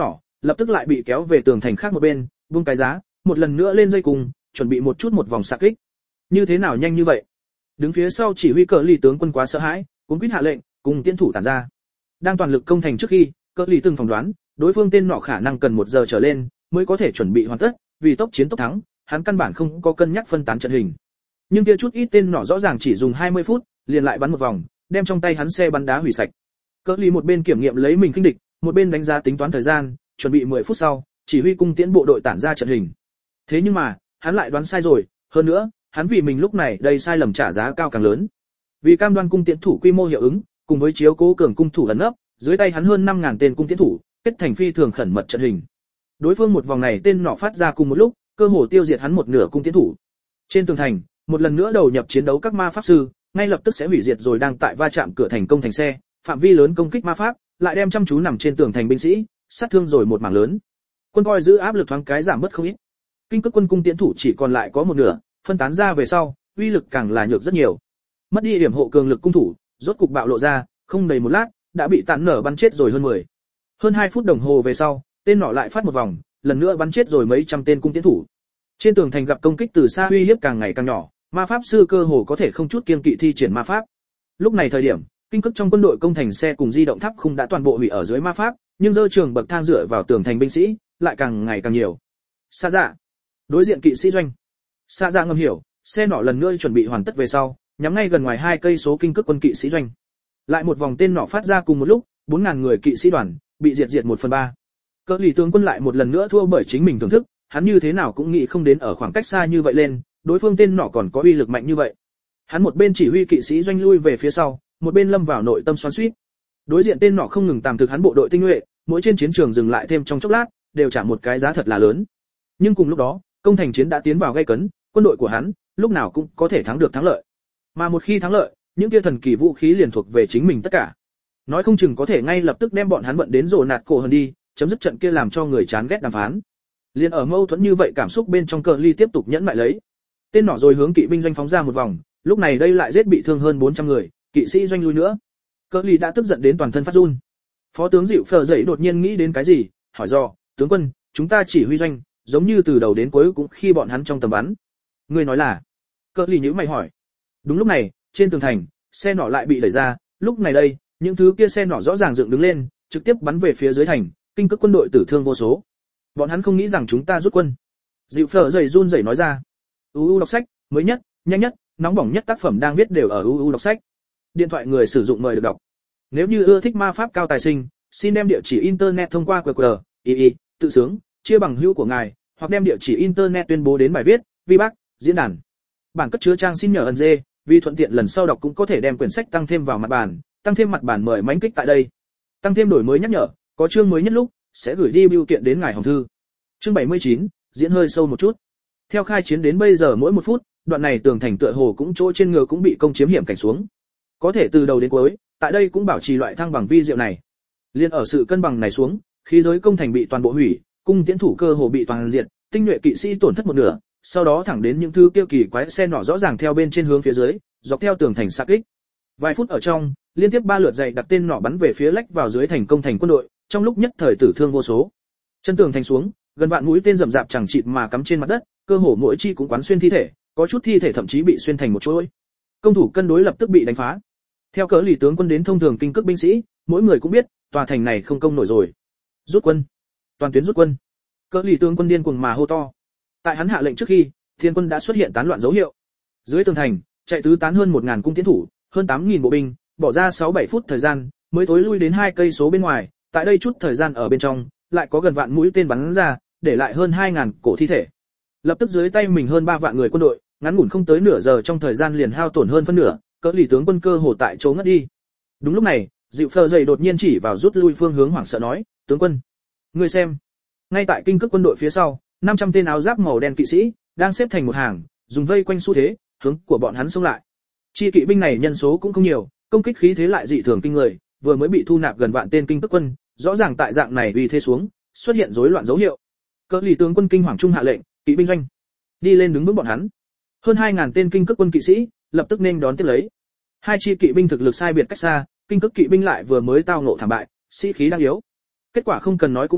lập tức lại bị kéo về tường thành khác một bên, buông cái giá, một lần nữa lên dây cùng, chuẩn bị một chút một vòng xạ kích. Như thế nào nhanh như vậy? Đứng phía sau chỉ huy cờ lì tướng quân quá sợ hãi, cuống quýt hạ lệnh, cùng tiến thủ tản ra. Đang toàn lực công thành trước khi, cờ lì từng phỏng đoán, đối phương tên nọ khả năng cần một giờ trở lên mới có thể chuẩn bị hoàn tất, vì tốc chiến tốc thắng, hắn căn bản không có cân nhắc phân tán trận hình. Nhưng kia chút ít tên nọ rõ ràng chỉ dùng hai mươi phút, liền lại bắn một vòng, đem trong tay hắn xe bắn đá hủy sạch. Cờ lì một bên kiểm nghiệm lấy mình khinh địch, một bên đánh giá tính toán thời gian, chuẩn bị mười phút sau, chỉ huy cung tiễn bộ đội tản ra trận hình. Thế nhưng mà, hắn lại đoán sai rồi, hơn nữa, hắn vì mình lúc này đây sai lầm trả giá cao càng lớn. Vì cam đoan cung tiễn thủ quy mô hiệu ứng, cùng với chiếu cố cường cung thủ ẩn nấp, dưới tay hắn hơn năm nghìn tên cung tiễn thủ, kết thành phi thường khẩn mật trận hình. Đối phương một vòng này tên nọ phát ra cùng một lúc, cơ hồ tiêu diệt hắn một nửa cung tiễn thủ. Trên tường thành, một lần nữa đầu nhập chiến đấu các ma pháp sư, ngay lập tức sẽ hủy diệt rồi đang tại va chạm cửa thành công thành xe, phạm vi lớn công kích ma pháp, lại đem chăm chú nằm trên tường thành binh sĩ, sát thương rồi một mảng lớn. Quân coi giữ áp lực thoáng cái giảm bớt không ít. Kinh cước quân cung tiễn thủ chỉ còn lại có một nửa, phân tán ra về sau, uy lực càng là nhược rất nhiều. Mất đi điểm hộ cường lực cung thủ, rốt cục bạo lộ ra, không đầy một lát, đã bị tàn nở bắn chết rồi hơn mười. Hơn hai phút đồng hồ về sau, tên nọ lại phát một vòng, lần nữa bắn chết rồi mấy trăm tên cung tiễn thủ. Trên tường thành gặp công kích từ xa uy hiếp càng ngày càng nhỏ, ma pháp sư cơ hồ có thể không chút kiêng kỵ thi triển ma pháp. Lúc này thời điểm, kinh cước trong quân đội công thành xe cùng di động tháp khung đã toàn bộ hủy ở dưới ma pháp, nhưng dơ trường bậc thang dựa vào tường thành binh sĩ lại càng ngày càng nhiều. Xa dạ, đối diện kỵ sĩ doanh. Xa dạ ngầm hiểu, xe nỏ lần nữa chuẩn bị hoàn tất về sau, nhắm ngay gần ngoài hai cây số kinh cước quân kỵ sĩ doanh. Lại một vòng tên nỏ phát ra cùng một lúc, bốn nghìn người kỵ sĩ đoàn bị diệt diệt một phần ba. Cỡ lì tướng quân lại một lần nữa thua bởi chính mình thưởng thức, hắn như thế nào cũng nghĩ không đến ở khoảng cách xa như vậy lên, đối phương tên nỏ còn có uy lực mạnh như vậy. Hắn một bên chỉ huy kỵ sĩ doanh lui về phía sau, một bên lâm vào nội tâm xoắn xuýt. Đối diện tên nỏ không ngừng tạm thực hắn bộ đội tinh nhuệ, mỗi trên chiến trường dừng lại thêm trong chốc lát, đều trả một cái giá thật là lớn. Nhưng cùng lúc đó, công thành chiến đã tiến vào gay cấn, quân đội của hắn lúc nào cũng có thể thắng được thắng lợi. Mà một khi thắng lợi, những kia thần kỳ vũ khí liền thuộc về chính mình tất cả. Nói không chừng có thể ngay lập tức đem bọn hắn vận đến rồ nạt cổ hơn đi, chấm dứt trận kia làm cho người chán ghét đàm phán. Liên ở mâu thuẫn như vậy cảm xúc bên trong cờ ly tiếp tục nhẫn mại lấy. Tên nỏ rồi hướng kỵ binh doanh phóng ra một vòng, lúc này đây lại giết bị thương hơn bốn trăm người, kỵ sĩ doanh lui nữa. Cờ ly đã tức giận đến toàn thân phát run. Phó tướng Dịu Phở dậy đột nhiên nghĩ đến cái gì, hỏi dò, tướng quân, chúng ta chỉ huy doanh, giống như từ đầu đến cuối cũng khi bọn hắn trong tầm bắn. Ngươi nói là? Cờ ly nhíu mày hỏi. Đúng lúc này, trên tường thành, xe nỏ lại bị đẩy ra, lúc này đây, những thứ kia xe nỏ rõ ràng dựng đứng lên, trực tiếp bắn về phía dưới thành, kinh cước quân đội tử thương vô số. Bọn hắn không nghĩ rằng chúng ta rút quân. Dịu Phở dậy run rẩy nói ra. u u đọc sách, mới nhất, nhanh nhất, nóng bỏng nhất tác phẩm đang viết đều ở u u đọc sách. Điện thoại người sử dụng mời được đọc. Nếu như ưa thích ma pháp cao tài sinh, xin đem địa chỉ internet thông qua quy quy, i i, tự sướng, chia bằng hữu của ngài, hoặc đem địa chỉ internet tuyên bố đến bài viết, vi bác, diễn đàn. Bản cất chứa trang xin nhờ ẩn dê, vì thuận tiện lần sau đọc cũng có thể đem quyển sách tăng thêm vào mặt bản, tăng thêm mặt bản mời mãnh kích tại đây. Tăng thêm đổi mới nhắc nhở, có chương mới nhất lúc sẽ gửi đi bưu kiện đến ngài hòm thư. Chương bảy mươi chín, diễn hơi sâu một chút. Theo khai chiến đến bây giờ mỗi một phút, đoạn này tường thành tựa hồ cũng chỗ trên ngựa cũng bị công chiếm hiểm cảnh xuống. Có thể từ đầu đến cuối, tại đây cũng bảo trì loại thăng bằng vi diệu này. Liên ở sự cân bằng này xuống, khí giới công thành bị toàn bộ hủy, cung tiễn thủ cơ hồ bị toàn diệt, tinh nhuệ kỵ sĩ tổn thất một nửa, sau đó thẳng đến những thứ kiêu kỳ quái xe nỏ rõ ràng theo bên trên hướng phía dưới, dọc theo tường thành xạ kích. Vài phút ở trong, liên tiếp ba lượt dày đặt tên nỏ bắn về phía lách vào dưới thành công thành quân đội, trong lúc nhất thời tử thương vô số. Chân tường thành xuống, gần vạn mũi tên rậm rạp chẳng chịt mà cắm trên mặt đất, cơ hồ mỗi chi cũng quán xuyên thi thể, có chút thi thể thậm chí bị xuyên thành một chuỗi. Công thủ cân đối lập tức bị đánh phá. Theo cớ lì tướng quân đến thông thường kinh cước binh sĩ, mỗi người cũng biết, tòa thành này không công nổi rồi. Rút quân, toàn tuyến rút quân. Cớ lì tướng quân điên cuồng mà hô to. Tại hắn hạ lệnh trước khi, thiên quân đã xuất hiện tán loạn dấu hiệu. Dưới tường thành, chạy tứ tán hơn một nghìn cung tiến thủ, hơn tám nghìn bộ binh, bỏ ra sáu bảy phút thời gian, mới tối lui đến hai cây số bên ngoài, tại đây chút thời gian ở bên trong, lại có gần vạn mũi tên bắn ra, để lại hơn hai nghìn cổ thi thể. Lập tức dưới tay mình hơn ba vạn người quân đội, ngắn ngủn không tới nửa giờ trong thời gian liền hao tổn hơn phân nửa, cỡ lì tướng quân cơ hồ tại chỗ ngất đi. Đúng lúc này, Dịu Phở dậy đột nhiên chỉ vào rút lui phương hướng hoảng sợ nói, tướng quân, ngươi xem, ngay tại kinh cước quân đội phía sau, năm trăm tên áo giáp màu đen kỵ sĩ đang xếp thành một hàng, dùng vây quanh xu thế, hướng của bọn hắn xông lại. Chi kỵ binh này nhân số cũng không nhiều, công kích khí thế lại dị thường kinh người, vừa mới bị thu nạp gần vạn tên kinh cước quân, rõ ràng tại dạng này uy thế xuống, xuất hiện rối loạn dấu hiệu. Cỡ lì tướng quân kinh hoàng trung hạ lệnh, kỵ binh doanh, đi lên đứng vững bọn hắn. Hơn hai nghìn tên kinh cước quân kỵ sĩ lập tức nên đón tiếp lấy. Hai chi kỵ binh thực lực sai biệt cách xa, kinh cước kỵ binh lại vừa mới tao ngộ thảm bại, sĩ khí đang yếu. Kết quả không cần nói cũng biết,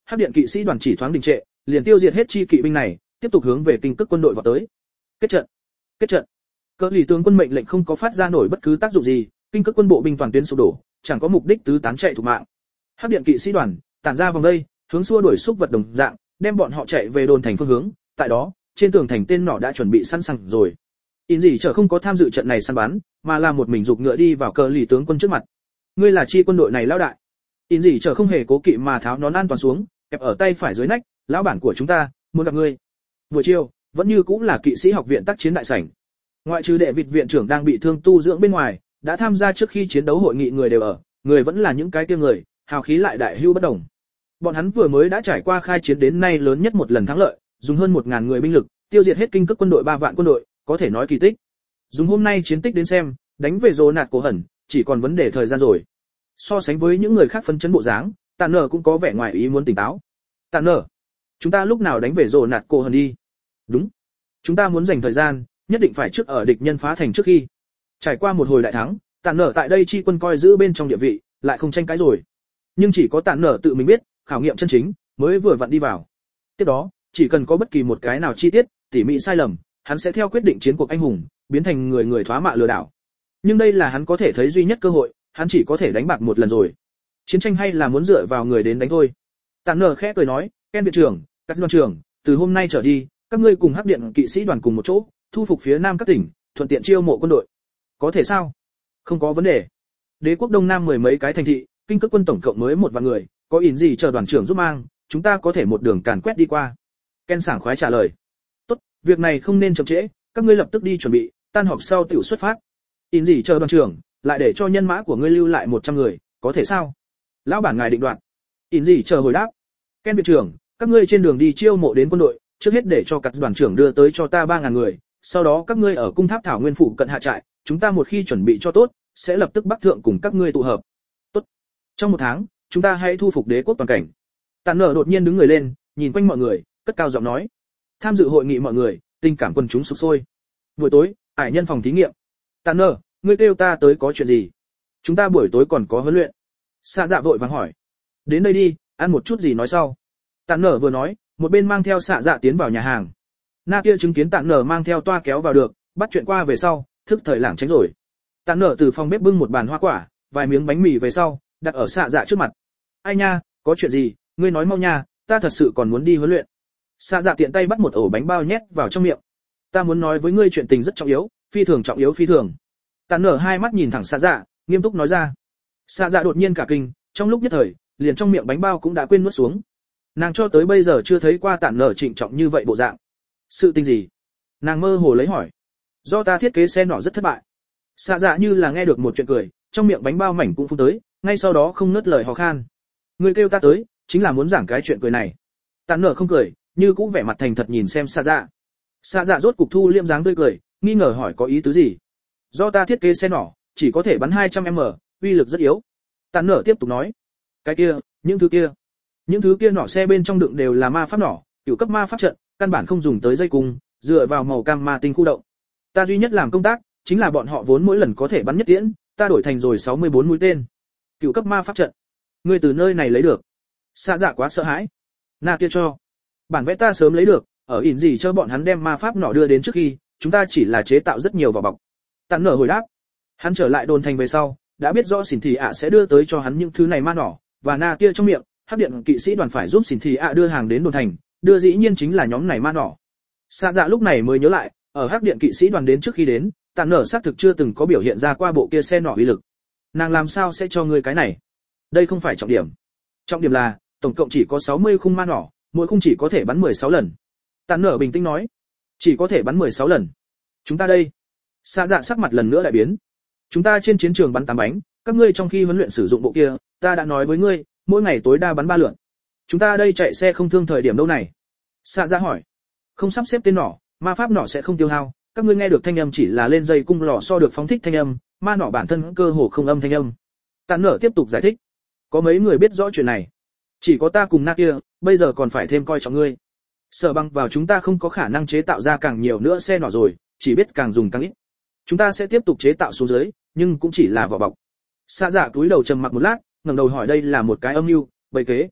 Hắc điện kỵ sĩ đoàn chỉ thoáng đình trệ, liền tiêu diệt hết chi kỵ binh này, tiếp tục hướng về kinh cước quân đội vào tới. Kết trận, kết trận. Cỡ lì tướng quân mệnh lệnh không có phát ra nổi bất cứ tác dụng gì, kinh cước quân bộ binh toàn tuyến sụp đổ, chẳng có mục đích tứ tán chạy thủ mạng. Hắc điện kỵ sĩ đoàn tản ra vòng đây, hướng xua đuổi xúc vật đồng dạng, đem bọn họ chạy về đồn thành phương hướng. Tại đó, trên tường thành tên nỏ đã chuẩn bị sẵn sàng rồi. In gì chờ không có tham dự trận này săn bắn, mà là một mình giục ngựa đi vào cờ lì tướng quân trước mặt. Ngươi là chi quân đội này lão đại? In gì chờ không hề cố kỵ mà tháo nón an toàn xuống, kẹp ở tay phải dưới nách, lão bản của chúng ta muốn gặp ngươi. Buổi chiều, vẫn như cũng là kỵ sĩ học viện tác chiến đại sảnh. Ngoại trừ đệ vịt viện trưởng đang bị thương tu dưỡng bên ngoài, đã tham gia trước khi chiến đấu hội nghị người đều ở, người vẫn là những cái kia người, hào khí lại đại hưu bất đồng. Bọn hắn vừa mới đã trải qua khai chiến đến nay lớn nhất một lần thắng lợi, dùng hơn một nghìn người binh lực, tiêu diệt hết kinh cước quân đội ba vạn quân đội, có thể nói kỳ tích. Dùng hôm nay chiến tích đến xem, đánh về rồ nạt cổ hẩn, chỉ còn vấn đề thời gian rồi. So sánh với những người khác phấn chấn bộ dáng, Tản Nở cũng có vẻ ngoài ý muốn tỉnh táo. Tản Nở, chúng ta lúc nào đánh về rồ nạt cổ hẩn đi? Đúng, chúng ta muốn dành thời gian, nhất định phải trước ở địch nhân phá thành trước khi. Trải qua một hồi đại thắng, Tản Nở tại đây chi quân coi giữ bên trong địa vị, lại không tranh cãi rồi. Nhưng chỉ có Tản Nở tự mình biết, khảo nghiệm chân chính mới vừa vặn đi vào. Tiếp đó, chỉ cần có bất kỳ một cái nào chi tiết, tỉ mỉ sai lầm, hắn sẽ theo quyết định chiến cuộc anh hùng, biến thành người người thoá mạ lừa đảo. Nhưng đây là hắn có thể thấy duy nhất cơ hội, hắn chỉ có thể đánh bạc một lần rồi. Chiến tranh hay là muốn dựa vào người đến đánh thôi. Tản Nở khẽ cười nói, Ken viện trưởng, các đoàn trưởng, từ hôm nay trở đi, các ngươi cùng Hắc điện kỵ sĩ đoàn cùng một chỗ, thu phục phía nam các tỉnh, thuận tiện chiêu mộ quân đội. Có thể sao? Không có vấn đề. Đế quốc Đông Nam mười mấy cái thành thị, kinh cước quân tổng cộng mới một vạn người, có ỉn gì chờ đoàn trưởng giúp mang, chúng ta có thể một đường càn quét đi qua. Ken sảng khoái trả lời. Tốt, việc này không nên chậm trễ, các ngươi lập tức đi chuẩn bị, tan họp sau tiểu xuất phát. In gì chờ đoàn trưởng, lại để cho nhân mã của ngươi lưu lại một trăm người, có thể sao? Lão bản ngài định đoạt. In gì chờ hồi đáp. Ken viện trưởng, các ngươi trên đường đi chiêu mộ đến quân đội, trước hết để cho các đoàn trưởng đưa tới cho ta ba ngàn người, sau đó các ngươi ở cung tháp thảo nguyên phủ cận hạ trại, chúng ta một khi chuẩn bị cho tốt, sẽ lập tức bắc thượng cùng các ngươi tụ hợp. Tốt. Trong một tháng, chúng ta hãy thu phục đế quốc toàn cảnh. Tản Nở đột nhiên đứng người lên, nhìn quanh mọi người, cất cao giọng nói. Tham dự hội nghị mọi người, tình cảm quần chúng sục sôi. Buổi tối, Hải nhân phòng thí nghiệm. Tản Nở, ngươi kêu ta tới có chuyện gì? Chúng ta buổi tối còn có huấn luyện. Xạ Dạ vội vàng hỏi. Đến đây đi, ăn một chút gì nói sau. Tản Nở vừa nói, một bên mang theo Xạ Dạ tiến vào nhà hàng. Na kia chứng kiến Tản Nở mang theo toa kéo vào được, bắt chuyện qua về sau, thức thời lảng tránh rồi. Tản Nở từ phòng bếp bưng một bàn hoa quả, vài miếng bánh mì về sau, đặt ở Xạ Dạ trước mặt. Ai nha, có chuyện gì, ngươi nói mau nha, ta thật sự còn muốn đi huấn luyện. Xạ Dạ tiện tay bắt một ổ bánh bao nhét vào trong miệng. Ta muốn nói với ngươi chuyện tình rất trọng yếu, phi thường trọng yếu phi thường. Tản Nở hai mắt nhìn thẳng Xạ Dạ, nghiêm túc nói ra. Xạ Dạ đột nhiên cả kinh, trong lúc nhất thời, liền trong miệng bánh bao cũng đã quên nuốt xuống. Nàng cho tới bây giờ chưa thấy qua Tản Nở trịnh trọng như vậy bộ dạng. Sự tình gì? Nàng mơ hồ lấy hỏi. Do ta thiết kế xe nỏ rất thất bại. Xạ Dạ như là nghe được một chuyện cười, trong miệng bánh bao mảnh cũng phun tới, ngay sau đó không ngớt lời hò khan. Ngươi kêu ta tới, chính là muốn giảng cái chuyện cười này. Tản Nở không cười, như cũng vẻ mặt thành thật nhìn xem Xạ Dạ. Xạ Dạ rốt cục thu liêm dáng tươi cười, nghi ngờ hỏi có ý tứ gì. Do ta thiết kế xe nỏ, chỉ có thể bắn hai trăm mét, uy lực rất yếu. Tản Nở tiếp tục nói. Cái kia, những thứ kia, những thứ kia nỏ xe bên trong đựng đều là ma pháp nỏ, cửu cấp ma pháp trận, căn bản không dùng tới dây cung, dựa vào màu cam ma tinh khu động. Ta duy nhất làm công tác, chính là bọn họ vốn mỗi lần có thể bắn nhất tiễn, ta đổi thành rồi sáu mươi bốn mũi tên. Cửu cấp ma pháp trận, ngươi từ nơi này lấy được? Xạ Dạ quá sợ hãi. Na kia cho. Bản vẽ ta sớm lấy được, ở ỉn gì cho bọn hắn đem ma pháp nỏ đưa đến trước khi, chúng ta chỉ là chế tạo rất nhiều vỏ bọc. Tản Nở hồi đáp. Hắn trở lại đồn thành về sau, đã biết rõ Xỉn Thị ạ sẽ đưa tới cho hắn những thứ này ma nỏ, và Na kia trong miệng, Hắc điện kỵ sĩ đoàn phải giúp Xỉn Thị ạ đưa hàng đến đồn thành, đưa dĩ nhiên chính là nhóm này ma nỏ. Xạ Dạ lúc này mới nhớ lại, ở Hắc điện kỵ sĩ đoàn đến trước khi đến, Tản Nở xác thực chưa từng có biểu hiện ra qua bộ kia xe nỏ uy lực. Nàng làm sao sẽ cho ngươi cái này? Đây không phải trọng điểm. Trọng điểm là, tổng cộng chỉ có sáu mươi khung ma nỏ, mỗi khung chỉ có thể bắn mười sáu lần. Tản Nở bình tĩnh nói, chỉ có thể bắn mười sáu lần. Chúng ta đây. Xạ Dạ sắc mặt lần nữa đại biến. Chúng ta trên chiến trường bắn tám bánh, các ngươi trong khi huấn luyện sử dụng bộ kia, ta đã nói với ngươi, mỗi ngày tối đa bắn ba lượt. Chúng ta đây chạy xe không thương thời điểm đâu này? Xạ Dạ hỏi. Không sắp xếp tên nỏ, ma pháp nỏ sẽ không tiêu hao, các ngươi nghe được thanh âm chỉ là lên dây cung lò so được phóng thích thanh âm, ma nỏ bản thân cơ hồ không âm thanh âm. Tản Nở tiếp tục giải thích. Có mấy người biết rõ chuyện này? Chỉ có ta cùng Na kia, bây giờ còn phải thêm coi trọng ngươi. Sở bằng vào chúng ta không có khả năng chế tạo ra càng nhiều nữa xe nỏ rồi, chỉ biết càng dùng càng ít. Chúng ta sẽ tiếp tục chế tạo xuống dưới, nhưng cũng chỉ là vỏ bọc. Xạ Dạ cúi đầu trầm mặc một lát, ngẩng đầu hỏi đây là một cái âm mưu, bày kế.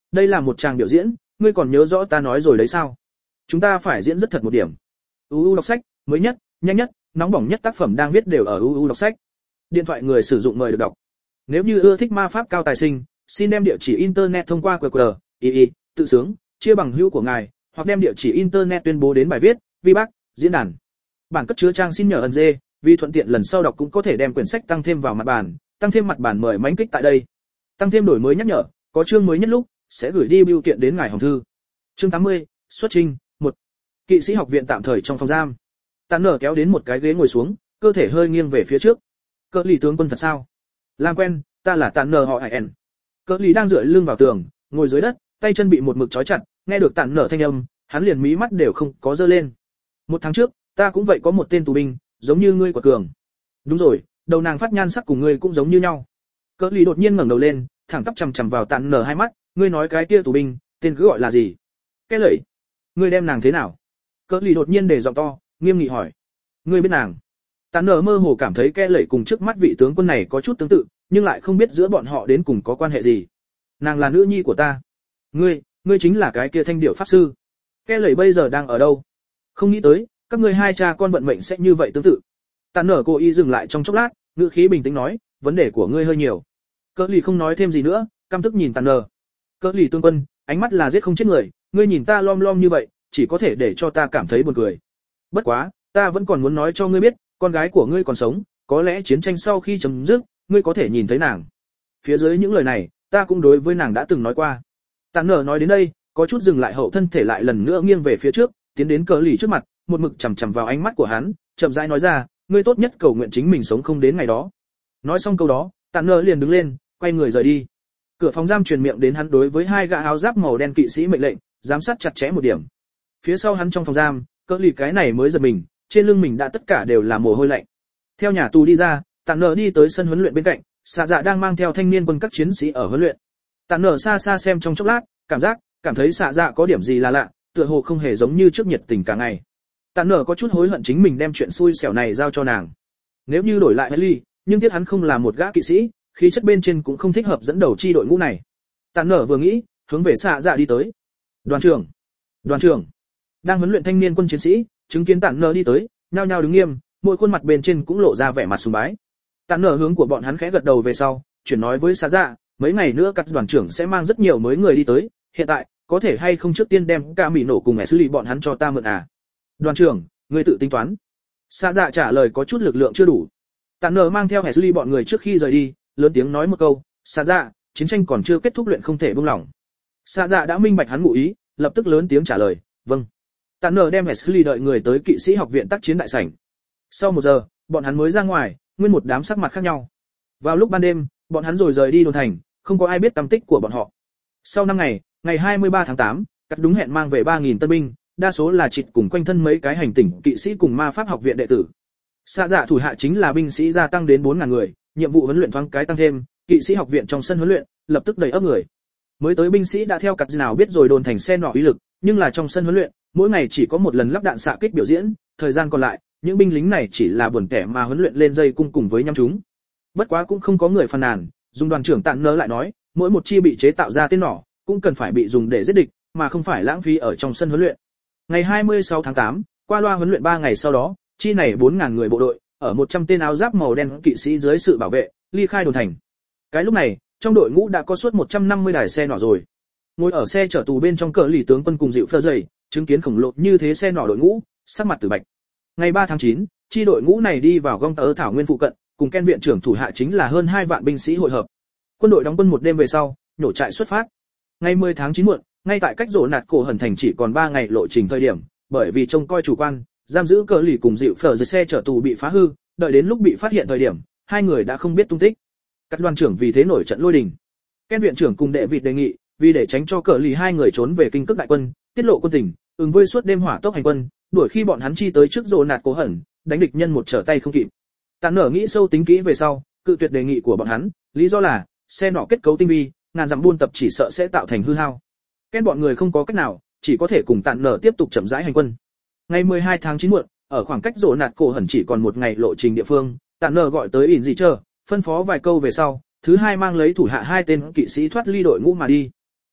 Đây là một tràng biểu diễn, ngươi còn nhớ rõ ta nói rồi đấy sao? Chúng ta phải diễn rất thật một điểm. u u đọc sách, mới nhất, nhanh nhất, nóng bỏng nhất tác phẩm đang viết đều ở u u đọc sách. Điện thoại người sử dụng mời được đọc. Nếu như ưa thích ma pháp cao tài sinh, xin đem địa chỉ internet thông qua quy rờ, i i, tự sướng, chia bằng hữu của ngài, hoặc đem địa chỉ internet tuyên bố đến bài viết, vi bác, diễn đàn. Bản cất chứa trang xin nhờ ẩn dê, vì thuận tiện lần sau đọc cũng có thể đem quyển sách tăng thêm vào mặt bản, tăng thêm mặt bản mời mãnh kích tại đây. Tăng thêm đổi mới nhắc nhở, có chương mới nhất lúc sẽ gửi đi bưu kiện đến ngài hòm thư. Chương tám mươi, xuất trình, một. Kỵ sĩ học viện tạm thời trong phòng giam. Tàn nở kéo đến một cái ghế ngồi xuống, cơ thể hơi nghiêng về phía trước. Cỡ lì tướng quân thật sao? Làm quen, ta là Tàn nở họ Hải ẻn. Cỡ lì đang dựa lưng vào tường, ngồi dưới đất, tay chân bị một mực trói chặt, nghe được Tàn nở thanh âm, hắn liền mí mắt đều không có giơ lên. Một tháng trước, ta cũng vậy có một tên tù binh, giống như ngươi của cường. Đúng rồi, đầu nàng phát nhan sắc cùng ngươi cũng giống như nhau. Cỡ lì đột nhiên ngẩng đầu lên, thẳng tắp chằm chằm vào Tàn nở hai mắt, ngươi nói cái kia tù binh, tên cứ gọi là gì? Cái lẩy. Ngươi đem nàng thế nào? Cỡ lì đột nhiên để giọng to, nghiêm nghị hỏi. Ngươi biết nàng? Tàn nở mơ hồ cảm thấy Ke lẩy cùng trước mắt vị tướng quân này có chút tương tự, nhưng lại không biết giữa bọn họ đến cùng có quan hệ gì. Nàng là nữ nhi của ta. Ngươi, ngươi chính là cái kia thanh điệu pháp sư. Ke lẩy bây giờ đang ở đâu? Không nghĩ tới, các ngươi hai cha con vận mệnh sẽ như vậy tương tự. Tàn nở cố ý dừng lại trong chốc lát, ngữ khí bình tĩnh nói, vấn đề của ngươi hơi nhiều. Cỡ lì không nói thêm gì nữa, căm tức nhìn Tàn nở. Cỡ lì tướng quân, ánh mắt là giết không chết người, ngươi nhìn ta lom lom như vậy, chỉ có thể để cho ta cảm thấy buồn cười. Bất quá, ta vẫn còn muốn nói cho ngươi biết, con gái của ngươi còn sống, có lẽ chiến tranh sau khi chấm dứt, ngươi có thể nhìn thấy nàng. Phía dưới những lời này, ta cũng đối với nàng đã từng nói qua. Tàn nở nói đến đây, có chút dừng lại hậu thân thể lại lần nữa nghiêng về phía trước, tiến đến Cỡ lì trước mặt, một mực chằm chằm vào ánh mắt của hắn, chậm rãi nói ra, ngươi tốt nhất cầu nguyện chính mình sống không đến ngày đó. Nói xong câu đó, Tàn nở liền đứng lên, quay người rời đi. Cửa phòng giam truyền miệng đến hắn đối với hai gã áo giáp màu đen kỵ sĩ mệnh lệnh, giám sát chặt chẽ một điểm. Phía sau hắn trong phòng giam, Cỡ lì cái này mới giật mình, trên lưng mình đã tất cả đều là mồ hôi lạnh. Theo nhà tù đi ra, Tàn nở đi tới sân huấn luyện bên cạnh, Xạ Dạ đang mang theo thanh niên quân các chiến sĩ ở huấn luyện. Tàn nở xa xa xem trong chốc lát, cảm giác, cảm thấy Xạ Dạ có điểm gì là lạ, tựa hồ không hề giống như trước nhiệt tình cả ngày. Tàn nở có chút hối hận chính mình đem chuyện xui xẻo này giao cho nàng. Nếu như đổi lại Henry, nhưng tiếc hắn không là một gã kỵ sĩ, khí chất bên trên cũng không thích hợp dẫn đầu chi đội ngũ này. Tàn nở vừa nghĩ, hướng về Xạ Dạ đi tới. Đoàn trưởng, đoàn trưởng. Đang huấn luyện thanh niên quân chiến sĩ, chứng kiến Tàn nở đi tới, nhao nhao đứng nghiêm, mỗi khuôn mặt bên trên cũng lộ ra vẻ mặt sùng bái. Tàn nở hướng của bọn hắn khẽ gật đầu về sau, chuyển nói với Xạ Dạ, mấy ngày nữa các đoàn trưởng sẽ mang rất nhiều mới người đi tới, hiện tại, có thể hay không trước tiên đem ca mỉ nổ cùng mẹ xử lý bọn hắn cho ta mượn à? Đoàn trưởng, ngươi tự tính toán. Xạ Dạ trả lời có chút lực lượng chưa đủ. Tàn nở mang theo mẹ xử lý bọn người trước khi rời đi, lớn tiếng nói một câu, Xạ Dạ, chiến tranh còn chưa kết thúc luyện không thể buông lỏng. Xạ Dạ đã minh bạch hắn ngụ ý, lập tức lớn tiếng trả lời, vâng. Tàn nở đem Wesley đợi người tới kỵ sĩ học viện tác chiến đại sảnh. Sau một giờ, bọn hắn mới ra ngoài, nguyên một đám sắc mặt khác nhau. Vào lúc ban đêm, bọn hắn rồi rời đi đồn thành, không có ai biết tăm tích của bọn họ. Sau năm ngày, ngày hai mươi ba tháng tám, cắt đúng hẹn mang về ba nghìn tân binh, đa số là chịt cùng quanh thân mấy cái hành tỉnh kỵ sĩ cùng ma pháp học viện đệ tử. Xạ Dạ thủ hạ chính là binh sĩ gia tăng đến bốn nghìn người, nhiệm vụ huấn luyện thoáng cái tăng thêm, kỵ sĩ học viện trong sân huấn luyện lập tức đầy ấp người. Mới tới binh sĩ đã theo cắt nào biết rồi đồn thành xe nỏ uy lực, nhưng là trong sân huấn luyện, mỗi ngày chỉ có một lần lắp đạn xạ kích biểu diễn, thời gian còn lại, những binh lính này chỉ là buồn kẻ mà huấn luyện lên dây cung cùng với nhắm chúng. Bất quá cũng không có người phàn nàn, dùng đoàn trưởng Tạn nơ lại nói, mỗi một chi bị chế tạo ra tên nỏ, cũng cần phải bị dùng để giết địch, mà không phải lãng phí ở trong sân huấn luyện. Ngày hai mươi sáu tháng tám, qua loa huấn luyện ba ngày sau đó, chi này bốn nghìn người bộ đội, ở một trăm tên áo giáp màu đen kỵ sĩ dưới sự bảo vệ, ly khai đồn thành. Cái lúc này, trong đội ngũ đã có suốt một trăm năm mươi đài xe nỏ rồi. Ngồi ở xe chở tù bên trong cờ lì tướng quân cùng dịu phơ dày, chứng kiến khổng lồ như thế xe nỏ đội ngũ, sắc mặt tử bạch. Ngày ba tháng chín, chi đội ngũ này đi vào gông tơ thảo nguyên phụ cận, cùng Ken viện trưởng thủ hạ chính là hơn hai vạn binh sĩ hội hợp. Quân đội đóng quân một đêm về sau, nhổ trại xuất phát. Ngày mười tháng chín muộn, ngay tại cách rổ nạt cổ hẩn thành chỉ còn ba ngày lộ trình thời điểm, bởi vì trông coi chủ quan, giam giữ cờ lì cùng dịu phở dưới xe chở tù bị phá hư, đợi đến lúc bị phát hiện thời điểm, hai người đã không biết tung tích. Các đoàn trưởng vì thế nổi trận lôi đình. Ken viện trưởng cùng đệ vịt đề nghị, vì để tránh cho cờ lì hai người trốn về kinh cước đại quân, tiết lộ quân tình, ứng với suốt đêm hỏa tốc hành quân, đuổi khi bọn hắn chi tới trước rổ nạt cổ hẩn, đánh địch nhân một trở tay không kịp. Tàn nở nghĩ sâu tính kỹ về sau, cự tuyệt đề nghị của bọn hắn, lý do là xe nỏ kết cấu tinh vi, ngàn dặm buôn tập chỉ sợ sẽ tạo thành hư hao. Ken bọn người không có cách nào, chỉ có thể cùng Tàn nở tiếp tục chậm rãi hành quân. Ngày mười hai tháng chín muộn, ở khoảng cách rổ nạt cổ hẩn chỉ còn một ngày lộ trình địa phương, Tàn nở gọi tới ỉn gì chờ, phân phó vài câu về sau, thứ hai mang lấy thủ hạ hai tên kỵ sĩ thoát ly đội ngũ mà đi.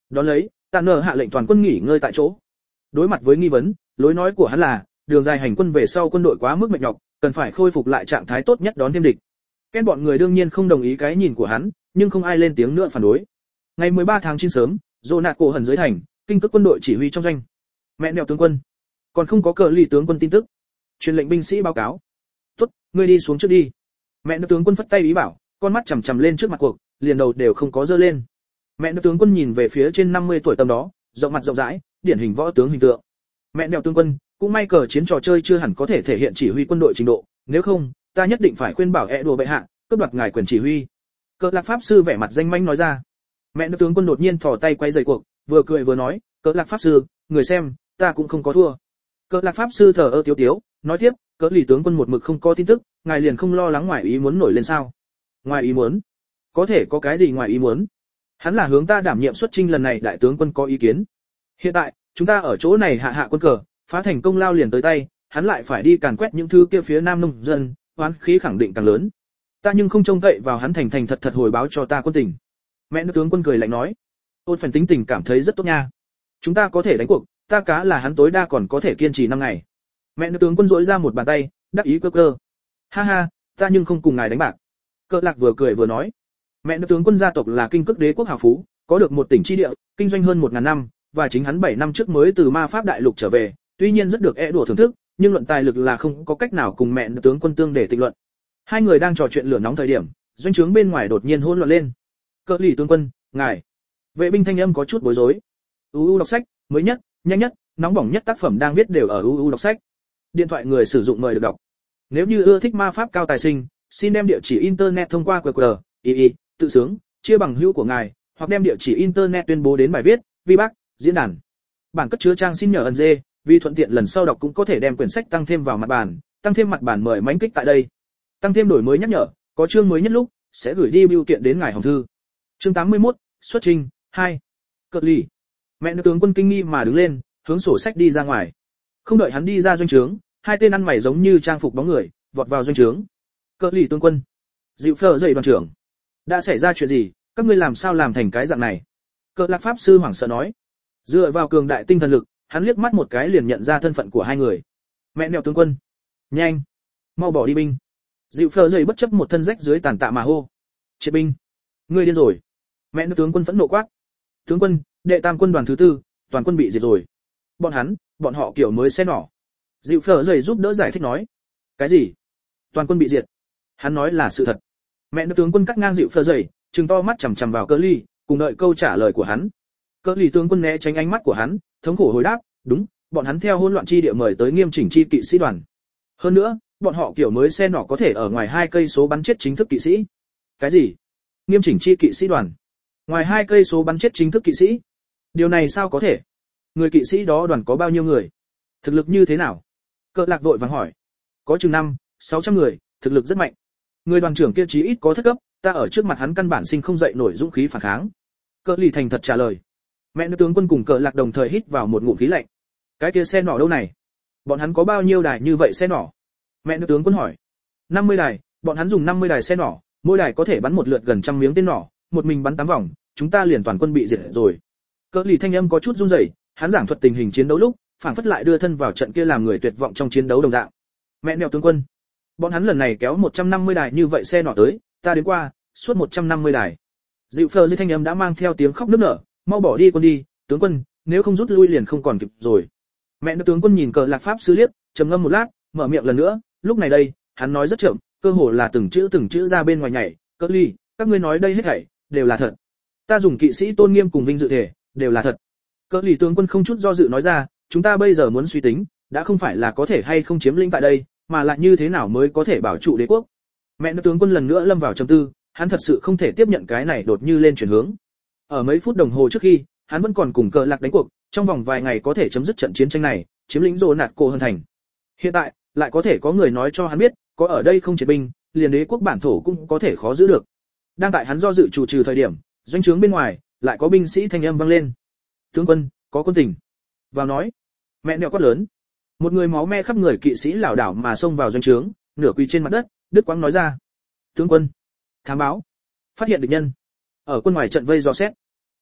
Đón lấy, Tạn nở hạ lệnh toàn quân nghỉ ngơi tại chỗ. Đối mặt với nghi vấn, lối nói của hắn là, đường dài hành quân về sau quân đội quá mức mệt nhọc, cần phải khôi phục lại trạng thái tốt nhất đón thêm địch. Ken bọn người đương nhiên không đồng ý cái nhìn của hắn, nhưng không ai lên tiếng nữa phản đối. Ngày mười ba tháng chín sớm, Dỗ nạt cổ hẩn dưới thành, kinh cước quân đội chỉ huy trong doanh. Mẹ nẹo tướng quân, còn không có cờ lì tướng quân tin tức. Truyền lệnh binh sĩ báo cáo. Tốt, ngươi đi xuống trước đi. Mẹ nẹo tướng quân phất tay ý bảo, con mắt chằm chằm lên trước mặt cuộc, liền đầu đều không có dơ lên. Mẹ nẹo tướng quân nhìn về phía trên năm mươi tuổi tầm đó, rộng mặt rộng rãi, điển hình võ tướng hình tượng. Mẹ nẹo tướng quân, cũng may cờ chiến trò chơi chưa hẳn có thể thể hiện chỉ huy quân đội trình độ, nếu không, ta nhất định phải khuyên bảo ẹ đùa bệ hạ, cướp đoạt ngài quyền chỉ huy. Cờ lạc pháp sư vẻ mặt danh manh nói ra. Mẹ nẹo tướng quân đột nhiên thò tay quay rời cuộc, vừa cười vừa nói, cờ lạc pháp sư, người xem, ta cũng không có thua. Cờ lạc pháp sư thở ơ tiếu tiếu, nói tiếp, cờ lì tướng quân một mực không có tin tức, ngài liền không lo lắng ngoài ý muốn nổi lên sao? Ngoài ý muốn? Có thể có cái gì ngoài ý muốn? Hắn là hướng ta đảm nhiệm xuất chinh lần này đại tướng quân có ý kiến. Hiện tại, chúng ta ở chỗ này hạ hạ quân cờ, phá thành công lao liền tới tay, hắn lại phải đi càn quét những thứ kia phía nam nông dân, oán khí khẳng định càng lớn. Ta nhưng không trông cậy vào hắn thành thành thật thật hồi báo cho ta quân tình. Mẹ nữ tướng quân cười lạnh nói, ôn phần tính tình cảm thấy rất tốt nha. Chúng ta có thể đánh cuộc, ta cá là hắn tối đa còn có thể kiên trì năm ngày. Mẹ nữ tướng quân duỗi ra một bàn tay, đắc ý cơ cơ. Ha ha, ta nhưng không cùng ngài đánh bạc. Cờ lạc vừa cười vừa nói, mẹ nữ tướng quân gia tộc là kinh cước đế quốc hào phú, có được một tỉnh chi địa, kinh doanh hơn một ngàn năm, và chính hắn bảy năm trước mới từ ma pháp đại lục trở về, tuy nhiên rất được e đùa thưởng thức, nhưng luận tài lực là không có cách nào cùng mẹ nữ tướng quân tương để tịnh luận. Hai người đang trò chuyện lửa nóng thời điểm, doanh trướng bên ngoài đột nhiên hỗn loạn lên. Cờ lì tướng quân, ngài. Vệ binh thanh âm có chút bối rối. u u đọc sách, mới nhất, nhanh nhất, nóng bỏng nhất tác phẩm đang viết đều ở u u đọc sách. Điện thoại người sử dụng mời được đọc. Nếu như ưa thích ma pháp cao tài sinh, xin đem địa chỉ internet thông qua quy quy, i i, tự sướng, chia bằng hữu của ngài, hoặc đem địa chỉ internet tuyên bố đến bài viết, vi bác, diễn đàn. Bản cất chứa trang xin nhờ ẩn dê, vì thuận tiện lần sau đọc cũng có thể đem quyển sách tăng thêm vào mặt bản, tăng thêm mặt bản mời mãnh kích tại đây. Tăng thêm đổi mới nhắc nhở, có chương mới nhất lúc sẽ gửi đi bưu kiện đến ngài hồng thư. Chương tám mươi mốt, xuất trình, hai. Cật lì. Mẹ nữ tướng quân kinh nghi mà đứng lên, hướng sổ sách đi ra ngoài. Không đợi hắn đi ra doanh trướng, hai tên ăn mày giống như trang phục bóng người, vọt vào doanh trướng. Cật lì tướng quân. Dịu phở dậy đoàn trưởng. Đã xảy ra chuyện gì, các ngươi làm sao làm thành cái dạng này? Cờ lạc pháp sư hoảng sợ nói. Dựa vào cường đại tinh thần lực, hắn liếc mắt một cái liền nhận ra thân phận của hai người. Mẹ nẹo tướng quân. Nhanh. Mau bỏ đi binh. Dịu phở dậy bất chấp một thân rách dưới tàn tạ mà hô. Triệt binh. Ngươi điên rồi. Mẹ nẹo tướng quân phẫn nộ quát. Tướng quân, đệ tam quân đoàn thứ tư, toàn quân bị diệt rồi. Bọn hắn, bọn họ kiểu mới xe nỏ. Dịu phở dậy giúp đỡ giải thích nói. Cái gì? Toàn quân bị diệt. Hắn nói là sự thật. Mẹ nữ tướng quân cắt ngang dịu phở dậy, trừng to mắt chằm chằm vào Cờ Ly, cùng đợi câu trả lời của hắn. Cờ Ly tướng quân né tránh ánh mắt của hắn, thống khổ hồi đáp, đúng, bọn hắn theo hỗn loạn chi địa mời tới nghiêm chỉnh chi kỵ sĩ đoàn. Hơn nữa, bọn họ kiểu mới xe nỏ có thể ở ngoài hai cây số bắn chết chính thức kỵ sĩ. Cái gì? Nghiêm chỉnh chi kỵ sĩ đoàn? Ngoài hai cây số bắn chết chính thức kỵ sĩ? Điều này sao có thể? Người kỵ sĩ đó đoàn có bao nhiêu người? Thực lực như thế nào? Cờ Lạc vội vàng hỏi. Có chừng năm, sáu trăm người, thực lực rất mạnh. Người đoàn trưởng kia chí ít có thất cấp, ta ở trước mặt hắn căn bản sinh không dậy nổi dũng khí phản kháng. Cờ Lì thành thật trả lời. Mẹ nữ tướng quân cùng Cờ Lạc đồng thời hít vào một ngụm khí lạnh. Cái kia xe nỏ đâu này? Bọn hắn có bao nhiêu đài như vậy xe nỏ? Mẹ nữ tướng quân hỏi. năm mươi đài, bọn hắn dùng năm mươi đài xe nỏ, mỗi đài có thể bắn một lượt gần trăm miếng tên nỏ, một mình bắn tám vòng, chúng ta liền toàn quân bị diệt rồi. Cờ Lì thanh âm có chút run rẩy, hắn giảng thuật tình hình chiến đấu lúc, phảng phất lại đưa thân vào trận kia làm người tuyệt vọng trong chiến đấu đồng dạng. Mẹ nẹo tướng quân, bọn hắn lần này kéo một trăm năm mươi đài như vậy xe nỏ tới, ta đến qua, suốt một trăm năm mươi đài. Dịu phờ dưới thanh âm đã mang theo tiếng khóc nức nở, mau bỏ đi con đi, tướng quân, nếu không rút lui liền không còn kịp rồi. Mẹ nữ tướng quân nhìn Cờ Lạc pháp sư liếc, trầm ngâm một lát, mở miệng lần nữa, lúc này đây, hắn nói rất chậm, cơ hồ là từng chữ từng chữ ra bên ngoài nhảy, Cờ Ly, các ngươi nói đây hết thảy đều là thật. Ta dùng kỵ sĩ tôn nghiêm cùng vinh dự thể, đều là thật. Cờ Ly tướng quân không chút do dự nói ra, chúng ta bây giờ muốn suy tính, đã không phải là có thể hay không chiếm lĩnh tại đây, mà lại như thế nào mới có thể bảo trụ đế quốc. Mẹ nữ tướng quân lần nữa lâm vào trầm tư, hắn thật sự không thể tiếp nhận cái này đột như lên chuyển hướng. Ở mấy phút đồng hồ trước khi, hắn vẫn còn cùng Cờ Lạc đánh cuộc, trong vòng vài ngày có thể chấm dứt trận chiến tranh này, chiếm lĩnh Dỗ nạt cổ hơn thành. Hiện tại, lại có thể có người nói cho hắn biết, có ở đây không triệt binh, liền đế quốc bản thổ cũng có thể khó giữ được. Đang tại hắn do dự chủ trừ thời điểm, doanh trướng bên ngoài lại có binh sĩ thanh âm vang lên. Tướng quân, có quân tình. Vào nói. Mẹ nẹo quát lớn. Một người máu me khắp người kỵ sĩ lảo đảo mà xông vào doanh trướng, nửa quỳ trên mặt đất, đứt quãng nói ra. Tướng quân. Thám báo. Phát hiện địch nhân. Ở quân ngoài trận vây dò xét.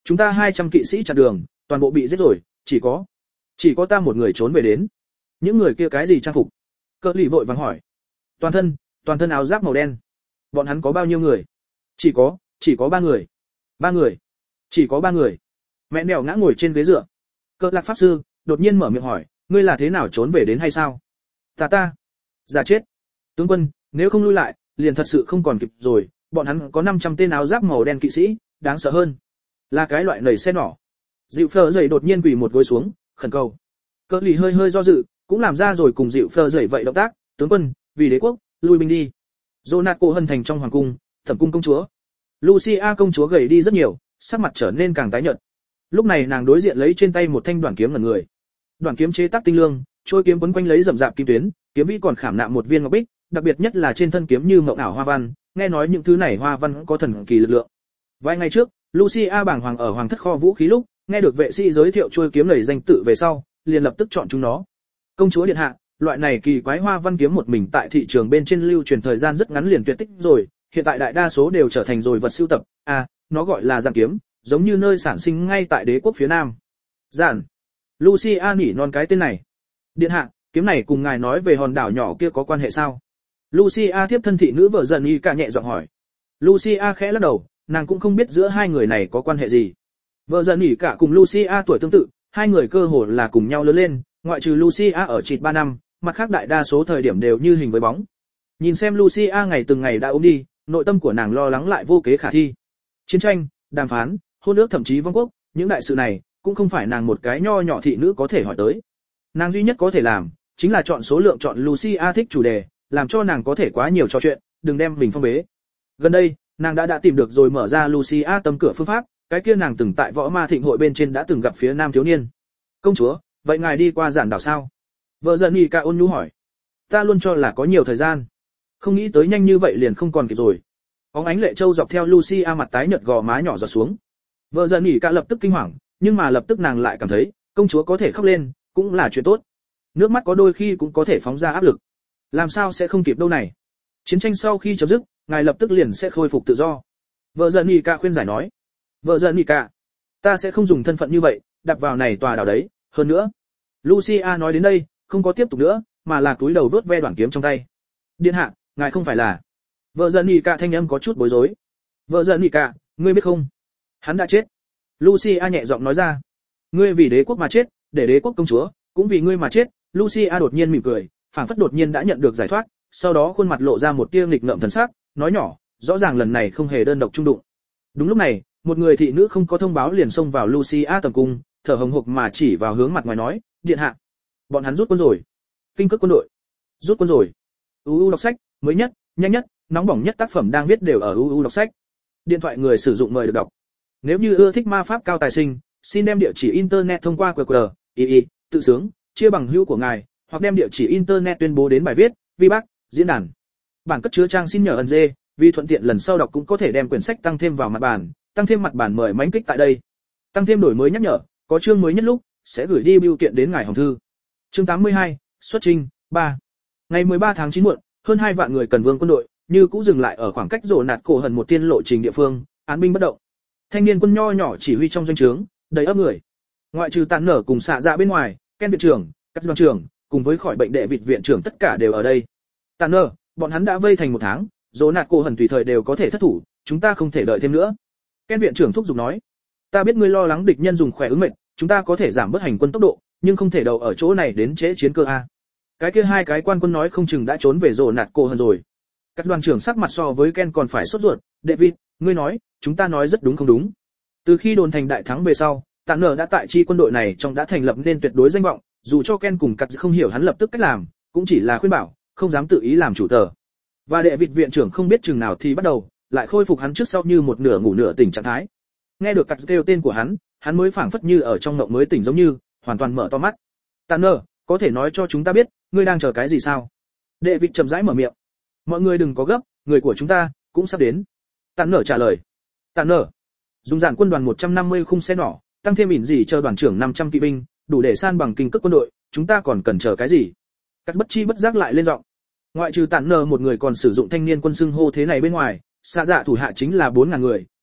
Chúng ta hai trăm kỵ sĩ chặn đường, toàn bộ bị giết rồi, chỉ có chỉ có ta một người trốn về đến. Những người kia cái gì trang phục? Cơ lì vội vàng hỏi. Toàn thân, toàn thân áo giáp màu đen. Bọn hắn có bao nhiêu người? Chỉ có, chỉ có ba người. Ba người? Chỉ có ba người. Mẹ mèo ngã ngồi trên ghế dựa. Cơ Lạc pháp sư đột nhiên mở miệng hỏi, ngươi là thế nào trốn về đến hay sao? Ta ta, giả chết. Tướng quân, nếu không lui lại, liền thật sự không còn kịp rồi, bọn hắn có năm trăm tên áo giáp màu đen kỵ sĩ, đáng sợ hơn là cái loại nảy xe nỏ. Dịu Phờ dậy đột nhiên quỳ một gối xuống, khẩn cầu. Cơ lì hơi hơi do dự, cũng làm ra rồi cùng Dịu Phờ dậy vậy động tác, tướng quân, vì đế quốc, lui binh đi. Jonaco hân thành trong hoàng cung, thẩm cung công chúa. Lucia công chúa gầy đi rất nhiều, sắc mặt trở nên càng tái nhợt. Lúc này nàng đối diện lấy trên tay một thanh đoản kiếm ngẩn người. Đoản kiếm chế tác tinh lương, trôi kiếm quấn quanh lấy rậm rạp kim tuyến, kiếm vĩ còn khảm nạm một viên ngọc bích, đặc biệt nhất là trên thân kiếm như mộng ảo hoa văn, nghe nói những thứ này hoa văn có thần kỳ lực lượng. Vài ngày trước, Lucia bảng hoàng ở hoàng thất kho vũ khí lúc, nghe được vệ sĩ giới thiệu trôi kiếm này danh tự về sau, liền lập tức chọn chúng nó. Công chúa điện hạ, loại này kỳ quái hoa văn kiếm một mình tại thị trường bên trên lưu truyền thời gian rất ngắn liền tuyệt tích rồi, hiện tại đại đa số đều trở thành rồi vật sưu tập. À, nó gọi là giản kiếm, giống như nơi sản sinh ngay tại đế quốc phía nam. Giản. Lucia nỉ non cái tên này. Điện hạ, kiếm này cùng ngài nói về hòn đảo nhỏ kia có quan hệ sao? Lucia tiếp thân thị nữ vợ dần y cả nhẹ giọng hỏi. Lucia khẽ lắc đầu, nàng cũng không biết giữa hai người này có quan hệ gì. Vợ dần y cả cùng Lucia tuổi tương tự, hai người cơ hồ là cùng nhau lớn lên, ngoại trừ Lucia ở trịt ba năm, mặt khác đại đa số thời điểm đều như hình với bóng. Nhìn xem Lucia ngày từng ngày đã ốm đi, nội tâm của nàng lo lắng lại vô kế khả thi. Chiến tranh, đàm phán, hôn ước thậm chí vong quốc, những đại sự này cũng không phải nàng một cái nho nhỏ thị nữ có thể hỏi tới. Nàng duy nhất có thể làm chính là chọn số lượng chọn Lucia thích chủ đề, làm cho nàng có thể quá nhiều trò chuyện, đừng đem mình phong bế. Gần đây, nàng đã đã tìm được rồi mở ra Lucia tấm cửa phương pháp, cái kia nàng từng tại võ ma thịnh hội bên trên đã từng gặp phía nam thiếu niên. Công chúa, vậy ngài đi qua giản đảo sao? Vợ dần nhì cả ôn nhu hỏi. Ta luôn cho là có nhiều thời gian, không nghĩ tới nhanh như vậy liền không còn kịp rồi. Bóng ánh lệ châu dọc theo Lucia mặt tái nhợt gò má nhỏ giọt xuống. Vợ dần nhì cả lập tức kinh hoàng, nhưng mà lập tức nàng lại cảm thấy, công chúa có thể khóc lên, cũng là chuyện tốt. Nước mắt có đôi khi cũng có thể phóng ra áp lực. Làm sao sẽ không kịp đâu này? Chiến tranh sau khi chấm dứt, ngài lập tức liền sẽ khôi phục tự do. Vợ dần nhì cả khuyên giải nói. Vợ dần nhì cả, ta sẽ không dùng thân phận như vậy, đặt vào này tòa đảo đấy, hơn nữa. Lucia nói đến đây, không có tiếp tục nữa, mà là cúi đầu vuốt ve đoạn kiếm trong tay. Điện hạ, ngài không phải là. Vợ dần nhì cả thanh âm có chút bối rối. Vợ dần nhì cả, ngươi biết không? Hắn đã chết. Lucia nhẹ giọng nói ra. Ngươi vì đế quốc mà chết, để đế quốc công chúa, cũng vì ngươi mà chết. Lucia đột nhiên mỉm cười, phảng phất đột nhiên đã nhận được giải thoát, sau đó khuôn mặt lộ ra một tia nghịch ngợm thần sắc, nói nhỏ, rõ ràng lần này không hề đơn độc chung đụng. Đúng lúc này, một người thị nữ không có thông báo liền xông vào Lucia tầm cung, thở hồng hộc mà chỉ vào hướng mặt ngoài nói, điện hạ, bọn hắn rút quân rồi. Kinh cước quân đội rút quân rồi. u u đọc sách, mới nhất, nhanh nhất, nóng bỏng nhất tác phẩm đang viết đều ở u u đọc sách. Điện thoại người sử dụng mời được đọc. Nếu như ưa thích ma pháp cao tài sinh, xin đem địa chỉ internet thông qua quy rờ, i i, tự sướng, chia bằng hữu của ngài, hoặc đem địa chỉ internet tuyên bố đến bài viết, vi bác, diễn đàn. Bản cất chứa trang xin nhờ ẩn dê, vì thuận tiện lần sau đọc cũng có thể đem quyển sách tăng thêm vào mặt bản, tăng thêm mặt bản mời mãnh kích tại đây. Tăng thêm đổi mới nhắc nhở, có chương mới nhất lúc sẽ gửi đi bưu kiện đến ngài hòm thư. Chương tám mươi hai, xuất trình, ba. Ngày mười ba tháng chín muộn, hơn hai vạn người cần vương quân đội, như cũ dừng lại ở khoảng cách rồ nạt cổ hần một tiên lộ trình địa phương, án binh bất động. Thanh niên quân nho nhỏ chỉ huy trong doanh trướng, đầy ấp người. Ngoại trừ Tàn Nở cùng xạ dạ bên ngoài, Ken viện trưởng, các đoàn trưởng, cùng với khỏi bệnh đệ vịt viện trưởng tất cả đều ở đây. Tàn Nở, bọn hắn đã vây thành một tháng, rồ nạt cổ hần tùy thời đều có thể thất thủ, chúng ta không thể đợi thêm nữa. Ken viện trưởng thúc giục nói, ta biết ngươi lo lắng địch nhân dùng khỏe ứng mệnh, chúng ta có thể giảm bớt hành quân tốc độ, nhưng không thể đầu ở chỗ này đến trễ chiến cơ a. Cái kia hai cái quan quân nói không chừng đã trốn về rồ nạt cổ hần rồi. Các đoàn trưởng sắc mặt so với Ken còn phải sốt ruột, David, ngươi nói, chúng ta nói rất đúng không đúng? Từ khi đồn thành đại thắng về sau, Tàn Nở đã tại chi quân đội này trong đã thành lập nên tuyệt đối danh vọng, dù cho Ken cùng Cắt không hiểu hắn lập tức cách làm, cũng chỉ là khuyên bảo, không dám tự ý làm chủ tờ. Và đệ vịt viện trưởng không biết chừng nào thì bắt đầu, lại khôi phục hắn trước sau như một nửa ngủ nửa tỉnh trạng thái. Nghe được Cắt kêu tên của hắn, hắn mới phảng phất như ở trong mộng mới tỉnh giống như, hoàn toàn mở to mắt. Tàn Nở, có thể nói cho chúng ta biết, ngươi đang chờ cái gì sao? Đệ vịt chậm rãi mở miệng. Mọi người đừng có gấp, người của chúng ta cũng sắp đến. Tàn Nở trả lời. Tàn Nở, dùng dàn quân đoàn một trăm năm mươi khung xe nỏ, tăng thêm ỉn gì chờ đoàn trưởng năm trăm kỵ binh, đủ để san bằng kinh cước quân đội, chúng ta còn cần chờ cái gì? Cắt bất chi bất giác lại lên giọng. Ngoại trừ Tàn Nở một người còn sử dụng thanh niên quân xưng hô thế này bên ngoài, xạ dạ thủ hạ chính là bốn ngàn người,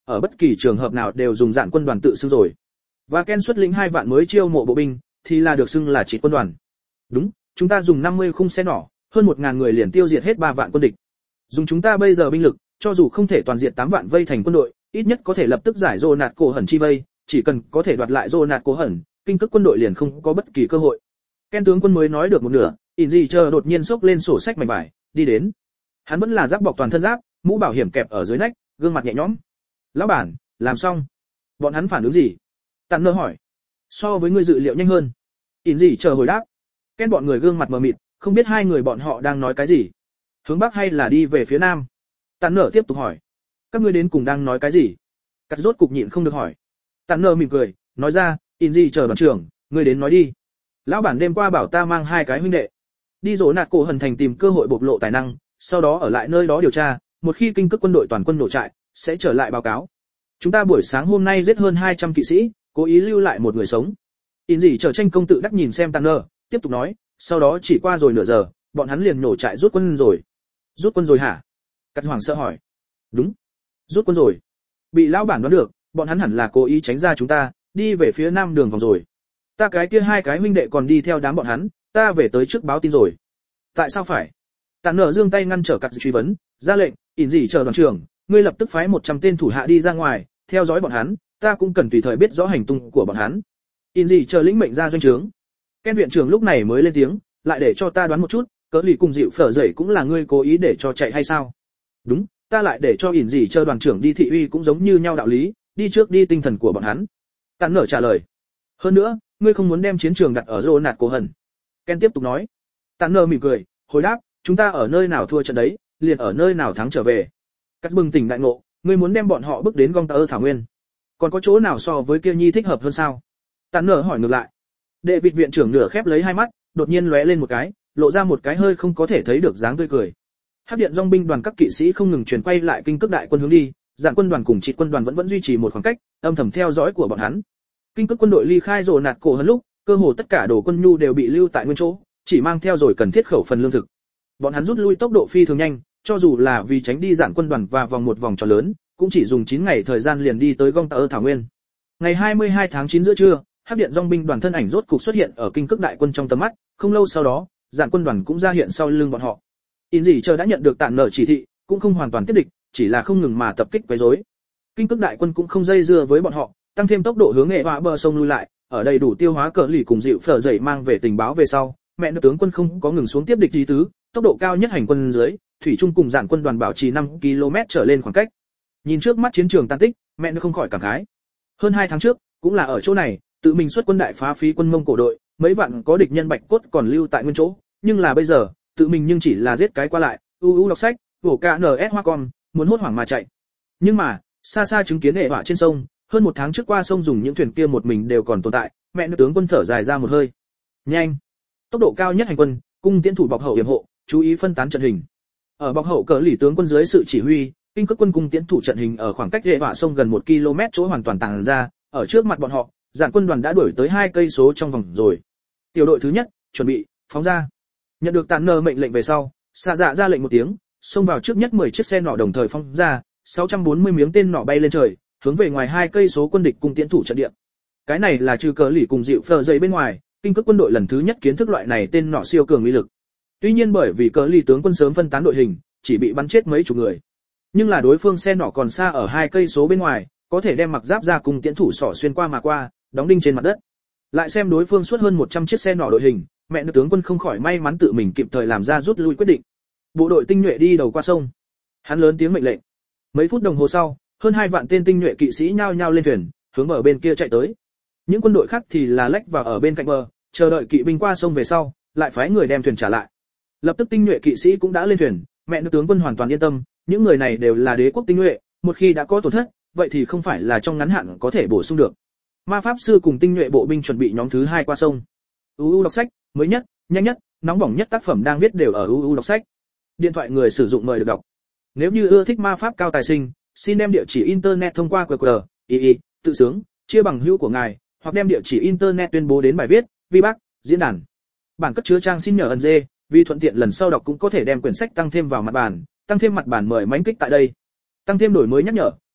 ở bất kỳ trường hợp nào đều dùng dạn quân đoàn tự xưng rồi. Và Ken xuất lĩnh hai vạn mới chiêu mộ bộ binh, thì là được xưng là chỉ quân đoàn. Đúng, chúng ta dùng năm mươi khung xe nỏ, hơn một nghìn người liền tiêu diệt hết ba vạn quân địch. Dùng chúng ta bây giờ binh lực, cho dù không thể toàn diện tám vạn vây thành quân đội, ít nhất có thể lập tức giải rô nạt cổ hẩn chi vây, chỉ cần có thể đoạt lại rô nạt cổ hẩn, kinh cước quân đội liền không có bất kỳ cơ hội. Ken tướng quân mới nói được một nửa, ỉn gì chờ đột nhiên xốc lên sổ sách mảnh vải, đi đến. Hắn vẫn là giáp bọc toàn thân giáp, mũ bảo hiểm kẹp ở dưới nách, gương mặt nhẹ nhõm. Lão bản, làm xong. Bọn hắn phản ứng gì? Tàn nơ hỏi. So với ngươi dự liệu nhanh hơn. ỉn gì chờ hồi đáp. Ken bọn người gương mặt mờ mịt, không biết hai người bọn họ đang nói cái gì. Hướng bắc hay là đi về phía nam? Tàn nơ tiếp tục hỏi. Các ngươi đến cùng đang nói cái gì? Cắt rốt cục nhịn không được hỏi. Tàn nơ mỉm cười, nói ra, ỉn gì chờ đoàn trưởng, ngươi đến nói đi. Lão bản đêm qua bảo ta mang hai cái huynh đệ đi rỗ nạt cổ hần thành tìm cơ hội bộc lộ tài năng, sau đó ở lại nơi đó điều tra, một khi kinh cước quân đội toàn quân nổ trại, sẽ trở lại báo cáo. Chúng ta buổi sáng hôm nay giết hơn hai trăm kỵ sĩ, cố ý lưu lại một người sống. In gì chờ tranh công tự đắc nhìn xem Tanner, tiếp tục nói, sau đó chỉ qua rồi nửa giờ, bọn hắn liền nổ trại rút quân rồi. Rút quân rồi hả? Cát Hoàng sợ hỏi. Đúng, rút quân rồi. Bị lão bản đoán được, bọn hắn hẳn là cố ý tránh ra chúng ta, đi về phía nam đường vòng rồi. Ta cái kia hai cái huynh đệ còn đi theo đám bọn hắn, ta về tới trước báo tin rồi. Tại sao phải? Tàn nở giương tay ngăn trở Cát truy vấn, ra lệnh, ỉn gì chờ đoàn trưởng, ngươi lập tức phái một trăm tên thủ hạ đi ra ngoài, theo dõi bọn hắn, ta cũng cần tùy thời biết rõ hành tung của bọn hắn. ỉn gì chờ lĩnh mệnh ra doanh trướng. Ken viện trưởng lúc này mới lên tiếng, lại để cho ta đoán một chút, cỡ lì cùng dịu phở dậy cũng là ngươi cố ý để cho chạy hay sao? Đúng, ta lại để cho ỉn gì chờ đoàn trưởng đi thị uy cũng giống như nhau đạo lý, đi trước đi tinh thần của bọn hắn. Tàn nở trả lời. Hơn nữa, ngươi không muốn đem chiến trường đặt ở rô nạt cổ hần. Ken tiếp tục nói. Tàn nở mỉm cười, hồi đáp, chúng ta ở nơi nào thua trận đấy, liền ở nơi nào thắng trở về. Cắt bừng tỉnh đại ngộ, ngươi muốn đem bọn họ bước đến gong tơ thảo nguyên. Còn có chỗ nào so với kia nhi thích hợp hơn sao? Tàn nở hỏi ngược lại. Đệ vịt viện trưởng nửa khép lấy hai mắt, đột nhiên lóe lên một cái, lộ ra một cái hơi không có thể thấy được dáng tươi cười. Hắc điện dòng binh đoàn các kỵ sĩ không ngừng chuyển quay lại kinh cước đại quân hướng đi, dạn quân đoàn cùng trị quân đoàn vẫn vẫn duy trì một khoảng cách, âm thầm theo dõi của bọn hắn. Kinh cước quân đội ly khai rồ nạt cổ hơn lúc, cơ hồ tất cả đồ quân nhu đều bị lưu tại nguyên chỗ, chỉ mang theo rồi cần thiết khẩu phần lương thực. Bọn hắn rút lui tốc độ phi thường nhanh, cho dù là vì tránh đi dạn quân đoàn và vòng một vòng tròn lớn, cũng chỉ dùng chín ngày thời gian liền đi tới gong tơ thảo nguyên. Ngày hai mươi hai tháng chín giữa trưa, Hắc điện dòng binh đoàn thân ảnh rốt cục xuất hiện ở kinh cước đại quân trong tầm mắt, không lâu sau đó, dạn quân đoàn cũng ra hiện sau lưng bọn họ. In gì chờ đã nhận được tản nợ chỉ thị, cũng không hoàn toàn tiếp địch, chỉ là không ngừng mà tập kích quấy rối. Kinh cước đại quân cũng không dây dưa với bọn họ, tăng thêm tốc độ hướng nghệ họa bờ sông lui lại, ở đây đủ tiêu hóa cờ lì cùng dịu phở dậy mang về tình báo về sau, mẹ nữ tướng quân không có ngừng xuống tiếp địch lý tứ, tốc độ cao nhất hành quân dưới, thủy trung cùng dạn quân đoàn bảo trì năm ki lô mét trở lên khoảng cách. Nhìn trước mắt chiến trường tan tích, mẹ nữ không khỏi cảm khái. Hơn hai tháng trước, cũng là ở chỗ này, tự mình xuất quân đại phá phí quân Mông cổ đội, mấy vạn có địch nhân bạch cốt còn lưu tại nguyên chỗ, nhưng là bây giờ, tự mình nhưng chỉ là giết cái qua lại, u u đọc sách, vỗ ca en ét hoa con, muốn hốt hoảng mà chạy. Nhưng mà, xa xa chứng kiến hệ họa trên sông, hơn một tháng trước qua sông dùng những thuyền kia một mình đều còn tồn tại, mẹ nữ tướng quân thở dài ra một hơi. Nhanh, tốc độ cao nhất hành quân, cung tiễn thủ bọc hậu yểm hộ, chú ý phân tán trận hình. Ở bọc hậu cờ lì tướng quân dưới sự chỉ huy, kinh cước quân cung tiễn thủ trận hình ở khoảng cách hệ họa sông gần một ki lô mét chỗ hoàn toàn tàng ra, ở trước mặt bọn họ, dạn quân đoàn đã đuổi tới hai cây số trong vòng rồi. Tiểu đội thứ nhất, chuẩn bị, phóng ra. Nhận được tàn nơ mệnh lệnh về sau, xạ dạ ra lệnh một tiếng, xông vào trước nhất mười chiếc xe nỏ đồng thời phóng ra, sáu trăm bốn mươi miếng tên nỏ bay lên trời, hướng về ngoài hai cây số quân địch cùng tiễn thủ trận địa. Cái này là trừ cờ lì cùng dịu phờ dây bên ngoài, kinh cước quân đội lần thứ nhất kiến thức loại này tên nỏ siêu cường uy lực. Tuy nhiên bởi vì cờ lì tướng quân sớm phân tán đội hình, chỉ bị bắn chết mấy chục người. Nhưng là đối phương xe nỏ còn xa ở hai cây số bên ngoài, có thể đem mặc giáp ra cùng tiễn thủ sỏ xuyên qua mà qua, đóng đinh trên mặt đất. Lại xem đối phương suốt hơn một trăm chiếc xe nỏ đội hình, mẹ nữ tướng quân không khỏi may mắn tự mình kịp thời làm ra rút lui quyết định. Bộ đội tinh nhuệ đi đầu qua sông. Hắn lớn tiếng mệnh lệnh. Mấy phút đồng hồ sau, hơn hai vạn tên tinh nhuệ kỵ sĩ nhao nhao lên thuyền, hướng bờ bên kia chạy tới. Những quân đội khác thì là lách vào ở bên cạnh bờ, chờ đợi kỵ binh qua sông về sau, lại phái người đem thuyền trả lại. Lập tức tinh nhuệ kỵ sĩ cũng đã lên thuyền, mẹ nữ tướng quân hoàn toàn yên tâm, những người này đều là đế quốc tinh nhuệ, một khi đã có tổn thất, vậy thì không phải là trong ngắn hạn có thể bổ sung được. Ma pháp sư cùng tinh nhuệ bộ binh chuẩn bị nhóm thứ hai qua sông. u u đọc sách, mới nhất, nhanh nhất, nóng bỏng nhất tác phẩm đang viết đều ở u u đọc sách. Điện thoại người sử dụng mời được đọc. Nếu như ưa thích ma pháp cao tài sinh, xin đem địa chỉ internet thông qua quy rờ, i i, tự sướng, chia bằng hữu của ngài, hoặc đem địa chỉ internet tuyên bố đến bài viết, vi bác, diễn đàn. Bản cất chứa trang xin nhờ ẩn dê, vì thuận tiện lần sau đọc cũng có thể đem quyển sách tăng thêm vào mặt bản, tăng thêm mặt bản mời mánh kích tại đây. Tăng thêm đổi mới nhắc nhở,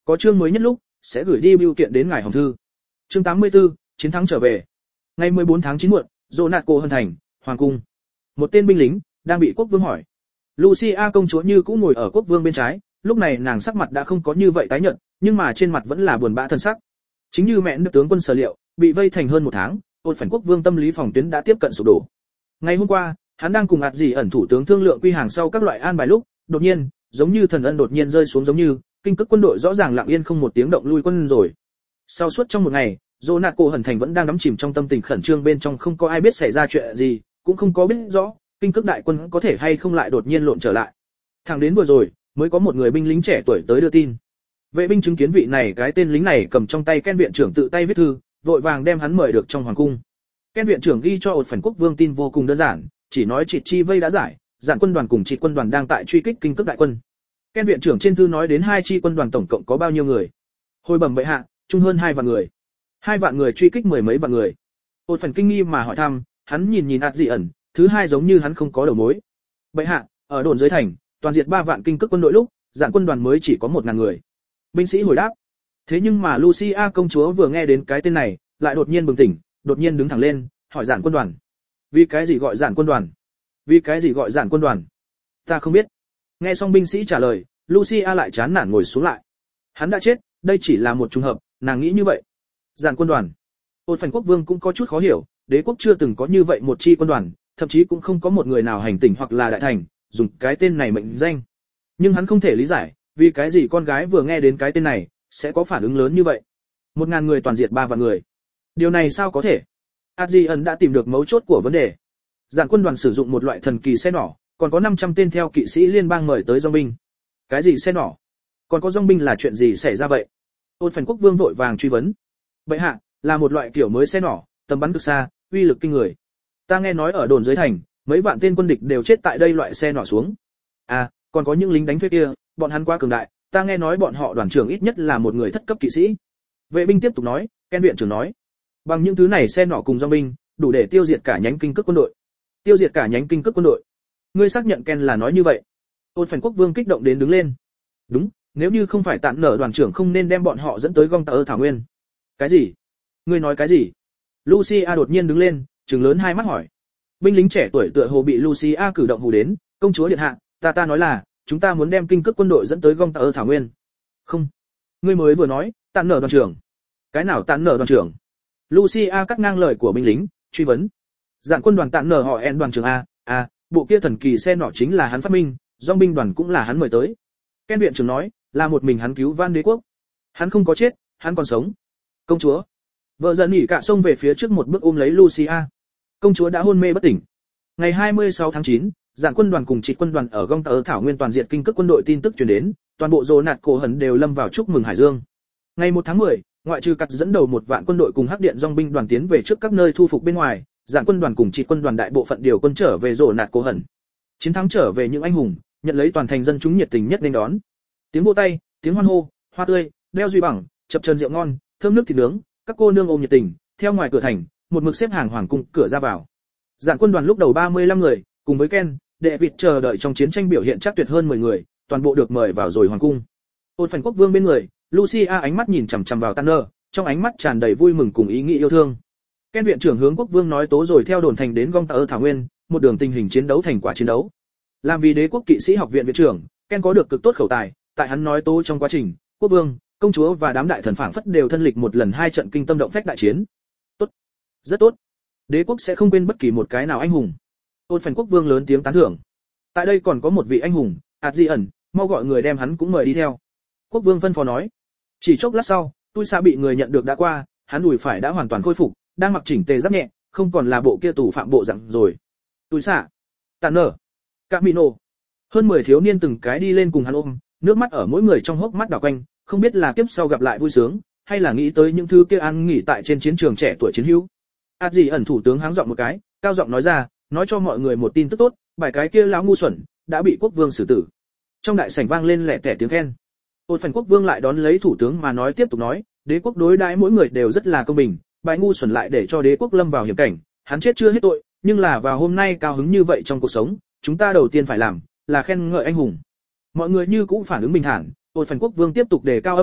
Có chương mới nhất lúc, sẽ gửi đi bưu kiện đến ngài hồng thư. Chương tám mươi tư, chiến thắng trở về. Ngày mười bốn tháng chín muộn, Monaco hân thành, hoàng cung. Một tên binh lính đang bị quốc vương hỏi. Lucia công chúa như cũng ngồi ở quốc vương bên trái, lúc này nàng sắc mặt đã không có như vậy tái nhợt, nhưng mà trên mặt vẫn là buồn bã thân sắc. Chính như mẹ nước tướng quân sở liệu, bị vây thành hơn một tháng, ôn phản quốc vương tâm lý phòng tuyến đã tiếp cận sụp đổ. Ngày hôm qua, hắn đang cùng ạt gì ẩn thủ tướng thương lượng quy hàng sau các loại an bài lúc, đột nhiên, giống như thần ân đột nhiên rơi xuống giống như, kinh cước quân đội rõ ràng lặng yên không một tiếng động lui quân rồi. Sau suốt trong một ngày, Monaco hân thành vẫn đang đắm chìm trong tâm tình khẩn trương bên trong, không có ai biết xảy ra chuyện gì, cũng không có biết rõ kinh cước đại quân có thể hay không lại đột nhiên lộn trở lại. Thẳng đến vừa rồi, mới có một người binh lính trẻ tuổi tới đưa tin. Vệ binh chứng kiến vị này cái tên lính này cầm trong tay Ken viện trưởng tự tay viết thư, vội vàng đem hắn mời được trong hoàng cung. Ken viện trưởng ghi cho ột phản quốc vương tin vô cùng đơn giản, chỉ nói Trịt Chi vây đã giải, dạn quân đoàn cùng Trịt quân đoàn đang tại truy kích kinh cước đại quân. Ken viện trưởng trên thư nói đến hai chi quân đoàn tổng cộng có bao nhiêu người. Hồi bẩm bệ hạ, chung hơn hai vạn người. Hai vạn người truy kích mười mấy vạn người. Ột phản kinh nghi mà hỏi thăm, hắn nhìn nhìn ạt dị ẩn, thứ hai giống như hắn không có đầu mối. Bệ hạ, ở đồn dưới thành, toàn diệt ba vạn kinh cước quân đội lúc, dạn quân đoàn mới chỉ có một ngàn người. Binh sĩ hồi đáp. Thế nhưng mà Lucia công chúa vừa nghe đến cái tên này, lại đột nhiên bừng tỉnh, đột nhiên đứng thẳng lên, hỏi dạn quân đoàn. Vì cái gì gọi dạn quân đoàn? Vì cái gì gọi dạn quân đoàn? Ta không biết. Nghe xong binh sĩ trả lời, Lucia lại chán nản ngồi xuống lại. Hắn đã chết, đây chỉ là một trùng hợp, nàng nghĩ như vậy. Dạn quân đoàn. Ôn phản quốc vương cũng có chút khó hiểu, đế quốc chưa từng có như vậy một chi quân đoàn, thậm chí cũng không có một người nào hành tỉnh hoặc là đại thành, dùng cái tên này mệnh danh. Nhưng hắn không thể lý giải, vì cái gì con gái vừa nghe đến cái tên này, sẽ có phản ứng lớn như vậy. Một ngàn người toàn diệt ba vạn người. Điều này sao có thể? Adrian đã tìm được mấu chốt của vấn đề. Dạn quân đoàn sử dụng một loại thần kỳ xe nỏ, còn có năm trăm tên theo kỵ sĩ liên bang mời tới dòng binh. Cái gì xe nỏ? Còn có dòng binh là chuyện gì xảy ra vậy? Ôn phản quốc vương vội vàng truy vấn. Bệ hạ, là một loại kiểu mới xe nỏ, tầm bắn cực xa, uy lực kinh người. Ta nghe nói ở đồn dưới thành, mấy vạn tên quân địch đều chết tại đây loại xe nỏ xuống. À, còn có những lính đánh thuê kia, bọn hắn quá cường đại, ta nghe nói bọn họ đoàn trưởng ít nhất là một người thất cấp kỵ sĩ. Vệ binh tiếp tục nói, Ken viện trưởng nói, bằng những thứ này xe nỏ cùng dòng binh, đủ để tiêu diệt cả nhánh kinh cước quân đội. Tiêu diệt cả nhánh kinh cước quân đội. Ngươi xác nhận Ken là nói như vậy? Ôn phản quốc vương kích động đến đứng lên. Đúng, nếu như không phải tạn nở đoàn trưởng không nên đem bọn họ dẫn tới gong tơ thảo nguyên. Cái gì? Ngươi nói cái gì? Lucia đột nhiên đứng lên, trừng lớn hai mắt hỏi. Binh lính trẻ tuổi tựa hồ bị Lucia cử động hù đến, công chúa điện hạ, ta ta nói là, chúng ta muốn đem kinh cước quân đội dẫn tới gong tơ thảo nguyên. Không. Ngươi mới vừa nói, tạn nở đoàn trưởng. Cái nào tạn nở đoàn trưởng? Lucia cắt ngang lời của binh lính, truy vấn. Dạn quân đoàn tạn nở họ En đoàn trưởng a, a, bộ kia thần kỳ xe nỏ chính là hắn phát minh, dòng binh đoàn cũng là hắn mời tới. Ken viện trưởng nói, là một mình hắn cứu van đế quốc. Hắn không có chết, hắn còn sống. Công chúa. Vợ dần nhỉ cả xông về phía trước một bước ôm lấy Lucia. Công chúa đã hôn mê bất tỉnh. Ngày hai mươi sáu tháng chín, dạn quân đoàn cùng Trịt quân đoàn ở gong tơ thảo nguyên toàn diện kinh cước quân đội tin tức truyền đến, toàn bộ rồ nạt cổ hẩn đều lâm vào chúc mừng hải dương. Ngày một tháng mười, ngoại trừ cắt dẫn đầu một vạn quân đội cùng hắc điện dòng binh đoàn tiến về trước các nơi thu phục bên ngoài, dạn quân đoàn cùng Trịt quân đoàn đại bộ phận điều quân trở về rồ nạt cổ hẩn. Chiến thắng trở về những anh hùng, nhận lấy toàn thành dân chúng nhiệt tình nhất nên đón. Tiếng vỗ tay, tiếng hoan hô, hoa tươi, đeo duy bằng, chập chờn rượu ngon, thơm nước thịt nướng, các cô nương ôm nhiệt tình, theo ngoài cửa thành, một mực xếp hàng hoàng cung cửa ra vào. Dạn quân đoàn lúc đầu ba mươi lăm người, cùng với Ken, đệ vịt chờ đợi trong chiến tranh biểu hiện chắc tuyệt hơn mười người, toàn bộ được mời vào rồi hoàng cung. Ôn phản quốc vương bên người, Lucia ánh mắt nhìn chằm chằm vào Tanner, trong ánh mắt tràn đầy vui mừng cùng ý nghĩ yêu thương. Ken viện trưởng hướng quốc vương nói tố rồi theo đồn thành đến gong tơ thảo nguyên, một đường tình hình chiến đấu thành quả chiến đấu. Làm vì đế quốc kỵ sĩ học viện viện trưởng, Ken có được cực tốt khẩu tài, tại hắn nói tố trong quá trình, quốc vương, công chúa và đám đại thần phảng phất đều thân lịch một lần hai trận kinh tâm động phách đại chiến. Tốt, rất tốt. Đế quốc sẽ không quên bất kỳ một cái nào anh hùng. Ôn phản quốc vương lớn tiếng tán thưởng. Tại đây còn có một vị anh hùng, Adrian, mau gọi người đem hắn cũng mời đi theo. Quốc vương phân phó nói. Chỉ chốc lát sau, tôi xa bị người nhận được đã qua, hắn đùi phải đã hoàn toàn khôi phục, đang mặc chỉnh tề giáp nhẹ, không còn là bộ kia tù phạm bộ dạng rồi. Tôi xạ, tàn nở, Camino. Hơn mười thiếu niên từng cái đi lên cùng hắn ôm, nước mắt ở mỗi người trong hốc mắt đảo quanh, không biết là kiếp sau gặp lại vui sướng, hay là nghĩ tới những thứ kia an nghỉ tại trên chiến trường trẻ tuổi chiến hữu. Át gì ẩn thủ tướng háng giọng một cái, cao giọng nói ra, nói cho mọi người một tin tức tốt, bài cái kia lão ngu xuẩn đã bị quốc vương xử tử. Trong đại sảnh vang lên lẻ tẻ tiếng khen. Ôn phản quốc vương lại đón lấy thủ tướng mà nói tiếp tục nói, đế quốc đối đãi mỗi người đều rất là công bình, bài ngu xuẩn lại để cho đế quốc lâm vào hiểm cảnh, hắn chết chưa hết tội, nhưng là vào hôm nay cao hứng như vậy trong cuộc sống, chúng ta đầu tiên phải làm là khen ngợi anh hùng. Mọi người như cũng phản ứng bình thản. Ôn phản quốc vương tiếp tục đề cao âm lượng,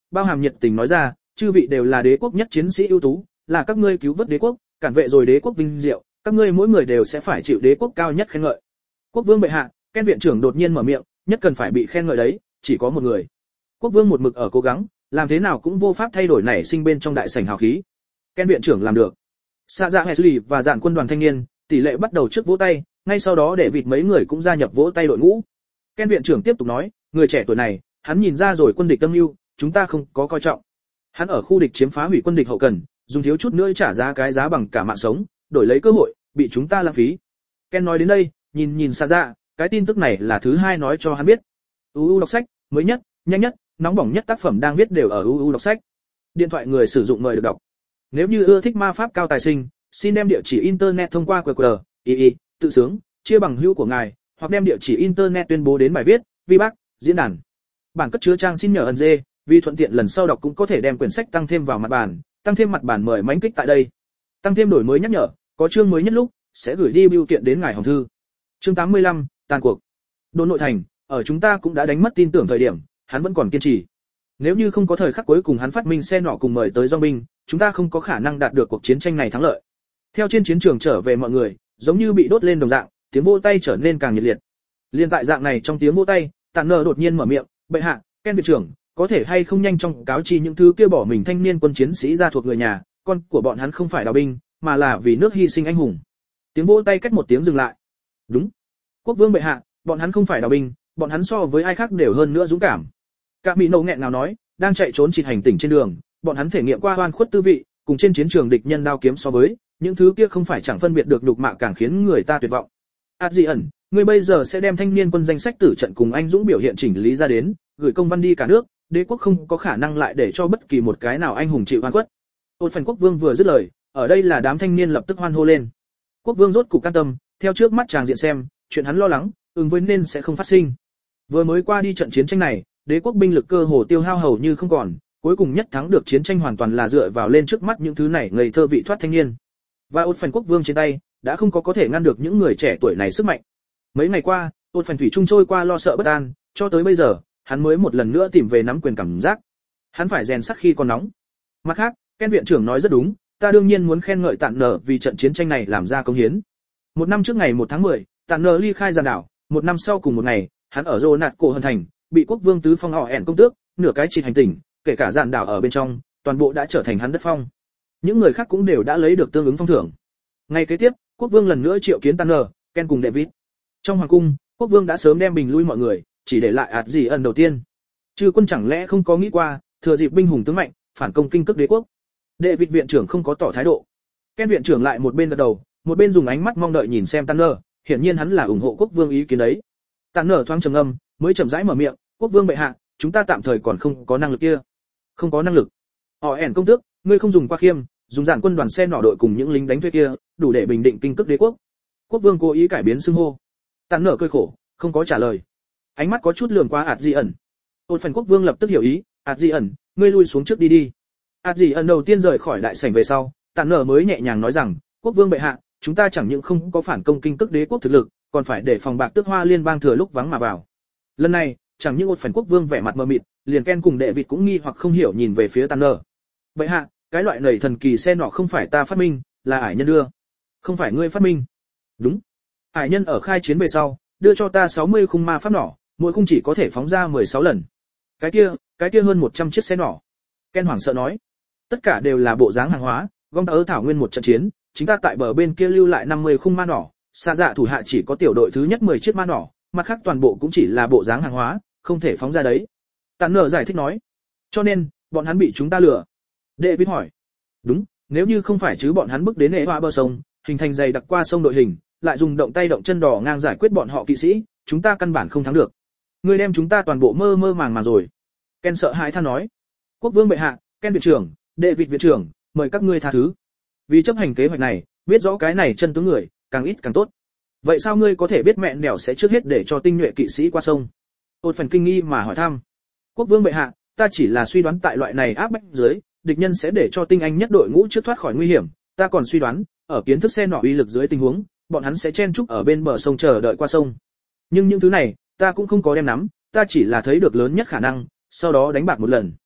bao hàm nhiệt tình nói ra, chư vị đều là đế quốc nhất chiến sĩ ưu tú, là các ngươi cứu vớt đế quốc, cản vệ rồi đế quốc vinh diệu, các ngươi mỗi người đều sẽ phải chịu đế quốc cao nhất khen ngợi. Quốc vương bệ hạ, Ken viện trưởng đột nhiên mở miệng, nhất cần phải bị khen ngợi đấy, chỉ có một người. Quốc vương một mực ở cố gắng, làm thế nào cũng vô pháp thay đổi nảy sinh bên trong đại sảnh hào khí. Ken viện trưởng làm được. Sa Dạ Wesley và dạn quân đoàn thanh niên, tỷ lệ bắt đầu trước vỗ tay, ngay sau đó để vịt mấy người cũng gia nhập vỗ tay đội ngũ. Ken viện trưởng tiếp tục nói, người trẻ tuổi này, hắn nhìn ra rồi quân địch tâm lưu, chúng ta không có coi trọng. Hắn ở khu địch chiếm phá hủy quân địch hậu cần, dùng thiếu chút nữa trả giá cái giá bằng cả mạng sống, đổi lấy cơ hội, bị chúng ta lãng phí. Ken nói đến đây, nhìn nhìn Sa Dạ, cái tin tức này là thứ hai nói cho hắn biết. u u đọc sách, mới nhất, nhanh nhất, nóng bỏng nhất tác phẩm đang viết đều ở u u đọc sách. Điện thoại người sử dụng mời được đọc. Nếu như ưa thích ma pháp cao tài sinh, xin đem địa chỉ internet thông qua quy quy rờ, i i, tự sướng, chia bằng hữu của ngài, hoặc đem địa chỉ internet tuyên bố đến bài viết, vi bác, diễn đàn. Bản cất chứa trang xin nhờ ẩn dê, vì thuận tiện lần sau đọc cũng có thể đem quyển sách tăng thêm vào mặt bản, tăng thêm mặt bản mời mánh kích tại đây. Tăng thêm đổi mới nhắc nhở, có chương mới nhất lúc sẽ gửi đi bưu kiện đến ngài hòm thư. Chương tám mươi lăm, tàn cuộc. Đồn nội thành, ở chúng ta cũng đã đánh mất tin tưởng thời điểm, hắn vẫn còn kiên trì. Nếu như không có thời khắc cuối cùng hắn phát minh xe nọ cùng mời tới dòng binh, chúng ta không có khả năng đạt được cuộc chiến tranh này thắng lợi. Theo trên chiến trường trở về mọi người, giống như bị đốt lên đồng dạng, tiếng vỗ tay trở nên càng nhiệt liệt. Liên tại dạng này trong tiếng vỗ tay, Tản Nở đột nhiên mở miệng, "Bệ hạ, Ken viện trưởng, có thể hay không nhanh trong cáo chi những thứ kia bỏ mình thanh niên quân chiến sĩ ra thuộc người nhà, con của bọn hắn không phải đào binh, mà là vì nước hy sinh anh hùng." Tiếng vỗ tay cách một tiếng dừng lại. "Đúng. Quốc vương bệ hạ, bọn hắn không phải đào binh, bọn hắn so với ai khác đều hơn nữa dũng cảm." Cả Mỹ Nâu nghẹn ngào nói, đang chạy trốn chịt hành tỉnh trên đường, bọn hắn thể nghiệm qua oan khuất tư vị, cùng trên chiến trường địch nhân đao kiếm so với, những thứ kia không phải chẳng phân biệt được nhục mạ càng khiến người ta tuyệt vọng. Át Dị ẩn, ngươi bây giờ sẽ đem thanh niên quân danh sách tử trận cùng anh dũng biểu hiện chỉnh lý ra đến, gửi công văn đi cả nước, đế quốc không có khả năng lại để cho bất kỳ một cái nào anh hùng chịu oan khuất. Ôn Phần quốc vương vừa dứt lời, ở đây là đám thanh niên lập tức hoan hô lên. Quốc vương rốt cục can tâm, theo trước mắt chàng diện xem, chuyện hắn lo lắng, ứng với nên sẽ không phát sinh. Vừa mới qua đi trận chiến tranh này, đế quốc binh lực cơ hồ tiêu hao hầu như không còn, cuối cùng nhất thắng được chiến tranh hoàn toàn là dựa vào lên trước mắt những thứ này ngây thơ vị thoát thanh niên. Và Ôn Phần quốc vương trên tay đã không có có thể ngăn được những người trẻ tuổi này sức mạnh. Mấy ngày qua, Ôn Phần thủy trung trôi qua lo sợ bất an, cho tới bây giờ, hắn mới một lần nữa tìm về nắm quyền cảm giác. Hắn phải rèn sắt khi còn nóng. Mặt khác, Ken viện trưởng nói rất đúng, ta đương nhiên muốn khen ngợi Tản Nở vì trận chiến tranh này làm ra công hiến. Một năm trước ngày một tháng mười, Tản Nở ly khai giàn đảo, một năm sau cùng một ngày, hắn ở Rô Nạt cổ hân thành, bị quốc vương tứ phong họ ẻn công tước, nửa cái chỉ hành tỉnh, kể cả giàn đảo ở bên trong, toàn bộ đã trở thành hắn đất phong. Những người khác cũng đều đã lấy được tương ứng phong thưởng. Ngày kế tiếp, quốc vương lần nữa triệu kiến Tanner, Ken cùng David. Trong hoàng cung, quốc vương đã sớm đem bình lui mọi người, chỉ để lại Ạt Dị ẩn đầu tiên. Chư quân chẳng lẽ không có nghĩ qua, thừa dịp binh hùng tướng mạnh, phản công kinh cước đế quốc. David viện trưởng không có tỏ thái độ. Ken viện trưởng lại một bên gật đầu, một bên dùng ánh mắt mong đợi nhìn xem Tanner, hiển nhiên hắn là ủng hộ quốc vương ý kiến đấy. Tanner thoáng trầm ngâm, mới chậm rãi mở miệng, quốc vương bệ hạ, chúng ta tạm thời còn không có năng lực kia. Không có năng lực. Họ ẻn công tước, ngươi không dùng qua khiêm, dùng dàn quân đoàn xe nỏ đội cùng những lính đánh thuê kia, đủ để bình định kinh cước đế quốc. Quốc vương cố ý cải biến xưng hô. Tản Nở cười khổ, không có trả lời. Ánh mắt có chút lườm qua Ạt Dị ẩn. Ôn Phần quốc vương lập tức hiểu ý, Ạt Dị ẩn, ngươi lui xuống trước đi đi. Ạt Dị ẩn đầu tiên rời khỏi đại sảnh về sau, Tản Nở mới nhẹ nhàng nói rằng, quốc vương bệ hạ, chúng ta chẳng những không có phản công kinh cước đế quốc thực lực, còn phải để phòng bạc tước hoa liên bang thừa lúc vắng mà vào. Lần này, chẳng những Ôn Phần quốc vương vẻ mặt mờ mịt, liền Ken cùng đệ vịt cũng nghi hoặc không hiểu nhìn về phía Tản Nở. Bệ hạ, cái loại nảy thần kỳ xe nọ không phải ta phát minh, là ải nhân đưa. Không phải ngươi phát minh. Đúng. Ải nhân ở khai chiến về sau, đưa cho ta sáu mươi khung ma pháp nỏ, mỗi khung chỉ có thể phóng ra mười sáu lần. Cái kia, cái kia hơn một trăm chiếc xe nỏ. Ken hoảng sợ nói. Tất cả đều là bộ dáng hàng hóa, gom tớ thảo nguyên một trận chiến, chính ta tại bờ bên kia lưu lại năm mươi khung ma nỏ, xa dạ thủ hạ chỉ có tiểu đội thứ nhất mười chiếc ma nỏ, mặt khác toàn bộ cũng chỉ là bộ dáng hàng hóa, không thể phóng ra đấy. Tản Nở giải thích nói. Cho nên, bọn hắn bị chúng ta lừa. David hỏi. Đúng, nếu như không phải chứ bọn hắn bước đến ế hoa bờ sông, hình thành dày đặc qua sông đội hình, lại dùng động tay động chân đỏ ngang giải quyết bọn họ kỵ sĩ, chúng ta căn bản không thắng được. Ngươi đem chúng ta toàn bộ mơ mơ màng màng rồi. Ken sợ hãi than nói. Quốc vương bệ hạ, Ken viện trưởng, David viện trưởng, mời các ngươi tha thứ. Vì chấp hành kế hoạch này, biết rõ cái này chân tướng người, càng ít càng tốt. Vậy sao ngươi có thể biết mẹn đẻo sẽ trước hết để cho tinh nhuệ kỵ sĩ qua sông? Ôn Phần kinh nghi mà hỏi thăm. Quốc vương bệ hạ, ta chỉ là suy đoán tại loại này áp bách dưới, địch nhân sẽ để cho tinh anh nhất đội ngũ trước thoát khỏi nguy hiểm, ta còn suy đoán, ở kiến thức xe nỏ uy lực dưới tình huống, bọn hắn sẽ chen chúc ở bên bờ sông chờ đợi qua sông. Nhưng những thứ này, ta cũng không có đem nắm, ta chỉ là thấy được lớn nhất khả năng, sau đó đánh bạc một lần.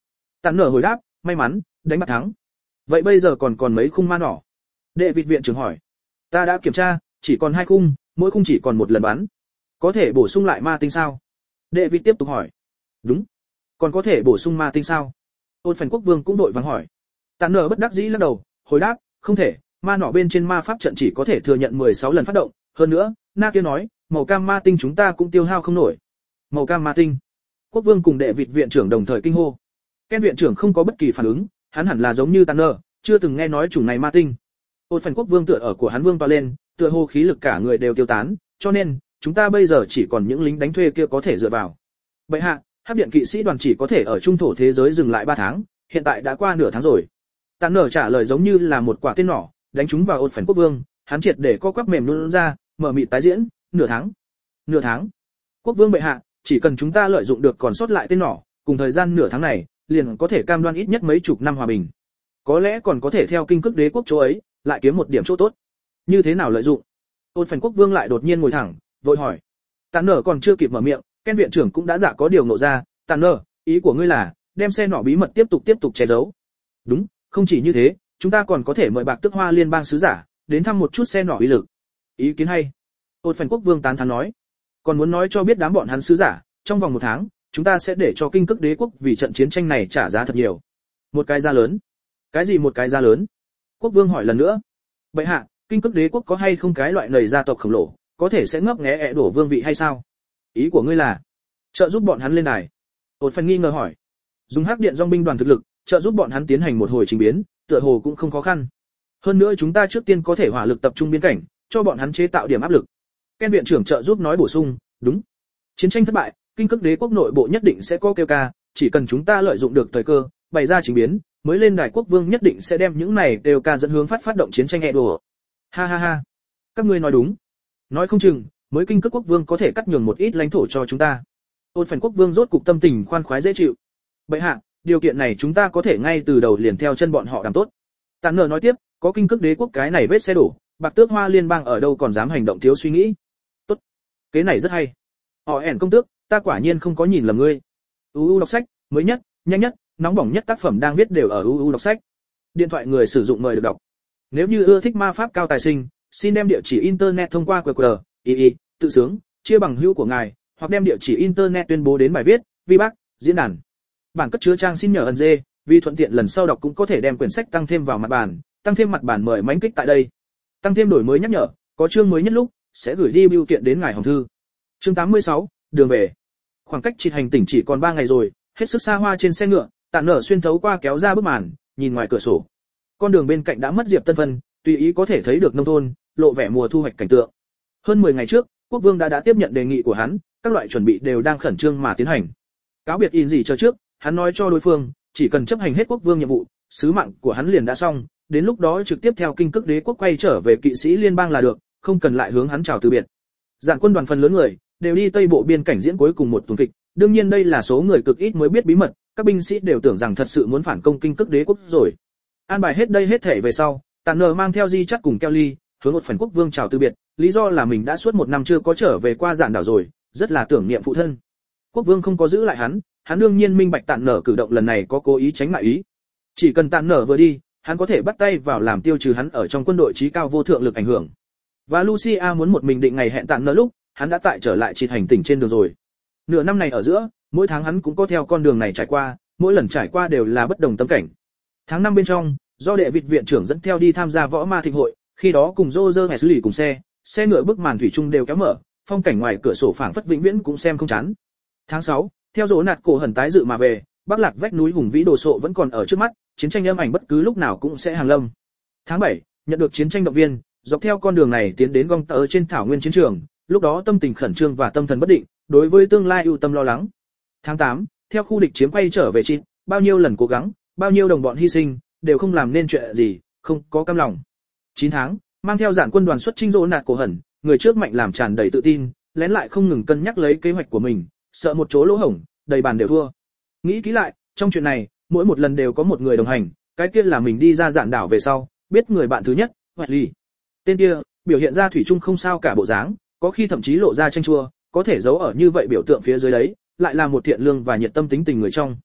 Tản nở hồi đáp, may mắn, đánh bạc thắng. Vậy bây giờ còn còn mấy khung ma nỏ? Đệ vịt viện trưởng hỏi. Ta đã kiểm tra, chỉ còn hai khung, mỗi khung chỉ còn một lần bắn. Có thể bổ sung lại ma tinh sao? Đệ vịt tiếp tục hỏi. Đúng. Còn có thể bổ sung ma tinh sao? Ôn Phản Quốc Vương cũng đội vàng hỏi. Tản nở bất đắc dĩ lắc đầu, hồi đáp, không thể, ma nỏ bên trên ma pháp trận chỉ có thể thừa nhận mười sáu lần phát động, hơn nữa, Na kia nói, màu cam ma tinh chúng ta cũng tiêu hao không nổi. Màu cam ma tinh. Quốc Vương cùng Đệ vịt viện trưởng đồng thời kinh hô. Ken viện trưởng không có bất kỳ phản ứng, hắn hẳn là giống như Tản nở, chưa từng nghe nói chủng này ma tinh. Ôn Phản Quốc Vương tựa ở của hắn vương to lên, tựa hồ khí lực cả người đều tiêu tán, cho nên, chúng ta bây giờ chỉ còn những lính đánh thuê kia có thể dựa vào. Bệ hạ, Hắc Điện kỵ sĩ đoàn chỉ có thể ở trung thổ thế giới dừng lại ba tháng, hiện tại đã qua nửa tháng rồi. Tản nở trả lời giống như là một quả tên nỏ, đánh trúng vào Ôn Phản Quốc Vương, hắn triệt để co quắp mềm nhũn ra, mở mịt tái diễn, nửa tháng. Nửa tháng. Quốc Vương bệ hạ, chỉ cần chúng ta lợi dụng được còn sót lại tên nỏ, cùng thời gian nửa tháng này, liền có thể cam đoan ít nhất mấy chục năm hòa bình. Có lẽ còn có thể theo kinh cước đế quốc chỗ ấy, lại kiếm một điểm chỗ tốt. Như thế nào lợi dụng? Ôn Phản Quốc Vương lại đột nhiên ngồi thẳng, vội hỏi. Tản nở còn chưa kịp mở miệng, Ken viện trưởng cũng đã dạ có điều ngộ ra, Tản nở, ý của ngươi là đem xe nỏ bí mật tiếp tục tiếp tục che giấu. Đúng, không chỉ như thế, chúng ta còn có thể mời Bạc Tước Hoa liên bang sứ giả đến thăm một chút xe nỏ uy lực. Ý kiến hay. Ôn Phản Quốc Vương tán thán nói. Còn muốn nói cho biết đám bọn hắn sứ giả, trong vòng một tháng, chúng ta sẽ để cho kinh cước đế quốc vì trận chiến tranh này trả giá thật nhiều. Một cái giá lớn. Cái gì một cái giá lớn? Quốc Vương hỏi lần nữa. Bệ hạ, kinh cước đế quốc có hay không cái loại nầy gia tộc khổng lồ, có thể sẽ ngấp nghé ẹ đổ vương vị hay sao? Ý của ngươi là trợ giúp bọn hắn lên đài? Ôn Phản nghi ngờ hỏi. Dùng Hắc Điện dòng binh đoàn thực lực, trợ giúp bọn hắn tiến hành một hồi trình biến, tựa hồ cũng không khó khăn. Hơn nữa chúng ta trước tiên có thể hỏa lực tập trung biên cảnh, cho bọn hắn chế tạo điểm áp lực. Ken viện trưởng trợ giúp nói bổ sung, đúng. Chiến tranh thất bại, kinh cước đế quốc nội bộ nhất định sẽ có kêu ca, chỉ cần chúng ta lợi dụng được thời cơ, bày ra trình biến, mới lên đài quốc vương nhất định sẽ đem những này kêu ca dẫn hướng phát phát động chiến tranh ẹ đổ. Ha ha ha. Các ngươi nói đúng. Nói không chừng, mới kinh cước quốc vương có thể cắt nhường một ít lãnh thổ cho chúng ta. Ôn Phản Quốc Vương rốt cục tâm tình khoan khoái dễ chịu. Bệ hạ, điều kiện này chúng ta có thể ngay từ đầu liền theo chân bọn họ làm tốt. Tản nở nói tiếp, có kinh cước đế quốc cái này vết xe đổ, Bạc Tước Hoa liên bang ở đâu còn dám hành động thiếu suy nghĩ. Tốt, kế này rất hay. Họ ẻn công tước, ta quả nhiên không có nhìn lầm ngươi. u u đọc sách, mới nhất, nhanh nhất, nóng bỏng nhất tác phẩm đang viết đều ở u u đọc sách. Điện thoại người sử dụng mời được đọc. Nếu như ưa thích ma pháp cao tài sinh, xin đem địa chỉ internet thông qua quy quy, i i, tự sướng, chia bằng hữu của ngài, hoặc đem địa chỉ internet tuyên bố đến bài viết, vi bác, diễn đàn. Bản cất chứa trang xin nhờ ẩn dê, vì thuận tiện lần sau đọc cũng có thể đem quyển sách tăng thêm vào mặt bản, tăng thêm mặt bản mời mãnh kích tại đây. Tăng thêm đổi mới nhắc nhở, có chương mới nhất lúc sẽ gửi đi bưu kiện đến ngài hồng thư. Chương tám mươi sáu, đường về. Khoảng cách chỉ hành tỉnh chỉ còn ba ngày rồi, hết sức xa hoa trên xe ngựa, Tản nở xuyên thấu qua kéo ra bức màn, nhìn ngoài cửa sổ. Con đường bên cạnh đã mất diệp tân phân, tùy ý có thể thấy được nông thôn, lộ vẻ mùa thu hoạch cảnh tượng. Hơn mười ngày trước, Quốc Vương đã đã tiếp nhận đề nghị của hắn, các loại chuẩn bị đều đang khẩn trương mà tiến hành. Cáo biệt in gì chờ trước, hắn nói cho đối phương, chỉ cần chấp hành hết Quốc Vương nhiệm vụ, sứ mạng của hắn liền đã xong, đến lúc đó trực tiếp theo kinh cước đế quốc quay trở về kỵ sĩ liên bang là được, không cần lại hướng hắn chào từ biệt. Dạn quân đoàn phần lớn người đều đi tây bộ biên cảnh diễn cuối cùng một tuần kịch, đương nhiên đây là số người cực ít mới biết bí mật, các binh sĩ đều tưởng rằng thật sự muốn phản công kinh cước đế quốc rồi. An bài hết đây hết thể về sau, Tản nở mang theo Di Chắt cùng Kelly, hướng một phần Quốc Vương chào từ biệt, lý do là mình đã suốt một năm chưa có trở về qua Dạn đảo rồi, rất là tưởng niệm phụ thân. Quốc Vương không có giữ lại hắn, hắn đương nhiên minh bạch Tản nở cử động lần này có cố ý tránh mại ý. Chỉ cần Tản nở vừa đi, hắn có thể bắt tay vào làm tiêu trừ hắn ở trong quân đội trí cao vô thượng lực ảnh hưởng. Và Lucia muốn một mình định ngày hẹn Tản nở lúc, hắn đã tại trở lại chỉ hành tỉnh trên đường rồi. Nửa năm này ở giữa, mỗi tháng hắn cũng có theo con đường này trải qua, mỗi lần trải qua đều là bất đồng tâm cảnh. Tháng năm bên trong, do đệ vịt viện trưởng dẫn theo đi tham gia võ ma thịnh hội, khi đó cùng Roger Wesley cùng xe, xe ngựa bức màn thủy chung đều kéo mở, phong cảnh ngoài cửa sổ phảng phất vĩnh viễn cũng xem không chán. Tháng sáu, theo dỗ nạt cổ hẩn tái dự mà về, Bắc Lạc vách núi hùng vĩ đồ sộ vẫn còn ở trước mắt, chiến tranh âm ảnh bất cứ lúc nào cũng sẽ hàng lâm. Tháng bảy, nhận được chiến tranh động viên, dọc theo con đường này tiến đến gong tơ trên thảo nguyên chiến trường, lúc đó tâm tình khẩn trương và tâm thần bất định, đối với tương lai ưu tâm lo lắng. Tháng tám, theo khu địch chiếm quay trở về chín, bao nhiêu lần cố gắng, bao nhiêu đồng bọn hy sinh, đều không làm nên chuyện gì, không có cam lòng. chín tháng, mang theo Dạn quân đoàn xuất chinh dỗ nạt cổ hẩn, người trước mạnh làm tràn đầy tự tin, lén lại không ngừng cân nhắc lấy kế hoạch của mình, sợ một chỗ lỗ hổng, đầy bàn đều thua. Nghĩ kỹ lại, trong chuyện này, mỗi một lần đều có một người đồng hành, cái kia là mình đi ra Dạn đảo về sau, biết người bạn thứ nhất, Wesley. Tên kia, biểu hiện ra thủy chung không sao cả bộ dáng, có khi thậm chí lộ ra chanh chua, có thể giấu ở như vậy biểu tượng phía dưới đấy, lại là một thiện lương và nhiệt tâm tính tình người trong.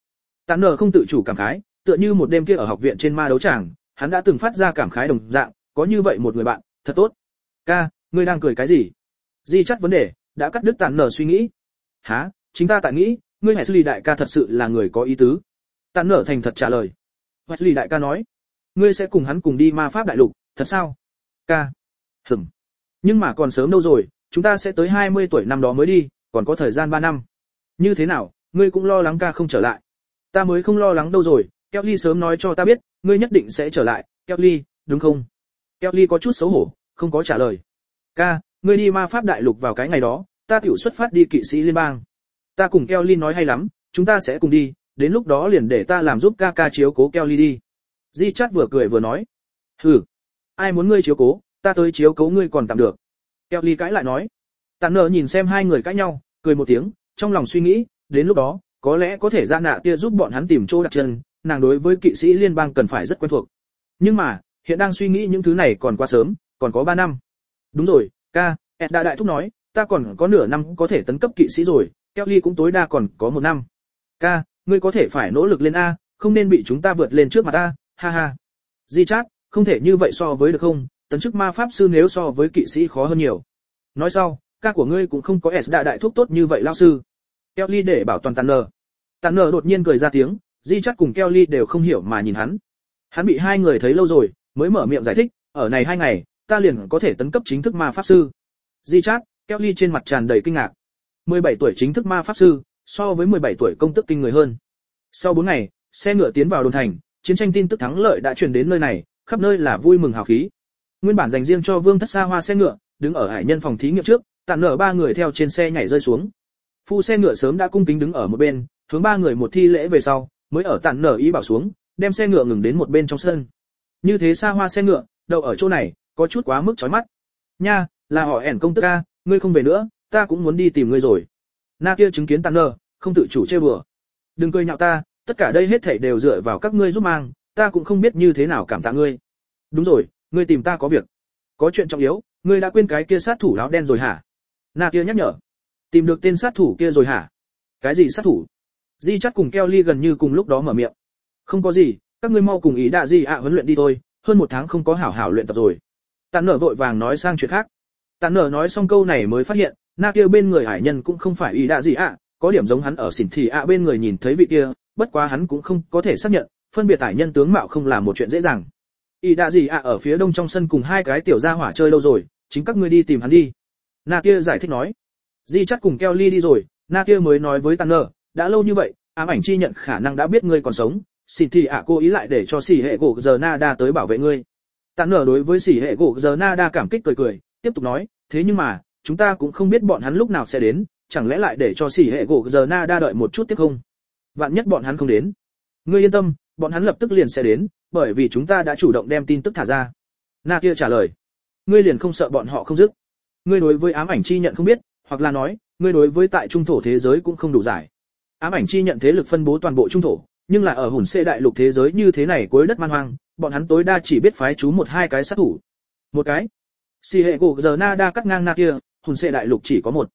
Tán nở không tự chủ cảm khái, tựa như một đêm kia ở học viện trên ma đấu tràng, hắn đã từng phát ra cảm khái đồng dạng, có như vậy một người bạn, thật tốt. Ca, ngươi đang cười cái gì? Di chắt vấn đề, đã cắt đứt Tán nở suy nghĩ. Hả, chính ta tại nghĩ, ngươi Wesley đại ca thật sự là người có ý tứ. Tán nở thành thật trả lời. Wesley đại ca nói, ngươi sẽ cùng hắn cùng đi ma pháp đại lục, thật sao? Ca. Hửm. Nhưng mà còn sớm đâu rồi, chúng ta sẽ tới hai mươi tuổi năm đó mới đi, còn có thời gian ba năm. Như thế nào, ngươi cũng lo lắng ca không trở lại? Ta mới không lo lắng đâu rồi, Kelly sớm nói cho ta biết, ngươi nhất định sẽ trở lại, Kelly, đúng không? Kelly có chút xấu hổ, không có trả lời. Ca, ngươi đi ma pháp đại lục vào cái ngày đó, ta tiểu xuất phát đi kỵ sĩ liên bang. Ta cùng Kelly nói hay lắm, chúng ta sẽ cùng đi, đến lúc đó liền để ta làm giúp ca ca chiếu cố Kelly đi. Di Chát vừa cười vừa nói. Hừ, ai muốn ngươi chiếu cố, ta tới chiếu cố ngươi còn tạm được. Kelly cãi lại nói. Tàn nở nhìn xem hai người cãi nhau, cười một tiếng, trong lòng suy nghĩ, đến lúc đó, có lẽ có thể ra nạ tia giúp bọn hắn tìm chỗ đặt chân, nàng đối với kỵ sĩ liên bang cần phải rất quen thuộc. Nhưng mà, hiện đang suy nghĩ những thứ này còn quá sớm, còn có ba năm. Đúng rồi, ca, Ed đã đại thúc nói, ta còn có nửa năm có thể tấn cấp kỵ sĩ rồi, Kelly cũng tối đa còn có một năm. Ca, ngươi có thể phải nỗ lực lên a, không nên bị chúng ta vượt lên trước mặt a, ha ha. Di Chát, không thể như vậy so với được không, tấn chức ma pháp sư nếu so với kỵ sĩ khó hơn nhiều. Nói sau, ca của ngươi cũng không có Ed đã đại thúc tốt như vậy lao sư. Kelly để bảo toàn Tàn nở. Tàn nở đột nhiên cười ra tiếng, Di Chát cùng Kelly đều không hiểu mà nhìn hắn. Hắn bị hai người thấy lâu rồi, mới mở miệng giải thích, ở này hai ngày, ta liền có thể tấn cấp chính thức ma pháp sư. Di Chát, Kelly trên mặt tràn đầy kinh ngạc. mười bảy tuổi chính thức ma pháp sư, so với mười bảy tuổi công tức kinh người hơn. Sau bốn ngày, xe ngựa tiến vào đồn thành, chiến tranh tin tức thắng lợi đã truyền đến nơi này, khắp nơi là vui mừng hào khí. Nguyên bản dành riêng cho Vương Thất xa hoa xe ngựa, đứng ở hải nhân phòng thí nghiệm trước, Tàn nở ba người theo trên xe nhảy rơi xuống. Phu xe ngựa sớm đã cung kính đứng ở một bên, hướng ba người một thi lễ về sau, mới ở Tàn nở ý bảo xuống, đem xe ngựa ngừng đến một bên trong sân. Như thế xa hoa xe ngựa, đậu ở chỗ này, có chút quá mức chói mắt. Nha, là họ ẻn công tức ca, ngươi không về nữa, ta cũng muốn đi tìm ngươi rồi. Na kia chứng kiến Tàn nở, không tự chủ trêu đùa. Đừng cười nhạo ta, tất cả đây hết thảy đều dựa vào các ngươi giúp mang, ta cũng không biết như thế nào cảm tạ ngươi. Đúng rồi, ngươi tìm ta có việc. Có chuyện trọng yếu, ngươi đã quên cái kia sát thủ áo đen rồi hả? Na kia nhắc nhở. Tìm được tên sát thủ kia rồi hả? Cái gì sát thủ? Di Chát cùng Kelly gần như cùng lúc đó mở miệng. Không có gì, các ngươi mau cùng ý đạ gì ạ huấn luyện đi thôi, hơn một tháng không có hảo hảo luyện tập rồi. Tàn nở vội vàng nói sang chuyện khác. Tàn nở nói xong câu này mới phát hiện, na kia bên người hải nhân cũng không phải ý đạ gì ạ, có điểm giống hắn ở xỉn thì ạ bên người nhìn thấy vị kia, bất quá hắn cũng không có thể xác nhận, phân biệt hải nhân tướng mạo không là một chuyện dễ dàng. Ý đạ gì ạ ở phía đông trong sân cùng hai cái tiểu gia hỏa chơi lâu rồi, chính các ngươi đi tìm hắn đi. Na kia giải thích nói. Di Chát cùng Kelly đi rồi, na kia mới nói với Tàn nở, đã lâu như vậy, ám ảnh chi nhận khả năng đã biết ngươi còn sống, xin thì ạ cô ý lại để cho xỉ hệ gỗ giờ Nada tới bảo vệ ngươi. Tàn nở đối với xỉ hệ gỗ giờ Nada cảm kích cười cười, tiếp tục nói, thế nhưng mà, chúng ta cũng không biết bọn hắn lúc nào sẽ đến, chẳng lẽ lại để cho xỉ hệ gỗ giờ Nada đợi một chút tiếp không? Vạn nhất bọn hắn không đến. Ngươi yên tâm, bọn hắn lập tức liền sẽ đến, bởi vì chúng ta đã chủ động đem tin tức thả ra. Na kia trả lời. Ngươi liền không sợ bọn họ không dứt. Ngươi đối với ám ảnh chi nhận không biết, hoặc là nói, ngươi đối với tại trung thổ thế giới cũng không đủ giải. Ám ảnh chi nhận thế lực phân bố toàn bộ trung thổ, nhưng là ở hùn xê đại lục thế giới như thế này cuối đất man hoang, bọn hắn tối đa chỉ biết phái chú một hai cái sát thủ. Một cái. Xì hệ gỗ giờ Nada cắt ngang na kia, hùn xê đại lục chỉ có một.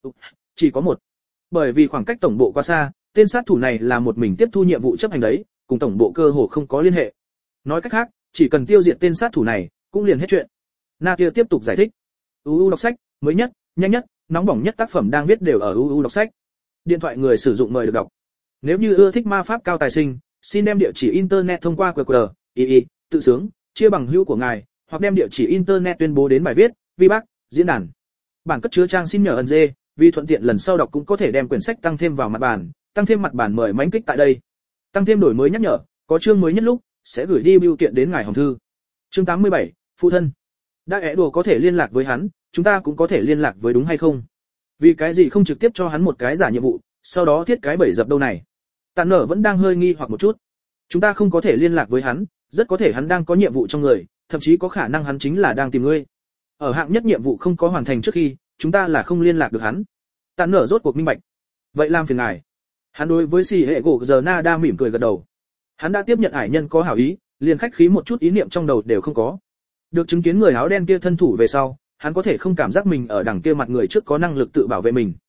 Chỉ có một. Bởi vì khoảng cách tổng bộ quá xa, tên sát thủ này là một mình tiếp thu nhiệm vụ chấp hành đấy, cùng tổng bộ cơ hồ không có liên hệ. Nói cách khác, chỉ cần tiêu diệt tên sát thủ này, cũng liền hết chuyện. Na kia tiếp tục giải thích. u u đọc sách, mới nhất, nhanh nhất, nóng bỏng nhất tác phẩm đang viết đều ở u u đọc sách. Điện thoại người sử dụng mời được đọc. Nếu như ưa thích ma pháp cao tài sinh, xin đem địa chỉ internet thông qua quy quy rờ, i i, tự sướng, chia bằng hữu của ngài, hoặc đem địa chỉ internet tuyên bố đến bài viết, vi bác, diễn đàn. Bản cất chứa trang xin nhờ ẩn dê, vì thuận tiện lần sau đọc cũng có thể đem quyển sách tăng thêm vào mặt bản, tăng thêm mặt bản mời mãnh kích tại đây. Tăng thêm đổi mới nhắc nhở, có chương mới nhất lúc sẽ gửi đi bưu kiện đến ngài hòm thư. Chương tám mươi bảy, phụ thân. Đã ẻ đồ có thể liên lạc với hắn, chúng ta cũng có thể liên lạc với đúng hay không? Vì cái gì không trực tiếp cho hắn một cái giả nhiệm vụ, sau đó thiết cái bẫy dập đâu này? Tàn nở vẫn đang hơi nghi hoặc một chút. Chúng ta không có thể liên lạc với hắn, rất có thể hắn đang có nhiệm vụ trong người, thậm chí có khả năng hắn chính là đang tìm ngươi. Ở hạng nhất nhiệm vụ không có hoàn thành trước khi, chúng ta là không liên lạc được hắn. Tàn nở rốt cuộc minh bạch. Vậy làm phiền ngài. Hắn đối với xì hệ gỗ giờ Nada mỉm cười gật đầu. Hắn đã tiếp nhận ải nhân có hảo ý, liền khách khí một chút ý niệm trong đầu đều không có. Được chứng kiến người áo đen kia thân thủ về sau, hắn có thể không cảm giác mình ở đằng kia mặt người trước có năng lực tự bảo vệ mình.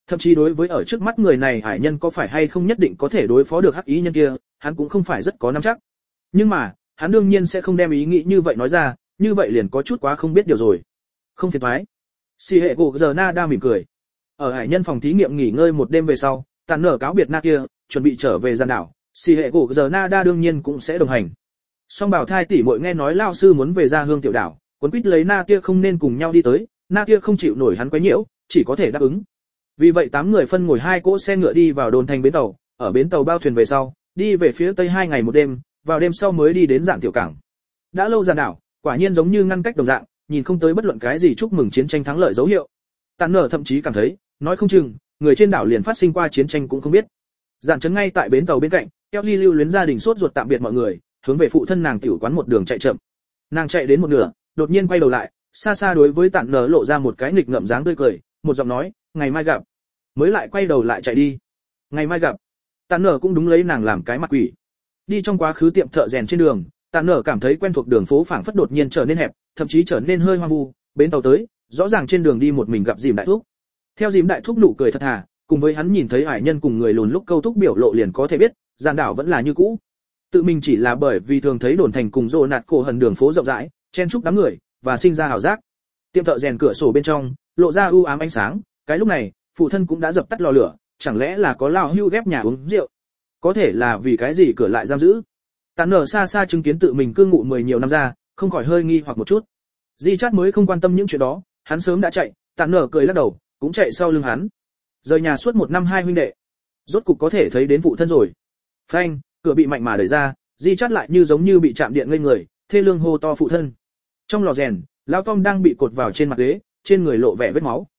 Thậm chí đối với ở trước mắt người này hải nhân có phải hay không nhất định có thể đối phó được hắc ý nhân kia, hắn cũng không phải rất có nắm chắc. Nhưng mà, hắn đương nhiên sẽ không đem ý nghĩ như vậy nói ra, như vậy liền có chút quá không biết điều rồi. Không phiền toái. Xì hệ gỗ giờ Na đa mỉm cười. Ở hải nhân phòng thí nghiệm nghỉ ngơi một đêm về sau, Tản nở cáo biệt Na kia, chuẩn bị trở về gian đảo, xì hệ gỗ giờ Na đa đương nhiên cũng sẽ đồng hành. Song bảo thai tỷ muội nghe nói lao sư muốn về ra hương tiểu đảo, quấn quýt lấy Na kia không nên cùng nhau đi tới, Na kia không chịu nổi hắn quấy nhiễu, chỉ có thể đáp ứng. Vì vậy tám người phân ngồi hai cỗ xe ngựa đi vào đồn thành bến tàu, ở bến tàu bao thuyền về sau, đi về phía tây hai ngày một đêm, vào đêm sau mới đi đến dạng tiểu cảng. Đã lâu gian đảo, quả nhiên giống như ngăn cách đồng dạng, nhìn không tới bất luận cái gì chúc mừng chiến tranh thắng lợi dấu hiệu. Tản nở thậm chí cảm thấy, nói không chừng, người trên đảo liền phát sinh qua chiến tranh cũng không biết. Giản trấn ngay tại bến tàu bên cạnh, Kelly lưu luyến gia đình sốt ruột tạm biệt mọi người, hướng về phụ thân nàng tiểu quán một đường chạy chậm. Nàng chạy đến một nửa, đột nhiên quay đầu lại, xa xa đối với Tản nở lộ ra một cái nghịch ngợm dáng tươi cười, một giọng nói, ngày mai gặp. Mới lại quay đầu lại chạy đi. Ngày mai gặp. Tản nở cũng đúng lấy nàng làm cái mặt quỷ. Đi trong quá khứ tiệm thợ rèn trên đường, Tản nở cảm thấy quen thuộc đường phố phảng phất đột nhiên trở nên hẹp, thậm chí trở nên hơi hoang vu. Bến tàu tới, rõ ràng trên đường đi một mình gặp Dìm đại thúc. Theo Dìm đại thúc nụ cười thật thà, cùng với hắn nhìn thấy hải nhân cùng người lùn lúc câu thúc biểu lộ liền có thể biết, gian đảo vẫn là như cũ. Tự mình chỉ là bởi vì thường thấy đồn thành cùng rồ nạt cổ hần đường phố rộng rãi, chen chúc đám người và sinh ra hào giác. Tiệm thợ rèn cửa sổ bên trong lộ ra u ám ánh sáng, cái lúc này, phụ thân cũng đã dập tắt lò lửa, chẳng lẽ là có lao hưu ghép nhà uống rượu? Có thể là vì cái gì cửa lại giam giữ? Tản nở xa xa chứng kiến tự mình cư ngụ mười nhiều năm ra, không khỏi hơi nghi hoặc một chút. Di Chát mới không quan tâm những chuyện đó, hắn sớm đã chạy, Tản nở cười lắc đầu, cũng chạy sau lưng hắn. Rời nhà suốt một năm hai huynh đệ, rốt cục có thể thấy đến phụ thân rồi. Phanh, cửa bị mạnh mà đẩy ra, Di Chát lại như giống như bị chạm điện ngây người, thê lương hô to phụ thân. Trong lò rèn, lão Tom đang bị cột vào trên mặt ghế, trên người lộ vẻ vết máu.